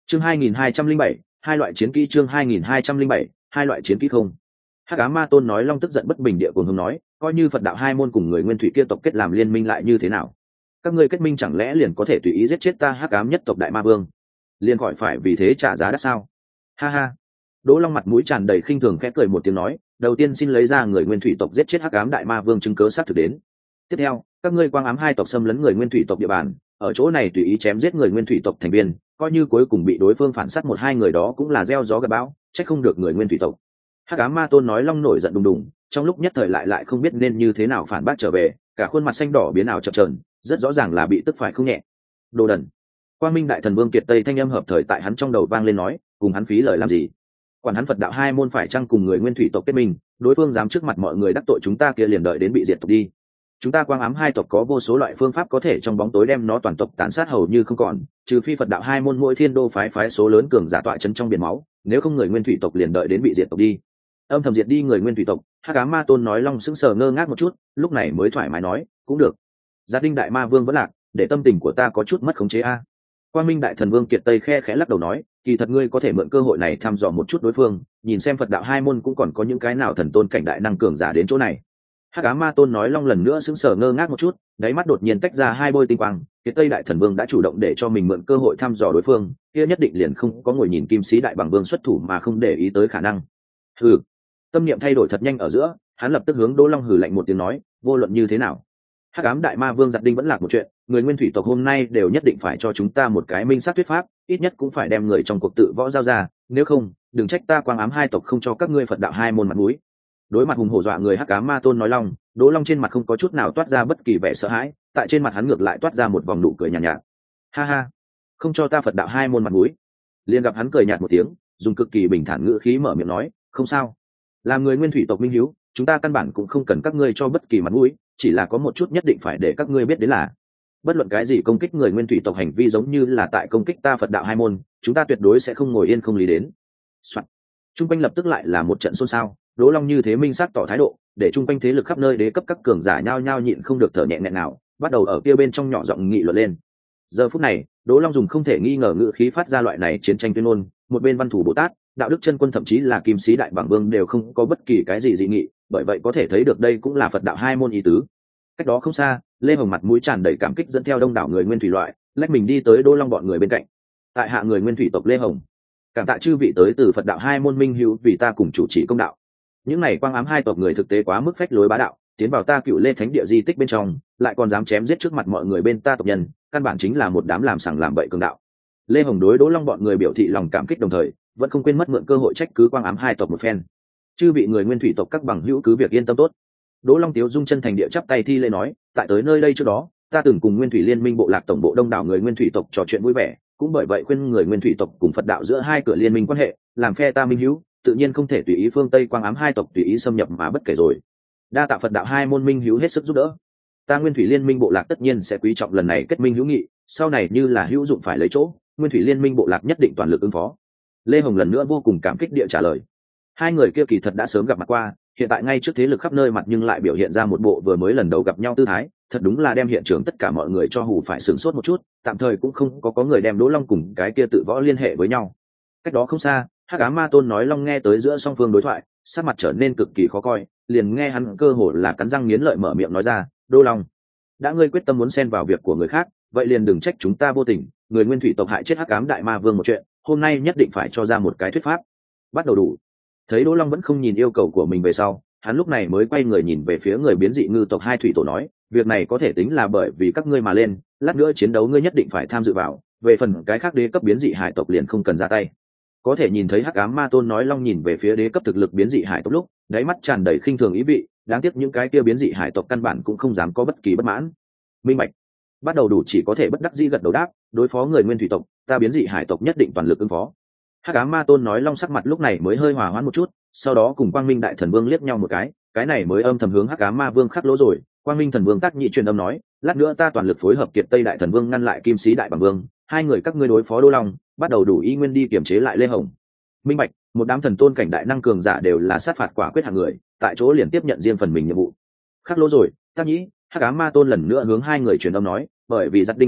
chương 2207, hai loại chiến kỹ. chương 2207, hai loại chiến kỹ. Không, hắc ám ma tôn nói long tức giận bất bình địa cuồng hùng nói, coi như Phật đạo hai môn cùng người nguyên thủy kia tộc kết làm liên minh lại như thế nào? Các ngươi kết minh chẳng lẽ liền có thể tùy ý giết chết ta hắc ám nhất tộc đại ma vương, liền khỏi phải vì thế trả giá đắt sao? Ha ha. Đỗ Long mặt mũi tràn đầy khinh thường khẽ cười một tiếng nói, đầu tiên xin lấy ra người nguyên thủy tộc giết chết hắc ám đại ma vương chứng cớ xác thực đến. Tiếp theo, các ngươi quang ám hai tộc xâm lấn người nguyên thủy tộc địa bàn, ở chỗ này tùy ý chém giết người nguyên thủy tộc thành viên, coi như cuối cùng bị đối phương phản sát một hai người đó cũng là gieo gió gặt bão, trách không được người nguyên thủy tộc. Hắc ám ma tôn nói long nổi giận đùng đùng, trong lúc nhất thời lại không biết nên như thế nào phản bác trở về, cả khuôn mặt xanh đỏ biến ảo chập chờn, rất rõ ràng là bị tức phải không nhẹ. Đồ đần. Quang Minh đại thần vương kiệt tây thanh âm hợp thời tại hắn trong đầu vang lên nói, cùng hắn phí lời làm gì? Quản hắn Phật đạo hai môn phải chăng cùng người nguyên thủy tộc kết minh, đối phương dám trước mặt mọi người đắc tội chúng ta kia liền đợi đến bị diệt tộc đi. Chúng ta quang ám hai tộc có vô số loại phương pháp có thể trong bóng tối đem nó toàn tộc tàn sát hầu như không còn, trừ phi Phật đạo hai môn mỗi thiên đô phái số lớn cường giả tọa chấn trong biển máu, nếu không người nguyên thủy tộc liền đợi đến bị diệt tộc đi. Âm thầm diệt đi người nguyên thủy tộc, hắc ám ma tôn nói long sững sờ ngơ ngác một chút, lúc này mới thoải mái nói, cũng được. Gia đinh đại ma vương vẫn lạc, để tâm tình của ta có chút mất khống chế a. Quang Minh đại thần vương kiệt tây khẽ lắc đầu nói, kỳ thật ngươi có thể mượn cơ hội này thăm dò một chút đối phương, nhìn xem Phật đạo hai môn cũng còn có những cái nào thần tôn cảnh đại năng cường giả đến chỗ này. Hắc ám ma tôn nói long lần nữa sững sờ ngơ ngác một chút, đáy mắt đột nhiên tách ra hai bôi tinh quang, kiệt tây đại thần vương đã chủ động để cho mình mượn cơ hội thăm dò đối phương, kia nhất định liền không có ngồi nhìn kim sĩ đại bằng vương xuất thủ mà không để ý tới khả năng. Hừ. Tâm niệm thay đổi thật nhanh ở giữa, hắn lập tức hướng Đỗ Long hừ lạnh một tiếng nói, vô luận như thế nào, hắc ám đại ma vương giật đinh vẫn lạc một chuyện, người nguyên thủy tộc hôm nay đều nhất định phải cho chúng ta một cái minh xác thuyết pháp, ít nhất cũng phải đem người trong cuộc tự võ giao ra, nếu không đừng trách ta quang ám hai tộc không cho các ngươi Phật đạo hai môn mặt mũi. Đối mặt hùng hổ dọa người hắc ám ma tôn nói long, Đỗ Long trên mặt không có chút nào toát ra bất kỳ vẻ sợ hãi, tại trên mặt hắn ngược lại toát ra một vòng nụ cười nhàn nhạt. Ha ha, không cho ta Phật đạo hai môn mặt mũi? Liền gặp hắn cười nhạt một tiếng, dùng cực kỳ bình thản ngữ khí mở miệng nói, không sao, làm người nguyên thủy tộc minh hiếu, chúng ta căn bản cũng không cần các ngươi cho bất kỳ mặt mũi, chỉ là có một chút nhất định phải để các ngươi biết đến là, bất luận cái gì công kích người nguyên thủy tộc hành vi giống như là tại công kích ta Phật đạo hai môn, chúng ta tuyệt đối sẽ không ngồi yên không lý đến. Trung quanh lập tức lại là một trận xôn xao, Đỗ Long như thế minh xác tỏ thái độ, để trung quanh thế lực khắp nơi đế cấp các cường giả nhao nhao nhịn không được thở nhẹ nhẹ nào, bắt đầu ở kia bên trong nhỏ giọng nghị luận lên. Giờ phút này, Đỗ Long dùng không thể nghi ngờ ngữ khí phát ra loại này chiến tranh tuyên ngôn, một bên Văn Thủ Bồ Tát, Đạo Đức Chân Quân thậm chí là Kim Sĩ Đại Bàng Vương đều không có bất kỳ cái gì dị nghị, bởi vậy có thể thấy được đây cũng là Phật đạo hai môn ý tứ. Cách đó không xa, Lê Hồng mặt mũi tràn đầy cảm kích dẫn theo đông đảo người nguyên thủy loại, lách mình đi tới Đỗ Long bọn người bên cạnh. Tại hạ người nguyên thủy tộc Lê Hồng, cảm tạ chư vị tới từ Phật đạo hai môn minh hữu vì ta cùng chủ trì công đạo. Những này quang ám hai tộc người thực tế quá mức phách lối bá đạo, tiến vào ta Cựu Lê Thánh địa di tích bên trong, lại còn dám chém giết trước mặt mọi người bên ta tộc nhân, căn bản chính là một đám làm sằng làm bậy cường đạo. Lê Hồng đối Đỗ Long bọn người biểu thị lòng cảm kích, đồng thời vẫn không quên mất mượn cơ hội trách cứ quang ám hai tộc một phen. Chư vị người nguyên thủy tộc các bằng hữu cứ việc yên tâm tốt. Đỗ Long tiếu dung chân thành địa chắp tay thi lễ nói, tại tới nơi đây trước đó, ta từng cùng Nguyên Thủy Liên minh bộ lạc tổng bộ đông đảo người nguyên thủy tộc trò chuyện vui vẻ, cũng bởi vậy khuyên người nguyên thủy tộc cùng Phật đạo giữa hai cửa liên minh quan hệ, làm phe ta minh hữu, tự nhiên không thể tùy ý phương Tây quang ám hai tộc tùy ý xâm nhập mà bất kể rồi. Đa tạ Phật đạo hai môn minh hữu hết sức giúp đỡ. Ta Nguyên Thủy Liên minh bộ lạc tất nhiên sẽ quý trọng lần này kết minh hữu nghị, sau này như là hữu dụng phải lấy chỗ, Nguyên Thủy Liên minh bộ lạc nhất định toàn lực ứng phó. Lê Hồng lần nữa vô cùng cảm kích địa trả lời. Hai người kia kỳ thật đã sớm gặp mặt qua, hiện tại ngay trước thế lực khắp nơi mặt nhưng lại biểu hiện ra một bộ vừa mới lần đầu gặp nhau tư thái, thật đúng là đem hiện trường tất cả mọi người cho hù phải sửng sốt một chút, tạm thời cũng không có người đem Đỗ Long cùng cái kia tự võ liên hệ với nhau. Cách đó không xa, hắc ám ma tôn nói long nghe tới giữa song phương đối thoại, sắc mặt trở nên cực kỳ khó coi, liền nghe hắn cơ hồ là cắn răng nghiến lợi mở miệng nói ra, Đỗ Long, đã ngươi quyết tâm muốn xen vào việc của người khác, vậy liền đừng trách chúng ta vô tình, người nguyên thủy tộc hại chết hắc ám đại ma vương một chuyện, hôm nay nhất định phải cho ra một cái thuyết pháp. Bắt đầu đủ. Thấy Đỗ Long vẫn không nhìn yêu cầu của mình về sau, hắn lúc này mới quay người nhìn về phía người biến dị ngư tộc hai thủy tổ nói, việc này có thể tính là bởi vì các ngươi mà lên, lát nữa chiến đấu ngươi nhất định phải tham dự vào, về phần cái khác đế cấp biến dị hải tộc liền không cần ra tay. Có thể nhìn thấy hắc ám ma tôn nói long nhìn về phía đế cấp thực lực biến dị hải tộc lúc, đáy mắt tràn đầy khinh thường ý vị, đáng tiếc những cái kia biến dị hải tộc căn bản cũng không dám có bất kỳ bất mãn. Minh bạch. Bắt đầu đủ chỉ có thể bất đắc dĩ gật đầu đáp, đối phó người nguyên thủy tộc, ta biến dị hải tộc nhất định toàn lực ứng phó. Hắc ám ma tôn nói long sắc mặt lúc này mới hơi hòa hoãn một chút, sau đó cùng quang minh đại thần vương liếc nhau một cái này mới âm thầm hướng hắc ám ma vương khắc lỗ rồi. Quang minh thần vương tác nhị truyền âm nói, lát nữa ta toàn lực phối hợp kiệt tây đại thần vương ngăn lại kim sĩ đại bằng vương, hai người các ngươi đối phó Đỗ Long, bắt đầu đủ ý nguyên đi kiểm chế lại Lê Hồng. Minh bạch. Một đám thần tôn cảnh đại năng cường giả đều là sát phạt quả quyết hạng người, tại chỗ liền tiếp nhận riêng phần mình nhiệm vụ. Khắc lỗ rồi. Tác nhĩ, hắc ám ma tôn lần nữa hướng hai người truyền âm nói, bởi vì giặc đinh vẫn lạc,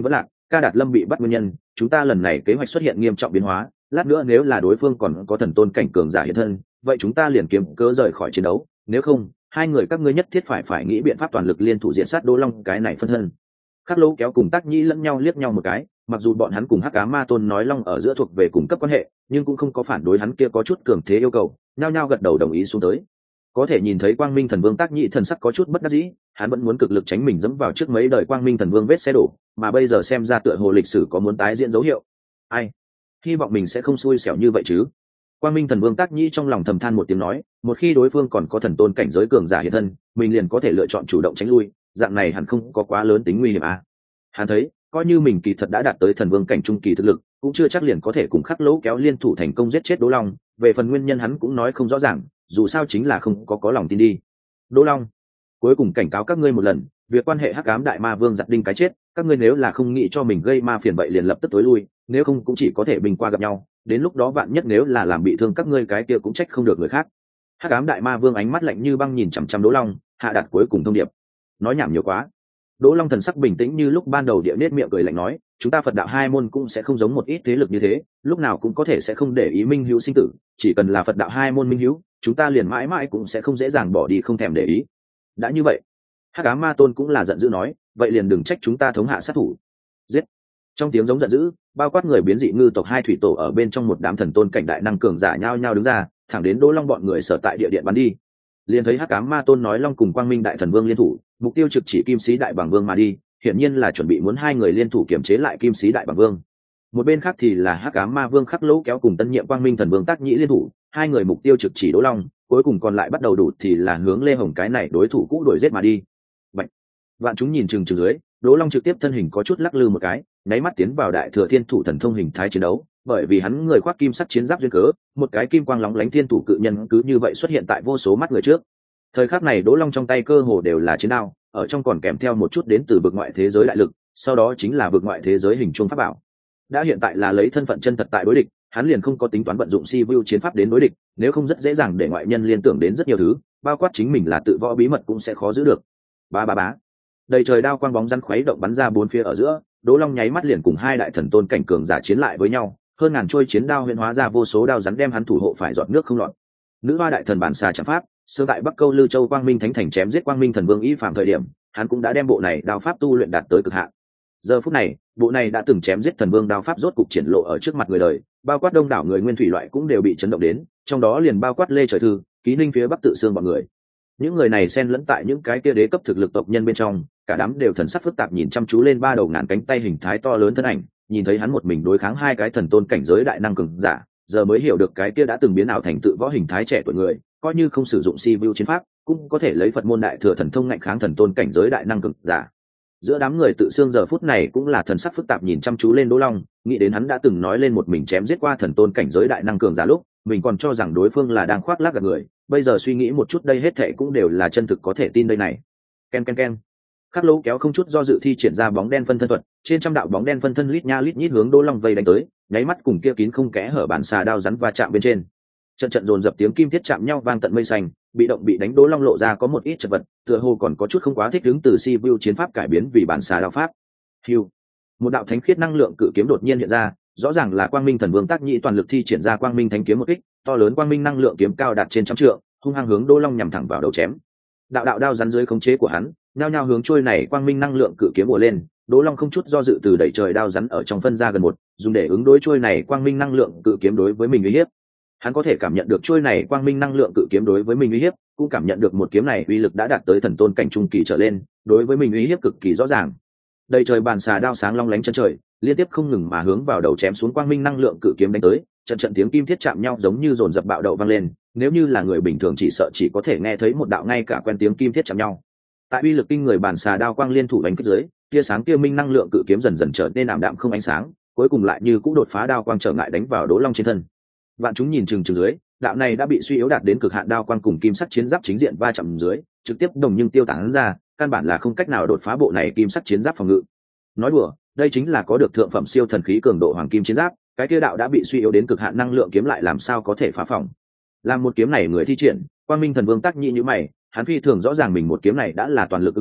Ca Đạt Lâm bị bắt nguyên nhân, chúng ta lần này kế hoạch xuất hiện nghiêm trọng biến hóa, lát nữa nếu là đối phương còn có thần tôn cảnh cường giả hiện thân, vậy chúng ta liền kiếm cớ rời khỏi chiến đấu, nếu không hai người các ngươi nhất thiết phải nghĩ biện pháp toàn lực liên thủ diện sát Đỗ Long cái này phân thân. Khắc Lỗ Kéo cùng Tác Nhĩ lẫn nhau liếc nhau một cái, mặc dù bọn hắn cùng Hắc Ám Ma Tôn nói Long ở giữa thuộc về cùng cấp quan hệ, nhưng cũng không có phản đối hắn kia có chút cường thế yêu cầu, nhao nhao gật đầu đồng ý xuống tới. Có thể nhìn thấy Quang Minh Thần Vương Tác Nhĩ thần sắc có chút bất đắc dĩ, hắn vẫn muốn cực lực tránh mình dẫm vào trước mấy đời Quang Minh Thần Vương vết xe đổ, mà bây giờ xem ra tựa hồ lịch sử có muốn tái diễn dấu hiệu. Ai, hy vọng mình sẽ không xui xẻo như vậy chứ. Quang Minh Thần Vương Tác Nhĩ trong lòng thầm than một tiếng nói, một khi đối phương còn có thần tôn cảnh giới cường giả hiện thân, mình liền có thể lựa chọn chủ động tránh lui, dạng này hẳn không có quá lớn tính nguy hiểm à. Hắn thấy, coi như mình kỳ thật đã đạt tới thần vương cảnh trung kỳ thực lực, cũng chưa chắc liền có thể cùng Khắc Lỗ Kéo liên thủ thành công giết chết Đỗ Long, về phần nguyên nhân hắn cũng nói không rõ ràng, dù sao chính là không có lòng tin đi. Đỗ Long, cuối cùng cảnh cáo các ngươi một lần, việc quan hệ Hắc Ám Đại Ma Vương giật đinh cái chết, các ngươi nếu là không nghĩ cho mình gây ma phiền vậy liền lập tức tối lui, nếu không cũng chỉ có thể bình qua gặp nhau, đến lúc đó vạn nhất nếu là làm bị thương các ngươi cái kia cũng trách không được người khác. Hắc Ám Đại Ma Vương ánh mắt lạnh như băng nhìn chằm chằm Đỗ Long, hạ đặt cuối cùng thông điệp. Nói nhảm nhiều quá. Đỗ Long thần sắc bình tĩnh như lúc ban đầu địa nết miệng cười lạnh nói, chúng ta Phật đạo hai môn cũng sẽ không giống một ít thế lực như thế, lúc nào cũng có thể sẽ không để ý minh hữu sinh tử, chỉ cần là Phật đạo hai môn minh hữu, chúng ta liền mãi mãi cũng sẽ không dễ dàng bỏ đi không thèm để ý. Đã như vậy, Hắc Ám Ma Tôn cũng là giận dữ nói, vậy liền đừng trách chúng ta thống hạ sát thủ. Giết. Trong tiếng giống giận dữ, bao quát người biến dị ngư tộc hai thủy tổ ở bên trong một đám thần tôn cảnh đại năng cường giả nhao nhao đứng ra, thẳng đến Đỗ Long bọn người sở tại địa điện bắn đi. Liền thấy Hắc Ám Ma Tôn nói Long cùng Quang Minh Đại Thần Vương liên thủ, mục tiêu trực chỉ Kim Sĩ Đại Bàng Vương mà đi, hiển nhiên là chuẩn bị muốn hai người liên thủ kiểm chế lại Kim Sĩ Đại Bàng Vương. Một bên khác thì là Hắc Ám Ma Vương Khắc Lỗ Kéo cùng tân nhiệm Quang Minh Thần Vương Tác Nhĩ liên thủ, hai người mục tiêu trực chỉ Đỗ Long, cuối cùng còn lại bắt đầu đủ thì là hướng Lê Hồng cái này đối thủ cũ đuổi giết mà đi. Bạch. Vạn chúng nhìn chừng chừng dưới, Đỗ Long trực tiếp thân hình có chút lắc lư một cái, nháy mắt tiến vào Đại Thừa Thiên Thủ Thần Thông hình thái chiến đấu, bởi vì hắn người khoác kim sắc chiến giáp duyên cớ, một cái kim quang lóng lánh thiên thủ cự nhân cứ như vậy xuất hiện tại vô số mắt người trước. Thời khắc này Đỗ Long trong tay cơ hồ đều là chiến đao, ở trong còn kèm theo một chút đến từ vực ngoại thế giới đại lực, sau đó chính là vực ngoại thế giới hình chuông pháp bảo. Đã hiện tại là lấy thân phận chân thật tại đối địch, hắn liền không có tính toán vận dụng si vu chiến pháp đến đối địch, nếu không rất dễ dàng để ngoại nhân liên tưởng đến rất nhiều thứ, bao quát chính mình là tự võ bí mật cũng sẽ khó giữ được. Ba ba bá. Đầy trời đao quang bóng rắn khuấy động bắn ra bốn phía ở giữa, Đỗ Long nháy mắt liền cùng hai đại thần tôn cảnh cường giả chiến lại với nhau, hơn ngàn trôi chiến đao huyễn hóa ra vô số đao rắn đem hắn thủ hộ phải giọt nước không lọt. Nữ hoa đại thần bản xà trận pháp, sơ tại Bắc Câu Lư Châu Quang Minh Thánh Thành chém giết Quang Minh Thần Vương Y Phạm thời điểm, hắn cũng đã đem bộ này đao pháp tu luyện đạt tới cực hạn. Giờ phút này, bộ này đã từng chém giết thần vương đao pháp rốt cục triển lộ ở trước mặt người đời, bao quát đông đảo người nguyên thủy loại cũng đều bị chấn động đến, trong đó liền bao quát Lê Trời Thư, Ký Ninh phía Bắc Tự Xương bọn người. Những người này xen lẫn tại những cái kia đế cấp thực lực tộc nhân bên trong, cả đám đều thần sắc phức tạp nhìn chăm chú lên ba đầu ngàn cánh tay hình thái to lớn thân ảnh, nhìn thấy hắn một mình đối kháng hai cái thần tôn cảnh giới đại năng cường giả, giờ mới hiểu được cái kia đã từng biến ảo thành tự võ hình thái trẻ tuổi người, coi như không sử dụng si vu chiến pháp, cũng có thể lấy Phật môn đại thừa thần thông ngạnh kháng thần tôn cảnh giới đại năng cường giả. Giữa đám người tự xương giờ phút này cũng là thần sắc phức tạp nhìn chăm chú lên Đỗ Long, nghĩ đến hắn đã từng nói lên một mình chém giết qua thần tôn cảnh giới đại năng cường giả lúc, mình còn cho rằng đối phương là đang khoác lác gạt người, bây giờ suy nghĩ một chút đây hết thảy cũng đều là chân thực có thể tin đây này. Ken ken ken. Khắc Lỗ Kéo không chút do dự thi triển ra bóng đen phân thân thuật, trên trăm đạo bóng đen phân thân lít nha lít nhít hướng Đỗ Long vây đánh tới, nháy mắt cùng kia kín không kẽ hở bản xà đao rắn va chạm bên trên. Trận dồn dập tiếng kim thiết chạm nhau vang tận mây xanh, bị động bị đánh Đỗ Long lộ ra có một ít chật vật, tựa hồ còn có chút không quá thích ứng từ si vu chiến pháp cải biến vì bản xà đao pháp. Hưu. Một đạo thánh khiết năng lượng cự kiếm đột nhiên hiện ra, rõ ràng là Quang Minh Thần Vương Tác Nhĩ toàn lực thi triển ra Quang Minh Thánh kiếm một kích, to lớn quang minh năng lượng kiếm cao đạt trên trăm trượng, hung hăng hướng Đỗ Long nhằm thẳng vào đầu chém. Đạo đao rắn dưới khống chế của hắn, nhao nhao hướng trôi này quang minh năng lượng cự kiếm bổ lên, Đỗ Long không chút do dự từ đẩy trời đao rắn ở trong phân ra gần một, dùng để ứng đối trôi này quang minh năng lượng cự kiếm đối với mình uy hiếp. Hắn có thể cảm nhận được trôi này quang minh năng lượng cự kiếm đối với mình uy hiếp, cũng cảm nhận được một kiếm này uy lực đã đạt tới thần tôn cảnh trung kỳ trở lên, đối với mình uy hiếp cực kỳ rõ ràng. Đầy trời bàn xà đao sáng long lánh chân trời, liên tiếp không ngừng mà hướng vào đầu chém xuống quang minh năng lượng cự kiếm đánh tới, trận tiếng kim thiết chạm nhau giống như dồn dập bạo đậu vang lên, nếu như là người bình thường chỉ sợ chỉ có thể nghe thấy một đạo ngay cả quen tiếng kim thiết chạm nhau. Tại uy lực kinh người bàn xà đao quang liên thủ đánh kích dưới, tia sáng tia minh năng lượng cự kiếm dần dần trở nên ảm đạm không ánh sáng, cuối cùng lại như cũng đột phá đao quang trở ngại đánh vào Đỗ Long trên thân. Vạn chúng nhìn chừng chừng dưới, đạo này đã bị suy yếu đạt đến cực hạn đao quang cùng kim sắc chiến giáp chính diện va chạm dưới, trực tiếp đồng nhưng tiêu tán ra, căn bản là không cách nào đột phá bộ này kim sắc chiến giáp phòng ngự. Nói đùa, đây chính là có được thượng phẩm siêu thần khí cường độ hoàng kim chiến giáp, cái kia đạo đã bị suy yếu đến cực hạn năng lượng kiếm lại làm sao có thể phá phòng. Làm một kiếm này người thi triển, Quang Minh Thần Vương Tác Nhĩ như mày, hắn phi thường rõ ràng mình một kiếm này đã là toàn lực ứng phó,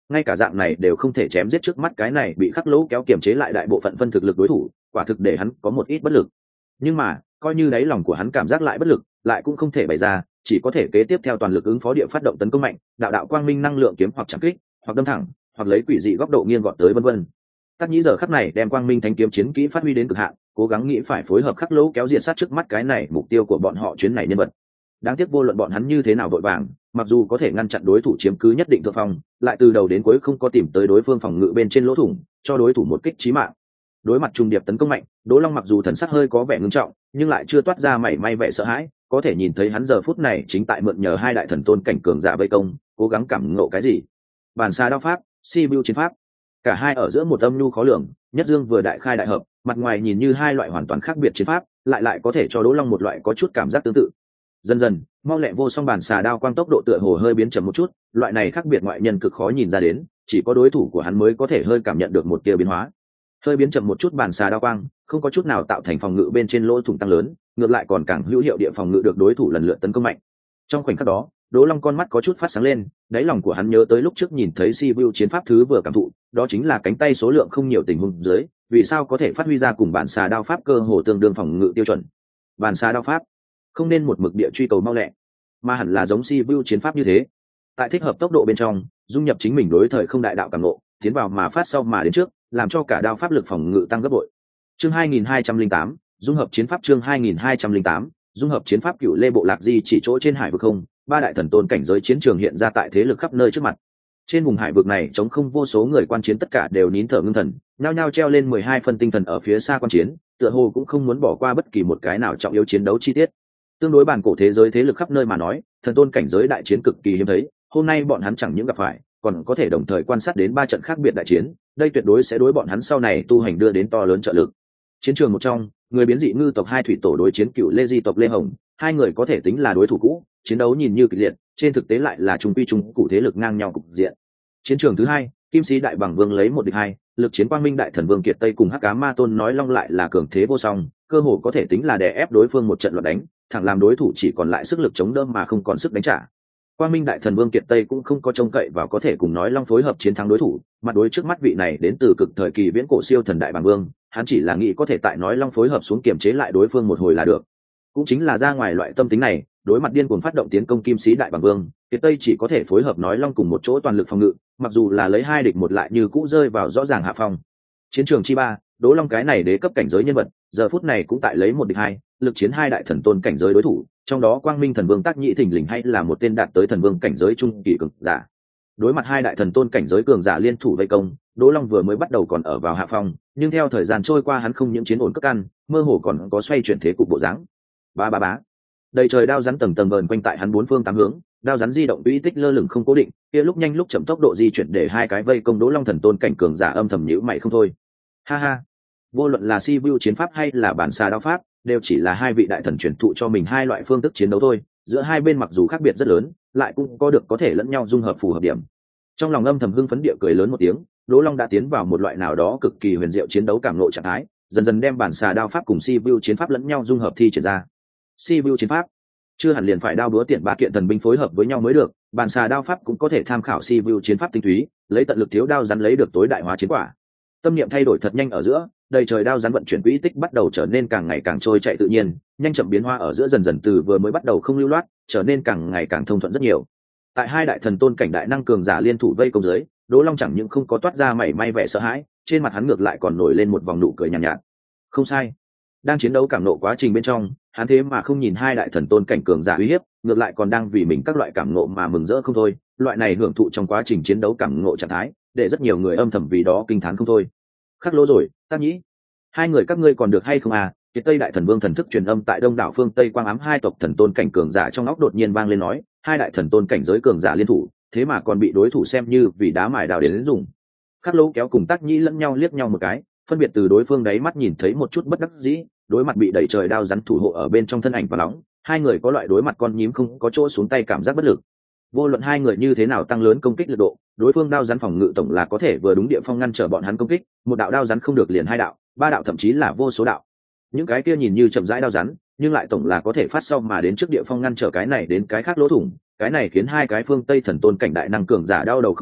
ngay cả dạng này đều không thể chém giết trước mắt cái này bị khắc lỗ kéo kiềm chế lại đại bộ phận phân thực lực đối thủ, quả thực để hắn có một ít bất lực. Nhưng mà coi như đáy lòng của hắn cảm giác lại bất lực, lại cũng không thể bày ra, chỉ có thể kế tiếp theo toàn lực ứng phó địa phát động tấn công mạnh, đạo đạo quang minh năng lượng kiếm hoặc chạm kích, hoặc đâm thẳng, hoặc lấy quỷ dị góc độ nghiêng gọn tới vân vân. Tác Nhĩ giờ khắc này đem quang minh thánh kiếm chiến kỹ phát huy đến cực hạn, cố gắng nghĩ phải phối hợp khắc lỗ kéo diệt sát trước mắt cái này mục tiêu của bọn họ chuyến này nhân vật. Đáng tiếc vô luận bọn hắn như thế nào vội vàng, mặc dù có thể ngăn chặn đối thủ chiếm cứ nhất định thượng phong, lại từ đầu đến cuối không có tìm tới đối phương phòng ngự bên trên lỗ thủng, cho đối thủ một kích chí mạng. Đối mặt trùng điệp tấn công mạnh, Đỗ Long mặc dù thần sắc hơi có vẻ ngưng trọng, nhưng lại chưa toát ra mảy may vẻ sợ hãi, có thể nhìn thấy hắn giờ phút này chính tại mượn nhờ hai đại thần tôn cảnh cường giả vây công, cố gắng cảm ngộ cái gì. Bản xà đao pháp, Sibiu chiến pháp, cả hai ở giữa một âm nhu khó lường, nhất dương vừa đại khai đại hợp, mặt ngoài nhìn như hai loại hoàn toàn khác biệt chiến pháp, lại có thể cho Đỗ Long một loại có chút cảm giác tương tự. Dần dần, mau lẹ vô song bản xà đao quang tốc độ tựa hồ hơi biến chậm một chút, loại này khác biệt ngoại nhân cực khó nhìn ra đến, chỉ có đối thủ của hắn mới có thể hơi cảm nhận được một tia biến hóa. Hơi biến chậm một chút bản xà đao quang, không có chút nào tạo thành phòng ngự bên trên lỗ thủng tăng lớn, ngược lại còn càng hữu hiệu địa phòng ngự được đối thủ lần lượt tấn công mạnh. Trong khoảnh khắc đó, Đỗ Long con mắt có chút phát sáng lên, đáy lòng của hắn nhớ tới lúc trước nhìn thấy Sibiu chiến pháp thứ vừa cảm thụ, đó chính là cánh tay số lượng không nhiều tình huống dưới, vì sao có thể phát huy ra cùng bản xà đao pháp cơ hồ tương đương phòng ngự tiêu chuẩn. Bản xà đao pháp không nên một mực địa truy cầu mau lẹ, mà hẳn là giống Sibiu chiến pháp như thế, tại thích hợp tốc độ bên trong, dung nhập chính mình đối thời không đại đạo cảm ngộ, tiến vào mà phát sau mà đến trước, làm cho cả đao pháp lực phòng ngự tăng gấp bội. Chương 2208, dung hợp chiến pháp. Chương 2208, dung hợp chiến pháp. Cựu Lê bộ lạc di chỉ chỗ trên hải vực không, ba đại thần tôn cảnh giới chiến trường hiện ra tại thế lực khắp nơi trước mặt. Trên vùng hải vực này chống không vô số người quan chiến tất cả đều nín thở ngưng thần, nhao nhao treo lên 12 phân tinh thần ở phía xa quan chiến, tựa hồ cũng không muốn bỏ qua bất kỳ một cái nào trọng yếu chiến đấu chi tiết. Tương đối bản cổ thế giới thế lực khắp nơi mà nói, thần tôn cảnh giới đại chiến cực kỳ hiếm thấy, hôm nay bọn hắn chẳng những gặp phải, còn có thể đồng thời quan sát đến 3 trận khác biệt đại chiến, đây tuyệt đối sẽ đối bọn hắn sau này tu hành đưa đến to lớn trợ lực. Chiến trường một trong, người biến dị ngư tộc hai thủy tổ đối chiến Cựu Lê di tộc Lê Hồng, hai người có thể tính là đối thủ cũ, chiến đấu nhìn như kịch liệt, trên thực tế lại là trung quy trung cụ thế lực ngang nhau cục diện. Chiến trường thứ hai, Kim Sĩ Đại Bằng Vương lấy 1 địch 2, lực chiến Quang Minh Đại Thần Vương Kiệt Tây cùng Hắc Ám Ma Tôn nói long lại là cường thế vô song, cơ hồ có thể tính là đè ép đối phương một trận loạn đánh, thẳng làm đối thủ chỉ còn lại sức lực chống đỡ mà không còn sức đánh trả. Quang Minh Đại Thần Vương Kiệt Tây cũng không có trông cậy vào có thể cùng nói long phối hợp chiến thắng đối thủ, mặt đối trước mắt vị này đến từ cực thời kỳ viễn cổ siêu thần Đại Bàng Vương, hắn chỉ là nghĩ có thể tại nói long phối hợp xuống kiềm chế lại đối phương một hồi là được. Cũng chính là ra ngoài loại tâm tính này, đối mặt điên cuồng phát động tiến công Kim Sĩ Đại Bàng Vương, Kiệt Tây chỉ có thể phối hợp nói long cùng một chỗ toàn lực phòng ngự, mặc dù là lấy 2 địch 1 lại như cũ rơi vào rõ ràng hạ phong. Chiến trường chi 3, Đỗ Long cái này đế cấp cảnh giới nhân vật, giờ phút này cũng tại lấy 1 địch 2, lực chiến 2 đại thần tôn cảnh giới đối thủ, trong đó Quang Minh Thần Vương Tác Nhĩ thình lình hay là một tên đạt tới thần vương cảnh giới trung kỳ cường giả. Đối mặt 2 đại thần tôn cảnh giới cường giả liên thủ vây công, Đỗ Long vừa mới bắt đầu còn ở vào hạ phong, nhưng theo thời gian trôi qua hắn không những chiến ổn cất ăn, mơ hồ còn có xoay chuyển thế cục bộ dáng. Ba ba bá. Đầy trời đao rắn tầng tầng vờn quanh tại hắn 4 phương 8 hướng, đao rắn di động uy tích lơ lửng không cố định, kia lúc nhanh lúc chậm tốc độ di chuyển để 2 cái vây công Đỗ Long thần tôn cảnh cường giả âm thầm nhíu mày không thôi. Ha ha. Vô luận là Sibiu chiến pháp hay là bản xà đao pháp, đều chỉ là 2 vị đại thần truyền thụ cho mình 2 loại phương thức chiến đấu thôi, giữa hai bên mặc dù khác biệt rất lớn, lại cũng có được có thể lẫn nhau dung hợp phù hợp điểm. Trong lòng âm thầm hưng phấn địa cười lớn một tiếng, Đỗ Long đã tiến vào một loại nào đó cực kỳ huyền diệu chiến đấu cảm ngộ trạng thái, dần dần đem bản xà đao pháp cùng Sibiu chiến pháp lẫn nhau dung hợp thi triển ra. Sibiu chiến pháp chưa hẳn liền phải đao búa tiện 3 kiện thần binh phối hợp với nhau mới được, bản xà đao pháp cũng có thể tham khảo Sibiu chiến pháp tinh túy, lấy tận lực thiếu đao rắn lấy được tối đại hóa chiến quả. Tâm niệm thay đổi thật nhanh ở giữa, đầy trời đao rắn vận chuyển quỹ tích bắt đầu trở nên càng ngày càng trôi chạy tự nhiên, nhanh chậm biến hóa ở giữa dần dần từ vừa mới bắt đầu không lưu loát, trở nên càng ngày càng thông thuận rất nhiều. Tại 2 đại thần tôn cảnh đại năng cường giả liên thủ vây công dưới, Đỗ Long chẳng những không có toát ra mảy may vẻ sợ hãi, trên mặt hắn ngược lại còn nổi lên một vòng nụ cười nhàn nhạt. Không sai, đang chiến đấu cảm nộ quá trình bên trong, hắn thế mà không nhìn 2 đại thần tôn cảnh cường giả uy hiếp, ngược lại còn đang vì mình các loại cảm nộ mà mừng rỡ không thôi. Loại này hưởng thụ trong quá trình chiến đấu cảm nộ trạng thái, để rất nhiều người âm thầm vì đó kinh thán không thôi. Khắc lỗ rồi, Tác Nhĩ, 2 người các ngươi còn được hay không à? Kiệt Tây đại thần vương thần thức truyền âm tại đông đảo phương Tây Quang Ám 2 tộc thần tôn cảnh cường giả trong óc đột nhiên vang lên nói, 2 đại thần tôn cảnh giới cường giả liên thủ, thế mà còn bị đối thủ xem như vì đá mài đào đến dùng. Khắc lỗ kéo cùng Tác Nhĩ lẫn nhau liếc nhau một cái, phân biệt từ đối phương đáy mắt nhìn thấy một chút bất đắc dĩ, đối mặt bị đẩy trời đao rắn thủ hộ ở bên trong thân ảnh và nóng, 2 người có loại đối mặt con nhím không có chỗ xuống tay cảm giác bất lực. Vô luận 2 người như thế nào tăng lớn công kích lực độ, đối phương đao rắn phòng ngự tổng là có thể vừa đúng địa phong ngăn trở bọn hắn công kích, một đạo đao rắn không được liền 2 đạo, 3 đạo thậm chí là vô số đạo. Những cái kia nhìn như chậm rãi đao rắn, nhưng lại tổng là có thể phát sau mà đến trước địa phong ngăn trở cái này đến cái khác lỗ thủng, cái này khiến 2 cái phương Tây thần tôn cảnh đại năng cường giả đau đầu không thôi,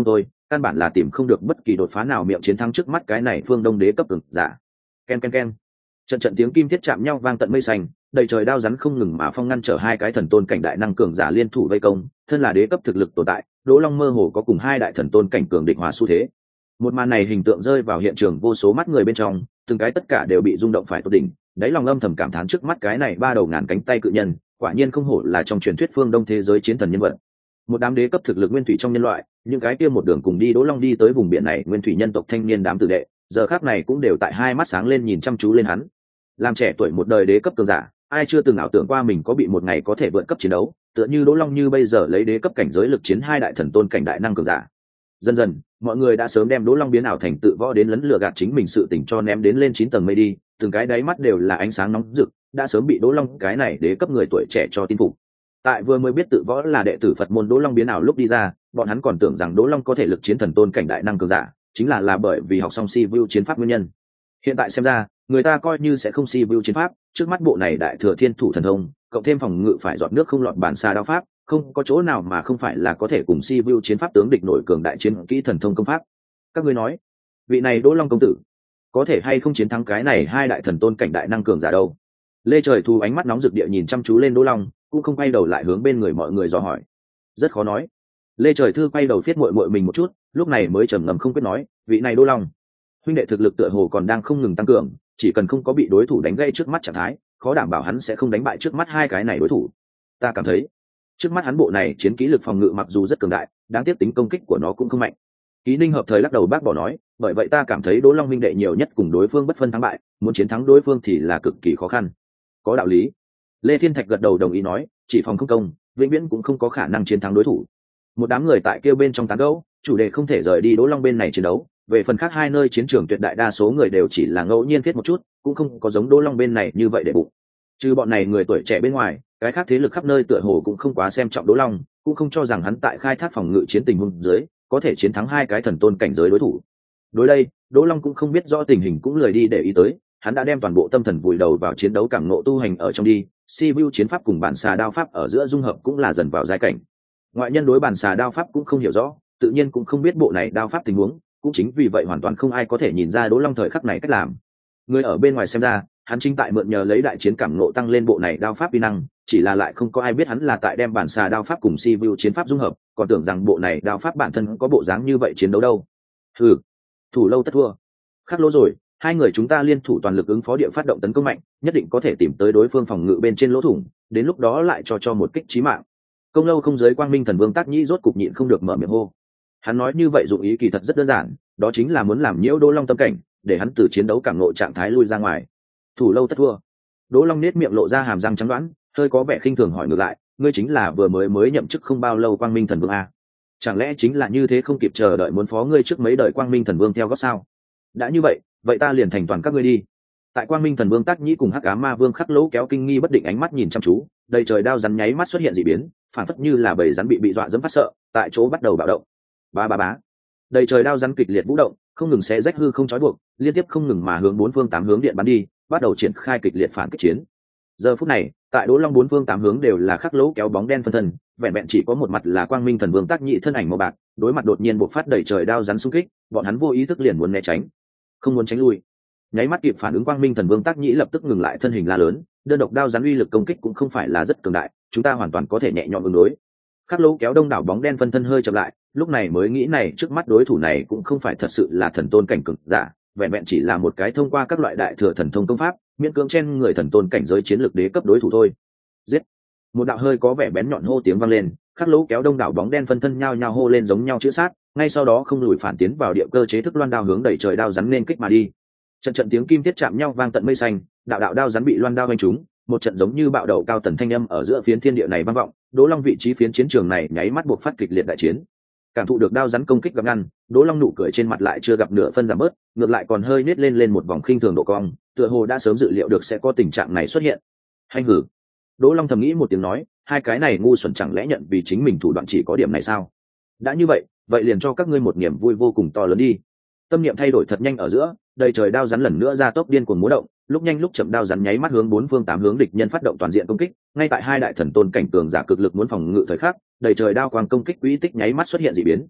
căn bản là tìm không được bất kỳ đột phá nào miệng chiến thắng trước mắt cái này phương đông đế cấp cường giả. Ken ken ken, trận trận tiếng kim thiết chạm nhau vang tận mây xanh, đầy trời đao rắn không ngừng mà phong ngăn trở hai cái thần tôn cảnh đại năng cường giả liên thủ vây công. Thân là đế cấp thực lực tồn tại, Đỗ Long mơ hồ có cùng hai đại thần tôn cảnh cường địch hòa xu thế. Một màn này hình tượng rơi vào hiện trường vô số mắt người bên trong, từng cái tất cả đều bị rung động phải tột đỉnh, đáy lòng âm thầm cảm thán trước mắt cái này ba đầu ngàn cánh tay cự nhân, quả nhiên không hổ là trong truyền thuyết phương đông thế giới chiến thần nhân vật. Một đám đế cấp thực lực nguyên thủy trong nhân loại, những cái kia một đường cùng đi Đỗ Long đi tới vùng biển này nguyên thủy nhân tộc thanh niên đám tử đệ, giờ khắc này cũng đều tại hai mắt sáng lên nhìn chăm chú lên hắn. Làm trẻ tuổi một đời đế cấp cường giả, ai chưa từng ảo tưởng qua mình có bị một ngày có thể vượt cấp chiến đấu, tựa như Đỗ Long như bây giờ lấy đế cấp cảnh giới lực chiến hai đại thần tôn cảnh đại năng cường giả. Dần dần, mọi người đã sớm đem Đỗ Long biến ảo thành tự võ đến lấn lừa gạt chính mình sự tình cho ném đến lên 9 tầng mây đi, từng cái đáy mắt đều là ánh sáng nóng rực, đã sớm bị Đỗ Long cái này đế cấp người tuổi trẻ cho tin phục. Tại vừa mới biết tự võ là đệ tử Phật môn Đỗ Long biến ảo lúc đi ra, bọn hắn còn tưởng rằng Đỗ Long có thể lực chiến thần tôn cảnh đại năng cường giả, chính là bởi vì học xong Si Vu chiến pháp nguyên nhân. Hiện tại xem ra, người ta coi như sẽ không Si Vu chiến pháp, trước mắt bộ này đại thừa thiên thủ thần thông, cộng thêm phòng ngự phải giọt nước không lọt bản xà đao pháp, không có chỗ nào mà không phải là có thể cùng Si Vu chiến pháp tướng địch nổi cường đại chiến kỹ thần thông công pháp. Các ngươi nói, vị này Đỗ Long công tử có thể hay không chiến thắng cái này hai đại thần tôn cảnh đại năng cường giả đâu? Lê Trời Thu ánh mắt nóng rực địa nhìn chăm chú lên Đỗ Long, cũng không quay đầu lại hướng bên người mọi người dò hỏi. Rất khó nói. Lê Trời Thư quay đầu phiết muội muội mình một chút, lúc này mới trầm ngâm không quyết nói, vị này Đỗ Long huynh đệ thực lực tựa hồ còn đang không ngừng tăng cường, chỉ cần không có bị đối thủ đánh gây trước mắt trạng thái, khó đảm bảo hắn sẽ không đánh bại trước mắt hai cái này đối thủ. Ta cảm thấy trước mắt hắn bộ này chiến kỹ lực phòng ngự mặc dù rất cường đại, đáng tiếc tính công kích của nó cũng không mạnh. Ký Ninh hợp thời lắc đầu bác bỏ nói, bởi vậy ta cảm thấy Đỗ Long huynh đệ nhiều nhất cùng đối phương bất phân thắng bại, muốn chiến thắng đối phương thì là cực kỳ khó khăn. Có đạo lý. Lê Thiên Thạch gật đầu đồng ý nói, chỉ phòng không công, vĩnh viễn cũng không có khả năng chiến thắng đối thủ. Một đám người tại kêu bên trong tán gẫu, chủ đề không thể rời đi Đỗ Long bên này chiến đấu. Về phần khác hai nơi chiến trường tuyệt đại đa số người đều chỉ là ngẫu nhiên viết một chút, cũng không có giống Đỗ Long bên này như vậy để bụng. Trừ bọn này người tuổi trẻ bên ngoài, cái khác thế lực khắp nơi tựa hồ cũng không quá xem trọng Đỗ Long, cũng không cho rằng hắn tại khai thác phòng ngự chiến tình huống dưới có thể chiến thắng hai cái thần tôn cảnh giới đối thủ. Đối đây, Đỗ Long cũng không biết rõ tình hình cũng lười đi để ý tới, hắn đã đem toàn bộ tâm thần vùi đầu vào chiến đấu cảm ngộ tu hành ở trong đi. Si Vu chiến pháp cùng bản xà đao pháp ở giữa dung hợp cũng là dần vào giai cảnh. Ngoại nhân đối bản xà đao pháp cũng không hiểu rõ, tự nhiên cũng không biết bộ này đao pháp tình huống, cũng chính vì vậy hoàn toàn không ai có thể nhìn ra Đỗ Long thời khắc này cách làm. Người ở bên ngoài xem ra, hắn chính tại mượn nhờ lấy đại chiến cảm ngộ tăng lên bộ này đao pháp uy năng, chỉ là lại không có ai biết hắn là tại đem bản xà đao pháp cùng Si Vu chiến pháp dung hợp, còn tưởng rằng bộ này đao pháp bản thân có bộ dáng như vậy chiến đấu đâu. Hừ, thủ lâu tất thua. Khắc lỗ rồi, hai người chúng ta liên thủ toàn lực ứng phó địa phát động tấn công mạnh, nhất định có thể tìm tới đối phương phòng ngự bên trên lỗ thủng, đến lúc đó lại cho một kích chí mạng. Công lâu không giới Quang Minh Thần Vương Tác Nhĩ rốt cục nhịn không được mở miệng hô. Hắn nói như vậy dụng ý kỳ thật rất đơn giản, đó chính là muốn làm nhiễu Đỗ Long tâm cảnh, để hắn từ chiến đấu cảm ngộ trạng thái lui ra ngoài. Thủ lâu tất thua. Đỗ Long nết miệng lộ ra hàm răng trắng đoán, hơi có vẻ khinh thường hỏi ngược lại, ngươi chính là vừa mới nhậm chức không bao lâu Quang Minh Thần Vương à? Chẳng lẽ chính là như thế không kịp chờ đợi muốn phó ngươi trước mấy đời Quang Minh Thần Vương theo gót sao? Đã như vậy, vậy ta liền thành toàn các ngươi đi. Tại Quang Minh Thần Vương Tác Nhĩ cùng Hắc Ám Ma Vương Khắc Lỗ kéo kinh nghi bất định ánh mắt nhìn chăm chú, đầy trời đao rắn nháy mắt xuất hiện dị biến, phản phất như là bầy rắn bị dọa dẫm phát sợ, tại chỗ bắt đầu bạo động. Ba ba bá. Đầy trời đao rắn kịch liệt vũ động, không ngừng xé rách hư không trói buộc, liên tiếp không ngừng mà hướng bốn phương tám hướng điện bắn đi, bắt đầu triển khai kịch liệt phản kích chiến. Giờ phút này, tại Đỗ Long bốn phương tám hướng đều là Khắc Lỗ kéo bóng đen phân thân, vẹn vẹn chỉ có một mặt là Quang Minh Thần Vương Tác Nhĩ thân ảnh màu bạc, đối mặt đột nhiên bộc phát đầy trời đao rắn xung kích, bọn hắn vô ý thức liền muốn né tránh, không muốn tránh lui. Nháy mắt kịp phản ứng Quang Minh Thần Vương Tác Nhĩ lập tức ngừng lại thân hình la lớn, đơn độc đao rắn uy lực công kích cũng không phải là rất cường đại, chúng ta hoàn toàn có thể nhẹ nhõm ứng đối. Khắc Lỗ kéo đông đảo bóng đen phân thân hơi chậm lại, lúc này mới nghĩ này trước mắt đối thủ này cũng không phải thật sự là thần tôn cảnh cường giả, vẹn vẹn chỉ là một cái thông qua các loại đại thừa thần thông công pháp, miễn cưỡng trên người thần tôn cảnh giới chiến lược đế cấp đối thủ thôi. Giết! Một đạo hơi có vẻ bén nhọn hô tiếng vang lên, Khắc Lỗ kéo đông đảo bóng đen phân thân nhao nhao hô lên giống nhau chữa sát, ngay sau đó không lùi phản tiến vào địa cơ chế thức loan đao hướng đẩy trời đao rắn nên kích mà đi. Trận trận tiếng kim thiết chạm nhau vang tận mây xanh, đạo đạo đao rắn bị loan đao vây trúng, một trận giống như bạo đầu cao tần thanh âm ở giữa phiến thiên địa này vang vọng. Đỗ Long vị trí phiến chiến trường này nháy mắt buộc phát kịch liệt đại chiến. Cảm thụ được đao rắn công kích gặp ngăn, Đỗ Long nụ cười trên mặt lại chưa gặp nửa phân giảm bớt, ngược lại còn hơi nết lên một vòng khinh thường độ cong, tựa hồ đã sớm dự liệu được sẽ có tình trạng này xuất hiện. Hành hử. Đỗ Long thầm nghĩ một tiếng nói, hai cái này ngu xuẩn chẳng lẽ nhận vì chính mình thủ đoạn chỉ có điểm này sao? Đã như vậy, vậy liền cho các ngươi một niềm vui vô cùng to lớn đi. Tâm niệm thay đổi thật nhanh ở giữa, đầy trời đao rắn lần nữa ra tốc điên cuồng múa động, lúc nhanh lúc chậm đao rắn nháy mắt hướng bốn phương tám hướng địch nhân phát động toàn diện công kích, ngay tại hai đại thần tôn cảnh cường giả cực lực muốn phòng ngự thời khắc, đầy trời đao quang công kích quỹ tích nháy mắt xuất hiện dị biến.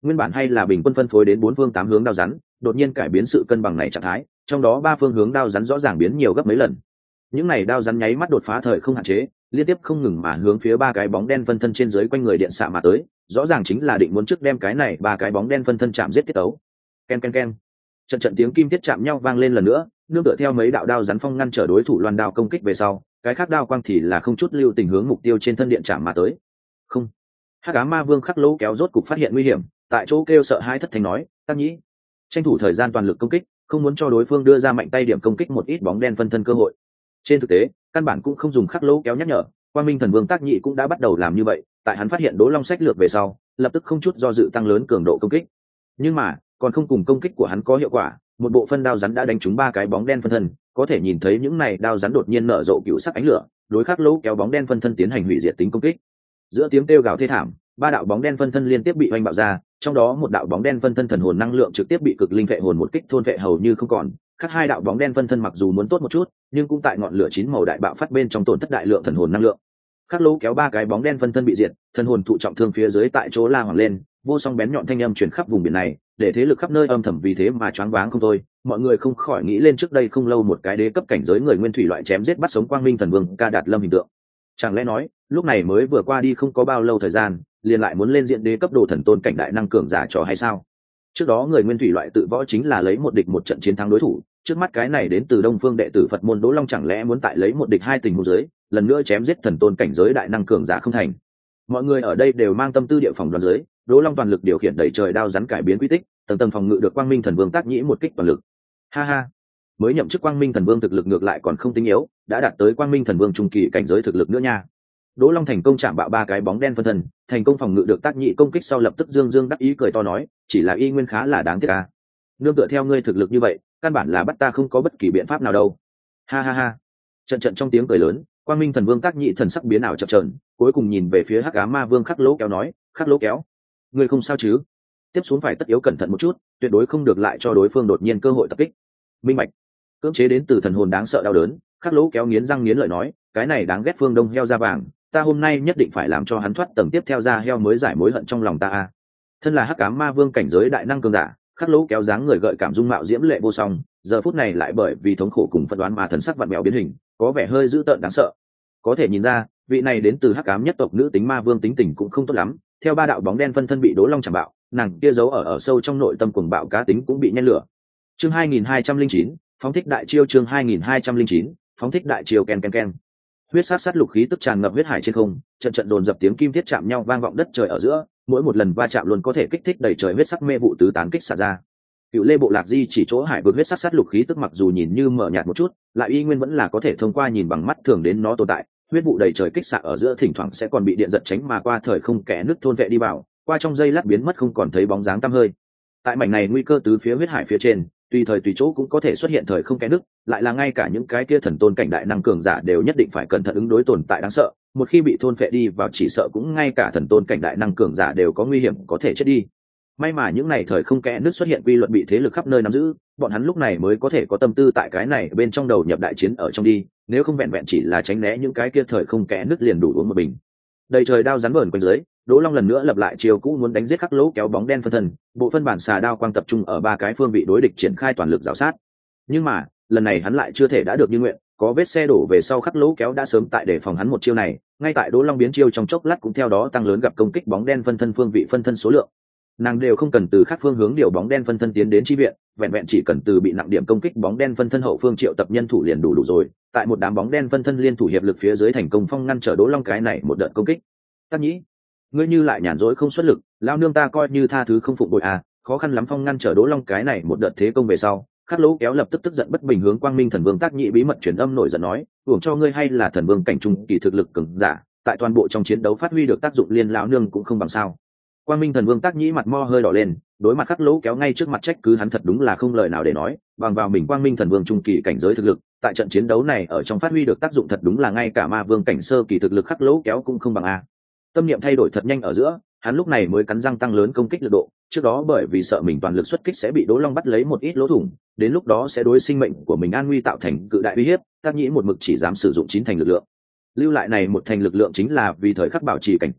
Nguyên bản hay là bình quân phân phối đến 4 phương 8 hướng đao rắn, đột nhiên cải biến sự cân bằng này trạng thái, trong đó 3 phương hướng đao rắn rõ ràng biến nhiều gấp mấy lần. Những này đao rắn nháy mắt đột phá thời không hạn chế, liên tiếp không ngừng mà hướng phía 3 cái bóng đen phân thân trên dưới quanh người điện xạ mà tới, rõ ràng chính là định muốn trước đem cái này 3 cái bóng đen phân thân chạm giết tiết tấu. Ken ken ken. Trận trận tiếng kim thiết chạm nhau vang lên lần nữa, nương tựa theo mấy đạo đao rắn phong ngăn trở đối thủ loan đao công kích về sau, cái khác đao quang thì là không chút lưu tình hướng mục tiêu trên thân điện chạm mà tới. Không. Hắc Ám Ma Vương Khắc Lỗ kéo rốt cục phát hiện nguy hiểm, tại chỗ kêu sợ hãi thất thanh nói, "Tác Nhĩ, tranh thủ thời gian toàn lực công kích, không muốn cho đối phương đưa ra mạnh tay điểm công kích một ít bóng đen phân thân cơ hội." Trên thực tế, căn bản cũng không dùng Khắc Lỗ kéo nhắc nhở, Quang Minh Thần Vương Tác Nhĩ cũng đã bắt đầu làm như vậy, tại hắn phát hiện Đỗ Long sách lược về sau, lập tức không chút do dự tăng lớn cường độ công kích. Nhưng mà, còn không cùng công kích của hắn có hiệu quả, một bộ phân đao rắn đã đánh trúng 3 cái bóng đen phân thân, có thể nhìn thấy những này đao rắn đột nhiên nở rộ cựu sắc ánh lửa, đối Khắc Lỗ kéo bóng đen phân thân tiến hành hủy diệt tính công kích. Giữa tiếng kêu gào thê thảm, 3 đạo bóng đen phân thân liên tiếp bị oanh bạo ra, trong đó một đạo bóng đen phân thân thần hồn năng lượng trực tiếp bị cực linh vệ hồn một kích thôn vệ hầu như không còn, khác 2 đạo bóng đen phân thân mặc dù muốn tốt một chút, nhưng cũng tại ngọn lửa chín màu đại bạo phát bên trong tổn thất đại lượng thần hồn năng lượng. Khắc Lỗ kéo 3 cái bóng đen phân thân bị diệt, thần hồn thụ trọng thương phía dưới tại chỗ la hoàng lên, vô song bén nhọn thanh âm truyền khắp vùng biển này, để thế lực khắp nơi âm thầm vì thế mà choáng váng không thôi. Mọi người không khỏi nghĩ lên trước đây không lâu một cái đế cấp cảnh giới người nguyên thủy loại chém giết bắt sống Quang Minh Thần Vương Ca Đạt Lâm hình tượng. Chẳng lẽ nói, lúc này mới vừa qua đi không có bao lâu thời gian, liền lại muốn lên diện đế cấp đồ thần tôn cảnh đại năng cường giả trò hay sao? Trước đó người nguyên thủy loại tự võ chính là lấy một địch một trận chiến thắng đối thủ, trước mắt cái này đến từ Đông Phương đệ tử Phật môn Đỗ Long chẳng lẽ muốn tại lấy một địch 2 tình huống dưới, lần nữa chém giết thần tôn cảnh giới đại năng cường giả không thành? Mọi người ở đây đều mang tâm tư địa phòng đoán dưới, Đỗ Long toàn lực điều khiển đẩy trời đao rắn cải biến quy tích, tầng tầng phòng ngự được Quang Minh Thần Vương Tác Nhĩ một kích toàn lực. Ha ha, mới nhậm chức Quang Minh Thần Vương thực lực ngược lại còn không tính yếu, đã đạt tới Quang Minh Thần Vương trung kỳ cảnh giới thực lực nữa nha. Đỗ Long thành công chạm bạo 3 cái bóng đen phân thân, thành công phòng ngự được Tác Nhĩ công kích sau lập tức dương dương đắc ý cười to nói, chỉ là y nguyên khá là đáng tiếc à. Nương tựa theo ngươi thực lực như vậy, căn bản là bắt ta không có bất kỳ biện pháp nào đâu. Ha ha ha. Trận trận trong tiếng cười lớn, Quang Minh Thần Vương Tác Nhĩ thần sắc biến ảo chập chờn, cuối cùng nhìn về phía Hắc Ám Ma Vương Khắc Lỗ kéo nói, Khắc Lỗ kéo, ngươi không sao chứ? Tiếp xuống phải tất yếu cẩn thận một chút, tuyệt đối không được lại cho đối phương đột nhiên cơ hội tập kích. Minh bạch. Cưỡng chế đến từ thần hồn đáng sợ đau đớn, Khắc Lỗ kéo nghiến răng nghiến lợi nói, cái này đáng ghét Phương Đông heo da vàng, ta hôm nay nhất định phải làm cho hắn thoát tầng tiếp theo ra heo mới giải mối hận trong lòng ta a. Thân là Hắc Ám Ma Vương cảnh giới đại năng cường giả, Khắc Lỗ kéo dáng người gợi cảm dung mạo diễm lệ vô song, giờ phút này lại bởi vì thống khổ cùng phẫn đoán mà thần sắc vặn vẹo biến hình, có vẻ hơi dữ tợn đáng sợ. Có thể nhìn ra, vị này đến từ Hắc Ám nhất tộc nữ tính ma vương tính tình cũng không tốt lắm, theo 3 đạo bóng đen phân thân bị Đỗ Long chạm bạo, nàng kia giấu ở sâu trong nội tâm cuồng bạo cá tính cũng bị nhen lửa. Chương 2209, phóng thích đại chiêu. Chương 2209, phóng thích đại chiêu. Ken ken ken. Huyết sát sát lục khí tức tràn ngập huyết hải trên không, trận trận dồn dập tiếng kim thiết chạm nhau vang vọng đất trời ở giữa, mỗi một lần va chạm luôn có thể kích thích đầy trời huyết sắc mê vụ tứ tán kích xả ra. Cựu Lê bộ lạc di chỉ chỗ hải vực huyết sát sát lục khí tức mặc dù nhìn như mở nhạt một chút, lại y nguyên vẫn là có thể thông qua nhìn bằng mắt thường đến nó tồn tại. Huyết vụ đầy trời kích xạ ở giữa thỉnh thoảng sẽ còn bị điện giật tránh mà qua thời không kẽ nứt thôn vệ đi vào, qua trong giây lát biến mất không còn thấy bóng dáng tăm hơi. Tại mảnh này nguy cơ tứ phía huyết hải phía trên, tùy thời tùy chỗ cũng có thể xuất hiện thời không kẽ nứt, lại là ngay cả những cái kia thần tôn cảnh đại năng cường giả đều nhất định phải cẩn thận ứng đối tồn tại đáng sợ, một khi bị thôn phệ đi vào chỉ sợ cũng ngay cả thần tôn cảnh đại năng cường giả đều có nguy hiểm có thể chết đi. May mà những này thời không kẽ nứt xuất hiện quy luật bị thế lực khắp nơi nắm giữ, bọn hắn lúc này mới có thể có tâm tư tại cái này bên trong đầu nhập đại chiến ở trong đi, nếu không vẹn vẹn chỉ là tránh né những cái kia thời không kẽ nứt liền đủ uống một bình. Đầy trời đao rắn vờn quanh dưới, Đỗ Long lần nữa lập lại chiều cũ muốn đánh giết Khắc Lỗ kéo bóng đen phân thân, bộ phân bản xà đao quang tập trung ở 3 cái phương vị đối địch triển khai toàn lực rào sát. Nhưng mà, lần này hắn lại chưa thể đã được như nguyện, có vết xe đổ về sau Khắc Lỗ kéo đã sớm tại để phòng hắn một chiêu này, ngay tại Đỗ Long biến chiêu trong chốc lát cũng theo đó tăng lớn gặp công kích bóng đen phân thân phương vị phân thân số lượng. Nàng đều không cần từ khác phương hướng điều bóng đen phân thân tiến đến chi viện, vẹn vẹn chỉ cần từ bị nặng điểm công kích bóng đen phân thân hậu phương triệu tập nhân thủ liền đủ rồi. Tại một đám bóng đen phân thân liên thủ hiệp lực phía dưới thành công phong ngăn trở Đỗ Long cái này một đợt công kích. Tác Nhĩ, ngươi như lại nhàn rỗi không xuất lực, lao nương ta coi như tha thứ không phụng bội à? Khó khăn lắm phong ngăn trở Đỗ Long cái này một đợt thế công về sau, Khắc Lỗ kéo lập tức tức giận bất bình hướng Quang Minh Thần Vương Tác Nhĩ bí mật truyền âm nổi giận nói, hưởng cho ngươi hay là thần vương cảnh trung kỳ thực lực cường giả, tại toàn bộ trong chiến đấu phát huy được tác dụng liên lão nương cũng không bằng sao. Quang Minh Thần Vương Tác Nhĩ mặt mo hơi đỏ lên, đối mặt Khắc Lỗ kéo ngay trước mặt trách cứ hắn thật đúng là không lời nào để nói, bằng vào mình Quang Minh Thần Vương trung kỳ cảnh giới thực lực, tại trận chiến đấu này ở trong phát huy được tác dụng thật đúng là ngay cả Ma Vương cảnh sơ kỳ thực lực Khắc Lỗ kéo cũng không bằng a. Tâm niệm thay đổi thật nhanh ở giữa, hắn lúc này mới cắn răng tăng lớn công kích lực độ, trước đó bởi vì sợ mình toàn lực xuất kích sẽ bị Đỗ Long bắt lấy một ít lỗ thủng, đến lúc đó sẽ đối sinh mệnh của mình an nguy tạo thành cự đại uy hiếp, Tác Nhĩ một mực chỉ dám sử dụng 9 thành lực lượng. Lưu lại này một thành lực lượng chính là vì thời khắc bảo trì cảnh giác,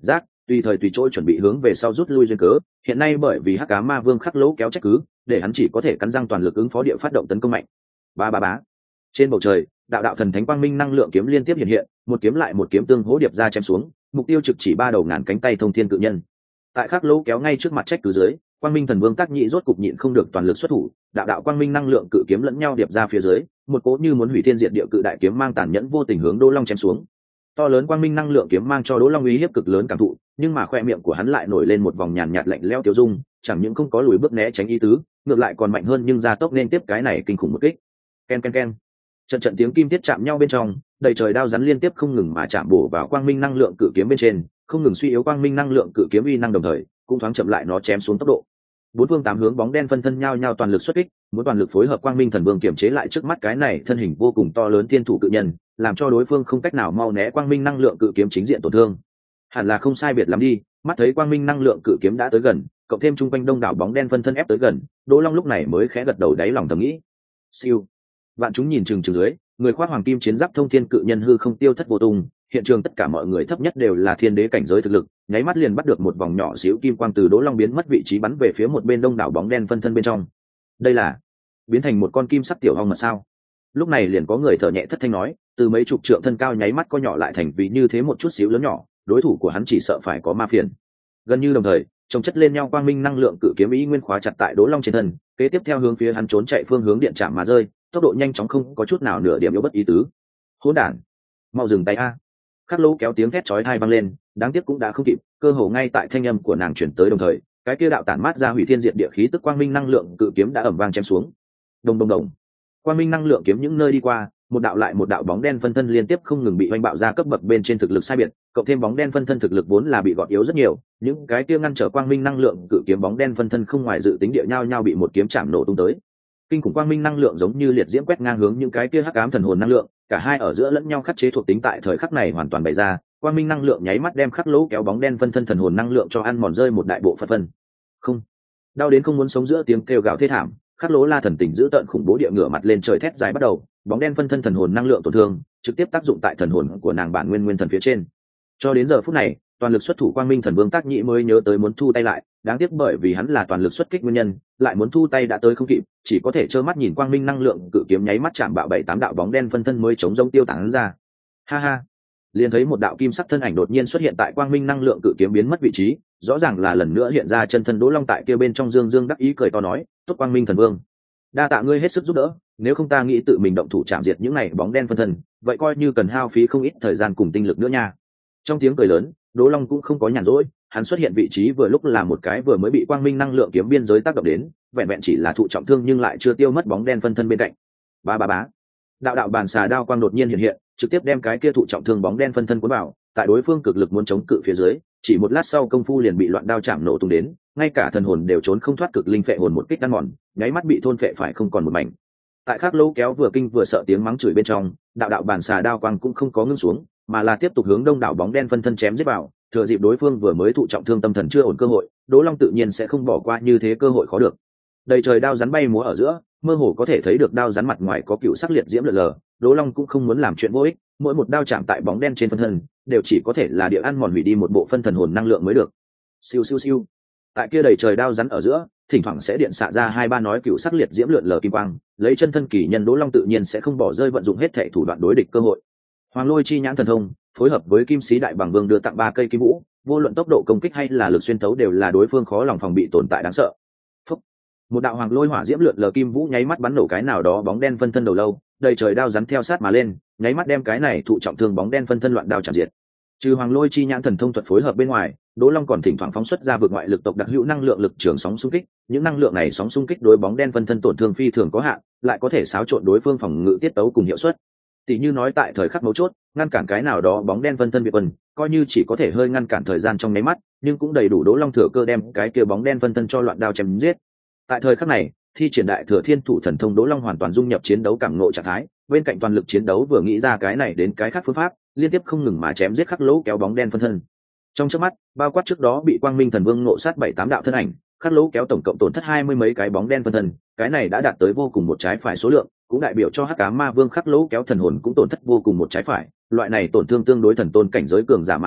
tùy thời tùy chỗ chuẩn bị hướng về sau rút lui duyên cớ. Hiện nay bởi vì hắc ám ma vương khắc lỗ kéo trách cứ, để hắn chỉ có thể cắn răng toàn lực ứng phó địa phát động tấn công mạnh. Ba ba bá. Trên bầu trời, đạo đạo thần thánh quang minh năng lượng kiếm liên tiếp hiện hiện, một kiếm lại một kiếm tương hỗ điệp ra chém xuống, mục tiêu trực chỉ ba đầu ngàn cánh tay thông thiên cự nhân. Tại khắc lỗ kéo ngay trước mặt trách cứ dưới, quang minh thần vương tác nhị rốt cục nhịn không được toàn lực xuất thủ, đạo đạo quang minh năng lượng cự kiếm lẫn nhau điệp ra phía dưới, một cỗ như muốn hủy thiên diệt địa cự đại kiếm mang tàn nhẫn vô tình hướng Đỗ Long chém xuống. To lớn quang minh năng lượng kiếm mang cho Đỗ Long uy hiếp cực lớn cảm thụ, nhưng mà khoe miệng của hắn lại nổi lên một vòng nhàn nhạt lạnh lẽo tiêu dung, chẳng những không có lùi bước né tránh ý tứ, ngược lại còn mạnh hơn nhưng gia tốc nên tiếp cái này kinh khủng một kích. Ken ken ken. Trận trận tiếng kim thiết chạm nhau bên trong, đầy trời đao rắn liên tiếp không ngừng mà chạm bổ vào quang minh năng lượng cự kiếm bên trên, không ngừng suy yếu quang minh năng lượng cự kiếm uy năng, đồng thời cũng thoáng chậm lại nó chém xuống tốc độ. Bốn phương tám hướng bóng đen phân thân nhau nhau toàn lực xuất kích, muốn toàn lực phối hợp quang minh thần vương kiểm chế lại trước mắt cái này thân hình vô cùng to lớn thiên thủ cự nhân, làm cho đối phương không cách nào mau né quang minh năng lượng cự kiếm chính diện tổn thương. Hẳn là không sai biệt lắm đi, mắt thấy quang minh năng lượng cự kiếm đã tới gần, cộng thêm chung quanh đông đảo bóng đen phân thân ép tới gần, Đỗ Long lúc này mới khẽ gật đầu đáy lòng thầm nghĩ. Siêu. Vạn chúng nhìn chừng chừng dưới, người khoác hoàng kim chiến giáp thông thiên cự nhân hư không tiêu thất vô tung, hiện trường tất cả mọi người thấp nhất đều là thiên đế cảnh giới thực lực, nháy mắt liền bắt được một vòng nhỏ xíu kim quang từ Đỗ Long biến mất vị trí bắn về phía một bên đông đảo bóng đen phân thân bên trong. Đây là biến thành một con kim sắc tiểu ong mà sao? Lúc này liền có người thở nhẹ thất thanh nói, từ mấy chục trượng thân cao nháy mắt co nhỏ lại thành vì như thế một chút xíu lớn nhỏ, đối thủ của hắn chỉ sợ phải có ma phiền. Gần như đồng thời, chồng chất lên nhau quang minh năng lượng cự kiếm ý nguyên khóa chặt tại Đỗ Long trên thân, kế tiếp theo hướng phía hắn trốn chạy phương hướng điện chạm mà rơi, tốc độ nhanh chóng không có chút nào nửa điểm yếu bất ý tứ. Hỗn đản, mau dừng tay a! Khắc Lỗ kéo tiếng thét chói tai vang lên, đáng tiếc cũng đã không kịp, cơ hồ ngay tại thanh âm của nàng chuyển tới đồng thời, cái kia đạo tản mát ra hủy thiên diệt địa khí tức quang minh năng lượng cự kiếm đã ầm vang chém xuống. Đồng đồng đồng. Quang minh năng lượng kiếm những nơi đi qua, một đạo lại một đạo bóng đen phân thân liên tiếp không ngừng bị oanh bạo ra cấp bậc bên trên thực lực sai biệt, cộng thêm bóng đen phân thân thực lực vốn là bị gọt yếu rất nhiều, những cái kia ngăn trở quang minh năng lượng cự kiếm bóng đen phân thân không ngoài dự tính địa nhau nhau bị một kiếm chạm nổ tung tới. Kinh khủng quang minh năng lượng giống như liệt diễm quét ngang hướng những cái kia hắc ám thần hồn năng lượng, cả hai ở giữa lẫn nhau khắc chế thuộc tính tại thời khắc này hoàn toàn bày ra, quang minh năng lượng nháy mắt đem Khắc Lỗ kéo bóng đen phân thân thần hồn năng lượng cho ăn mòn rơi một đại bộ phận phân. Không, đau đến không muốn sống giữa tiếng kêu gào thê thảm, Khắc Lỗ la thần tình dữ tợn khủng bố địa ngửa mặt lên trời thét dài bắt đầu, bóng đen phân thân thần hồn năng lượng tổn thương, trực tiếp tác dụng tại thần hồn của nàng bản nguyên nguyên thần phía trên. Cho đến giờ phút này, toàn lực xuất thủ quang minh thần vương Tác Nhĩ mới nhớ tới muốn thu tay lại, đáng tiếc bởi vì hắn là toàn lực xuất kích nguyên nhân, lại muốn thu tay đã tới không kịp, chỉ có thể trơ mắt nhìn quang minh năng lượng cự kiếm nháy mắt chạm bạo 7-8 đạo bóng đen phân thân mới chống rông tiêu tán ra. Ha ha, liền thấy một đạo kim sắc thân ảnh đột nhiên xuất hiện tại quang minh năng lượng cự kiếm biến mất vị trí, rõ ràng là lần nữa hiện ra chân thân Đỗ Long tại kia bên trong dương dương đắc ý cười to nói, tốt quang minh thần vương, đa tạ ngươi hết sức giúp đỡ, nếu không ta nghĩ tự mình động thủ chạm diệt những này bóng đen phân thân, vậy coi như cần hao phí không ít thời gian cùng tinh lực nữa nha. Trong tiếng cười lớn, Đỗ Long cũng không có nhàn rỗi, hắn xuất hiện vị trí vừa lúc là một cái vừa mới bị quang minh năng lượng kiếm biên giới tác động đến, vẹn vẹn chỉ là thụ trọng thương nhưng lại chưa tiêu mất bóng đen phân thân bên cạnh. Ba ba bá, đạo đạo bàn xà đao quang đột nhiên hiện hiện, trực tiếp đem cái kia thụ trọng thương bóng đen phân thân cuốn vào, tại đối phương cực lực muốn chống cự phía dưới, chỉ một lát sau công phu liền bị loạn đao chạm nổ tung đến, ngay cả thần hồn đều trốn không thoát cực linh phệ hồn một kích ăn mòn, nháy mắt bị thôn phệ phải không còn một mảnh. Tại Khắc Lỗ kéo vừa kinh vừa sợ tiếng mắng chửi bên trong, đạo đạo bàn xà đao quang cũng không có ngưng xuống, mà là tiếp tục hướng đông đảo bóng đen phân thân chém giết vào, thừa dịp đối phương vừa mới thụ trọng thương tâm thần chưa ổn cơ hội, Đỗ Long tự nhiên sẽ không bỏ qua như thế cơ hội khó được. Đầy trời đao rắn bay múa ở giữa, mơ hồ có thể thấy được đao rắn mặt ngoài có cựu sắc liệt diễm lờ lờ, Đỗ Long cũng không muốn làm chuyện vô ích, mỗi một đao chạm tại bóng đen trên phân thân, đều chỉ có thể là địa ăn mòn hủy đi một bộ phân thần hồn năng lượng mới được. Siêu siêu siêu. Tại kia đầy trời đao rắn ở giữa, thỉnh thoảng sẽ điện xạ ra 2-3 nói cựu sắc liệt diễm lượn lờ kim quang, lấy chân thân kỳ nhân Đỗ Long tự nhiên sẽ không bỏ rơi vận dụng hết thảy thủ đoạn đối địch cơ hội. Hoàng Lôi chi nhãn thần thông, phối hợp với Kim Sĩ Đại Bàng Vương đưa tặng 3 cây kim vũ, vô luận tốc độ công kích hay là lực xuyên thấu đều là đối phương khó lòng phòng bị tồn tại đáng sợ. Phúc. Một đạo hoàng lôi hỏa diễm lượn lờ kim vũ nháy mắt bắn nổ cái nào đó bóng đen phân thân đầu lâu, đầy trời đao rắn theo sát mà lên, nháy mắt đem cái này thụ trọng thương bóng đen phân thân loạn đao chạm diệt. Trừ Hoàng Lôi chi nhãn thần thông thuật phối hợp bên ngoài, Đỗ Long còn thỉnh thoảng phóng xuất ra vượt ngoại lực tộc đặc hữu năng lượng lực trường sóng xung kích, những năng lượng này sóng xung kích đối bóng đen phân thân tổn thương phi thường có hạn, lại có thể xáo trộn đối phương phòng ngự tiết tấu cùng hiệu suất. Tỷ như nói tại thời khắc mấu chốt, ngăn cản cái nào đó bóng đen phân thân bị quân, coi như chỉ có thể hơi ngăn cản thời gian trong nháy mắt, nhưng cũng đầy đủ Đỗ Long thừa cơ đem cái kia bóng đen phân thân cho loạn đao chém giết. Tại thời khắc này, thi triển đại thừa thiên thủ thần thông Đỗ Long hoàn toàn dung nhập chiến đấu cảm ngộ trạng thái, bên cạnh toàn lực chiến đấu vừa nghĩ ra cái này đến cái khác phương pháp, liên tiếp không ngừng mà chém giết Khắc Lỗ kéo bóng đen phân thân. Trong chớp mắt, bao quát trước đó bị Quang Minh Thần Vương ngộ sát 7-8 đạo thân ảnh, Khắc Lỗ kéo tổng cộng tổn thất 20 mấy cái bóng đen phân thân, cái này đã đạt tới vô cùng một trái phải số lượng, cũng đại biểu cho Hắc Ám Ma Vương Khắc Lỗ kéo thần hồn cũng tổn thất vô cùng một trái phải, loại này tổn thương tương đối thần tôn cảnh giới cường giả mà nói,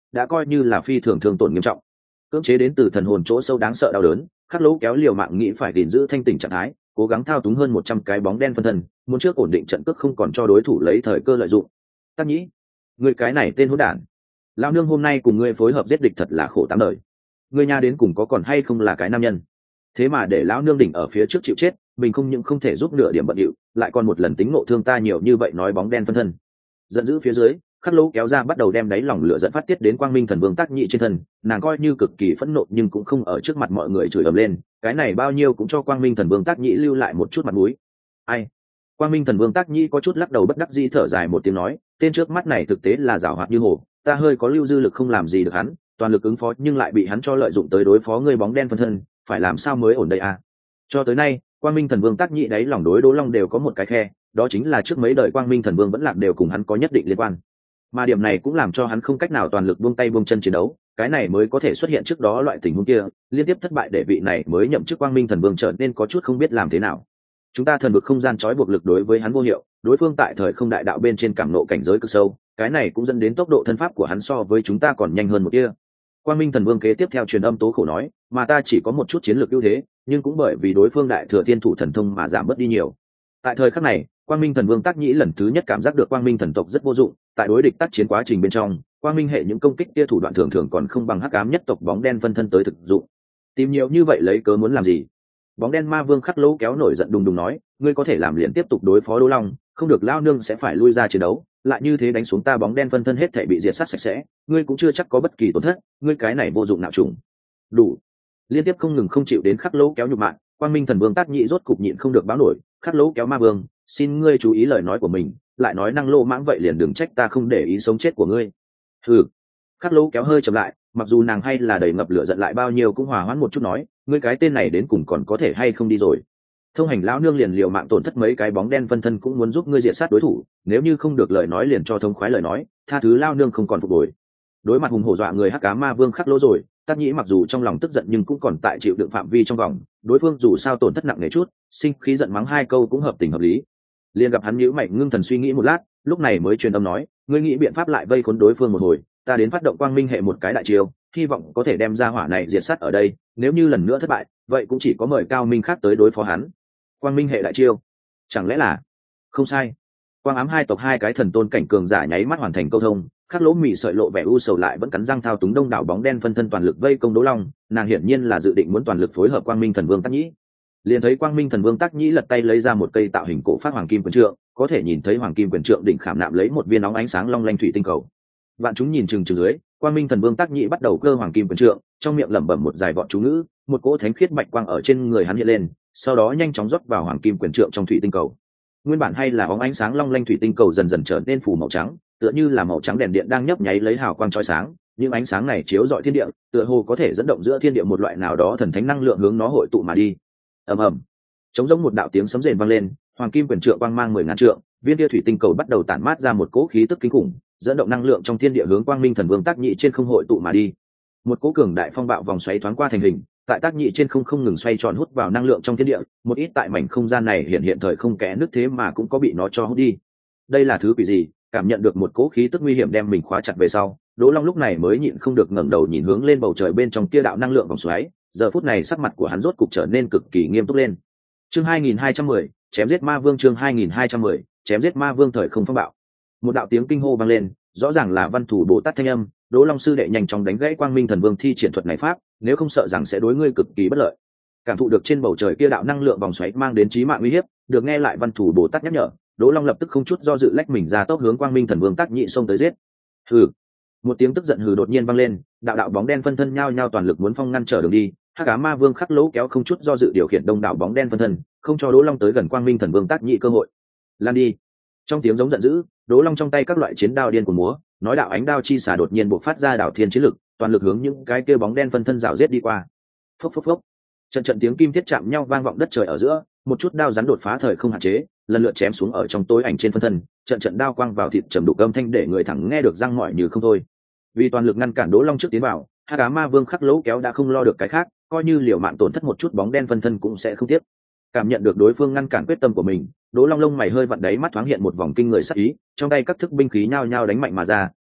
đã coi như là phi thường thương tổn nghiêm trọng. Cưỡng chế đến từ thần hồn chỗ sâu đáng sợ đau đớn, Khắc Lỗ kéo liều mạng nghĩ phải gìn giữ thanh tỉnh trạng thái, cố gắng thao túng hơn 100 cái bóng đen phân thân, muốn trước ổn định trận cước không còn cho đối thủ lấy thời cơ lợi dụng. Tác Nhĩ, ngươi cái này tên hỗn đản, lão nương hôm nay cùng ngươi phối hợp giết địch thật là khổ tám đời. Ngươi nha đến cùng có còn hay không là cái nam nhân? Thế mà để lão nương đỉnh ở phía trước chịu chết, mình không những không thể giúp nửa điểm bận điệu, lại còn một lần tính ngộ thương ta nhiều như vậy, nói bóng đen phân thân. Giận dữ phía dưới, Khắc Lỗ kéo ra bắt đầu đem đáy lòng lửa dẫn phát tiết đến Quang Minh Thần Vương Tác Nhĩ trên thân, nàng coi như cực kỳ phẫn nộ nhưng cũng không ở trước mặt mọi người chửi ầm lên, cái này bao nhiêu cũng cho Quang Minh Thần Vương Tác Nhĩ lưu lại một chút mặt mũi. Ai? Quang Minh Thần Vương Tác Nhĩ có chút lắc đầu bất đắc dĩ thở dài một tiếng nói, tên trước mắt này thực tế là giàu hoạt như hổ, ta hơi có lưu dư lực không làm gì được hắn, toàn lực ứng phó nhưng lại bị hắn cho lợi dụng tới đối phó người bóng đen phân thân, phải làm sao mới ổn đây à? Cho tới nay, Quang Minh Thần Vương Tác Nhĩ đáy lòng đối Đỗ Long đều có một cái khe, đó chính là trước mấy đời Quang Minh Thần Vương vẫn lạc đều cùng hắn có nhất định liên quan. Mà điểm này cũng làm cho hắn không cách nào toàn lực buông tay buông chân chiến đấu, cái này mới có thể xuất hiện trước đó loại tình huống kia, liên tiếp thất bại để vị này mới nhậm chức Quang Minh Thần Vương trở nên có chút không biết làm thế nào. Chúng ta thần vực không gian trói buộc lực đối với hắn vô hiệu, đối phương tại thời không đại đạo bên trên cảm nộ cảnh giới cực sâu, cái này cũng dẫn đến tốc độ thân pháp của hắn so với chúng ta còn nhanh hơn một kia. Quang Minh Thần Vương kế tiếp theo truyền âm tố khổ nói, mà ta chỉ có một chút chiến lược ưu thế, nhưng cũng bởi vì đối phương đại thừa thiên thủ thần thông mà giảm bớt đi nhiều. Tại thời khắc này, Quang Minh Thần Vương Tác Nhĩ lần thứ nhất cảm giác được Quang Minh thần tộc rất vô dụng, tại đối địch tác chiến quá trình bên trong, Quang Minh hệ những công kích kia thủ đoạn thường thường còn không bằng hắc ám nhất tộc bóng đen phân thân tới thực dụng. Tìm nhiều như vậy lấy cớ muốn làm gì? Bóng đen ma vương Khắc Lỗ kéo nổi giận đùng đùng nói, ngươi có thể làm liền tiếp tục đối phó Đỗ Long, không được lao nương sẽ phải lui ra chiến đấu, lại như thế đánh xuống ta bóng đen phân thân hết thảy bị diệt sát sạch sẽ, ngươi cũng chưa chắc có bất kỳ tổn thất, ngươi cái này vô dụng nạo trùng. Đủ. Liên tiếp không ngừng không chịu đến Khắc Lỗ kéo nhục mạ, Quang Minh Thần Vương Tác Nhĩ rốt cục nhịn không được báo nổi, Khắc Lỗ kéo ma vương, xin ngươi chú ý lời nói của mình, lại nói năng lô mãng vậy liền đừng trách ta không để ý sống chết của ngươi. Hừ. Khắc Lỗ kéo hơi chậm lại, mặc dù nàng hay là đầy ngập lửa giận lại bao nhiêu cũng hòa hoãn một chút nói, ngươi cái tên này đến cùng còn có thể hay không đi rồi. Thông hành lão nương liền liều mạng tổn thất mấy cái bóng đen phân thân cũng muốn giúp ngươi diệt sát đối thủ, nếu như không được lời nói liền cho thông khoái lời nói, tha thứ lao nương không còn phục hồi. Đối mặt hùng hổ dọa người hắc ám ma vương Khắc Lỗ rồi, Tác Nhĩ mặc dù trong lòng tức giận nhưng cũng còn tại chịu đựng phạm vi trong vòng, đối phương dù sao tổn thất nặng nề chút, sinh khí giận mắng hai câu cũng hợp tình hợp lý. Liền gặp hắn nhíu mày ngưng thần suy nghĩ một lát, lúc này mới truyền âm nói, ngươi nghĩ biện pháp lại vây khốn đối phương một hồi, ta đến phát động Quang Minh hệ một cái đại chiêu, hy vọng có thể đem ra hỏa này diệt sát ở đây, nếu như lần nữa thất bại, vậy cũng chỉ có mời Cao Minh khác tới đối phó hắn. Quang Minh hệ đại chiêu, chẳng lẽ là? Không sai. Quang ám hai tộc hai cái thần tôn cảnh cường giả nháy mắt hoàn thành câu thông, Khắc Lỗ mỉ sợi lộ vẻ u sầu lại vẫn cắn răng thao túng đông đảo bóng đen phân thân toàn lực vây công Đỗ Long, nàng hiển nhiên là dự định muốn toàn lực phối hợp Quang Minh Thần Vương Tác Nhĩ. Liền thấy Quang Minh Thần Vương Tác Nhĩ lật tay lấy ra một cây tạo hình cổ phát hoàng kim quyền trượng, có thể nhìn thấy hoàng kim quyền trượng đỉnh khảm nạm lấy một viên óng ánh sáng long lanh thủy tinh cầu. Vạn chúng nhìn chừng chừng dưới, Quang Minh Thần Vương Tác Nhĩ bắt đầu cơ hoàng kim quyền trượng, trong miệng lẩm bẩm một dài vọt chú ngữ, một cỗ thánh khiết bạch quang ở trên người hắn hiện lên, sau đó nhanh chóng rót vào hoàng kim quyền trượng trong thủy tinh cầu. Nguyên bản hay là óng ánh sáng long lanh thủy tinh cầu dần dần trở nên phủ màu trắng, tựa như là màu trắng đèn điện đang nhấp nháy lấy hào quang chói sáng, những ánh sáng này chiếu rọi thiên địa, tựa hồ có thể dẫn động giữa thiên địa một loại nào đó thần thánh năng lượng hướng nó hội tụ mà đi. Ầm ầm. Trống giống một đạo tiếng sấm rền vang lên, hoàng kim quyền trượng quang mang 10.000 trượng, viên kia thủy tinh cầu bắt đầu tản mát ra một cỗ khí tức kinh khủng, dẫn động năng lượng trong thiên địa hướng Quang Minh Thần Vương Tác Nhĩ trên không hội tụ mà đi. Một cỗ cường đại phong bạo vòng xoáy thoáng qua thành hình, tại Tác Nhĩ trên không ngừng xoay tròn hút vào năng lượng trong thiên địa, một ít tại mảnh không gian này hiện thời không kẽ nứt thế mà cũng có bị nó cho hút đi. Đây là thứ quỷ gì? Cảm nhận được một cỗ khí tức nguy hiểm đem mình khóa chặt về sau, Đỗ Long lúc này mới nhịn không được ngẩng đầu nhìn hướng lên bầu trời bên trong kia đạo năng lượng vòng xoáy, giờ phút này sắc mặt của hắn rốt cục trở nên cực kỳ nghiêm túc lên. Chương 2210, chém giết ma vương. Chương 2210, chém giết ma vương thời không phong bạo. Một đạo tiếng kinh hô vang lên, rõ ràng là Văn Thủ Bồ Tát thanh âm. Đỗ Long sư đệ nhanh chóng đánh gãy Quang Minh Thần Vương thi triển thuật này pháp, nếu không sợ rằng sẽ đối ngươi cực kỳ bất lợi. Cảm thụ được trên bầu trời kia đạo năng lượng vòng xoáy mang đến chí mạng uy hiếp, được nghe lại Văn Thủ Bồ Tát nhắc nhở, Đỗ Long lập tức không chút do dự lách mình ra tốc hướng Quang Minh Thần Vương Tác Nhĩ xông tới giết. Hừ. Một tiếng tức giận hừ đột nhiên vang lên, đạo đạo bóng đen phân thân nhao nhao toàn lực muốn phong ngăn trở đường đi, hắc ám ma vương Khắc Lỗ kéo không chút do dự điều khiển đông đảo bóng đen phân thân, không cho Đỗ Long tới gần Quang Minh Thần Vương Tác Nhĩ cơ hội. Lan đi. Trong tiếng giống giận dữ, Đỗ Long trong tay các loại chiến đao điên cuồng múa, nói đạo ánh đao chi xả đột nhiên bộc phát ra đảo thiên chiến lực, toàn lực hướng những cái kia bóng đen phân thân rào giết đi qua. Phốc phốc phốc. Trận trận tiếng kim thiết chạm nhau vang vọng đất trời ở giữa, một chút đao rắn đột phá thời không hạn chế, lần lượt chém xuống ở trong tối ảnh trên phân thân, trận trận đao quang vào thịt trầm đục âm thanh để người thẳng nghe được răng mỏi như không thôi. Vì toàn lực ngăn cản Đỗ Long trước tiến vào, hắc ám ma vương Khắc Lỗ kéo đã không lo được cái khác, coi như liều mạng tổn thất một chút bóng đen phân thân cũng sẽ không tiếc. Cảm nhận được đối phương ngăn cản quyết tâm của mình, Đỗ Long lông mày hơi vặn, đáy mắt thoáng hiện một vòng kinh người sắc ý, trong tay các thức binh khí nhao nhao đánh mạnh mà ra,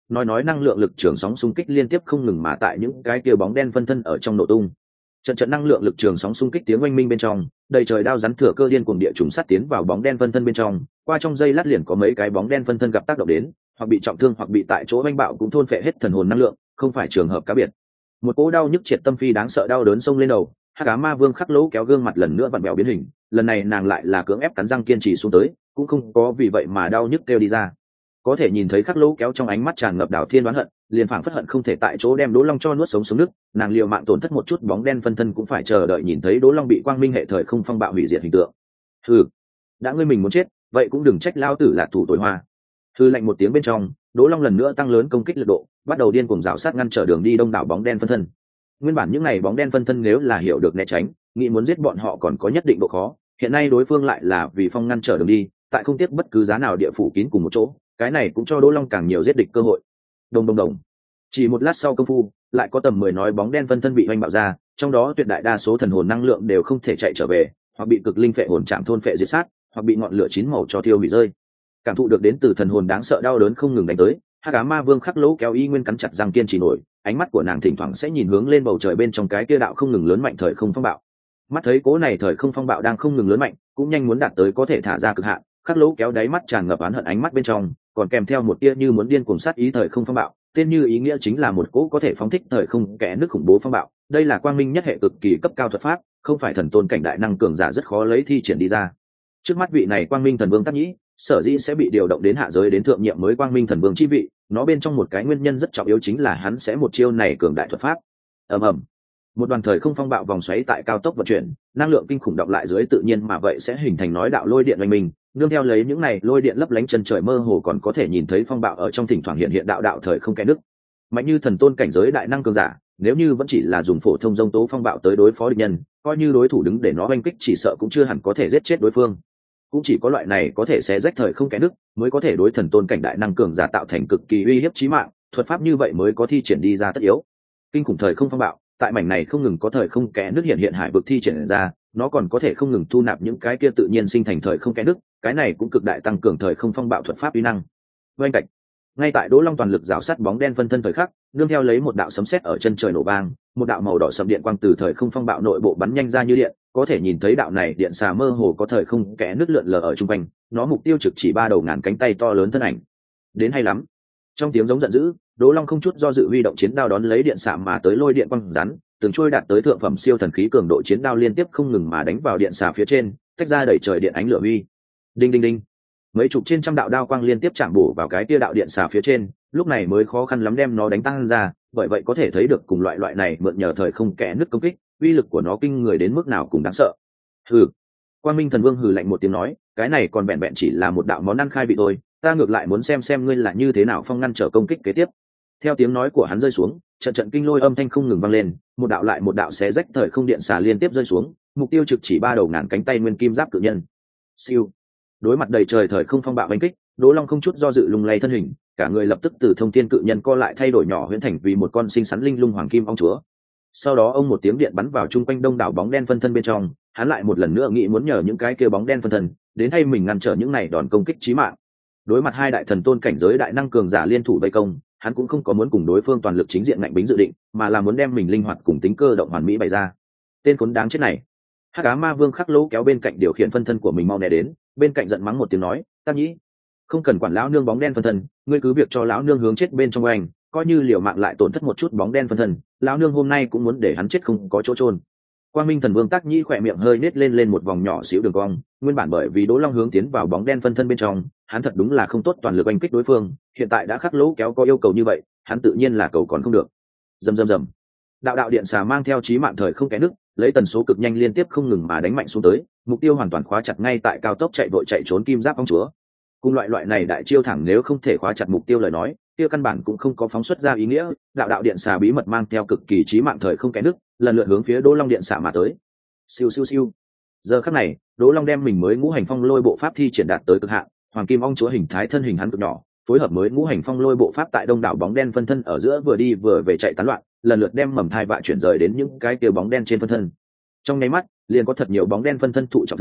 nói năng lượng lực trường sóng xung kích liên tiếp không ngừng mà tại những cái kia bóng đen phân thân ở trong nổ tung. Trận năng lượng lực trường sóng xung kích tiếng oanh minh bên trong, đầy trời đao rắn thừa cơ điên cuồng địa trùng sát tiến vào bóng đen phân thân bên trong, qua trong giây lát liền có mấy cái bóng đen phân thân gặp tác động đến, hoặc bị trọng thương hoặc bị tại chỗ oanh bạo cũng thôn phệ hết thần hồn năng lượng, không phải trường hợp cá biệt. Một cỗ đau nhức triệt tâm phi đáng sợ đau đớn xông lên đầu, Hắc Ám Ma Vương Khắc Lỗ kéo gương mặt lần nữa vặn vẹo biến hình, lần này nàng lại là cưỡng ép cắn răng kiên trì xuống tới, cũng không có vì vậy mà đau nhức kêu đi ra. Có thể nhìn thấy Khắc Lỗ kéo trong ánh mắt tràn ngập đảo thiên đoán hận, liền phảng phất hận không thể tại chỗ đem Đỗ Long cho nuốt sống xuống nước, nàng liều mạng tổn thất một chút bóng đen phân thân cũng phải chờ đợi nhìn thấy Đỗ Long bị quang minh hệ thời không phong bạo hủy diệt hình tượng. Hừ, đã ngươi mình muốn chết, vậy cũng đừng trách lao tử là thủ tối hoa. Hừ lạnh một tiếng bên trong, Đỗ Long lần nữa tăng lớn công kích lực độ, bắt đầu điên cuồng rào sát ngăn trở đường đi đông đảo bóng đen phân thân. Nguyên bản những này bóng đen phân thân nếu là hiểu được né tránh, nghĩ muốn giết bọn họ còn có nhất định độ khó, hiện nay đối phương lại là vì phong ngăn trở đường đi, tại không tiếc bất cứ giá nào địa phủ kín cùng một chỗ, cái này cũng cho Đỗ Long càng nhiều giết địch cơ hội. Đồng. Chỉ một lát sau công phu, lại có tầm 10 nói bóng đen phân thân bị hoành bạo ra, trong đó tuyệt đại đa số thần hồn năng lượng đều không thể chạy trở về, hoặc bị cực linh phệ hồn chạm thôn phệ diệt sát, hoặc bị ngọn lửa chín màu cho thiêu hủy rơi. Cảm thụ được đến từ thần hồn đáng sợ đau đớn không ngừng đánh tới, Hắc Ám Ma Vương Khắc Lỗ kéo y nguyên cắn chặt răng kiên trì nổi, ánh mắt của nàng thỉnh thoảng sẽ nhìn hướng lên bầu trời bên trong cái kia đạo không ngừng lớn mạnh thời không phong bạo. Mắt thấy cố này thời không phong bạo đang không ngừng lớn mạnh, cũng nhanh muốn đạt tới có thể thả ra cực hạn, Khắc Lỗ kéo đáy mắt tràn ngập oán hận ánh mắt bên trong, còn kèm theo một tia như muốn điên cuồng sát ý thời không phong bạo, tên như ý nghĩa chính là một cỗ có thể phóng thích thời không kẽ nước khủng bố phong bạo. Đây là quang minh nhất hệ cực kỳ cấp cao thuật pháp, không phải thần tôn cảnh đại năng cường giả rất khó lấy thi triển đi ra. Trước mắt vị này quang minh thần vương Tắc Nhĩ, sở dĩ sẽ bị điều động đến hạ giới đến thượng nhiệm mới quang minh thần vương chi vị, nó bên trong một cái nguyên nhân rất trọng yếu chính là hắn sẽ một chiêu này cường đại thuật pháp. Ầm, một đoàn thời không phong bạo vòng xoáy tại cao tốc vận chuyển, năng lượng kinh khủng động lại dưới tự nhiên mà vậy sẽ hình thành nói đạo lôi điện oanh minh, nương theo lấy những này lôi điện lấp lánh chân trời mơ hồ còn có thể nhìn thấy phong bạo ở trong thỉnh thoảng hiện đạo thời không kẽ nứt. Mạnh như thần tôn cảnh giới đại năng cường giả, nếu như vẫn chỉ là dùng phổ thông dông tố phong bạo tới đối phó địch nhân, coi như đối thủ đứng để nó oanh kích chỉ sợ cũng chưa hẳn có thể giết chết đối phương. Cũng chỉ có loại này có thể xé rách thời không kẽ nứt, mới có thể đối thần tôn cảnh đại năng cường giả tạo thành cực kỳ uy hiếp chí mạng, thuật pháp như vậy mới có thi triển đi ra tất yếu. Kinh khủng thời không phong bạo, tại mảnh này không ngừng có thời không kẽ nứt hiện hải vực thi triển ra, nó còn có thể không ngừng thu nạp những cái kia tự nhiên sinh thành thời không kẽ nứt, cái này cũng cực đại tăng cường thời không phong bạo thuật pháp uy năng. Bên cạnh, ngay tại Đỗ Long toàn lực rào sát bóng đen phân thân thời khắc, nương theo lấy một đạo sấm sét ở chân trời nổ vang, một đạo màu đỏ sẫm điện quang từ thời không phong bạo nội bộ bắn nhanh ra như điện, có thể nhìn thấy đạo này điện xà mơ hồ có thời không kẽ nứt lượn lờ ở trung quanh, nó mục tiêu trực chỉ ba đầu ngàn cánh tay to lớn thân ảnh. Đến hay lắm. Trong tiếng giống giận dữ, Đỗ Long không chút do dự huy động chiến đao đón lấy điện xà mà tới lôi điện quang rắn, từng trôi đạt tới thượng phẩm siêu thần khí cường độ chiến đao liên tiếp không ngừng mà đánh vào điện xà phía trên, tách ra đẩy trời điện ánh lửa huy. Đinh. Mấy chục trên trăm đạo đao quang liên tiếp chạm bổ vào cái kia đạo điện xà phía trên, lúc này mới khó khăn lắm đem nó đánh tăng ra, bởi vậy có thể thấy được cùng loại này mượn nhờ thời không kẽ nứt công kích, uy lực của nó kinh người đến mức nào cũng đáng sợ. Hừ. Quang Minh Thần Vương hừ lạnh một tiếng nói, cái này còn vẹn vẹn chỉ là một đạo món ăn khai vị thôi, ta ngược lại muốn xem ngươi là như thế nào phong ngăn trở công kích kế tiếp. Theo tiếng nói của hắn rơi xuống, trận kinh lôi âm thanh không ngừng vang lên, một đạo lại một đạo xé rách thời không điện xà liên tiếp rơi xuống, mục tiêu trực chỉ ba đầu ngàn cánh tay nguyên kim giáp cự nhân. Siêu. Đối mặt đầy trời thời không phong bạo đánh kích, Đỗ Long không chút do dự lung lay thân hình, cả người lập tức từ thông thiên cự nhân co lại thay đổi nhỏ huyễn thành vì một con sinh sắn linh lung hoàng kim ong chúa. Sau đó ông một tiếng điện bắn vào trung quanh đông đảo bóng đen phân thân bên trong, hắn lại một lần nữa nghĩ muốn nhờ những cái kia bóng đen phân thân đến thay mình ngăn trở những này đòn công kích chí mạng. Đối mặt hai đại thần tôn cảnh giới đại năng cường giả liên thủ vây công, hắn cũng không có muốn cùng đối phương toàn lực chính diện ngạnh bính dự định, mà là muốn đem mình linh hoạt cùng tính cơ động hoàn mỹ bày ra. Tên khốn đáng chết này. Hắc Ám Ma Vương Khắc Lỗ kéo bên cạnh điều khiển phân thân của mình mau né đến, bên cạnh giận mắng một tiếng nói, Tắc Nhĩ, không cần quản lão nương bóng đen phân thân, ngươi cứ việc cho lão nương hướng chết bên trong anh, coi như liều mạng lại tổn thất một chút bóng đen phân thân, lão nương hôm nay cũng muốn để hắn chết không có chỗ chôn. Quang Minh Thần Vương Tắc Nhĩ khỏe miệng hơi nết lên một vòng nhỏ xíu đường cong, nguyên bản bởi vì Đỗ Long hướng tiến vào bóng đen phân thân bên trong, hắn thật đúng là không tốt toàn lực oanh kích đối phương, hiện tại đã Khắc Lỗ kéo có yêu cầu như vậy, hắn tự nhiên là cầu còn không được. Rầm. Đạo điện xà mang theo chí mạng thời không kẽ nứt, lấy tần số cực nhanh liên tiếp không ngừng mà đánh mạnh xuống tới, mục tiêu hoàn toàn khóa chặt ngay tại cao tốc chạy vội chạy trốn kim giáp ong chúa. Cùng loại này đại chiêu thẳng nếu không thể khóa chặt mục tiêu lời nói, kia căn bản cũng không có phóng xuất ra ý nghĩa. Đạo điện xà bí mật mang theo cực kỳ chí mạng thời không kẽ nứt, lần lượt hướng phía Đỗ Long điện xà mà tới. Siêu. Giờ khắc này, Đỗ Long đem mình mới ngũ hành phong lôi bộ pháp thi triển đạt tới cực hạn, hoàng kim ong chúa hình thái thân hình hắn cực nhỏ, phối hợp mới ngũ hành phong lôi bộ pháp tại đông đảo bóng đen phân thân ở giữa vừa đi vừa về chạy tán loạn, lần lượt đem mầm thai vạ chuyển rời đến những cái kia bóng đen trên phân thân. Trong nháy mắt, liền có thật nhiều bóng đen phân thân thụ trọng thương,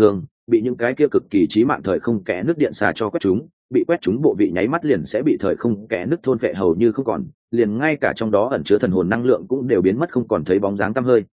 bị những cái kia cực kỳ chí mạng thời không kẽ nước điện xà cho quét chúng, bị quét chúng bộ vị nháy mắt liền sẽ bị thời không kẽ nước thôn phệ hầu như không còn, liền ngay cả trong đó ẩn chứa thần hồn năng lượng cũng đều biến mất không còn thấy bóng dáng tăm hơi.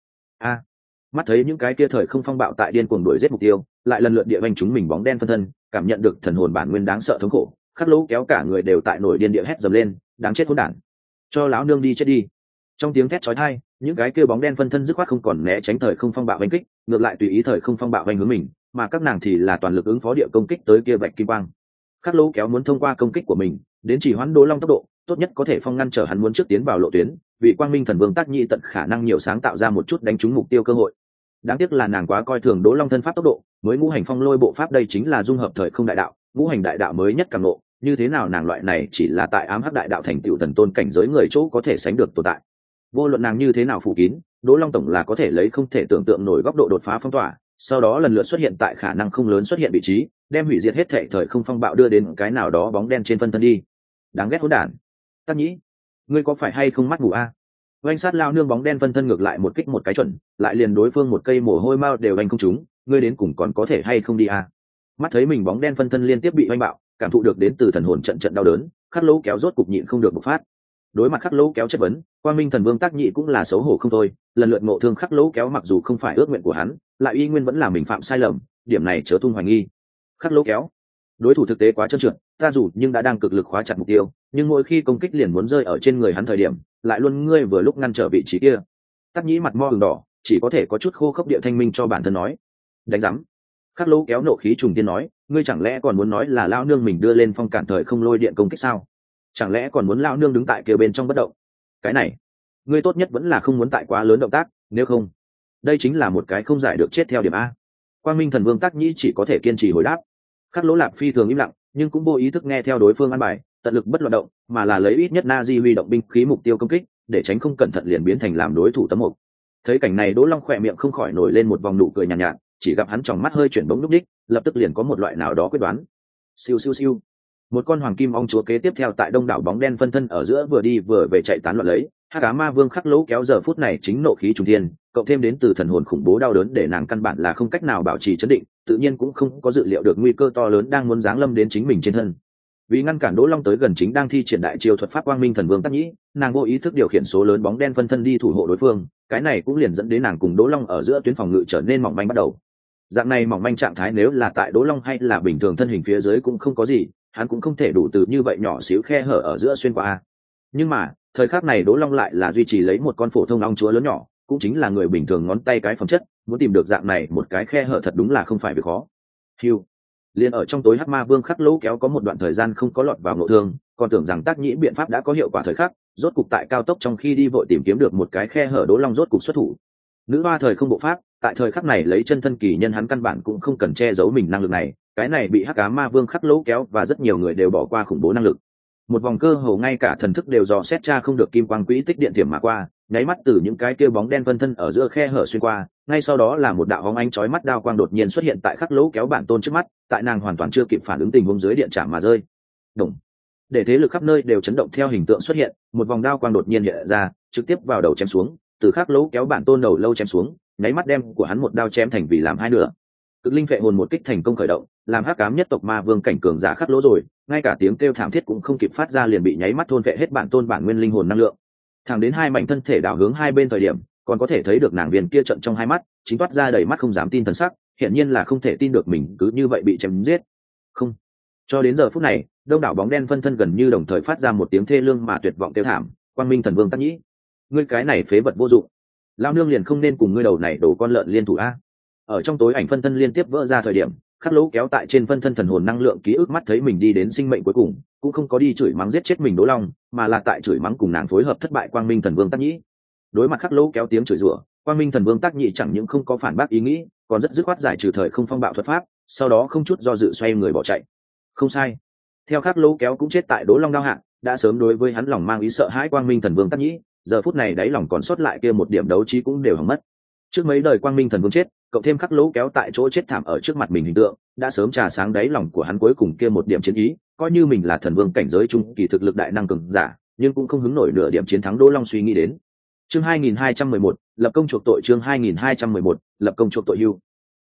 Mắt thấy những cái kia thời không phong bạo tại điên cuồng đuổi giết mục tiêu, lại lần lượt địa vành chúng mình bóng đen phân thân, cảm nhận được thần hồn bản nguyên đáng sợ thống khổ, Khắc Lỗ kéo cả người đều tại nổi điên địa hét dầm lên, đáng chết hỗn đản, cho lão nương đi chết đi. Trong tiếng thét chói tai, những cái kia bóng đen phân thân dứt khoát không còn né tránh thời không phong bạo vành kích, ngược lại tùy ý thời không phong bạo vành hướng mình, mà các nàng thì là toàn lực ứng phó địa công kích tới kia bạch kim quang. Khắc Lỗ kéo muốn thông qua công kích của mình, đến chỉ hoãn Đỗ Long tốc độ, tốt nhất có thể phong ngăn trở hắn muốn trước tiến vào lộ tuyến, vì Quang Minh Thần Vương Tác Nhĩ tận khả năng nhiều sáng tạo ra một chút đánh trúng mục tiêu cơ hội. Đáng tiếc là nàng quá coi thường Đỗ Long thân pháp tốc độ, mới ngũ hành phong lôi bộ pháp đây chính là dung hợp thời không đại đạo, ngũ hành đại đạo mới nhất càng nộ, như thế nào nàng loại này chỉ là tại ám hắc đại đạo thành tựu thần tôn cảnh giới người chỗ có thể sánh được tồn tại. Vô luận nàng như thế nào phủ kín, Đỗ Long tổng là có thể lấy không thể tưởng tượng nổi góc độ đột phá phong tỏa, sau đó lần lượt xuất hiện tại khả năng không lớn xuất hiện vị trí, đem hủy diệt hết thảy thời không phong bạo đưa đến cái nào đó bóng đen trên phân thân đi. Đáng ghét hỗn đản. Tác Nhĩ, ngươi có phải hay không mắt mù a? Oanh sát lao nương bóng đen phân thân ngược lại một kích một cái chuẩn, lại liền đối phương một cây mồ hôi mao đều anh không trúng, ngươi đến cùng còn có thể hay không đi a? Mắt thấy mình bóng đen phân thân liên tiếp bị oanh bạo, cảm thụ được đến từ thần hồn trận trận đau đớn, Khắc Lỗ kéo rốt cục nhịn không được bộc phát. Đối mặt Khắc Lỗ kéo chất vấn, Quang Minh Thần Vương Tác Nhĩ cũng là xấu hổ không thôi, lần lượt ngộ thương Khắc Lỗ kéo mặc dù không phải ước nguyện của hắn, lại y nguyên vẫn là mình phạm sai lầm, điểm này chớ tung hoài nghi. Khắc Lỗ kéo, đối thủ thực tế quá trơn trượt, ta dù nhưng đã đang cực lực khóa chặt mục tiêu, nhưng mỗi khi công kích liền muốn rơi ở trên người hắn thời điểm, lại luôn ngươi vừa lúc ngăn trở vị trí kia. Tác Nhĩ mặt mo ửng đỏ, chỉ có thể có chút khô khốc địa thanh minh cho bản thân nói. Đánh rắm. Khắc Lỗ kéo nộ khí trùng tiên nói, ngươi chẳng lẽ còn muốn nói là lão nương mình đưa lên phong cản thời không lôi điện công kích sao? Chẳng lẽ còn muốn lão nương đứng tại kia bên trong bất động? Cái này, ngươi tốt nhất vẫn là không muốn tại quá lớn động tác, nếu không, đây chính là một cái không giải được chết theo điểm a. Quang Minh Thần Vương Tác Nhĩ chỉ có thể kiên trì hồi đáp. Khắc Lỗ Lạp phi thường im lặng, nhưng cũng vô ý thức nghe theo đối phương ăn bài, tận lực bất loạn động, mà là lấy ít nhất na di huy động binh khí mục tiêu công kích, để tránh không cẩn thận liền biến thành làm đối thủ tấm mục. Thấy cảnh này, Đỗ Long khỏe miệng không khỏi nổi lên một vòng nụ cười nhàn nhạt, chỉ gặp hắn tròng mắt hơi chuyển bỗng lúc đích, lập tức liền có một loại nào đó quyết đoán. Siêu siêu siêu. Một con hoàng kim ong chúa kế tiếp theo tại đông đảo bóng đen phân thân ở giữa vừa đi vừa về chạy tán loạn lấy, Hắc Ám Ma Vương Khắc Lỗ kéo giờ phút này chính nộ khí trùng thiên, cộng thêm đến từ thần hồn khủng bố đau đớn để nàng căn bản là không cách nào bảo trì trấn định, tự nhiên cũng không có dự liệu được nguy cơ to lớn đang muốn giáng lâm đến chính mình trên thân. Vì ngăn cản Đỗ Long tới gần chính đang thi triển đại chiêu thuật pháp Quang Minh Thần Vương Tác Nhĩ, nàng vô ý thức điều khiển số lớn bóng đen phân thân đi thủ hộ đối phương, cái này cũng liền dẫn đến nàng cùng Đỗ Long ở giữa tuyến phòng ngự trở nên mỏng manh bắt đầu. Dạng này mỏng manh trạng thái nếu là tại Đỗ Long hay là bình thường thân hình phía dưới cũng không có gì, hắn cũng không thể đủ từ như vậy nhỏ xíu khe hở ở giữa xuyên qua. Nhưng mà, thời khắc này Đỗ Long lại là duy trì lấy một con phổ thông ong chúa lớn nhỏ, cũng chính là người bình thường ngón tay cái phẩm chất, muốn tìm được dạng này một cái khe hở thật đúng là không phải việc khó. Hưu. Liên ở trong tối Hắc Ma Vương Khắc Lỗ kéo có một đoạn thời gian không có lọt vào ngộ thương, còn tưởng rằng Tác Nhĩ biện pháp đã có hiệu quả thời khắc, rốt cục tại cao tốc trong khi đi vội tìm kiếm được một cái khe hở, Đỗ Long rốt cục xuất thủ. Nữ hoa thời không bộ pháp, tại thời khắc này lấy chân thân kỳ nhân hắn căn bản cũng không cần che giấu mình năng lực này, cái này bị Hắc Ám Ma Vương Khắc Lỗ kéo và rất nhiều người đều bỏ qua khủng bố năng lực. Một vòng cơ hồ ngay cả thần thức đều dò xét tra không được kim quang quỹ tích điện tiềm mà qua, nháy mắt từ những cái kia bóng đen phân thân ở giữa khe hở xuyên qua, ngay sau đó là một đạo hóng ánh chói mắt đao quang đột nhiên xuất hiện tại Khắc Lỗ kéo bản tôn trước mắt, tại nàng hoàn toàn chưa kịp phản ứng tình huống dưới điện chạm mà rơi. Đùng. Để thế lực khắp nơi đều chấn động theo hình tượng xuất hiện, một vòng đao quang đột nhiên hiện ra, trực tiếp vào đầu chém xuống, từ Khắc Lỗ kéo bản tôn đầu lâu chém xuống, nháy mắt đem của hắn một đao chém thành vì làm hai nửa. Cực linh phệ hồn một kích thành công khởi động, làm Hắc Ám nhất tộc ma vương cảnh cường giả Khắc Lỗ rồi, ngay cả tiếng kêu thảm thiết cũng không kịp phát ra liền bị nháy mắt thôn phệ hết bản tôn bản nguyên linh hồn năng lượng. Thẳng đến hai mảnh thân thể đảo hướng hai bên thời điểm, còn có thể thấy được nàng viên kia trận trong hai mắt, chính toát ra đầy mắt không dám tin thần sắc, hiển nhiên là không thể tin được mình cứ như vậy bị chém giết. Không. Cho đến giờ phút này, đông đảo bóng đen phân thân gần như đồng thời phát ra một tiếng thê lương mà tuyệt vọng kêu thảm, Quang Minh Thần Vương Tác Nhĩ, ngươi cái này phế vật vô dụng, lão nương liền không nên cùng ngươi đầu này đổ con lợn liên thủ a. Ở trong tối ảnh phân thân liên tiếp vỡ ra thời điểm, Khắc Lỗ kéo tại trên phân thân thần hồn năng lượng ký ức mắt thấy mình đi đến sinh mệnh cuối cùng, cũng không có đi chửi mắng giết chết mình Đỗ Long, mà là tại chửi mắng cùng nàng phối hợp thất bại Quang Minh Thần Vương Tác Nhĩ. Đối mặt Khắc Lỗ kéo tiếng chửi rủa, Quang Minh Thần Vương Tác Nhĩ chẳng những không có phản bác ý nghĩ, còn rất dứt khoát giải trừ thời không phong bạo thuật pháp, sau đó không chút do dự xoay người bỏ chạy. Không sai, theo Khắc Lỗ kéo cũng chết tại Đỗ Long đao hạ, đã sớm đối với hắn lòng mang ý sợ hãi Quang Minh Thần Vương Tác Nhĩ, giờ phút này đáy lòng còn sót lại kia một điểm đấu trí cũng đều hỏng mất. Trước mấy đời Quang Minh Thần Vương chết, cộng thêm Khắc Lỗ kéo tại chỗ chết thảm ở trước mặt mình hình tượng, đã sớm trà sáng đáy lòng của hắn cuối cùng kia một điểm chiến ý, coi như mình là thần vương cảnh giới trung kỳ thực lực đại năng cường giả, nhưng cũng không hứng nổi nửa điểm chiến thắng Đỗ Long suy nghĩ đến. Chương 2211, lập công chuộc tội, chương 2211, lập công chuộc tội hưu.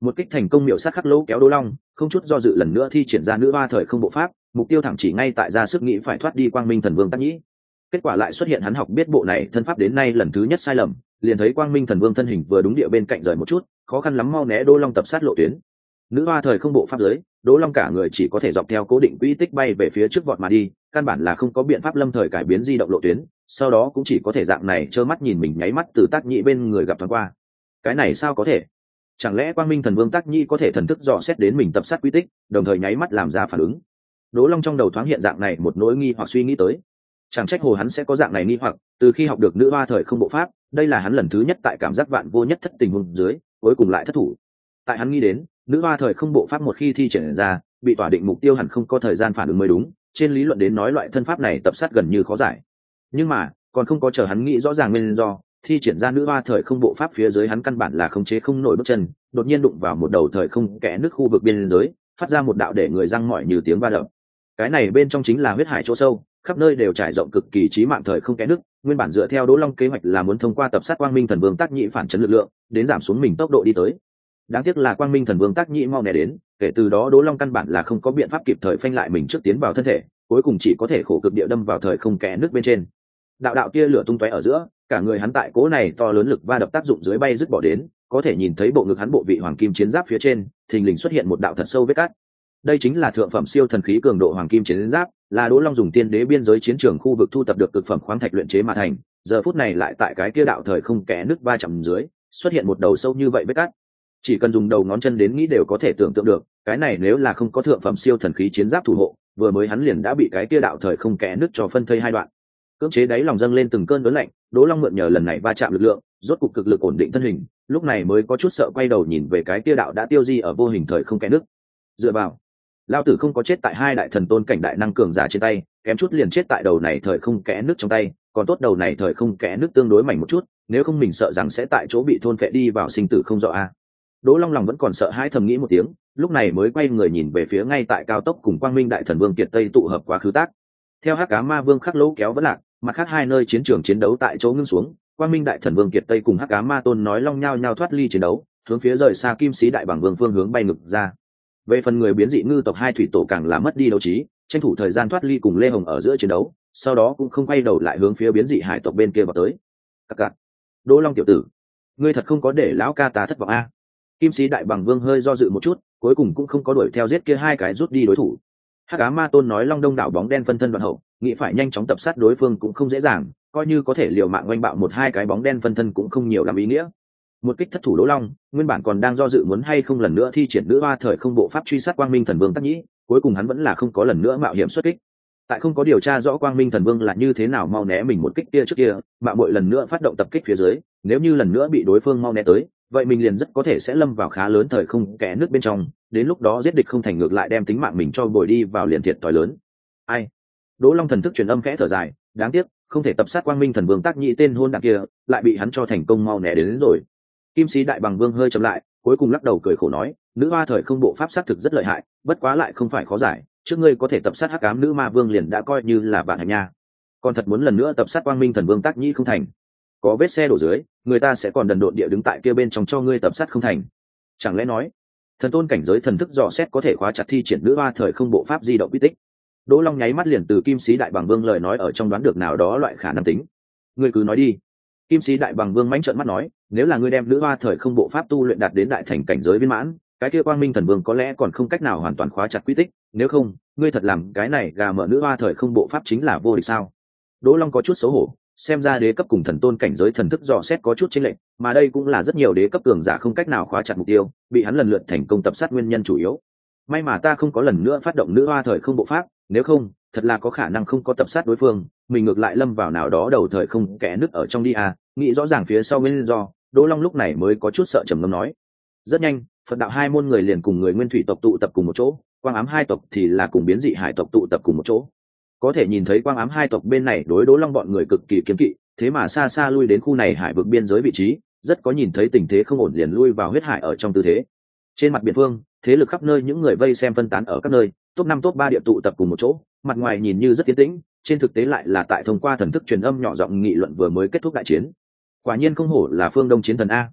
Một kích thành công miểu sát khắc lỗ kéo Đỗ Long, không chút do dự lần nữa thi triển ra nữ hoa thời không bộ pháp, mục tiêu thẳng chỉ ngay tại ra sức nghĩ phải thoát đi Quang Minh Thần Vương Tác Nhĩ. Kết quả lại xuất hiện hắn học biết bộ này thân pháp đến nay lần thứ nhất sai lầm, liền thấy Quang Minh Thần Vương thân hình vừa đúng địa bên cạnh rời một chút, khó khăn lắm mau né Đỗ Long tập sát lộ tuyến. Nữ hoa thời không bộ pháp dưới, Đỗ Long cả người chỉ có thể dọc theo cố định quỹ tích bay về phía trước vọt mà đi, căn bản là không có biện pháp lâm thời cải biến di động lộ tuyến, sau đó cũng chỉ có thể dạng này trơ mắt nhìn mình nháy mắt từ Tác Nhĩ bên người gặp thoáng qua. Cái này sao có thể? Chẳng lẽ Quang Minh Thần Vương Tác Nhĩ có thể thần thức dò xét đến mình tập sát quy tích, đồng thời nháy mắt làm ra phản ứng? Đỗ Long trong đầu thoáng hiện dạng này một nỗi nghi hoặc suy nghĩ tới. Chẳng trách hồ hắn sẽ có dạng này nghi hoặc, từ khi học được nữ hoa thời không bộ pháp, đây là hắn lần thứ nhất tại cảm giác vạn vô nhất thất tình huống dưới, cuối cùng lại thất thủ. Tại hắn nghĩ đến, nữ hoa thời không bộ pháp một khi thi triển ra, bị tỏa định mục tiêu hẳn không có thời gian phản ứng mới đúng, trên lý luận đến nói loại thân pháp này tập sát gần như khó giải. Nhưng mà, còn không có chờ hắn nghĩ rõ ràng nguyên do, thi triển ra nữ hoa thời không bộ pháp phía dưới hắn căn bản là khống chế không nổi bước chân, đột nhiên đụng vào một đầu thời không kẽ nước khu vực biên giới, phát ra một đạo để người răng mỏi như tiếng va đập. Cái này bên trong chính là huyết hải chỗ sâu, khắp nơi đều trải rộng cực kỳ chí mạng thời không kẽ nước, nguyên bản dựa theo Đỗ Long kế hoạch là muốn thông qua tập sát Quang Minh Thần Vương Tác Nhĩ phản chấn lực lượng, đến giảm xuống mình tốc độ đi tới. Đáng tiếc là Quang Minh Thần Vương Tác Nhĩ mau né đến, kể từ đó Đỗ Long căn bản là không có biện pháp kịp thời phanh lại mình trước tiến vào thân thể, cuối cùng chỉ có thể khổ cực địa đâm vào thời không kẽ nước bên trên. Đạo đạo tia lửa tung tóe ở giữa, cả người hắn tại cố này to lớn lực va đập tác dụng dưới bay dứt bỏ đến, có thể nhìn thấy bộ ngực hắn bộ vị hoàng kim chiến giáp phía trên, thình lình xuất hiện một đạo thật sâu vết cắt. Đây chính là thượng phẩm siêu thần khí cường độ hoàng kim chiến giáp, là Đỗ Long dùng tiên đế biên giới chiến trường khu vực thu tập được cực phẩm khoáng thạch luyện chế mà thành, giờ phút này lại tại cái kia đạo thời không kẽ nước va chạm dưới, xuất hiện một đầu sâu như vậy vết cắt. Chỉ cần dùng đầu ngón chân đến nghĩ đều có thể tưởng tượng được, cái này nếu là không có thượng phẩm siêu thần khí chiến giáp thủ hộ, vừa mới hắn liền đã bị cái kia đạo thời không kẽ nước cho phân thây hai đoạn. Cưỡng chế đáy lòng dâng lên từng cơn đớn lạnh, Đỗ Long mượn nhờ lần này va chạm lực lượng, rốt cục cực lực ổn định thân hình, lúc này mới có chút sợ quay đầu nhìn về cái kia đạo đã tiêu di ở vô hình thời không kẽ nước. Dựa vào, lao tử không có chết tại hai đại thần tôn cảnh đại năng cường giả trên tay, kém chút liền chết tại đầu này thời không kẽ nước trong tay, còn tốt đầu này thời không kẽ nước tương đối mảnh một chút, nếu không mình sợ rằng sẽ tại chỗ bị thôn phệ đi vào sinh tử không rõ a. Đỗ Long lòng vẫn còn sợ hãi thầm nghĩ một tiếng, lúc này mới quay người nhìn về phía ngay tại cao tốc cùng Quang Minh đại thần vương Kiệt Tây tụ hợp quá khứ tác. Theo Hắc Ám Ma Vương khắc lỗ kéo vẫn lạc, mặt khác hai nơi chiến trường chiến đấu tại chỗ ngưng xuống, Quang Minh đại thần vương Kiệt Tây cùng Hắc Ám Ma Tôn nói long nhao nhao thoát ly chiến đấu, hướng phía rời xa Kim Sĩ đại bằng vương phương hướng bay ngược ra. Về phần người biến dị ngư tộc hai thủy tổ càng là mất đi đấu trí, tranh thủ thời gian thoát ly cùng Lê Hồng ở giữa chiến đấu, sau đó cũng không quay đầu lại hướng phía biến dị hải tộc bên kia vào tới. Cặc cặc. Đỗ Long tiểu tử, ngươi thật không có để lão ca ta thất vọng a. Kim Sĩ đại bằng vương hơi do dự một chút, cuối cùng cũng không có đuổi theo giết kia hai cái rút đi đối thủ. Hắc Ám Ma Tôn nói long đông đảo bóng đen phân thân đoạn hậu, nghĩ phải nhanh chóng tập sát đối phương cũng không dễ dàng, coi như có thể liều mạng oanh bạo một hai cái bóng đen phân thân cũng không nhiều làm ý nghĩa. Một kích thất thủ Đỗ Long, nguyên bản còn đang do dự muốn hay không lần nữa thi triển nữ hoa thời không bộ pháp truy sát Quang Minh Thần Vương Tác Nhĩ, cuối cùng hắn vẫn là không có lần nữa mạo hiểm xuất kích. Tại không có điều tra rõ Quang Minh Thần Vương là như thế nào mau né mình một kích kia trước kia, mạo muội lần nữa phát động tập kích phía dưới, nếu như lần nữa bị đối phương mau né tới, vậy mình liền rất có thể sẽ lâm vào khá lớn thời không kẽ nước bên trong, đến lúc đó giết địch không thành ngược lại đem tính mạng mình cho bồi đi vào liền thiệt thòi lớn. Ai? Đỗ Long thần thức truyền âm khẽ thở dài, đáng tiếc, không thể tập sát Quang Minh Thần Vương Tác Nhĩ tên hôn đản kia, lại bị hắn cho thành công mau né đến rồi. Kim Sĩ đại bằng vương hơi chậm lại, cuối cùng lắc đầu cười khổ nói, nữ hoa thời không bộ pháp sát thực rất lợi hại, bất quá lại không phải khó giải, trước ngươi có thể tập sát Hắc Ám nữ ma vương liền đã coi như là bạn hành nha. Còn thật muốn lần nữa tập sát Quang Minh Thần Vương Tác Nhĩ không thành, có vết xe đổ dưới, người ta sẽ còn đần độn địa đứng tại kia bên trong cho ngươi tập sát không thành. Chẳng lẽ nói, thần tôn cảnh giới thần thức dò xét có thể khóa chặt thi triển nữ hoa thời không bộ pháp di động quy tích? Đỗ Long nháy mắt liền từ Kim Sĩ đại bằng vương lời nói ở trong đoán được nào đó loại khả năng tính. Ngươi cứ nói đi. Kim Sĩ đại bằng vương mãnh trợn mắt nói, nếu là ngươi đem nữ hoa thời không bộ pháp tu luyện đạt đến đại thành cảnh giới viên mãn, cái kia Quang Minh thần vương có lẽ còn không cách nào hoàn toàn khóa chặt quy tích, nếu không, ngươi thật làm cái này gà mở nữ hoa thời không bộ pháp chính là vô địch sao? Đỗ Long có chút xấu hổ, xem ra đế cấp cùng thần tôn cảnh giới thần thức dò xét có chút chênh lệch, mà đây cũng là rất nhiều đế cấp cường giả không cách nào khóa chặt mục tiêu, bị hắn lần lượt thành công tập sát nguyên nhân chủ yếu. May mà ta không có lần nữa phát động nữ hoa thời không bộ pháp, nếu không, thật là có khả năng không có tập sát đối phương, mình ngược lại lâm vào nào đó đầu thời không kẽ nứt ở trong đi à, nghĩ rõ ràng phía sau nguyên do, Đỗ Long lúc này mới có chút sợ trầm ngâm nói. Rất nhanh, Phật đạo hai môn người liền cùng người nguyên thủy tộc tụ tập cùng một chỗ, Quang Ám hai tộc thì là cùng biến dị hải tộc tụ tập cùng một chỗ. Có thể nhìn thấy Quang Ám hai tộc bên này đối Đỗ Long bọn người cực kỳ kiêng kỵ, thế mà xa xa lui đến khu này hải vực biên giới vị trí, rất có nhìn thấy tình thế không ổn liền lui vào huyết hải ở trong tư thế. Trên mặt biển phương, thế lực khắp nơi những người vây xem phân tán ở các nơi, top 5 top 3 địa tụ tập cùng một chỗ, mặt ngoài nhìn như rất tiến tĩnh, trên thực tế lại là tại thông qua thần thức truyền âm nhỏ giọng nghị luận vừa mới kết thúc đại chiến. Quả nhiên không hổ là phương Đông chiến thần a.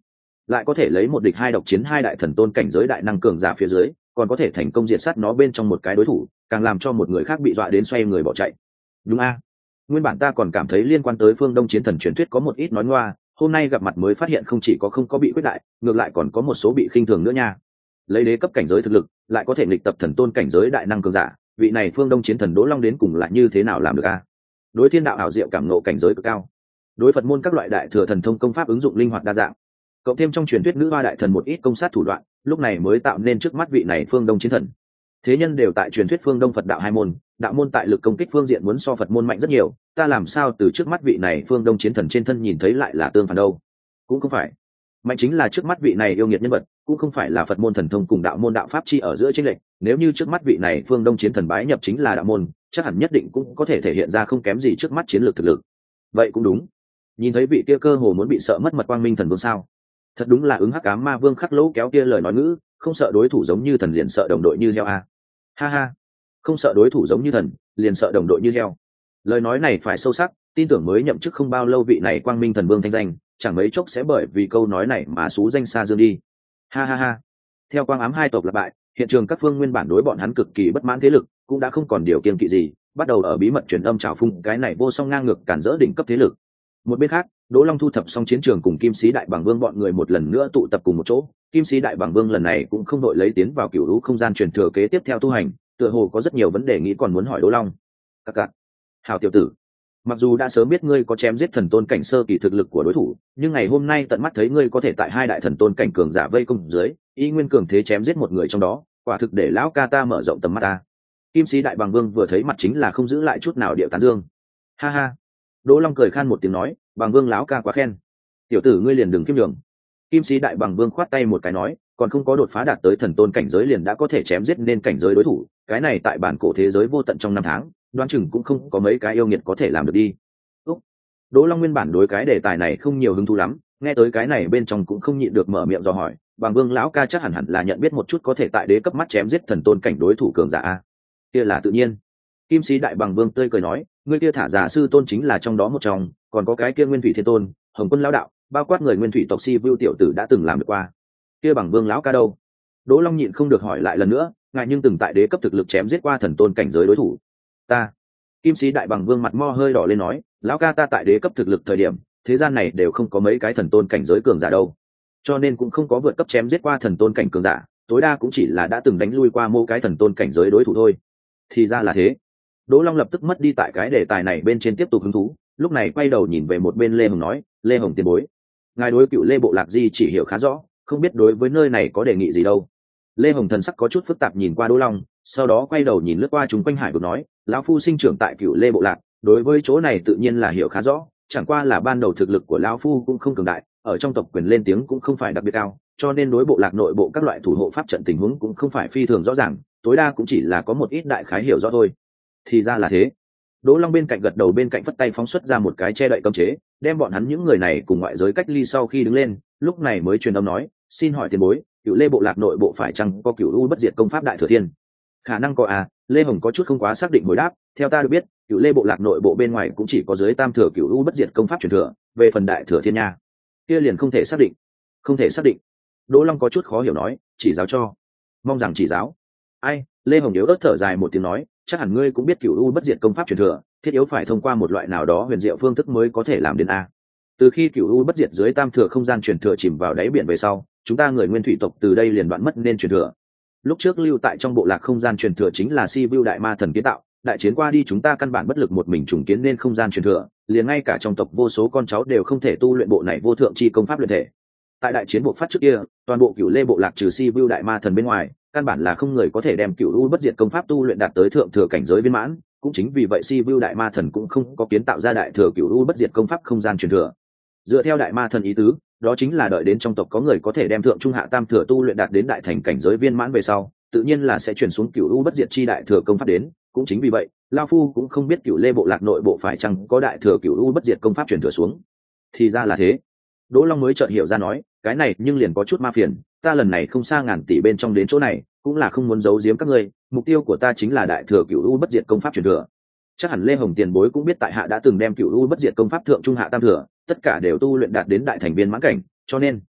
lại có thể lấy một địch hai độc chiến hai đại thần tôn cảnh giới đại năng cường giả phía dưới, còn có thể thành công diệt sát nó bên trong một cái đối thủ, càng làm cho một người khác bị dọa đến xoay người bỏ chạy. Đúng a, nguyên bản ta còn cảm thấy liên quan tới phương Đông chiến thần truyền thuyết có một ít nói ngoa, hôm nay gặp mặt mới phát hiện không chỉ có không có bị quyết đại, ngược lại còn có một số bị khinh thường nữa nha. Lấy đế cấp cảnh giới thực lực, lại có thể nghịch tập thần tôn cảnh giới đại năng cường giả, vị này phương Đông chiến thần Đỗ Long đến cùng lại như thế nào làm được a? Đối thiên đạo ảo diệu cảm ngộ cảnh giới cực cao, đối Phật môn các loại đại thừa thần thông công pháp ứng dụng linh hoạt đa dạng, cộng thêm trong truyền thuyết nữ hoa đại thần một ít công sát thủ đoạn, lúc này mới tạo nên trước mắt vị này phương Đông chiến thần. Thế nhân đều tại truyền thuyết phương Đông Phật đạo hai môn, đạo môn tại lực công kích phương diện muốn so Phật môn mạnh rất nhiều, ta làm sao từ trước mắt vị này phương Đông chiến thần trên thân nhìn thấy lại là tương phản đâu? Cũng không phải, mạnh chính là trước mắt vị này yêu nghiệt nhân vật, cũng không phải là Phật môn thần thông cùng đạo môn đạo pháp chi ở giữa chênh lệch, nếu như trước mắt vị này phương Đông chiến thần bái nhập chính là đạo môn, chắc hẳn nhất định cũng có thể thể hiện ra không kém gì trước mắt chiến lược thực lực. Vậy cũng đúng, nhìn thấy vị kia cơ hồ muốn bị sợ mất mật quang minh thần vương sao? Thật đúng là ứng hắc ám ma vương khắc lỗ kéo kia lời nói ngữ, không sợ đối thủ giống như thần liền sợ đồng đội như heo a. Ha ha, không sợ đối thủ giống như thần liền sợ đồng đội như heo, lời nói này phải sâu sắc, tin tưởng mới nhậm chức không bao lâu vị này quang minh thần vương thanh danh chẳng mấy chốc sẽ bởi vì câu nói này mà xú danh xa dương đi. Ha ha ha, theo quang ám hai tộc lặp bại, hiện trường các phương nguyên bản đối bọn hắn cực kỳ bất mãn thế lực cũng đã không còn điều kiêng kỵ gì, bắt đầu ở bí mật truyền âm trào phung cái này vô song ngang ngược cản rỡ đỉnh cấp thế lực. Một bên khác, Đỗ Long thu thập xong chiến trường cùng Kim Sĩ Đại Bàng Vương bọn người một lần nữa tụ tập cùng một chỗ. Kim Sĩ Đại Bàng Vương lần này cũng không đội lấy tiến vào cửu lũ không gian truyền thừa kế tiếp theo tu hành, tựa hồ có rất nhiều vấn đề nghĩ còn muốn hỏi Đỗ Long. Các cạc, hào tiểu tử, mặc dù đã sớm biết ngươi có chém giết thần tôn cảnh sơ kỳ thực lực của đối thủ, nhưng ngày hôm nay tận mắt thấy ngươi có thể tại hai đại thần tôn cảnh cường giả vây công dưới, y nguyên cường thế chém giết một người trong đó, quả thực để lão ca ta mở rộng tầm mắt ta. Kim Sĩ Đại Bàng Vương vừa thấy mặt chính là không giữ lại chút nào điệu tán dương. Ha ha, Đỗ Long cười khan một tiếng nói, Bàng Vương lão ca quá khen, tiểu tử ngươi liền đừng kiêm đường. Kim Sĩ Đại Bàng Vương khoát tay một cái nói, còn không có đột phá đạt tới thần tôn cảnh giới liền đã có thể chém giết nên cảnh giới đối thủ, cái này tại bản cổ thế giới vô tận trong năm tháng, đoán chừng cũng không có mấy cái yêu nghiệt có thể làm được đi. Đỗ Long nguyên bản đối cái đề tài này không nhiều hứng thú lắm, nghe tới cái này bên trong cũng không nhịn được mở miệng dò hỏi, Bàng Vương lão ca chắc hẳn hẳn là nhận biết một chút có thể tại đế cấp mắt chém giết thần tôn cảnh đối thủ cường giả a. Kia là tự nhiên. Kim Sĩ Đại Bàng Vương tươi cười nói, ngươi kia thả giả sư tôn chính là trong đó một trong, còn có cái kia Nguyên Thủy Thiên Tôn, Hồng Quân lão đạo, bao quát người Nguyên Thủy tộc Si Vưu tiểu tử đã từng làm được qua. Kia Bàng Vương lão ca đâu? Đỗ Long nhịn không được hỏi lại lần nữa, ngài nhưng từng tại đế cấp thực lực chém giết qua thần tôn cảnh giới đối thủ. Ta. Kim Sĩ Đại Bàng Vương mặt mo hơi đỏ lên nói, lão ca ta tại đế cấp thực lực thời điểm, thế gian này đều không có mấy cái thần tôn cảnh giới cường giả đâu, cho nên cũng không có vượt cấp chém giết qua thần tôn cảnh cường giả, tối đa cũng chỉ là đã từng đánh lui qua mô cái thần tôn cảnh giới đối thủ thôi. Thì ra là thế. Đỗ Long lập tức mất đi tại cái đề tài này bên trên tiếp tục hứng thú, lúc này quay đầu nhìn về một bên Lê Hồng nói, Lê Hồng tiền bối, ngài đối cựu Lê bộ lạc di chỉ hiểu khá rõ, không biết đối với nơi này có đề nghị gì đâu. Lê Hồng thần sắc có chút phức tạp nhìn qua Đỗ Long, sau đó quay đầu nhìn lướt qua chúng quanh hải vực nói, lão phu sinh trưởng tại cựu Lê bộ lạc, đối với chỗ này tự nhiên là hiểu khá rõ, chẳng qua là ban đầu thực lực của lão phu cũng không cường đại, ở trong tộc quyền lên tiếng cũng không phải đặc biệt cao, cho nên đối bộ lạc nội bộ các loại thủ hộ pháp trận tình huống cũng không phải phi thường rõ ràng, tối đa cũng chỉ là có một ít đại khái hiểu rõ thôi. Thì ra là thế. Đỗ Long bên cạnh gật đầu, bên cạnh phất tay phóng xuất ra một cái che đậy cấm chế, đem bọn hắn những người này cùng ngoại giới cách ly sau khi đứng lên, lúc này mới truyền âm nói, xin hỏi tiền bối, cựu Lê bộ lạc nội bộ phải chăng có cựu u bất diệt công pháp đại thừa thiên? Khả năng có à? Lê Hồng có chút không quá xác định hồi đáp, theo ta được biết, cựu Lê bộ lạc nội bộ bên ngoài cũng chỉ có dưới tam thừa cựu u bất diệt công pháp truyền thừa, về phần đại thừa thiên nha, kia liền không thể xác định. Không thể xác định. Đỗ Long có chút khó hiểu nói, chỉ giáo cho. Mong rằng chỉ giáo. Ai? Lê Hồng yếu ớt thở dài một tiếng nói, chắc hẳn ngươi cũng biết cựu u bất diệt công pháp truyền thừa, thiết yếu phải thông qua một loại nào đó huyền diệu phương thức mới có thể làm đến a. Từ khi cựu u bất diệt dưới tam thừa không gian truyền thừa chìm vào đáy biển về sau, chúng ta người Nguyên Thủy tộc từ đây liền đoạn mất nên truyền thừa. Lúc trước lưu tại trong bộ lạc không gian truyền thừa chính là Si Vưu đại ma thần kiến tạo, đại chiến qua đi chúng ta căn bản bất lực một mình trùng kiến nên không gian truyền thừa, liền ngay cả trong tộc vô số con cháu đều không thể tu luyện bộ này vô thượng chi công pháp luyện thể. Tại đại chiến bộ phát trước kia, toàn bộ cựu Lê bộ lạc trừ Si Vưu đại ma thần bên ngoài, căn bản là không người có thể đem cựu u bất diệt công pháp tu luyện đạt tới thượng thừa cảnh giới viên mãn, cũng chính vì vậy Si Vưu đại ma thần cũng không có kiến tạo ra đại thừa cựu u bất diệt công pháp không gian truyền thừa. Dựa theo đại ma thần ý tứ, đó chính là đợi đến trong tộc có người có thể đem thượng trung hạ tam thừa tu luyện đạt đến đại thành cảnh giới viên mãn về sau, tự nhiên là sẽ chuyển xuống cựu u bất diệt chi đại thừa công pháp đến, cũng chính vì vậy, lão phu cũng không biết cựu Lê bộ lạc nội bộ phải chăng có đại thừa cựu u bất diệt công pháp truyền thừa xuống. Thì ra là thế. Đỗ Long mới chợt hiểu ra nói, cái này nhưng liền có chút ma phiền, ta lần này không xa ngàn tỷ bên trong đến chỗ này, cũng là không muốn giấu giếm các ngươi, mục tiêu của ta chính là đại thừa cựu u bất diệt công pháp truyền thừa. Chắc hẳn Lê Hồng tiền bối cũng biết tại hạ đã từng đem cựu u bất diệt công pháp thượng trung hạ tam thừa, tất cả đều tu luyện đạt đến đại thành viên mãn cảnh, cho nên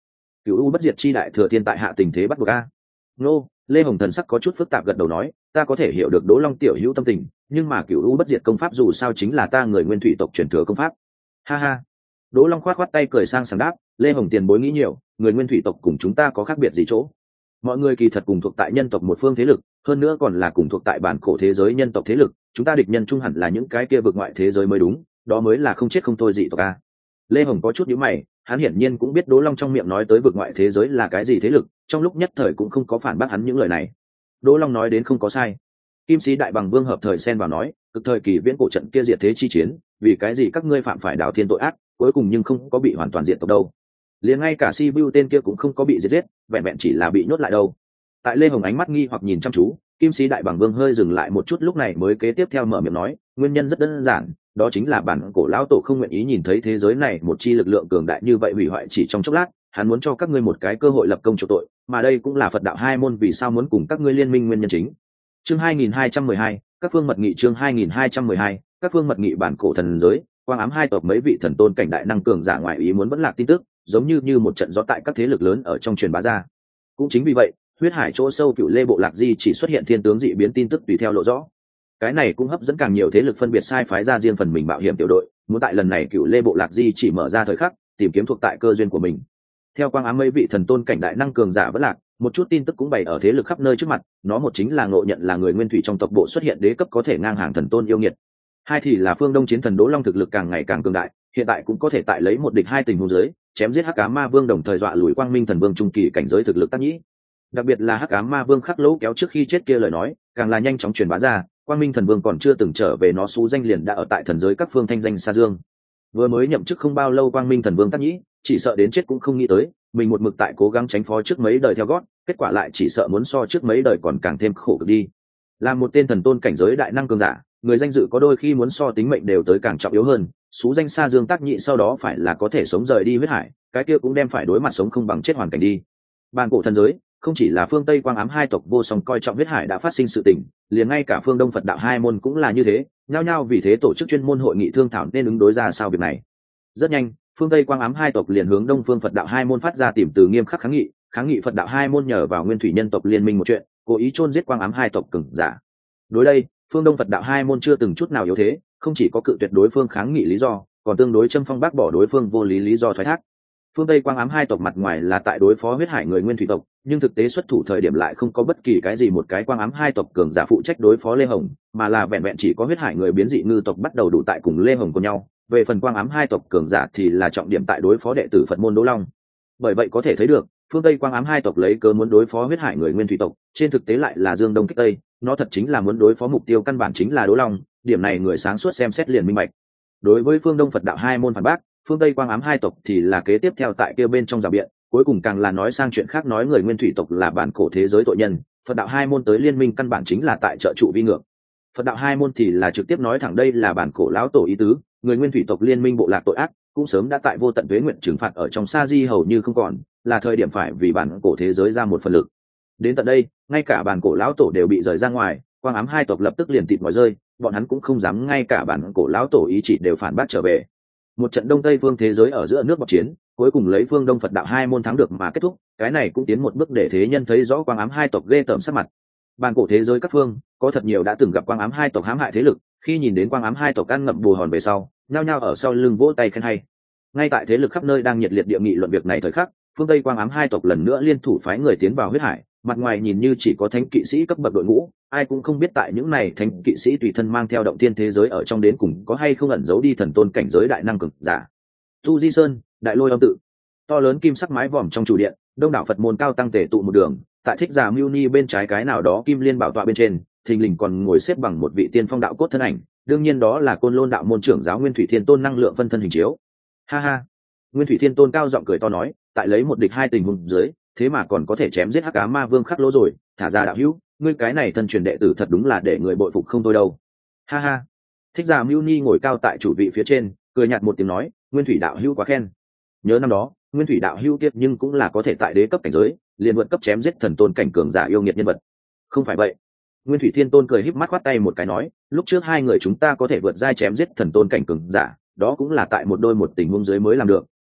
cựu u bất diệt chi đại thừa thiên tại hạ tình thế bắt buộc a. Nô, Lê Hồng thần sắc có chút phức tạp gật đầu nói, ta có thể hiểu được Đỗ Long tiểu hữu tâm tình, nhưng mà cựu u bất diệt công pháp dù sao chính là ta người nguyên thủy tộc truyền thừa công pháp. Ha ha. Đỗ Long khoát khoát tay cười sang sảng đáp, Lê Hồng tiền bối nghĩ nhiều, người nguyên thủy tộc cùng chúng ta có khác biệt gì chỗ? Mọi người kỳ thật cùng thuộc tại nhân tộc một phương thế lực, hơn nữa còn là cùng thuộc tại bản cổ thế giới nhân tộc thế lực, chúng ta địch nhân chung hẳn là những cái kia vực ngoại thế giới mới đúng, đó mới là không chết không thôi dị tộc a. Lê Hồng có chút nhíu mày, hắn hiển nhiên cũng biết Đỗ Long trong miệng nói tới vực ngoại thế giới là cái gì thế lực, trong lúc nhất thời cũng không có phản bác hắn những lời này. Đỗ Long nói đến không có sai. Kim Sĩ Đại Bằng Vương hợp thời xen vào nói, cực thời kỳ viễn cổ trận kia diệt thế chi chiến, vì cái gì các ngươi phạm phải đào thiên tội ác, cuối cùng nhưng không có bị hoàn toàn diệt tộc đâu. Liền ngay cả Sibiu tên kia cũng không có bị giết, vẹn vẹn chỉ là bị nhốt lại đâu. Tại Lê Hồng ánh mắt nghi hoặc nhìn chăm chú, Kim Sĩ Đại Bằng Vương hơi dừng lại một chút lúc này mới kế tiếp theo mở miệng nói, nguyên nhân rất đơn giản, đó chính là bản cổ lão tổ không nguyện ý nhìn thấy thế giới này một chi lực lượng cường đại như vậy hủy hoại chỉ trong chốc lát, hắn muốn cho các ngươi một cái cơ hội lập công chuộc tội, mà đây cũng là Phật đạo hai môn vì sao muốn cùng các ngươi liên minh nguyên nhân chính. Chương 2212, các phương mật nghị chương 2212, các phương mật nghị bản cổ thần giới, quang ám hai tộc mấy vị thần tôn cảnh đại năng cường giả ngoại ý muốn vẫn lạc tin tức, giống như một trận gió tại các thế lực lớn ở trong truyền bá ra. Cũng chính vì vậy, huyết hải chỗ sâu cựu lê bộ lạc di chỉ xuất hiện thiên tướng dị biến tin tức tùy theo lộ rõ. Cái này cũng hấp dẫn càng nhiều thế lực phân biệt sai phái ra riêng phần mình mạo hiểm tiểu đội, muốn tại lần này cựu lê bộ lạc di chỉ mở ra thời khắc, tìm kiếm thuộc tại cơ duyên của mình. Theo quang ám mấy vị thần tôn cảnh đại năng cường giả vẫn lạc, một chút tin tức cũng bày ở thế lực khắp nơi trước mặt, nó một chính là ngộ nhận là người nguyên thủy trong tộc bộ xuất hiện đế cấp có thể ngang hàng thần tôn yêu nghiệt. Hai thì là phương Đông chiến thần Đỗ Long thực lực càng ngày càng cường đại, hiện tại cũng có thể tại lấy một địch hai tình huống dưới, chém giết Hắc Ám Ma Vương đồng thời dọa lùi Quang Minh Thần Vương trung kỳ cảnh giới thực lực tác nhĩ. Đặc biệt là Hắc Ám Ma Vương khắc lỗ kéo trước khi chết kia lời nói, càng là nhanh chóng truyền bá ra, Quang Minh Thần Vương còn chưa từng trở về nó xú danh liền đã ở tại thần giới các phương thanh danh xa dương. Vừa mới nhậm chức không bao lâu Quang Minh Thần Vương tác nhĩ, chỉ sợ đến chết cũng không nghĩ tới, mình một mực tại cố gắng tránh phó trước mấy đời theo gót, kết quả lại chỉ sợ muốn so trước mấy đời còn càng thêm khổ cực đi. Là một tên thần tôn cảnh giới đại năng cường giả, người danh dự có đôi khi muốn so tính mệnh đều tới càng trọng yếu hơn, xú danh xa dương tác nhị sau đó phải là có thể sống rời đi huyết hải, cái kia cũng đem phải đối mặt sống không bằng chết hoàn cảnh đi. Bàn cổ thần giới không chỉ là phương Tây quang ám hai tộc vô song coi trọng huyết hải đã phát sinh sự tình, liền ngay cả phương Đông Phật đạo hai môn cũng là như thế, nhao nhao vì thế tổ chức chuyên môn hội nghị thương thảo nên ứng đối ra sao việc này. Rất nhanh, phương Tây quang ám hai tộc liền hướng Đông phương Phật đạo hai môn phát ra tìm từ nghiêm khắc kháng nghị Phật đạo hai môn nhờ vào nguyên thủy nhân tộc liên minh một chuyện, cố ý chôn giết quang ám hai tộc cường giả. Đối đây, phương Đông Phật đạo hai môn chưa từng chút nào yếu thế, không chỉ có cự tuyệt đối phương kháng nghị lý do, còn tương đối châm phong bác bỏ đối phương vô lý lý do thoái thác. Phương Tây quang ám hai tộc mặt ngoài là tại đối phó huyết hải người nguyên thủy tộc, nhưng thực tế xuất thủ thời điểm lại không có bất kỳ cái gì một cái quang ám hai tộc cường giả phụ trách đối phó Lê Hồng, mà là vẹn vẹn chỉ có huyết hải người biến dị ngư tộc bắt đầu đủ tại cùng Lê Hồng của nhau. Về phần quang ám hai tộc cường giả thì là trọng điểm tại đối phó đệ tử Phật môn Đỗ Long. Bởi vậy có thể thấy được, phương Tây quang ám hai tộc lấy cớ muốn đối phó huyết hải người nguyên thủy tộc, trên thực tế lại là dương đông kích tây, nó thật chính là muốn đối phó mục tiêu căn bản chính là Đỗ Long, điểm này người sáng suốt xem xét liền minh bạch. Đối với phương Đông Phật đạo hai môn phản bác, phương Tây quang ám hai tộc thì là kế tiếp theo tại kia bên trong rào biện, cuối cùng càng là nói sang chuyện khác, nói người nguyên thủy tộc là bản cổ thế giới tội nhân, Phật đạo hai môn tới liên minh căn bản chính là tại trợ trụ vi ngược. Phật đạo hai môn thì là trực tiếp nói thẳng đây là bản cổ lão tổ ý tứ, người nguyên thủy tộc liên minh bộ lạc tội ác cũng sớm đã tại vô tận tuế nguyện trừng phạt ở trong sa di hầu như không còn, là thời điểm phải vì bản cổ thế giới ra một phần lực. Đến tận đây, ngay cả bản cổ lão tổ đều bị rời ra ngoài, quang ám hai tộc lập tức liền tịt mỏi rơi, bọn hắn cũng không dám ngay cả bản cổ lão tổ ý chỉ đều phản bác trở về. Một trận đông tây phương thế giới ở giữa nước bọt chiến, cuối cùng lấy phương Đông Phật đạo hai môn thắng được mà kết thúc, cái này cũng tiến một bước để thế nhân thấy rõ quang ám hai tộc ghê tởm sắc mặt. Bản cổ thế giới các phương có thật nhiều đã từng gặp quang ám hai tộc hãm hại thế lực, khi nhìn đến quang ám hai tộc ăn ngậm bù hòn về sau, nhao nhao ở sau lưng vỗ tay khen hay. Ngay tại thế lực khắp nơi đang nhiệt liệt địa nghị luận việc này thời khắc, phương Tây quang ám hai tộc lần nữa liên thủ phái người tiến vào huyết hải, mặt ngoài nhìn như chỉ có thánh kỵ sĩ cấp bậc đội ngũ, ai cũng không biết tại những này thánh kỵ sĩ tùy thân mang theo động thiên thế giới ở trong đến cùng có hay không ẩn giấu đi thần tôn cảnh giới đại năng cực giả. Tu Di Sơn, Đại Lôi Âm tự, to lớn kim sắc mái vòm trong chủ điện, đông đảo Phật môn cao tăng tề tụ một đường, tại Thích Giả Mưu Ni bên trái cái nào đó kim liên bảo tọa bên trên, thình lình còn ngồi xếp bằng một vị tiên phong đạo cốt thân ảnh, đương nhiên đó là Côn Lôn đạo môn trưởng giáo Nguyên Thủy Thiên Tôn năng lượng phân thân hình chiếu. Ha ha. Nguyên Thủy Thiên Tôn cao giọng cười to nói, tại lấy một địch hai tình huống dưới, thế mà còn có thể chém giết Hắc Ám Ma Vương khắc lỗ rồi, thả ra đạo hữu, ngươi cái này thân truyền đệ tử thật đúng là để người bội phục không thôi đâu. Ha ha. Thích Giả Mưu Ni ngồi cao tại chủ vị phía trên, cười nhạt một tiếng nói, Nguyên Thủy đạo hữu quá khen. Nhớ năm đó, Nguyên Thủy đạo hữu kiếp nhưng cũng là có thể tại đế cấp cảnh giới, liền vượt cấp chém giết thần tôn cảnh cường giả yêu nghiệt nhân vật. Không phải vậy. Nguyên Thủy Thiên Tôn cười híp mắt khoát tay một cái nói, lúc trước hai người chúng ta có thể vượt giai chém giết thần tôn cảnh cường giả, đó cũng là tại một đôi một tình huống dưới mới làm được,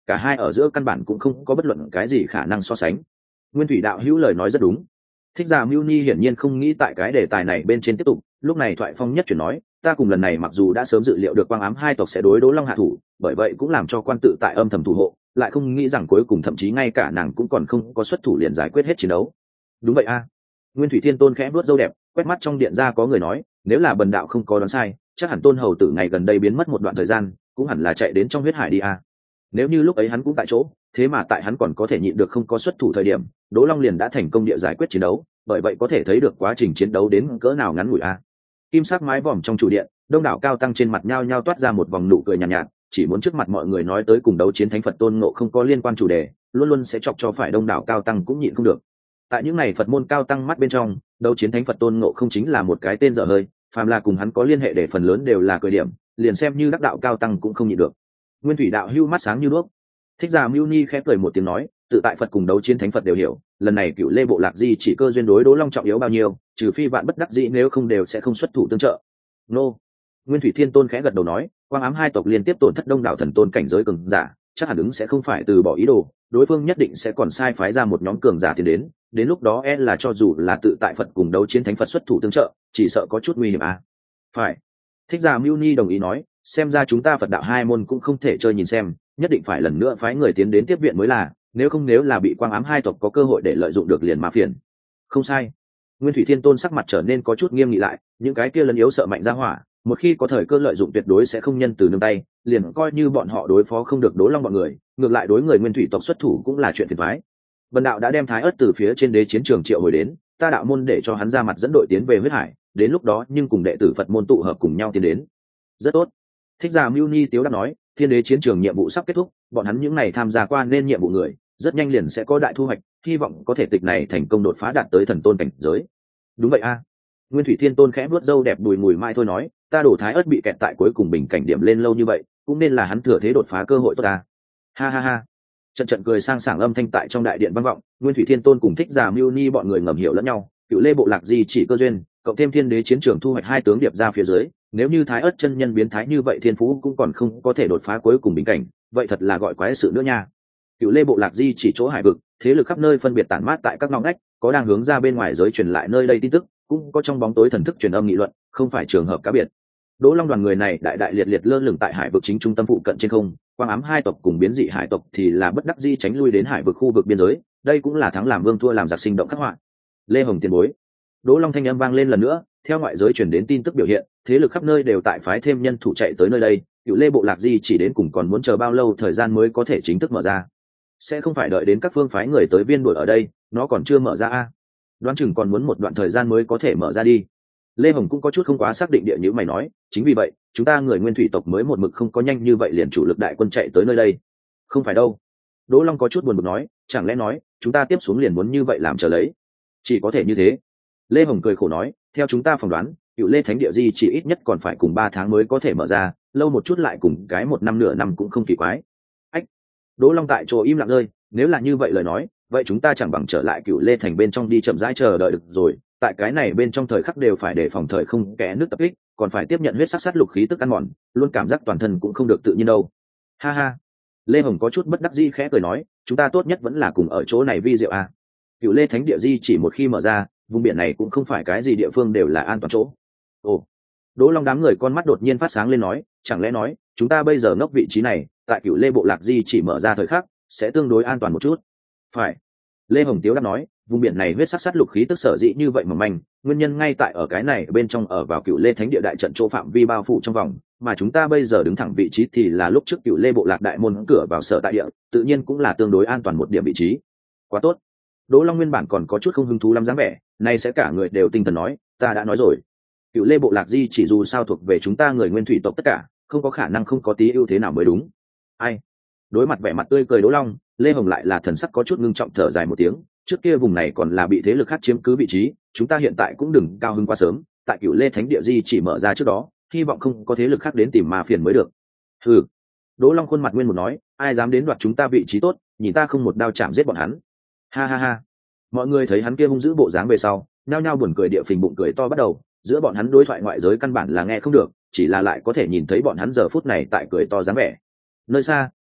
cả hai ở giữa căn bản cũng không có bất luận cái gì khả năng so sánh. Nguyên thủy đạo hữu lời nói rất đúng. Thích Giả Mưu Ni hiển nhiên không nghĩ tại cái đề tài này bên trên tiếp tục, lúc này thoại phong nhất chuyển nói, ta cùng lần này mặc dù đã sớm dự liệu được Quang Ám hai tộc sẽ đối Đỗ Long hạ thủ, bởi vậy cũng làm cho quan tự tại âm thầm thủ hộ, lại không nghĩ rằng cuối cùng thậm chí ngay cả nàng cũng còn không có xuất thủ liền giải quyết hết chiến đấu. Đúng vậy a. Nguyên Thủy Thiên Tôn khẽ vuốt râu đẹp, quét mắt trong điện ra có người nói, nếu là bần đạo không có đoán sai, chắc hẳn Tôn hầu tử ngày gần đây biến mất một đoạn thời gian, cũng hẳn là chạy đến trong huyết hải đi a. Nếu như lúc ấy hắn cũng tại chỗ, thế mà tại hắn còn có thể nhịn được không có xuất thủ thời điểm, Đỗ Long liền đã thành công địa giải quyết chiến đấu, bởi vậy có thể thấy được quá trình chiến đấu đến cỡ nào ngắn ngủi a. Kim sắc mái vòm trong chủ điện, đông đảo cao tăng trên mặt nhao nhao toát ra một vòng nụ cười nhàn nhạt, chỉ muốn trước mặt mọi người nói tới cùng đấu chiến thánh Phật Tôn Ngộ không có liên quan chủ đề, luôn luôn sẽ chọc cho phải đông đảo cao tăng cũng nhịn không được. Tại những này Phật môn cao tăng mắt bên trong, đấu chiến thánh Phật Tôn Ngộ không chính là một cái tên dở hơi, phàm là cùng hắn có liên hệ để phần lớn đều là cười điểm, liền xem như đắc đạo cao tăng cũng không nhịn được. Nguyên thủy đạo hưu mắt sáng như đuốc. Thích Giả Mưu Ni khẽ cười một tiếng nói, tự tại Phật cùng đấu chiến thánh Phật đều hiểu, lần này Cựu Lê bộ lạc di chỉ cơ duyên đối Đỗ Long trọng yếu bao nhiêu, trừ phi vạn bất đắc dĩ nếu không đều sẽ không xuất thủ tương trợ. Nô. Nguyên Thủy Thiên Tôn khẽ gật đầu nói, Quang Ám hai tộc liên tiếp tổn thất đông đảo thần tôn cảnh giới cường giả, chắc hẳn ứng sẽ không phải từ bỏ ý đồ, đối phương nhất định sẽ còn sai phái ra một nhóm cường giả tiến đến lúc đó là cho dù là tự tại Phật cùng đấu chiến thánh Phật xuất thủ tương trợ, chỉ sợ có chút nguy hiểm à. Phải. Thích Giả Mưu Ni đồng ý nói, xem ra chúng ta Phật đạo hai môn cũng không thể chơi nhìn xem, nhất định phải lần nữa phái người tiến đến tiếp viện mới là, nếu là bị Quang Ám hai tộc có cơ hội để lợi dụng được liền mà phiền. Không sai. Nguyên Thủy Thiên Tôn sắc mặt trở nên có chút nghiêm nghị lại, những cái kia lấn yếu sợ mạnh ra hỏa, một khi có thời cơ lợi dụng tuyệt đối sẽ không nhân từ nương tay, liền coi như bọn họ đối phó không được Đỗ Long bọn người, ngược lại đối người Nguyên Thủy tộc xuất thủ cũng là chuyện phiền toái. Bần đạo đã đem Thái Ức từ phía trên đế chiến trường triệu hồi đến, ta đạo môn để cho hắn ra mặt dẫn đội tiến về huyết hải, đến lúc đó nhưng cùng đệ tử Phật môn tụ hợp cùng nhau tiến đến. Rất tốt. Thích Giả Mưu Ni tiếu đáp nói, thiên đế chiến trường nhiệm vụ sắp kết thúc, bọn hắn những này tham gia qua nên nhiệm vụ người, rất nhanh liền sẽ có đại thu hoạch, hy vọng có thể tịch này thành công đột phá đạt tới thần tôn cảnh giới. Đúng vậy a. Nguyên Thủy Thiên Tôn khẽ vuốt râu đẹp bùi mùi mai thôi nói, ta đổ Thái Ức bị kẹt tại cuối cùng bình cảnh điểm lên lâu như vậy, cũng nên là hắn thừa thế đột phá cơ hội tốt ta. Ha ha ha. Trận cười sang sảng âm thanh tại trong đại điện vang vọng, Nguyên Thủy Thiên Tôn cùng Thích Giả Mưu Ni bọn người ngầm hiểu lẫn nhau, Cựu Lê bộ lạc di chỉ cơ duyên, cộng thêm thiên đế chiến trường thu hoạch hai tướng điệp ra phía dưới, nếu như Thái Ức chân nhân biến thái như vậy thiên phú cũng còn không có thể đột phá cuối cùng bình cảnh, vậy thật là gọi quái sự nữa nha. Cựu Lê bộ lạc di chỉ chỗ hải vực, thế lực khắp nơi phân biệt tản mát tại các ngõ ngách, có đang hướng ra bên ngoài giới truyền lại nơi đây tin tức, cũng có trong bóng tối thần thức truyền âm nghị luận, không phải trường hợp cá biệt. Đỗ Long đoàn người này đại đại liệt liệt lơ lửng tại hải vực chính trung tâm phụ cận trên không, Quang Ám hai tộc cùng biến dị hải tộc thì là bất đắc dĩ tránh lui đến hải vực khu vực biên giới, đây cũng là thắng làm vương thua làm giặc sinh động khắc họa. Lê Hồng tiền bối. Đỗ Long thanh âm vang lên lần nữa, theo ngoại giới truyền đến tin tức biểu hiện, thế lực khắp nơi đều tại phái thêm nhân thủ chạy tới nơi đây, Cựu Lê bộ lạc di chỉ đến cùng còn muốn chờ bao lâu thời gian mới có thể chính thức mở ra. Sẽ không phải đợi đến các phương phái người tới viên đuổi ở đây, nó còn chưa mở ra a. Đoán chừng còn muốn một đoạn thời gian mới có thể mở ra đi. Lê Hồng cũng có chút không quá xác định địa như mày nói, chính vì vậy chúng ta người Nguyên Thủy tộc mới một mực không có nhanh như vậy liền chủ lực đại quân chạy tới nơi đây. Không phải đâu. Đỗ Long có chút buồn bực nói, chẳng lẽ nói chúng ta tiếp xuống liền muốn như vậy làm chờ lấy? Chỉ có thể như thế. Lê Hồng cười khổ nói, theo chúng ta phỏng đoán, Cựu Lê Thánh địa di chỉ ít nhất còn phải cùng 3 tháng mới có thể mở ra, lâu một chút lại cùng cái 1 năm nửa năm cũng không kỳ quái. Ách. Đỗ Long tại chỗ im lặng rơi, nếu là như vậy lời nói, vậy chúng ta chẳng bằng trở lại Cựu Lê thành bên trong đi chậm rãi chờ đợi được rồi, tại cái này bên trong thời khắc đều phải đề phòng thời không kẽ nước tập kích, còn phải tiếp nhận huyết sắc sát lục khí tức ăn mòn, luôn cảm giác toàn thân cũng không được tự nhiên đâu. Ha ha. Lê Hồng có chút bất đắc dĩ khẽ cười nói, chúng ta tốt nhất vẫn là cùng ở chỗ này vi diệu a. Cựu Lê Thánh địa di chỉ một khi mở ra, vùng biển này cũng không phải cái gì địa phương đều là an toàn chỗ. Ồ. Đỗ Long đám người con mắt đột nhiên phát sáng lên nói, chẳng lẽ nói chúng ta bây giờ ngốc vị trí này, tại Cựu Lê bộ lạc di chỉ mở ra thời khắc sẽ tương đối an toàn một chút. Phải. Lê Hồng Tiếu đáp nói, vùng biển này huyết sắc sát lục khí tức sở dĩ như vậy mà manh, nguyên nhân ngay tại ở cái này bên trong ở vào Cựu Lê Thánh địa đại trận chỗ phạm vi bao phủ trong vòng, mà chúng ta bây giờ đứng thẳng vị trí thì là lúc trước Cựu Lê bộ lạc đại môn cửa vào sở tại địa, tự nhiên cũng là tương đối an toàn một điểm vị trí. Quá tốt. Đỗ Long nguyên bản còn có chút không hứng thú lắm dáng vẻ, nay sẽ cả người đều tinh thần nói, ta đã nói rồi, Cựu Lê bộ lạc di chỉ dù sao thuộc về chúng ta người Nguyên Thủy tộc tất cả, không có khả năng không có tí ưu thế nào mới đúng. Ai? Đối mặt vẻ mặt tươi cười Đỗ Long, Lê Hồng lại là thần sắc có chút ngưng trọng thở dài một tiếng, trước kia vùng này còn là bị thế lực khác chiếm cứ vị trí, chúng ta hiện tại cũng đừng cao hứng quá sớm, tại Cựu Lê Thánh địa di chỉ mở ra trước đó, hy vọng không có thế lực khác đến tìm ma phiền mới được. Hừ. Đỗ Long khuôn mặt nguyên một nói, ai dám đến đoạt chúng ta vị trí tốt, nhìn ta không một đao chạm giết bọn hắn. Ha ha ha. Mọi người thấy hắn kia hung dữ bộ dáng về sau, nhao nhao buồn cười địa phình bụng cười to bắt đầu, giữa bọn hắn đối thoại ngoại giới căn bản là nghe không được, chỉ là lại có thể nhìn thấy bọn hắn giờ phút này tại cười to dáng vẻ. Nơi xa,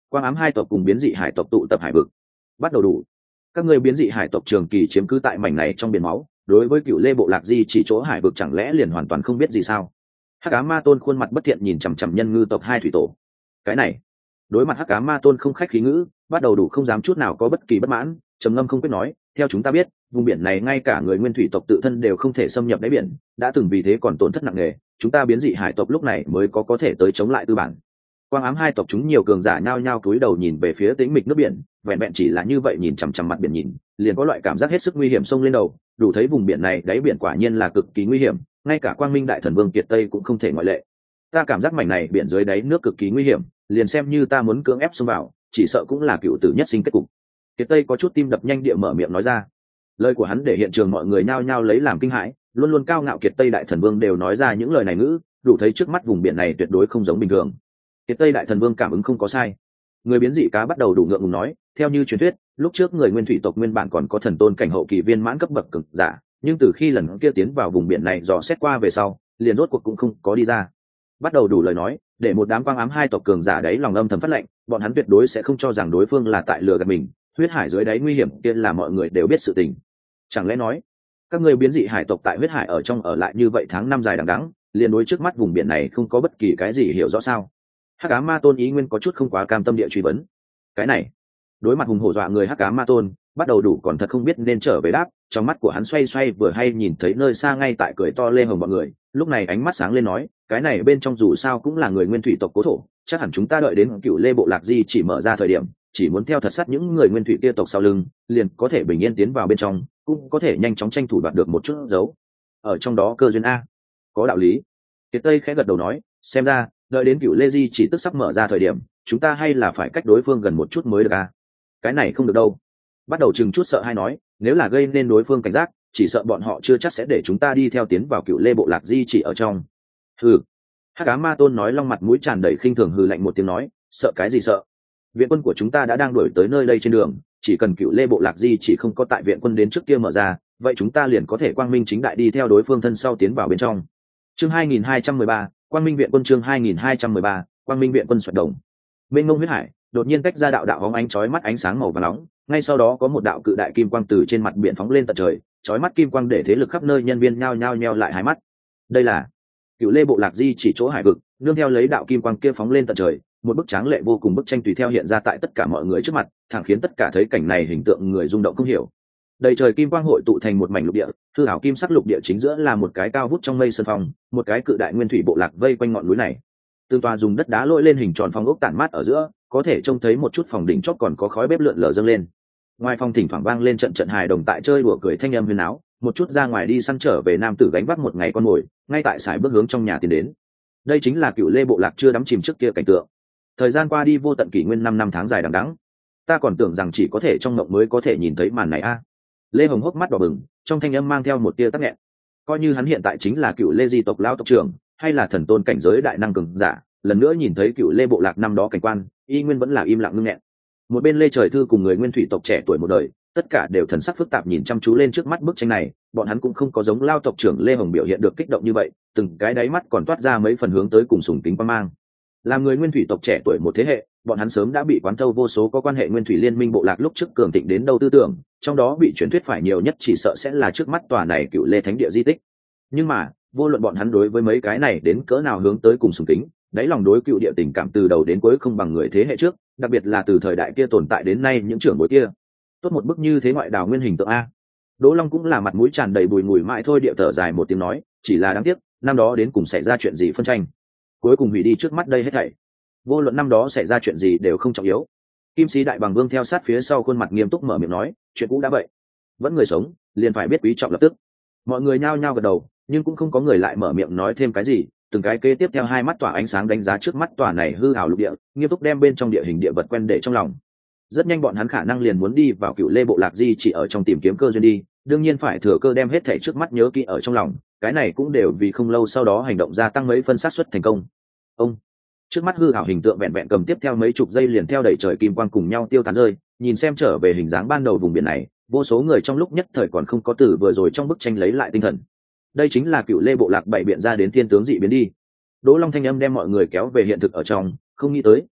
quang ám hai tộc cùng biến dị hải tộc tụ tập hải vực. Bắt đầu đủ. Các ngươi biến dị hải tộc trường kỳ chiếm cứ tại mảnh này trong biển máu, đối với Cựu Lê bộ lạc di chỉ chỗ hải vực chẳng lẽ liền hoàn toàn không biết gì sao? Hắc Ám Ma Tôn khuôn mặt bất thiện nhìn chằm chằm Nhân Ngư tộc hai thủy tổ. Cái này, đối mặt Hắc Ám Ma Tôn không khách khí ngữ, bắt đầu đủ không dám chút nào có bất kỳ bất mãn, trầm ngâm không quyết nói, theo chúng ta biết, vùng biển này ngay cả người nguyên thủy tộc tự thân đều không thể xâm nhập đáy biển, đã từng vì thế còn tổn thất nặng nề, chúng ta biến dị hải tộc lúc này mới có thể tới chống lại tư bản. Quang ám hai tộc chúng nhiều cường giả nhao nhao cúi đầu nhìn về phía tĩnh mịch nước biển, vẹn vẹn chỉ là như vậy nhìn chằm chằm mặt biển nhìn, liền có loại cảm giác hết sức nguy hiểm xông lên đầu, đủ thấy vùng biển này đáy biển quả nhiên là cực kỳ nguy hiểm, ngay cả Quang Minh Đại Thần Vương Kiệt Tây cũng không thể ngoại lệ. Ta cảm giác mảnh này biển dưới đáy nước cực kỳ nguy hiểm, liền xem như ta muốn cưỡng ép xông vào, chỉ sợ cũng là cựu tử nhất sinh kết cục. Kiệt Tây có chút tim đập nhanh địa mở miệng nói ra. Lời của hắn để hiện trường mọi người nhao nhao lấy làm kinh hãi, luôn luôn cao ngạo Kiệt Tây Đại Thần Vương đều nói ra những lời này ngữ, đủ thấy trước mắt vùng biển này tuyệt đối không giống bình thường. Kiệt Tây Đại Thần Vương cảm ứng không có sai. Người biến dị cá bắt đầu đủ ngượng ngùng nói, theo như truyền thuyết, lúc trước người nguyên thủy tộc nguyên bản còn có thần tôn cảnh hậu kỳ viên mãn cấp bậc cực giả, nhưng từ khi lần kia tiến vào vùng biển này dò xét qua về sau, liền rốt cuộc cũng không có đi ra. Bắt đầu đủ lời nói, để một đám quang ám hai tộc cường giả đấy lòng âm thầm phát lệnh, bọn hắn tuyệt đối sẽ không cho rằng đối phương là tại lừa gạt mình, huyết hải dưới đáy nguy hiểm kia là mọi người đều biết sự tình. Chẳng lẽ nói, các người biến dị hải tộc tại huyết hải ở trong ở lại như vậy tháng năm dài đằng đẵng, liền đối trước mắt vùng biển này không có bất kỳ cái gì hiểu rõ sao? Hắc Ám Ma Tôn ý nguyên có chút không quá cam tâm địa truy vấn. Cái này, đối mặt hùng hổ dọa người Hắc Ám Ma Tôn, bắt đầu đủ còn thật không biết nên trở về đáp, trong mắt của hắn xoay xoay vừa hay nhìn thấy nơi xa ngay tại cười to lê hồng bọn người, lúc này ánh mắt sáng lên nói, cái này bên trong dù sao cũng là người nguyên thủy tộc cố thổ, chắc hẳn chúng ta đợi đến Cựu Lê bộ lạc di chỉ mở ra thời điểm, chỉ muốn theo thật sát những người nguyên thủy kia tộc sau lưng, liền có thể bình yên tiến vào bên trong, cũng có thể nhanh chóng tranh thủ đoạt được một chút dấu ở trong đó cơ duyên a. Có đạo lý. Kiệt Tây khẽ gật đầu nói, xem ra đợi đến Cựu Lê di chỉ tức sắp mở ra thời điểm, chúng ta hay là phải cách đối phương gần một chút mới được a. Cái này không được đâu. Bắt đầu chừng chút sợ hay nói, nếu là gây nên đối phương cảnh giác, chỉ sợ bọn họ chưa chắc sẽ để chúng ta đi theo tiến vào Cựu Lê bộ lạc di chỉ ở trong. Hừ. Hắc Ám Ma Tôn nói long mặt mũi tràn đầy khinh thường hừ lạnh một tiếng nói, sợ cái gì sợ? Viện quân của chúng ta đã đang đuổi tới nơi đây trên đường, chỉ cần Cựu Lê bộ lạc di chỉ không có tại viện quân đến trước kia mở ra, vậy chúng ta liền có thể quang minh chính đại đi theo đối phương thân sau tiến vào bên trong. Chương 2213, Quang Minh viện quân chương 2213, Quang Minh viện quân xuất động. Bên ngông huyết hải, đột nhiên tách ra đạo đạo hóng ánh chói mắt ánh sáng màu vàng nóng, ngay sau đó có một đạo cự đại kim quang từ trên mặt biển phóng lên tận trời, chói mắt kim quang để thế lực khắp nơi nhân viên nhao nhao nheo lại hai mắt. Đây là Cựu Lê bộ lạc di chỉ chỗ hải vực, nương theo lấy đạo kim quang kia phóng lên tận trời, một bức tráng lệ vô cùng bức tranh tùy theo hiện ra tại tất cả mọi người trước mặt, thẳng khiến tất cả thấy cảnh này hình tượng người rung động không hiểu. Đầy trời kim quang hội tụ thành một mảnh lục địa, hư ảo kim sắc lục địa chính giữa là một cái cao vút trong mây sơn phong, một cái cự đại nguyên thủy bộ lạc vây quanh ngọn núi này. Tương toa dùng đất đá lội lên hình tròn phong ốc tản mát ở giữa, có thể trông thấy một chút phòng đỉnh chót còn có khói bếp lượn lờ dâng lên. Ngoài phòng thỉnh thoảng vang lên trận trận hài đồng tại chơi đùa cười thanh âm huyền áo, một chút ra ngoài đi săn trở về nam tử gánh vác một ngày con mồi, ngay tại sải bước hướng trong nhà tiến đến. Đây chính là Cựu Lê bộ lạc chưa đắm chìm trước kia cảnh tượng. Thời gian qua đi vô tận kỷ nguyên 5 năm tháng dài đằng đẵng, ta còn tưởng rằng chỉ có thể trong mộng mới có thể nhìn thấy màn này a. Lê Hồng hốc mắt đỏ bừng, trong thanh âm mang theo một tia tắc nghẹn. Coi như hắn hiện tại chính là Cựu Lê di tộc lão tộc trưởng, hay là thần tôn cảnh giới đại năng cường giả, lần nữa nhìn thấy Cựu Lê bộ lạc năm đó cảnh quan, y nguyên vẫn là im lặng ngưng nghẹn. Một bên Lê Trời Thư cùng người nguyên thủy tộc trẻ tuổi một đời, tất cả đều thần sắc phức tạp nhìn chăm chú lên trước mắt bức tranh này, bọn hắn cũng không có giống lao tộc trưởng Lê Hồng biểu hiện được kích động như vậy, từng cái đáy mắt còn toát ra mấy phần hướng tới cùng sùng kính quan mang. Làm người nguyên thủy tộc trẻ tuổi một thế hệ, bọn hắn sớm đã bị quán thâu vô số có quan hệ nguyên thủy liên minh bộ lạc lúc trước cường thịnh đến đâu tư tưởng, trong đó bị truyền thuyết phải nhiều nhất chỉ sợ sẽ là trước mắt tòa này Cựu Lê thánh địa di tích. Nhưng mà vô luận bọn hắn đối với mấy cái này đến cỡ nào hướng tới cùng sùng kính, đáy lòng đối cựu địa tình cảm từ đầu đến cuối không bằng người thế hệ trước, đặc biệt là từ thời đại kia tồn tại đến nay những trưởng bối kia. Tốt một bức như thế ngoại đào nguyên hình tượng a. Đỗ Long cũng là mặt mũi tràn đầy bùi ngùi mãi thôi, điệu thở dài một tiếng nói, chỉ là đáng tiếc, năm đó đến cùng xảy ra chuyện gì phân tranh, cuối cùng hủy đi trước mắt đây hết thảy. Vô luận năm đó xảy ra chuyện gì đều không trọng yếu. Kim Sĩ Đại Bằng Vương theo sát phía sau khuôn mặt nghiêm túc mở miệng nói, chuyện cũ đã vậy, vẫn người sống liền phải biết quý trọng lập tức. Mọi người nhao nhao gật đầu, nhưng cũng không có người lại mở miệng nói thêm cái gì, từng cái kế tiếp theo hai mắt tỏa ánh sáng đánh giá trước mắt tòa này hư ảo lục địa, nghiêm túc đem bên trong địa hình địa vật quen để trong lòng. Rất nhanh bọn hắn khả năng liền muốn đi vào Cựu Lê bộ lạc di chỉ ở trong tìm kiếm cơ duyên đi, đương nhiên phải thừa cơ đem hết thảy trước mắt nhớ kỹ ở trong lòng, cái này cũng đều vì không lâu sau đó hành động gia tăng mấy phân xác suất thành công. Ông trước mắt hư ảo hình tượng vẹn vẹn cầm tiếp theo mấy chục giây liền theo đẩy trời kim quang cùng nhau tiêu tán rơi, nhìn xem trở về hình dáng ban đầu vùng biển này, vô số người trong lúc nhất thời còn không có từ vừa rồi trong bức tranh lấy lại tinh thần. Đây chính là Cựu Lê bộ lạc bảy biện ra đến thiên tướng dị biến đi. Đỗ Long thanh âm đem mọi người kéo về hiện thực ở trong, không nghĩ tới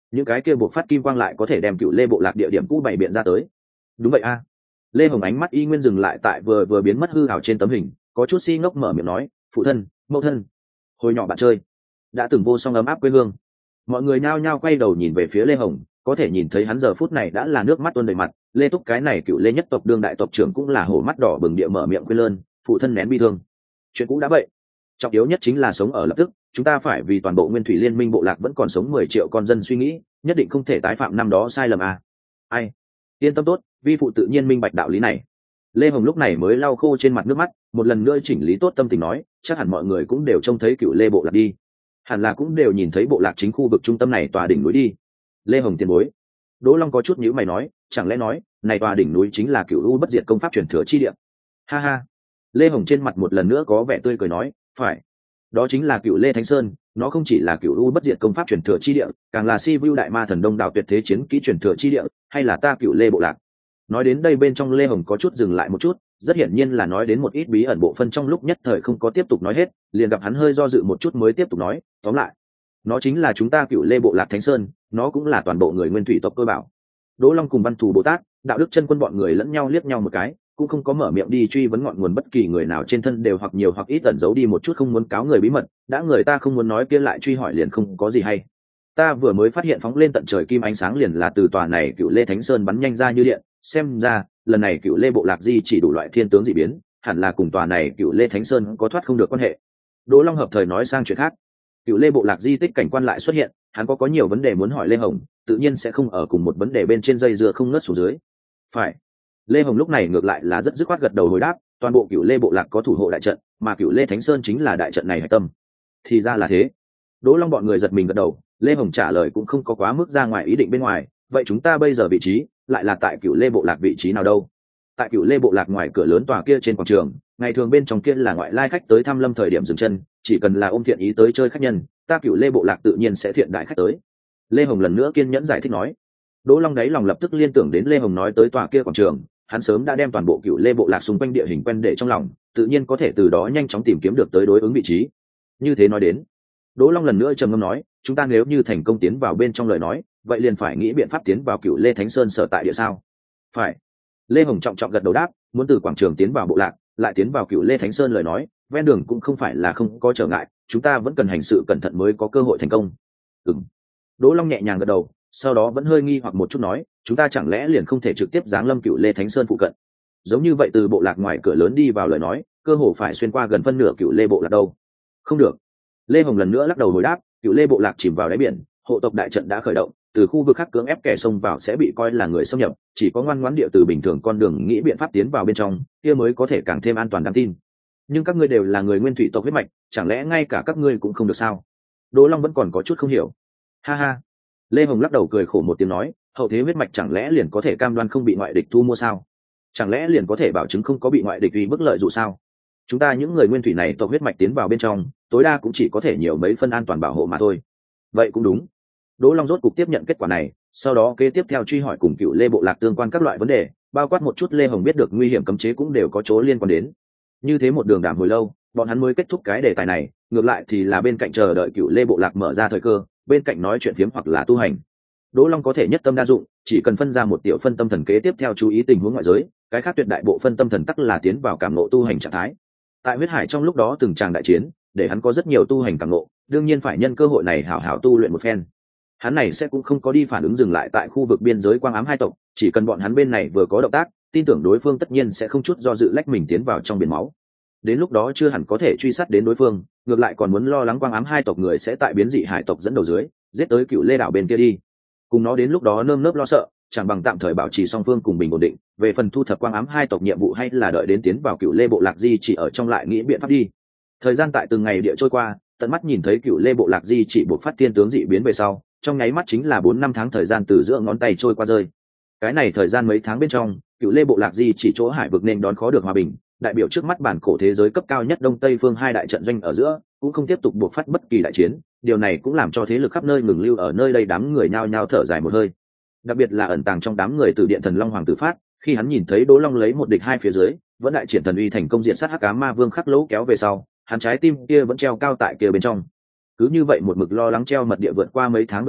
những cái kia buộc phát kim quang lại có thể đem cựu lê bộ lạc địa điểm cũ bày biện ra tới. Đúng vậy a. Lê Hồng ánh mắt y nguyên dừng lại tại vừa biến mất hư hảo trên tấm hình, có chút si ngốc mở miệng nói, phụ thân, mẫu thân, hồi nhỏ bạn chơi, đã từng vô song ấm áp quê hương. Mọi người nhao nhao quay đầu nhìn về phía Lê Hồng, có thể nhìn thấy hắn giờ phút này đã là nước mắt tuôn đầy mặt. Lê Túc cái này cựu Lê nhất tộc đương đại tộc trưởng cũng là hổ mắt đỏ bừng địa mở miệng khuyên lơn, phụ thân nén bi thương. Chuyện cũ đã vậy, trọng yếu nhất chính là sống ở lập tức, chúng ta phải vì toàn bộ Nguyên Thủy Liên minh bộ lạc vẫn còn sống 10 triệu con dân suy nghĩ, nhất định không thể tái phạm năm đó sai lầm à. Ai? Yên tâm tốt, vi phụ tự nhiên minh bạch đạo lý này. Lê Hồng lúc này mới lau khô trên mặt nước mắt, một lần nữa chỉnh lý tốt tâm tình nói, chắc hẳn mọi người cũng đều trông thấy cựu Lê bộ lạc đi, hẳn là cũng đều nhìn thấy bộ lạc chính khu vực trung tâm này tòa đỉnh núi đi. Lê Hồng tiền bối. Đỗ Long có chút nhíu mày nói, chẳng lẽ nói này tòa đỉnh núi chính là cựu u bất diệt công pháp truyền thừa chi địa? Ha ha. Lê Hồng trên mặt một lần nữa có vẻ tươi cười nói, phải, đó chính là cựu Lê Thánh Sơn, nó không chỉ là cựu u bất diệt công pháp truyền thừa chi địa, càng là si vu đại ma thần đông đảo tuyệt thế chiến kỹ truyền thừa chi địa, hay là ta cựu Lê bộ lạc. Nói đến đây bên trong Lê Hồng có chút dừng lại một chút, rất hiển nhiên là nói đến một ít bí ẩn bộ phân trong lúc nhất thời không có tiếp tục nói hết, liền gặp hắn hơi do dự một chút mới tiếp tục nói, tóm lại, nó chính là chúng ta cựu Lê bộ lạc Thánh Sơn, nó cũng là toàn bộ người nguyên thủy tộc tôi bảo. Đỗ Long cùng Văn Thù Bồ Tát, Đạo Đức Chân Quân bọn người lẫn nhau liếc nhau một cái, cũng không có mở miệng đi truy vấn ngọn nguồn bất kỳ người nào trên thân, đều hoặc nhiều hoặc ít ẩn giấu đi một chút không muốn cáo người bí mật, đã người ta không muốn nói kia lại truy hỏi liền không có gì hay. Ta vừa mới phát hiện phóng lên tận trời kim ánh sáng liền là từ tòa này cựu Lê Thánh Sơn bắn nhanh ra như điện, xem ra lần này cựu Lê bộ lạc di chỉ đủ loại thiên tướng dị biến, hẳn là cùng tòa này cựu Lê Thánh Sơn có thoát không được quan hệ. Đỗ Long hợp thời nói sang chuyện khác, cựu Lê bộ lạc di tích cảnh quan lại xuất hiện, hắn có nhiều vấn đề muốn hỏi Lê Hồng, tự nhiên sẽ không ở cùng một vấn đề bên trên dây dưa không ngớt xuống dưới. Phải. Lê Hồng lúc này ngược lại là rất dứt khoát gật đầu hồi đáp, toàn bộ cựu Lê bộ lạc có thủ hộ đại trận, mà cựu Lê Thánh Sơn chính là đại trận này hạch tâm. Thì ra là thế. Đỗ Long bọn người giật mình gật đầu, Lê Hồng trả lời cũng không có quá mức ra ngoài ý định bên ngoài, vậy chúng ta bây giờ vị trí lại là tại cựu Lê bộ lạc vị trí nào đâu? Tại cựu Lê bộ lạc ngoài cửa lớn tòa kia trên quảng trường, ngày thường bên trong kia là ngoại lai khách tới thăm Lâm thời điểm dừng chân, chỉ cần là ôm thiện ý tới chơi khách nhân, ta cựu Lê bộ lạc tự nhiên sẽ thiện đại khách tới. Lê Hồng lần nữa kiên nhẫn giải thích nói. Đỗ Long đáy lòng lập tức liên tưởng đến Lê Hồng nói tới tòa kia quảng trường, hắn sớm đã đem toàn bộ cựu Lê bộ lạc xung quanh địa hình quen để trong lòng, tự nhiên có thể từ đó nhanh chóng tìm kiếm được tới đối ứng vị trí. Như thế nói đến, Đỗ Long lần nữa trầm ngâm nói, chúng ta nếu như thành công tiến vào bên trong lời nói, vậy liền phải nghĩ biện pháp tiến vào cựu Lê Thánh Sơn sở tại địa sao? Phải. Lê Hồng trọng trọng gật đầu đáp, muốn từ quảng trường tiến vào bộ lạc, lại tiến vào cựu Lê Thánh Sơn lời nói, ven đường cũng không phải là không có trở ngại, chúng ta vẫn cần hành sự cẩn thận mới có cơ hội thành công. Ừm. Đỗ Long nhẹ nhàng gật đầu, sau đó vẫn hơi nghi hoặc một chút nói, chúng ta chẳng lẽ liền không thể trực tiếp giáng lâm cựu Lê Thánh Sơn phụ cận? Giống như vậy từ bộ lạc ngoài cửa lớn đi vào lời nói, cơ hồ phải xuyên qua gần phân nửa cựu Lê bộ lạc đâu. Không được. Lê Hồng lần nữa lắc đầu hồi đáp, cựu Lê bộ lạc chìm vào đáy biển, hộ tộc đại trận đã khởi động, từ khu vực khác cưỡng ép kẻ xông vào sẽ bị coi là người xâm nhập, chỉ có ngoan ngoãn địa từ bình thường con đường nghĩ biện pháp tiến vào bên trong, kia mới có thể càng thêm an toàn đáng tin. Nhưng các ngươi đều là người nguyên thủy tộc huyết mạch, chẳng lẽ ngay cả các ngươi cũng không được sao? Đỗ Long vẫn còn có chút không hiểu. Ha ha. Lê Hồng lắc đầu cười khổ một tiếng nói, hậu thế huyết mạch chẳng lẽ liền có thể cam đoan không bị ngoại địch thu mua sao? Chẳng lẽ liền có thể bảo chứng không có bị ngoại địch uy bức lợi dụ sao? Chúng ta những người nguyên thủy này tộc huyết mạch tiến vào bên trong, tối đa cũng chỉ có thể nhiều mấy phân an toàn bảo hộ mà thôi. Vậy cũng đúng. Đỗ Long rốt cục tiếp nhận kết quả này, sau đó kế tiếp theo truy hỏi cùng cựu Lê bộ lạc tương quan các loại vấn đề, bao quát một chút Lê Hồng biết được nguy hiểm cấm chế cũng đều có chỗ liên quan đến. Như thế một đường đàm hồi lâu, bọn hắn mới kết thúc cái đề tài này, ngược lại thì là bên cạnh chờ đợi cựu Lê bộ lạc mở ra thời cơ, bên cạnh nói chuyện phiếm hoặc là tu hành. Đỗ Long có thể nhất tâm đa dụng, chỉ cần phân ra một tiểu phân tâm thần kế tiếp theo chú ý tình huống ngoại giới, cái khác tuyệt đại bộ phân tâm thần tắc là tiến vào cảm ngộ tu hành trạng thái. Tại huyết hải trong lúc đó từng tràng đại chiến, để hắn có rất nhiều tu hành cảm ngộ, đương nhiên phải nhân cơ hội này hảo hảo tu luyện một phen. Hắn này sẽ cũng không có đi phản ứng dừng lại tại khu vực biên giới quang ám hai tộc, chỉ cần bọn hắn bên này vừa có động tác, tin tưởng đối phương tất nhiên sẽ không chút do dự lách mình tiến vào trong biển máu. Đến lúc đó chưa hẳn có thể truy sát đến đối phương, ngược lại còn muốn lo lắng quang ám hai tộc người sẽ tại biến dị hải tộc dẫn đầu dưới, giết tới cựu Lê đảo bên kia đi. Cùng nó đến lúc đó nơm nớp lo sợ, chẳng bằng tạm thời bảo trì song phương cùng bình ổn định, về phần thu thập quang ám hai tộc nhiệm vụ hay là đợi đến tiến vào cựu Lê bộ lạc di chỉ ở trong lại nghĩ biện pháp đi. Thời gian tại từng ngày địa trôi qua, tận mắt nhìn thấy cựu Lê bộ lạc di chỉ buộc phát thiên tướng dị biến về sau, trong nháy mắt chính là 4-5 tháng thời gian từ giữa ngón tay trôi qua rơi. Cái này thời gian mấy tháng bên trong, cựu Lê bộ lạc di chỉ chỗ hải vực nên đón khó được hòa bình, đại biểu trước mắt bản cổ thế giới cấp cao nhất đông tây phương hai đại trận doanh ở giữa cũng không tiếp tục buộc phát bất kỳ đại chiến, điều này cũng làm cho thế lực khắp nơi ngừng lưu ở nơi đây, đám người nhao nhao thở dài một hơi. Đặc biệt là ẩn tàng trong đám người từ điện thần Long Hoàng Tử Phát, khi hắn nhìn thấy Đỗ Long lấy một địch hai phía dưới vẫn đại triển thần uy thành công diện sát hắc ám ma vương khắc lỗ kéo về sau, hắn trái tim kia vẫn treo cao tại kia bên trong. Cứ như vậy một mực lo lắng treo mật địa vượt qua mấy tháng về sau,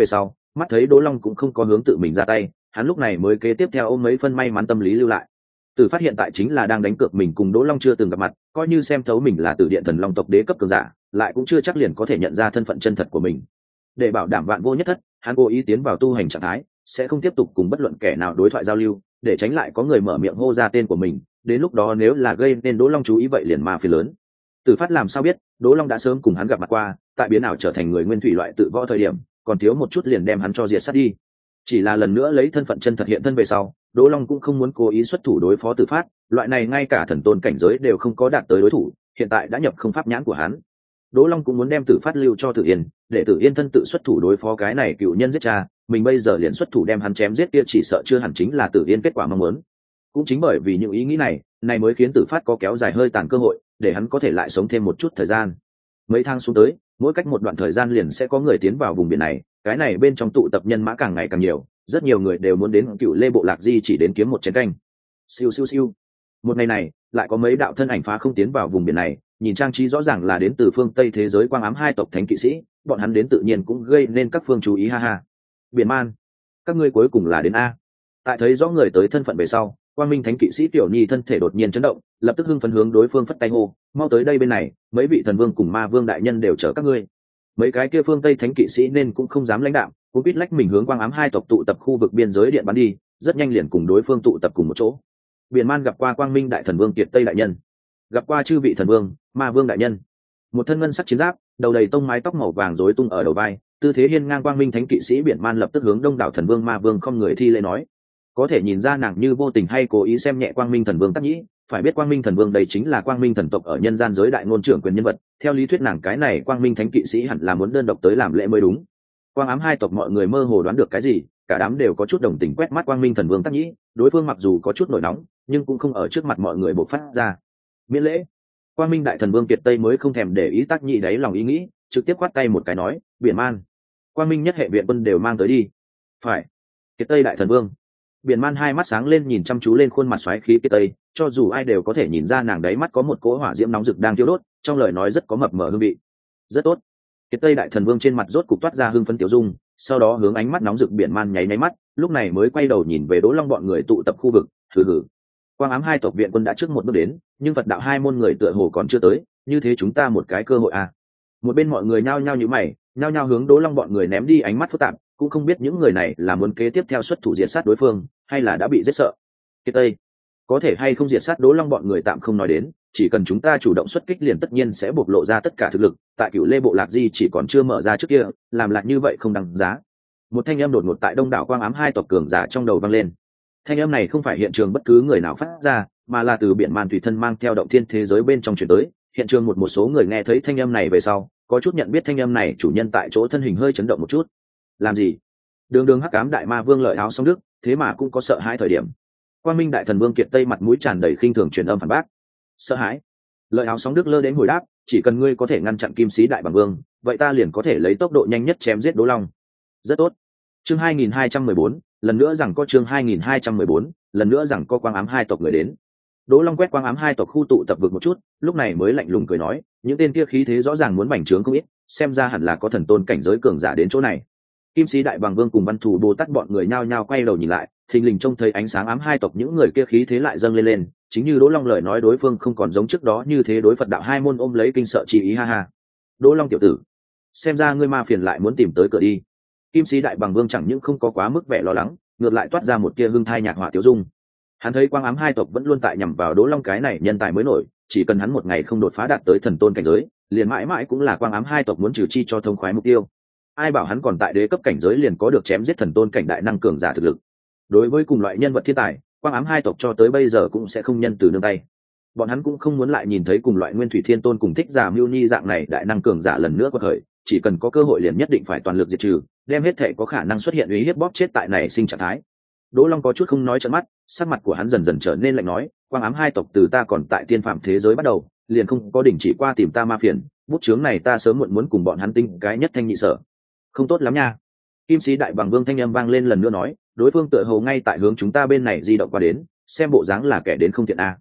mắt thấy Đỗ Long cũng không có hướng tự mình ra tay, hắn lúc này mới kế tiếp theo ôm mấy phân may mắn tâm lý lưu lại. Tử Phát hiện tại chính là đang đánh cược mình cùng Đỗ Long chưa từng gặp mặt, coi như xem thấu mình là Tử Điện Thần Long tộc đế cấp cường giả, lại cũng chưa chắc liền có thể nhận ra thân phận chân thật của mình. Để bảo đảm vạn vô nhất thất, hắn cố ý tiến vào tu hành trạng thái, sẽ không tiếp tục cùng bất luận kẻ nào đối thoại giao lưu, để tránh lại có người mở miệng hô ra tên của mình, đến lúc đó nếu là gây nên Đỗ Long chú ý vậy liền ma phiền lớn. Tử Phát làm sao biết, Đỗ Long đã sớm cùng hắn gặp mặt qua, tại biến ảo trở thành người nguyên thủy loại tự võ thời điểm, còn thiếu một chút liền đem hắn cho diệt sát đi. Chỉ là lần nữa lấy thân phận chân thật hiện thân về sau, Đỗ Long cũng không muốn cố ý xuất thủ đối phó Tử Phát, loại này ngay cả thần tôn cảnh giới đều không có đạt tới đối thủ, hiện tại đã nhập không pháp nhãn của hắn. Đỗ Long cũng muốn đem Tử Phát lưu cho Tử Yên, để Tử Yên thân tự xuất thủ đối phó cái này cựu nhân giết cha, mình bây giờ liền xuất thủ đem hắn chém giết kia chỉ sợ chưa hẳn chính là Tử Yên kết quả mong muốn. Cũng chính bởi vì những ý nghĩ này mới khiến Tử Phát có kéo dài hơi tàn cơ hội, để hắn có thể lại sống thêm một chút thời gian. Mấy tháng xuống tới, mỗi cách một đoạn thời gian liền sẽ có người tiến vào vùng biển này, cái này bên trong tụ tập nhân mã càng ngày càng nhiều, rất nhiều người đều muốn đến Cựu Lê bộ lạc di chỉ đến kiếm một chén canh. Siêu siêu siêu. Một ngày này, lại có mấy đạo thân ảnh phá không tiến vào vùng biển này, nhìn trang trí rõ ràng là đến từ phương Tây thế giới Quang Ám hai tộc thánh kỵ sĩ, bọn hắn đến tự nhiên cũng gây nên các phương chú ý ha ha. Biển Man, các ngươi cuối cùng là đến a. Tại thấy rõ người tới thân phận về sau, Quang Minh thánh kỵ sĩ Tiểu Nhi thân thể đột nhiên chấn động, lập tức hưng phấn hướng đối phương phất tay hô, mau tới đây bên này, mấy vị thần vương cùng ma vương đại nhân đều chở các ngươi. Mấy cái kia phương Tây thánh kỵ sĩ nên cũng không dám lãnh đạo, cũng biết lách mình hướng Quang Ám hai tộc tụ tập khu vực biên giới điện bắn đi, rất nhanh liền cùng đối phương tụ tập cùng một chỗ. Biển Man gặp qua Quang Minh đại thần vương Kiệt Tây đại nhân, gặp qua chư vị thần vương, ma vương đại nhân. Một thân ngân sắc chiến giáp, đầu đầy tông mái tóc màu vàng rối tung ở đầu vai, tư thế hiên ngang Quang Minh thánh kỵ sĩ Biển Man lập tức hướng đông đảo thần vương ma vương không người thi lễ nói. Có thể nhìn ra nàng như vô tình hay cố ý xem nhẹ Quang Minh thần vương Tắc Nhĩ, phải biết Quang Minh thần vương đây chính là Quang Minh thần tộc ở nhân gian giới đại ngôn trưởng quyền nhân vật, theo lý thuyết nàng cái này Quang Minh thánh kỵ sĩ hẳn là muốn đơn độc tới làm lễ mới đúng. Quang Ám hai tộc mọi người mơ hồ đoán được cái gì, cả đám đều có chút đồng tình quét mắt Quang Minh thần vương Tắc Nhĩ, đối phương mặc dù có chút nổi nóng, nhưng cũng không ở trước mặt mọi người bộc phát ra. Miễn lễ. Quang Minh đại thần vương Kiệt Tây mới không thèm để ý Tắc Nhĩ đáy lòng ý nghĩ, trực tiếp quát tay một cái nói, Biển Man, Quang Minh nhất hệ viện quân đều mang tới đi. Phải. Kiệt Tây đại thần vương. Biển Man hai mắt sáng lên nhìn chăm chú lên khuôn mặt xoáy khí Kiệt Tây, cho dù ai đều có thể nhìn ra nàng đáy mắt có một cỗ hỏa diễm nóng rực đang thiêu đốt, trong lời nói rất có mập mờ hương vị. Rất tốt. Kiệt Tây đại thần vương trên mặt rốt cục toát ra hưng phấn tiểu dung, sau đó hướng ánh mắt nóng rực Biển Man nháy mắt, lúc này mới quay đầu nhìn về Đỗ Long bọn người tụ tập khu vực, hừ hừ. Quang Ám hai tộc viện quân đã trước một bước đến, nhưng Phật đạo hai môn người tựa hồ còn chưa tới, như thế chúng ta một cái cơ hội à? Một bên mọi người nhao nhao nhíu mày, nhao nhao hướng Đỗ Long bọn người ném đi ánh mắt phức tạp, cũng không biết những người này là muốn kế tiếp theo xuất thủ diệt sát đối phương, hay là đã bị giết sợ. Kiệt Tây, có thể hay không diệt sát Đỗ Long bọn người tạm không nói đến, chỉ cần chúng ta chủ động xuất kích liền tất nhiên sẽ bộc lộ ra tất cả thực lực, tại Cửu Lê bộ lạc di chỉ còn chưa mở ra trước kia, làm lại như vậy không đáng giá. Một thanh âm đột ngột tại đông đảo Quang Ám hai tộc cường giả trong đầu vang lên. Thanh âm này không phải hiện trường bất cứ người nào phát ra, mà là từ Biển Man tùy thân mang theo động thiên thế giới bên trong truyền tới. Hiện trường một số người nghe thấy thanh âm này về sau, có chút nhận biết thanh âm này chủ nhân tại chỗ thân hình hơi chấn động một chút. Làm gì? Đường đường Hắc Ám đại ma vương Lợi Áo Song Đức, thế mà cũng có sợ hãi thời điểm. Quang Minh đại thần vương Kiệt Tây mặt mũi tràn đầy khinh thường truyền âm phản bác. Sợ hãi? Lợi Áo Song Đức lơ đến hồi đáp, chỉ cần ngươi có thể ngăn chặn Kim Sĩ đại bằng vương, vậy ta liền có thể lấy tốc độ nhanh nhất chém giết Đỗ Long. Rất tốt. Chương 2214, lần nữa rằng có chương 2214, lần nữa rằng có Quang Ám hai tộc người đến. Đỗ Long quét Quang Ám hai tộc khu tụ tập vực một chút, lúc này mới lạnh lùng cười nói, những tên kia khí thế rõ ràng muốn bành trướng không ít, xem ra hẳn là có thần tôn cảnh giới cường giả đến chỗ này. Kim Sĩ đại bằng vương cùng Văn Thù Bồ Tát bọn người nhao nhao quay đầu nhìn lại, thình lình trông thấy ánh sáng ám hai tộc những người kia khí thế lại dâng lên, chính như Đỗ Long lời nói đối phương không còn giống trước đó như thế đối Phật đạo hai môn ôm lấy kinh sợ chi ý ha ha. Đỗ Long tiểu tử, xem ra ngươi ma phiền lại muốn tìm tới cửa đi. Kim Sĩ đại bằng vương chẳng những không có quá mức vẻ lo lắng, ngược lại toát ra một tia hưng thai nhạc họa tiêu dung. Hắn thấy Quang Ám hai tộc vẫn luôn tại nhằm vào Đỗ Long cái này nhân tài mới nổi, chỉ cần hắn một ngày không đột phá đạt tới thần tôn cảnh giới, liền mãi mãi cũng là Quang Ám hai tộc muốn trừ chi cho thông khoái mục tiêu. Ai bảo hắn còn tại đế cấp cảnh giới liền có được chém giết thần tôn cảnh đại năng cường giả thực lực. Đối với cùng loại nhân vật thiên tài, Quang Ám hai tộc cho tới bây giờ cũng sẽ không nhân từ nương tay. Bọn hắn cũng không muốn lại nhìn thấy cùng loại Nguyên Thủy Thiên Tôn cùng Thích Giả Mưu Ni dạng này đại năng cường giả lần nữa quật khởi, chỉ cần có cơ hội liền nhất định phải toàn lực diệt trừ, đem hết thể có khả năng xuất hiện uy hiếp bóp chết tại này sinh trạng thái. Đỗ Long có chút không nói trợn mắt, sắc mặt của hắn dần dần trở nên lạnh nói, Quang Ám hai tộc từ ta còn tại tiên phạm thế giới bắt đầu, liền không có đình chỉ qua tìm ta ma phiền, bút chướng này ta sớm muộn muốn cùng bọn hắn tinh cái nhất thanh nhị sở. Không tốt lắm nha. Kim Sĩ đại bằng vương thanh âm vang lên lần nữa nói, đối phương tựa hồ ngay tại hướng chúng ta bên này di động qua đến, xem bộ dáng là kẻ đến không thiện a.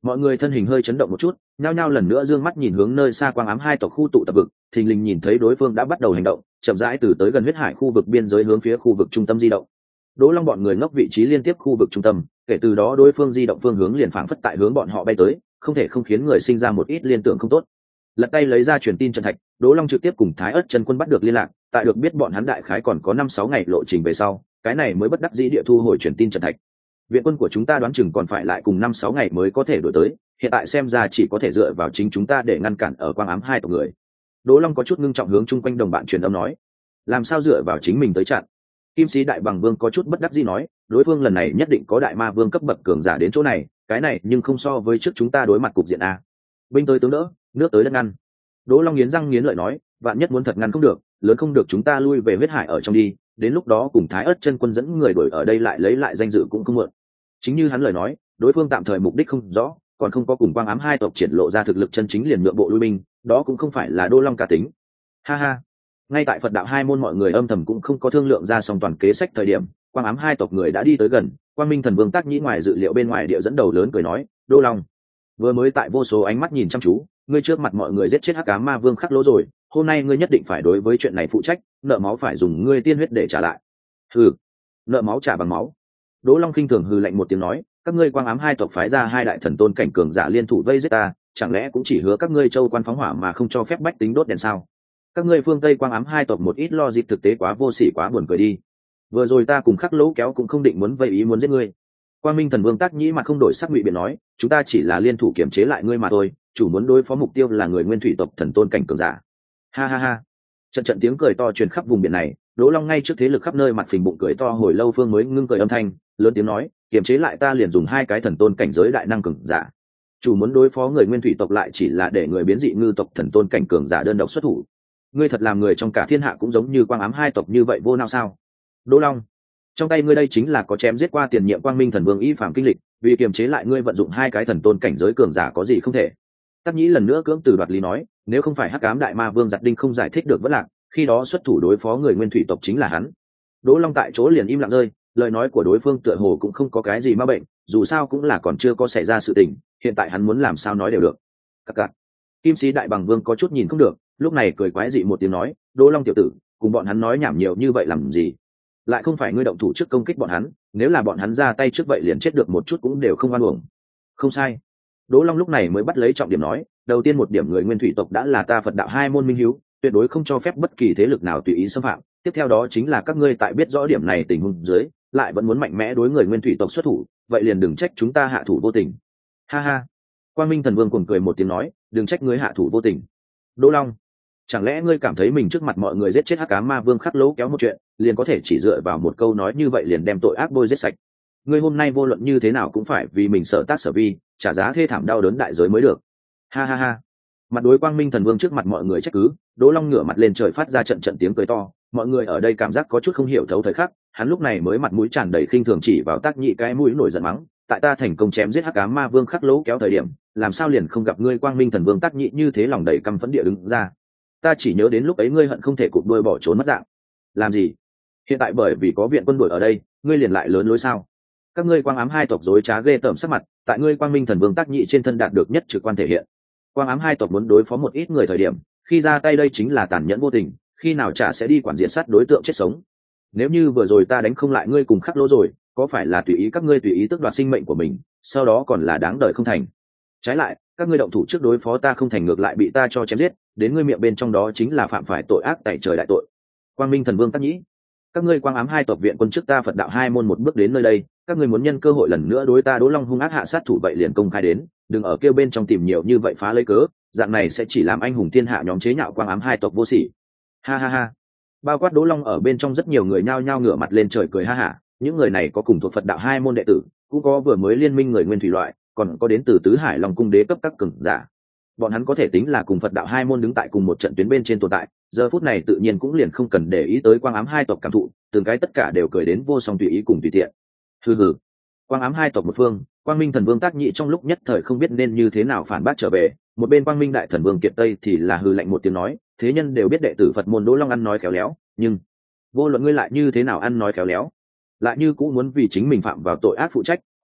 Mọi người thân hình hơi chấn động một chút, nhao nhao lần nữa dương mắt nhìn hướng nơi xa quang ám hai tộc khu tụ tập vực, thình lình nhìn thấy đối phương đã bắt đầu hành động, chậm rãi từ tới gần huyết hải khu vực biên giới hướng phía khu vực trung tâm di động. Đỗ Long bọn người ngốc vị trí liên tiếp khu vực trung tâm, kể từ đó đối phương di động phương hướng liền phảng phất tại hướng bọn họ bay tới, không thể không khiến người sinh ra một ít liên tưởng không tốt. Lật tay lấy ra truyền tin chân thạch, Đỗ Long trực tiếp cùng Thái Ức chân quân bắt được liên lạc, tại được biết bọn hắn đại khái còn có 5-6 ngày lộ trình về sau, cái này mới bất đắc dĩ địa thu hồi truyền tin chân thạch. Viện quân của chúng ta đoán chừng còn phải lại cùng 5-6 ngày mới có thể đổi tới, hiện tại xem ra chỉ có thể dựa vào chính chúng ta để ngăn cản ở quang ám hai tộc người. Đỗ Long có chút ngưng trọng hướng chung quanh đồng bạn truyền âm nói, làm sao dựa vào chính mình tới chặn? Kim sĩ đại bằng vương có chút bất đắc dĩ nói, đối phương lần này nhất định có đại ma vương cấp bậc cường giả đến chỗ này, cái này nhưng không so với trước chúng ta đối mặt cục diện a. Binh tới tướng đỡ, nước tới đất ngăn. Đỗ Long nghiến răng nghiến lợi nói, vạn nhất muốn thật ngăn không được, lớn không được chúng ta lui về huyết hải ở trong đi, đến lúc đó cùng Thái Ức chân quân dẫn người đuổi ở đây lại lấy lại danh dự cũng không muộn. Chính như hắn lời nói, đối phương tạm thời mục đích không rõ, còn không có cùng quang ám hai tộc triển lộ ra thực lực chân chính liền nhượng bộ lui binh, đó cũng không phải là Đỗ Long cả tính. Ha ha. Ngay tại Phật đạo hai môn mọi người âm thầm cũng không có thương lượng ra xong toàn kế sách thời điểm, quang ám hai tộc người đã đi tới gần, Quang Minh Thần Vương Tác Nhĩ ngoài dự liệu bên ngoài địa dẫn đầu lớn cười nói, Đỗ Long, vừa mới tại vô số ánh mắt nhìn chăm chú, ngươi trước mặt mọi người giết chết Hắc Ám Ma Vương Khắc Lỗ rồi, hôm nay ngươi nhất định phải đối với chuyện này phụ trách, nợ máu phải dùng ngươi tiên huyết để trả lại. Hừ, nợ máu trả bằng máu. Đỗ Long khinh thường hừ lạnh một tiếng nói, các ngươi quang ám hai tộc phái ra hai đại thần tôn cảnh cường giả liên thủ vây giết ta, chẳng lẽ cũng chỉ hứa các ngươi châu quan phóng hỏa mà không cho phép bách tính đốt đèn sao? Các ngươi phương Tây quang ám hai tộc một ít lo dịp thực tế quá vô sỉ quá buồn cười đi. Vừa rồi ta cùng Khắc Lỗ kéo cũng không định muốn vây ý muốn giết ngươi. Quang Minh Thần Vương Tác Nhĩ mặt không đổi sắc ngụy biện nói, chúng ta chỉ là liên thủ kiểm chế lại ngươi mà thôi, chủ muốn đối phó mục tiêu là người nguyên thủy tộc thần tôn cảnh cường giả. Ha ha ha. Trận tiếng cười to truyền khắp vùng biển này, Đỗ Long ngay trước thế lực khắp nơi mặt phình bụng cười to hồi lâu phương mới ngưng cười âm thanh, lớn tiếng nói, kiểm chế lại ta liền dùng hai cái thần tôn cảnh giới đại năng cường giả. Chủ muốn đối phó người nguyên thủy tộc lại chỉ là để người biến dị ngư tộc thần tôn cảnh cường giả đơn độc xuất thủ. Ngươi thật làm người trong cả thiên hạ cũng giống như quang ám hai tộc như vậy vô nào sao? Đỗ Long, trong tay ngươi đây chính là có chém giết qua tiền nhiệm Quang Minh Thần Vương y phạm kinh lịch, vì kiềm chế lại ngươi vận dụng hai cái thần tôn cảnh giới cường giả có gì không thể. Tác Nhĩ lần nữa cưỡng từ đoạt lý nói, nếu không phải Hắc Ám đại ma vương giật đinh không giải thích được vẫn lạc, khi đó xuất thủ đối phó người nguyên thủy tộc chính là hắn. Đỗ Long tại chỗ liền im lặng rơi, lời nói của đối phương tựa hồ cũng không có cái gì ma bệnh, dù sao cũng là còn chưa có xảy ra sự tình, hiện tại hắn muốn làm sao nói đều được. Cặc cặc. Kim sĩ đại bằng vương có chút nhìn không được, lúc này cười quái dị một tiếng nói, Đỗ Long tiểu tử, cùng bọn hắn nói nhảm nhiều như vậy làm gì? Lại không phải ngươi động thủ trước công kích bọn hắn, nếu là bọn hắn ra tay trước vậy liền chết được một chút cũng đều không oan uổng. Không sai. Đỗ Long lúc này mới bắt lấy trọng điểm nói, đầu tiên một điểm người nguyên thủy tộc đã là ta Phật đạo hai môn minh hiếu, tuyệt đối không cho phép bất kỳ thế lực nào tùy ý xâm phạm, tiếp theo đó chính là các ngươi tại biết rõ điểm này tình huống dưới lại vẫn muốn mạnh mẽ đối người nguyên thủy tộc xuất thủ, vậy liền đừng trách chúng ta hạ thủ vô tình. Ha ha. Quang Minh Thần Vương cuồng cười một tiếng nói, đừng trách ngươi hạ thủ vô tình. Đỗ Long, chẳng lẽ ngươi cảm thấy mình trước mặt mọi người giết chết Hắc Ám Ma Vương Khắc Lỗ kéo một chuyện liền có thể chỉ dựa vào một câu nói như vậy liền đem tội ác bôi giết sạch? Ngươi hôm nay vô luận như thế nào cũng phải vì mình sở tác sở vi trả giá thê thảm đau đớn đại giới mới được. Ha ha ha. Mặt đối Quang Minh Thần Vương trước mặt mọi người trách cứ, Đỗ Long ngửa mặt lên trời phát ra trận trận tiếng cười to, mọi người ở đây cảm giác có chút không hiểu thấu thời khắc, hắn lúc này mới mặt mũi tràn đầy khinh thường chỉ vào Tác Nhĩ cái mũi nổi giận mắng, tại ta thành công chém giết Hắc Ám Ma Vương Khắc Lỗ kéo thời điểm, làm sao liền không gặp ngươi Quang Minh Thần Vương Tác Nhĩ như thế lòng đầy căm phẫn địa đứng ra? Ta chỉ nhớ đến lúc ấy ngươi hận không thể cụp đuôi bỏ trốn mất dạng. Làm gì? Hiện tại bởi vì có viện quân đội ở đây, ngươi liền lại lớn lối sao? Các ngươi quang ám hai tộc dối trá ghê tởm sắc mặt, tại ngươi Quang Minh Thần Vương Tác Nhĩ trên thân đạt được nhất trực quan thể hiện. Quang ám hai tộc muốn đối phó một ít người thời điểm, khi ra tay đây chính là tàn nhẫn vô tình, khi nào chả sẽ đi quản diện sát đối tượng chết sống. Nếu như vừa rồi ta đánh không lại ngươi cùng Khắc Lỗ rồi, có phải là tùy ý các ngươi tùy ý tước đoạt sinh mệnh của mình, sau đó còn là đáng đời không thành? Trái lại, các ngươi động thủ trước đối phó ta không thành ngược lại bị ta cho chém giết, đến ngươi miệng bên trong đó chính là phạm phải tội ác tại trời đại tội. Quang Minh Thần Vương Tác Nhĩ, các ngươi quang ám hai tộc viện quân trước ta Phật đạo hai môn một bước đến nơi đây, các ngươi muốn nhân cơ hội lần nữa đối ta Đỗ Long hung ác hạ sát thủ vậy liền công khai đến, đừng ở kêu bên trong tìm nhiều như vậy phá lấy cớ, dạng này sẽ chỉ làm anh hùng thiên hạ nhóm chế nhạo quang ám hai tộc vô sỉ. Ha ha ha. Bao quát Đỗ Long ở bên trong rất nhiều người nhao nhao ngửa mặt lên trời cười ha hả, những người này có cùng thuộc Phật đạo hai môn đệ tử, cũng có vừa mới liên minh người nguyên thủy loại, còn có đến từ tứ hải Long cung đế cấp các cường giả. Bọn hắn có thể tính là cùng Phật đạo hai môn đứng tại cùng một trận tuyến bên trên tồn tại, giờ phút này tự nhiên cũng liền không cần để ý tới quang ám hai tộc cảm thụ, từng cái tất cả đều cười đến vô song tùy ý cùng tùy tiện. Hừ hừ. Quang ám hai tộc một phương, Quang Minh Thần Vương Tác Nhĩ trong lúc nhất thời không biết nên như thế nào phản bác trở về, một bên Quang Minh Đại Thần Vương Kiệt Tây thì là hừ lạnh một tiếng nói, thế nhân đều biết đệ tử Phật môn Đỗ Long ăn nói khéo léo, nhưng vô luận ngươi lại như thế nào ăn nói khéo léo, lại như cũng muốn vì chính mình phạm vào tội ác phụ trách,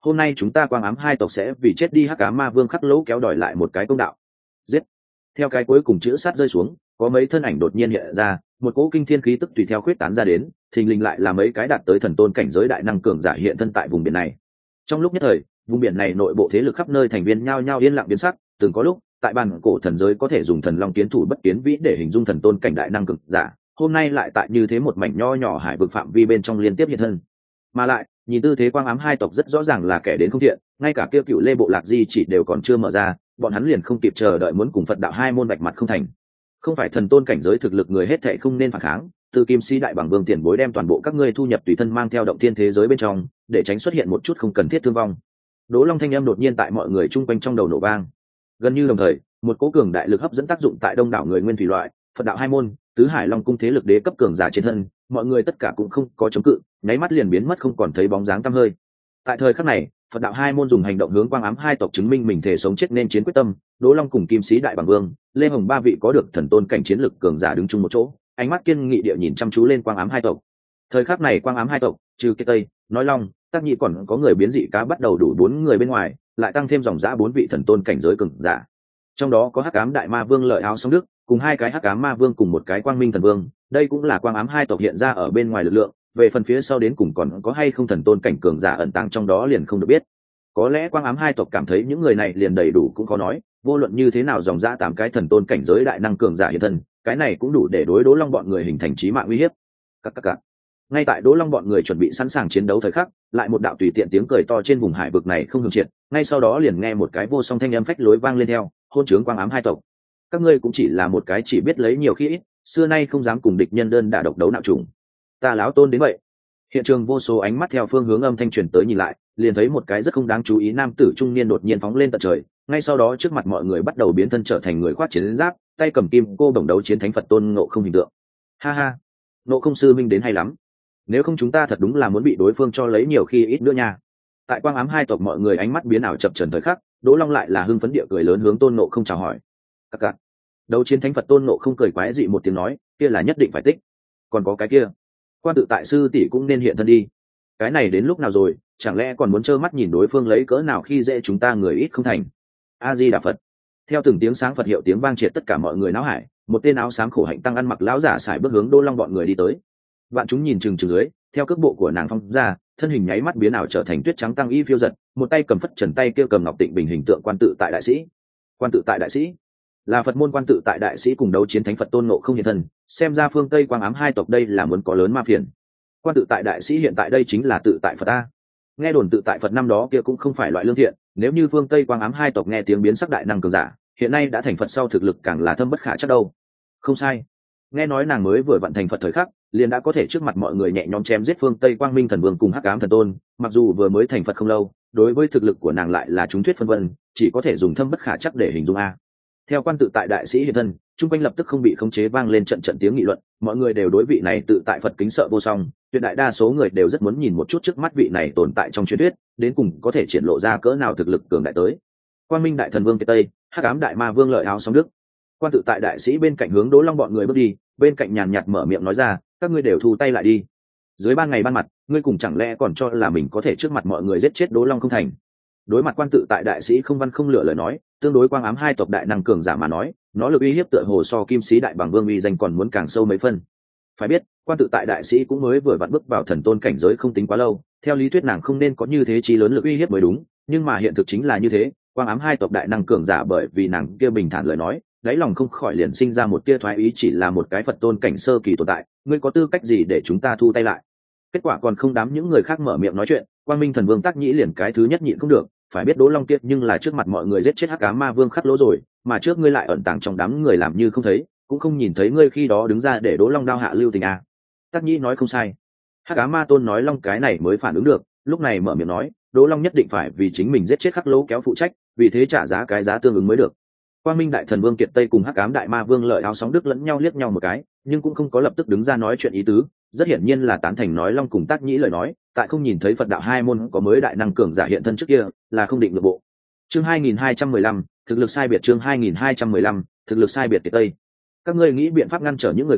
hôm nay chúng ta quang ám hai tộc sẽ vì chết đi hắc ám ma vương khắc lỗ kéo đòi lại một cái công đạo. Giết. Theo cái cuối cùng chữ sát rơi xuống, có mấy thân ảnh đột nhiên hiện ra, một cỗ kinh thiên khí tức tùy theo khuyết tán ra đến, thình lình lại là mấy cái đạt tới thần tôn cảnh giới đại năng cường giả hiện thân tại vùng biển này. Trong lúc nhất thời, vùng biển này nội bộ thế lực khắp nơi thành viên nhao nhao yên lặng biến sắc, từng có lúc, tại bàn cổ thần giới có thể dùng thần long kiến thủ bất kiến vĩ để hình dung thần tôn cảnh đại năng cường giả, hôm nay lại tại như thế một mảnh nho nhỏ hải vực phạm vi bên trong liên tiếp hiện thân. Mà lại, nhìn tư thế quang ám hai tộc rất rõ ràng là kẻ đến không thiện, ngay cả kia cựu lê bộ lạc di chỉ đều còn chưa mở ra, bọn hắn liền không kịp chờ đợi muốn cùng Phật đạo hai môn vạch mặt không thành. Không phải thần tôn cảnh giới thực lực người hết thệ không nên phản kháng, từ kim sĩ đại bằng vương tiền bối đem toàn bộ các ngươi thu nhập tùy thân mang theo động thiên thế giới bên trong, để tránh xuất hiện một chút không cần thiết thương vong. Đỗ Long thanh âm đột nhiên tại mọi người chung quanh trong đầu nổ vang. Gần như đồng thời, một cỗ cường đại lực hấp dẫn tác dụng tại đông đảo người nguyên thủy loại, Phật đạo hai môn, tứ hải long cung thế lực đế cấp cường giả trên thân, mọi người tất cả cũng không có chống cự, nháy mắt liền biến mất không còn thấy bóng dáng tăm hơi. Tại thời khắc này, Phật đạo hai môn dùng hành động hướng quang ám hai tộc chứng minh mình thể sống chết nên chiến quyết tâm. Đỗ Long cùng kim sĩ đại bằng vương, Lê Hồng ba vị có được thần tôn cảnh chiến lực cường giả đứng chung một chỗ, ánh mắt kiên nghị địa nhìn chăm chú lên quang ám hai tộc. Thời khắc này quang ám hai tộc, trừ Kiệt Tây, Nói Long, Tác Nhĩ còn có người biến dị cá bắt đầu đủ 4 người bên ngoài, lại tăng thêm dòng dã 4 vị thần tôn cảnh giới cường giả. Trong đó có Hắc Ám Đại Ma Vương Lợi Áo Sóng Đức, cùng 2 cái Hắc Ám Ma Vương cùng một cái Quang Minh Thần Vương, đây cũng là quang ám hai tộc hiện ra ở bên ngoài lực lượng, về phần phía sau đến cùng còn có hay không thần tôn cảnh cường giả ẩn tàng trong đó liền không được biết. Có lẽ quang ám hai tộc cảm thấy những người này liền đầy đủ cũng khó nói, vô luận như thế nào dòng dã 8 cái thần tôn cảnh giới đại năng cường giả hiện thân, cái này cũng đủ để đối Đỗ Long bọn người hình thành chí mạng uy hiếp. Các. Ngay tại Đỗ Long bọn người chuẩn bị sẵn sàng chiến đấu thời khắc, lại một đạo tùy tiện tiếng cười to trên vùng hải vực này không ngừng triệt, ngay sau đó liền nghe một cái vô song thanh âm phách lối vang lên theo, hôn trướng quang ám hai tộc. Các ngươi cũng chỉ là một cái chỉ biết lấy nhiều khi ít, xưa nay không dám cùng địch nhân đơn đả độc đấu nạo trùng. Ta láo tôn đến vậy. Hiện trường vô số ánh mắt theo phương hướng âm thanh truyền tới nhìn lại, liền thấy một cái rất không đáng chú ý nam tử trung niên đột nhiên phóng lên tận trời, ngay sau đó trước mặt mọi người bắt đầu biến thân trở thành người khoác chiến giáp, tay cầm kim cô đồng đấu chiến thánh Phật Tôn Ngộ Không hình tượng. Ha ha, Ngộ Không sư minh đến hay lắm. Nếu không chúng ta thật đúng là muốn bị đối phương cho lấy nhiều khi ít nữa nha. Tại quang ám hai tộc mọi người ánh mắt biến ảo chập chờn thời khắc, Đỗ Long lại là hưng phấn địa cười lớn hướng Tôn Ngộ Không chào hỏi. Các. Đấu chiến thánh Phật Tôn Ngộ Không cười quái dị một tiếng nói, kia là nhất định phải tích. Còn có cái kia, quan tự tại sư tỷ cũng nên hiện thân đi. Cái này đến lúc nào rồi, chẳng lẽ còn muốn trơ mắt nhìn đối phương lấy cỡ nào khi dễ chúng ta người ít không thành. A Di Đà Phật. Theo từng tiếng sáng Phật hiệu tiếng vang triệt tất cả mọi người náo hải, một tên áo xám khổ hạnh tăng ăn mặc lão giả xài bước hướng Đỗ Long bọn người đi tới. Vạn chúng nhìn chừng chừng dưới, theo cước bộ của nàng phong ra, thân hình nháy mắt biến ảo trở thành tuyết trắng tăng y phiêu giật, một tay cầm phất trần tay kia cầm ngọc tịnh bình hình tượng quan tự tại đại sĩ. Quan tự tại đại sĩ là Phật môn quan tự tại đại sĩ cùng đấu chiến thánh Phật Tôn Ngộ Không hiện thân, xem ra phương Tây quang ám hai tộc đây là muốn có lớn ma phiền. Quan tự tại đại sĩ hiện tại đây chính là tự tại Phật a. Nghe đồn tự tại Phật năm đó kia cũng không phải loại lương thiện, nếu như phương Tây quang ám hai tộc nghe tiếng biến sắc đại năng cường giả, hiện nay đã thành Phật sau thực lực càng là thâm bất khả chắc đâu. Không sai. Nghe nói nàng mới vừa vận thành Phật thời khắc, liền đã có thể trước mặt mọi người nhẹ nhõm chém giết phương Tây Quang Minh Thần Vương cùng Hắc Ám Thần Tôn, mặc dù vừa mới thành Phật không lâu, đối với thực lực của nàng lại là chúng thuyết phân vân, chỉ có thể dùng thâm bất khả chắc để hình dung a. Theo quan tự tại đại sĩ hiện thân, trung quanh lập tức không bị khống chế vang lên trận trận tiếng nghị luận, mọi người đều đối vị này tự tại Phật kính sợ vô song, tuyệt đại đa số người đều rất muốn nhìn một chút trước mắt vị này tồn tại trong truyền thuyết, đến cùng có thể triển lộ ra cỡ nào thực lực cường đại tới. Quang Minh Đại Thần Vương Kiệt Tây, Hắc Ám Đại Ma Vương Lợi Áo Sóng Đức. Quan tự tại đại sĩ bên cạnh hướng Đỗ Long bọn người bước đi, bên cạnh nhàn nhạt mở miệng nói ra, các ngươi đều thu tay lại đi. Dưới ban ngày ban mặt, ngươi cùng chẳng lẽ còn cho là mình có thể trước mặt mọi người giết chết Đỗ Long không thành? Đối mặt quan tự tại đại sĩ không văn không lựa lời nói, tương đối quang ám hai tộc đại năng cường giả mà nói, nó lực uy hiếp tựa hồ so kim sĩ đại bằng vương uy danh còn muốn càng sâu mấy phân. Phải biết, quan tự tại đại sĩ cũng mới vừa vặn bước vào thần tôn cảnh giới không tính quá lâu, theo lý thuyết nàng không nên có như thế chí lớn lực uy hiếp mới đúng, nhưng mà hiện thực chính là như thế, quang ám hai tộc đại năng cường giả bởi vì nàng kia bình thản lời nói, đáy lòng không khỏi liền sinh ra một tia thoái ý, chỉ là một cái Phật tôn cảnh sơ kỳ tồn tại, ngươi có tư cách gì để chúng ta thu tay lại? Kết quả còn không đám những người khác mở miệng nói chuyện, Quang Minh Thần Vương Tác Nhĩ liền cái thứ nhất nhịn không được, phải biết Đỗ Long Kiệt nhưng là trước mặt mọi người giết chết Hắc Ám Ma Vương Khắc Lỗ rồi, mà trước ngươi lại ẩn tàng trong đám người làm như không thấy, cũng không nhìn thấy ngươi khi đó đứng ra để Đỗ Long đao hạ lưu tình à. Tác Nhĩ nói không sai. Hắc Ám Ma Tôn nói Long cái này mới phản ứng được, lúc này mở miệng nói, Đỗ Long nhất định phải vì chính mình giết chết Khắc Lỗ kéo phụ trách, vì thế trả giá cái giá tương ứng mới được. Quang Minh Đại Thần Vương Kiệt Tây cùng Hắc Ám Đại Ma Vương Lợi Áo Sóng Đức lẫn nhau liếc nhau một cái, nhưng cũng không có lập tức đứng ra nói chuyện ý tứ, rất hiển nhiên là tán thành nói Long cùng Tác Nhĩ lời nói, tại không nhìn thấy Phật đạo hai môn có mới đại năng cường giả hiện thân trước kia, là không định nội bộ. Chương 2215, thực lực sai biệt chương 2215, thực lực sai biệt Kiệt Tây. Các ngươi nghĩ biện pháp ngăn trở những người khác,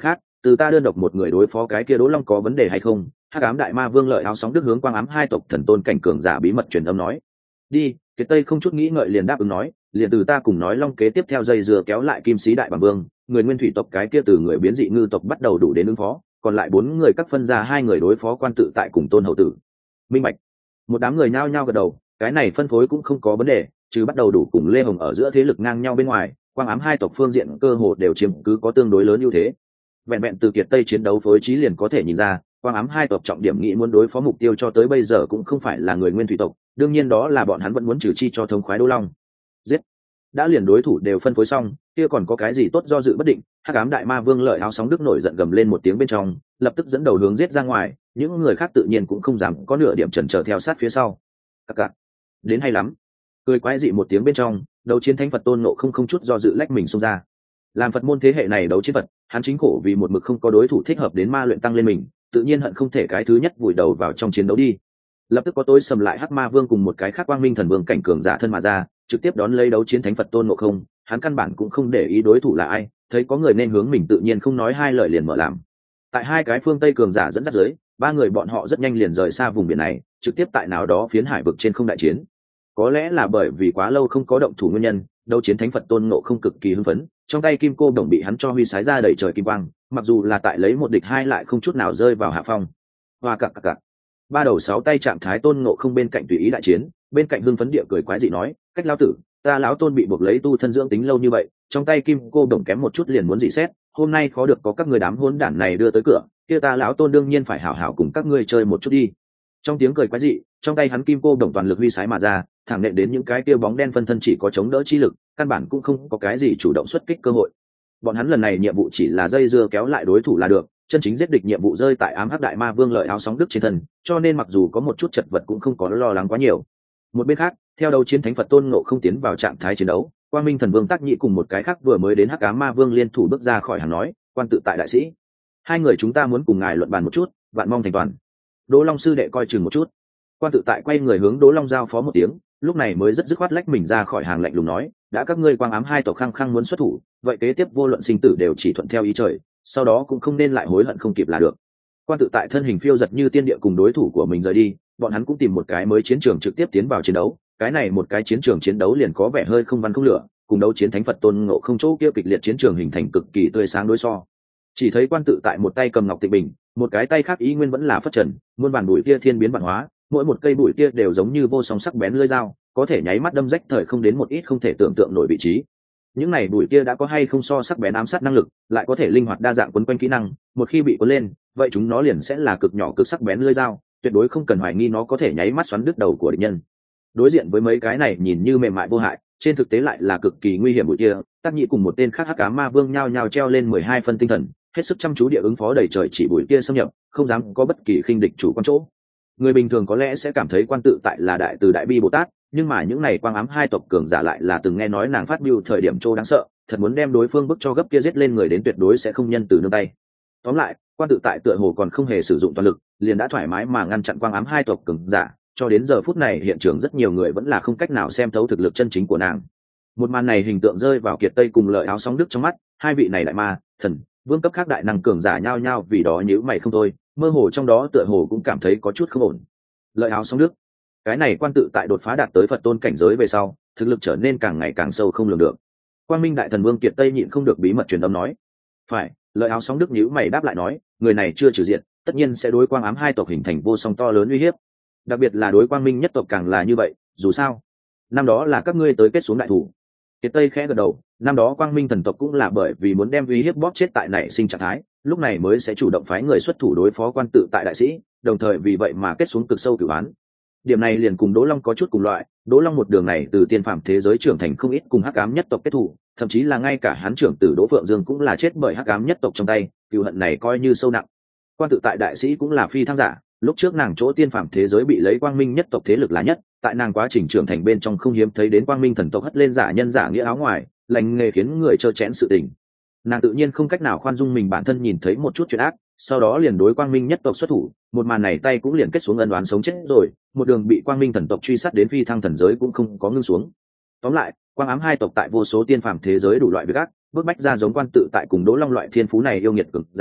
từ ta đơn độc một người đối phó cái kia Đỗ Long có vấn đề hay không? Hắc ám đại ma vương Lợi Áo Sóng Đức hướng Quang ám hai tộc thần tôn cảnh cường giả bí mật truyền âm nói. Đi, Kiệt Tây không chút nghĩ ngợi liền đáp ứng nói, liền từ ta cùng nói Long kế tiếp theo dây dưa kéo lại Kim Sĩ đại bàng vương, người nguyên thủy tộc cái kia từ người biến dị ngư tộc bắt đầu đủ đến ứng phó, còn lại 4 người các phân ra 2 người đối phó Quan Tự Tại cùng Tôn Hậu Tử. Minh bạch. Một đám người nhao nhao gật đầu, cái này phân phối cũng không có vấn đề, chứ bắt đầu đủ cùng Lê Hồng ở giữa thế lực ngang nhau bên ngoài, Quang ám hai tộc phương diện cơ hồ đều chiếm cứ có tương đối lớn ưu thế. Vẹn vẹn từ Kiệt Tây chiến đấu phối trí liền có thể nhìn ra, Quang ám hai tộc trọng điểm nghĩ muốn đối phó mục tiêu cho tới bây giờ cũng không phải là người nguyên thủy tộc, đương nhiên đó là bọn hắn vẫn muốn trừ chi cho thống khoái Đỗ Long. Giết. Đã liền đối thủ đều phân phối xong, kia còn có cái gì tốt do dự bất định. Hắc ám đại ma vương Lợi Áo Sóng Đức nổi giận gầm lên một tiếng bên trong, lập tức dẫn đầu hướng giết ra ngoài, những người khác tự nhiên cũng không dám có nửa điểm chần chờ theo sát phía sau. Cặc cặc. Đến hay lắm. Cười quái dị một tiếng bên trong, đấu chiến thánh Phật Tôn Ngộ không chút do dự lách mình xông ra. Làm Phật môn thế hệ này đấu chiến Phật, hắn chính khổ vì một mực không có đối thủ thích hợp đến ma luyện tăng lên mình, tự nhiên hận không thể cái thứ nhất vùi đầu vào trong chiến đấu đi. Lập tức có tối sầm lại Hắc Ma Vương cùng một cái khác Quang Minh Thần Vương cảnh cường giả thân mà ra, trực tiếp đón lấy đấu chiến thánh Phật Tôn Ngộ không, hắn căn bản cũng không để ý đối thủ là ai, thấy có người nên hướng mình tự nhiên không nói hai lời liền mở làm. Tại hai cái phương Tây cường giả dẫn dắt dưới, 3 người bọn họ rất nhanh liền rời xa vùng biển này, trực tiếp tại nào đó phiến hải vực trên không đại chiến. Có lẽ là bởi vì quá lâu không có động thủ nguyên nhân, đấu chiến thánh Phật Tôn Ngộ không cực kỳ hưng phấn, trong tay kim cô đồng bị hắn cho huy sái ra đầy trời kim quang, mặc dù là tại lấy một địch hai lại không chút nào rơi vào hạ phong. Hoa cặc cặc cặc. 3 đầu 6 tay trạng thái Tôn Ngộ không bên cạnh tùy ý đại chiến, bên cạnh hưng phấn địa cười quái dị nói, cách lão tử, ta lão Tôn bị buộc lấy tu thân dưỡng tính lâu như vậy, trong tay kim cô đồng kém một chút liền muốn dị xét, hôm nay khó được có các người đám hỗn đản này đưa tới cửa, kia ta lão Tôn đương nhiên phải hảo hảo cùng các ngươi chơi một chút đi. Trong tiếng cười quái dị, trong tay hắn kim cô đồng toàn lực huy sái mà ra, thẳng nện đến những cái kia bóng đen phân thân chỉ có chống đỡ chi lực, căn bản cũng không có cái gì chủ động xuất kích cơ hội. Bọn hắn lần này nhiệm vụ chỉ là dây dưa kéo lại đối thủ là được, chân chính giết địch nhiệm vụ rơi tại ám hắc đại ma vương Lợi Áo Sóng Đức trên thân, cho nên mặc dù có một chút chật vật cũng không có lo lắng quá nhiều. Một bên khác, theo đấu chiến thánh Phật Tôn Ngộ không tiến vào trạng thái chiến đấu, Quang Minh Thần Vương Tác Nhĩ cùng một cái khác vừa mới đến Hắc Ám Ma Vương liên thủ bước ra khỏi hàng nói, Quan Tự Tại đại sĩ, hai người chúng ta muốn cùng ngài luận bàn một chút, vạn mong thành toàn. Đỗ Long sư đệ coi chừng một chút. Quan Tự Tại quay người hướng Đỗ Long giao phó một tiếng, lúc này mới rất dứt khoát lách mình ra khỏi hàng lạnh lùng nói, đã các ngươi Quang ám hai tộc khăng khăng muốn xuất thủ, vậy kế tiếp vô luận sinh tử đều chỉ thuận theo ý trời, sau đó cũng không nên lại hối hận không kịp là được. Quan Tự Tại thân hình phiêu giật như tiên địa cùng đối thủ của mình rời đi, bọn hắn cũng tìm một cái mới chiến trường trực tiếp tiến vào chiến đấu, cái này một cái chiến trường chiến đấu liền có vẻ hơi không văn không lửa, cùng đấu chiến thánh Phật Tôn Ngộ không chỗ kia kịch liệt chiến trường hình thành cực kỳ tươi sáng đối so. Chỉ thấy Quan Tự Tại một tay cầm ngọc tịch bình, một cái tay khác ý nguyên vẫn là phất trần, muôn bản bụi tia thiên biến vạn hóa, mỗi một cây bụi tia đều giống như vô song sắc bén lưỡi dao, có thể nháy mắt đâm rách thời không đến một ít không thể tưởng tượng nổi vị trí. Những này bụi tia đã có hay không so sắc bén ám sát năng lực, lại có thể linh hoạt đa dạng quấn quanh kỹ năng, một khi bị cuốn lên, vậy chúng nó liền sẽ là cực nhỏ cực sắc bén lưỡi dao, tuyệt đối không cần hoài nghi nó có thể nháy mắt xoắn đứt đầu của địch nhân. Đối diện với mấy cái này nhìn như mềm mại vô hại, trên thực tế lại là cực kỳ nguy hiểm bụi tia, Tác Nhĩ cùng một tên khác Hắc Ám Ma Vương nhao nhao treo lên 12 phân tinh thần, hết sức chăm chú địa ứng phó đầy trời chỉ bụi tia xâm nhập, không dám có bất kỳ khinh địch chủ quan chỗ. Người bình thường có lẽ sẽ cảm thấy Quan Tự Tại là đại từ đại bi Bồ Tát, nhưng mà những này Quang ám hai tộc cường giả lại là từng nghe nói nàng phát biểu thời điểm trô đáng sợ, thật muốn đem đối phương bức cho gấp kia giết lên người đến tuyệt đối sẽ không nhân từ nương tay. Tóm lại, Quan Tự Tại tựa hồ còn không hề sử dụng toàn lực, liền đã thoải mái mà ngăn chặn Quang ám hai tộc cường giả, cho đến giờ phút này hiện trường rất nhiều người vẫn là không cách nào xem thấu thực lực chân chính của nàng. Một màn này hình tượng rơi vào Kiệt Tây cùng Lợi Áo Sóng Đức trong mắt, hai vị này đại ma, thần, vương cấp khác đại năng cường giả nhao nhao vì đó nhíu mày không thôi, mơ hồ trong đó tựa hồ cũng cảm thấy có chút không ổn. Lợi Áo Sóng Đức, cái này Quan Tự Tại đột phá đạt tới Phật tôn cảnh giới về sau, thực lực trở nên càng ngày càng sâu không lường được. Quang Minh đại thần vương Kiệt Tây nhịn không được bí mật truyền âm nói, phải. Lợi Áo Sóng Đức nhíu mày đáp lại nói, người này chưa trừ diện, tất nhiên sẽ đối Quang ám hai tộc hình thành vô song to lớn uy hiếp, đặc biệt là đối Quang Minh nhất tộc càng là như vậy, dù sao năm đó là các ngươi tới kết xuống đại thủ. Kiệt Tây khẽ gật đầu, năm đó Quang Minh thần tộc cũng là bởi vì muốn đem uy hiếp bóp chết tại nảy sinh trạng thái, lúc này mới sẽ chủ động phái người xuất thủ đối phó Quan Tự Tại đại sĩ, đồng thời vì vậy mà kết xuống cực sâu cửu án. Điểm này liền cùng Đỗ Long có chút cùng loại, Đỗ Long một đường này từ tiên phàm thế giới trưởng thành không ít cùng Hắc Ám nhất tộc kết thủ, thậm chí là ngay cả hắn trưởng tử Đỗ Phượng Dương cũng là chết bởi Hắc Ám nhất tộc trong tay, cừu hận này coi như sâu nặng. Quan Tự Tại đại sĩ cũng là phi thăng giả, lúc trước nàng chỗ tiên phàm thế giới bị lấy Quang Minh nhất tộc thế lực là nhất, tại nàng quá trình trưởng thành bên trong không hiếm thấy đến Quang Minh thần tộc hất lên giả nhân giả nghĩa áo ngoài, lành nghề khiến người trơ chẽn sự tình. Nàng tự nhiên không cách nào khoan dung mình bản thân nhìn thấy một chút chuyện ác, sau đó liền đối Quang Minh nhất tộc xuất thủ, một màn này tay cũng liền kết xuống ân oán sống chết rồi, một đường bị Quang Minh thần tộc truy sát đến phi thăng thần giới cũng không có ngưng xuống. Tóm lại, Quang ám hai tộc tại vô số tiên phàm thế giới đủ loại việc ác, bước bách ra giống Quan Tự Tại cùng Đỗ Long loại thiên phú này yêu nghiệt cực giả,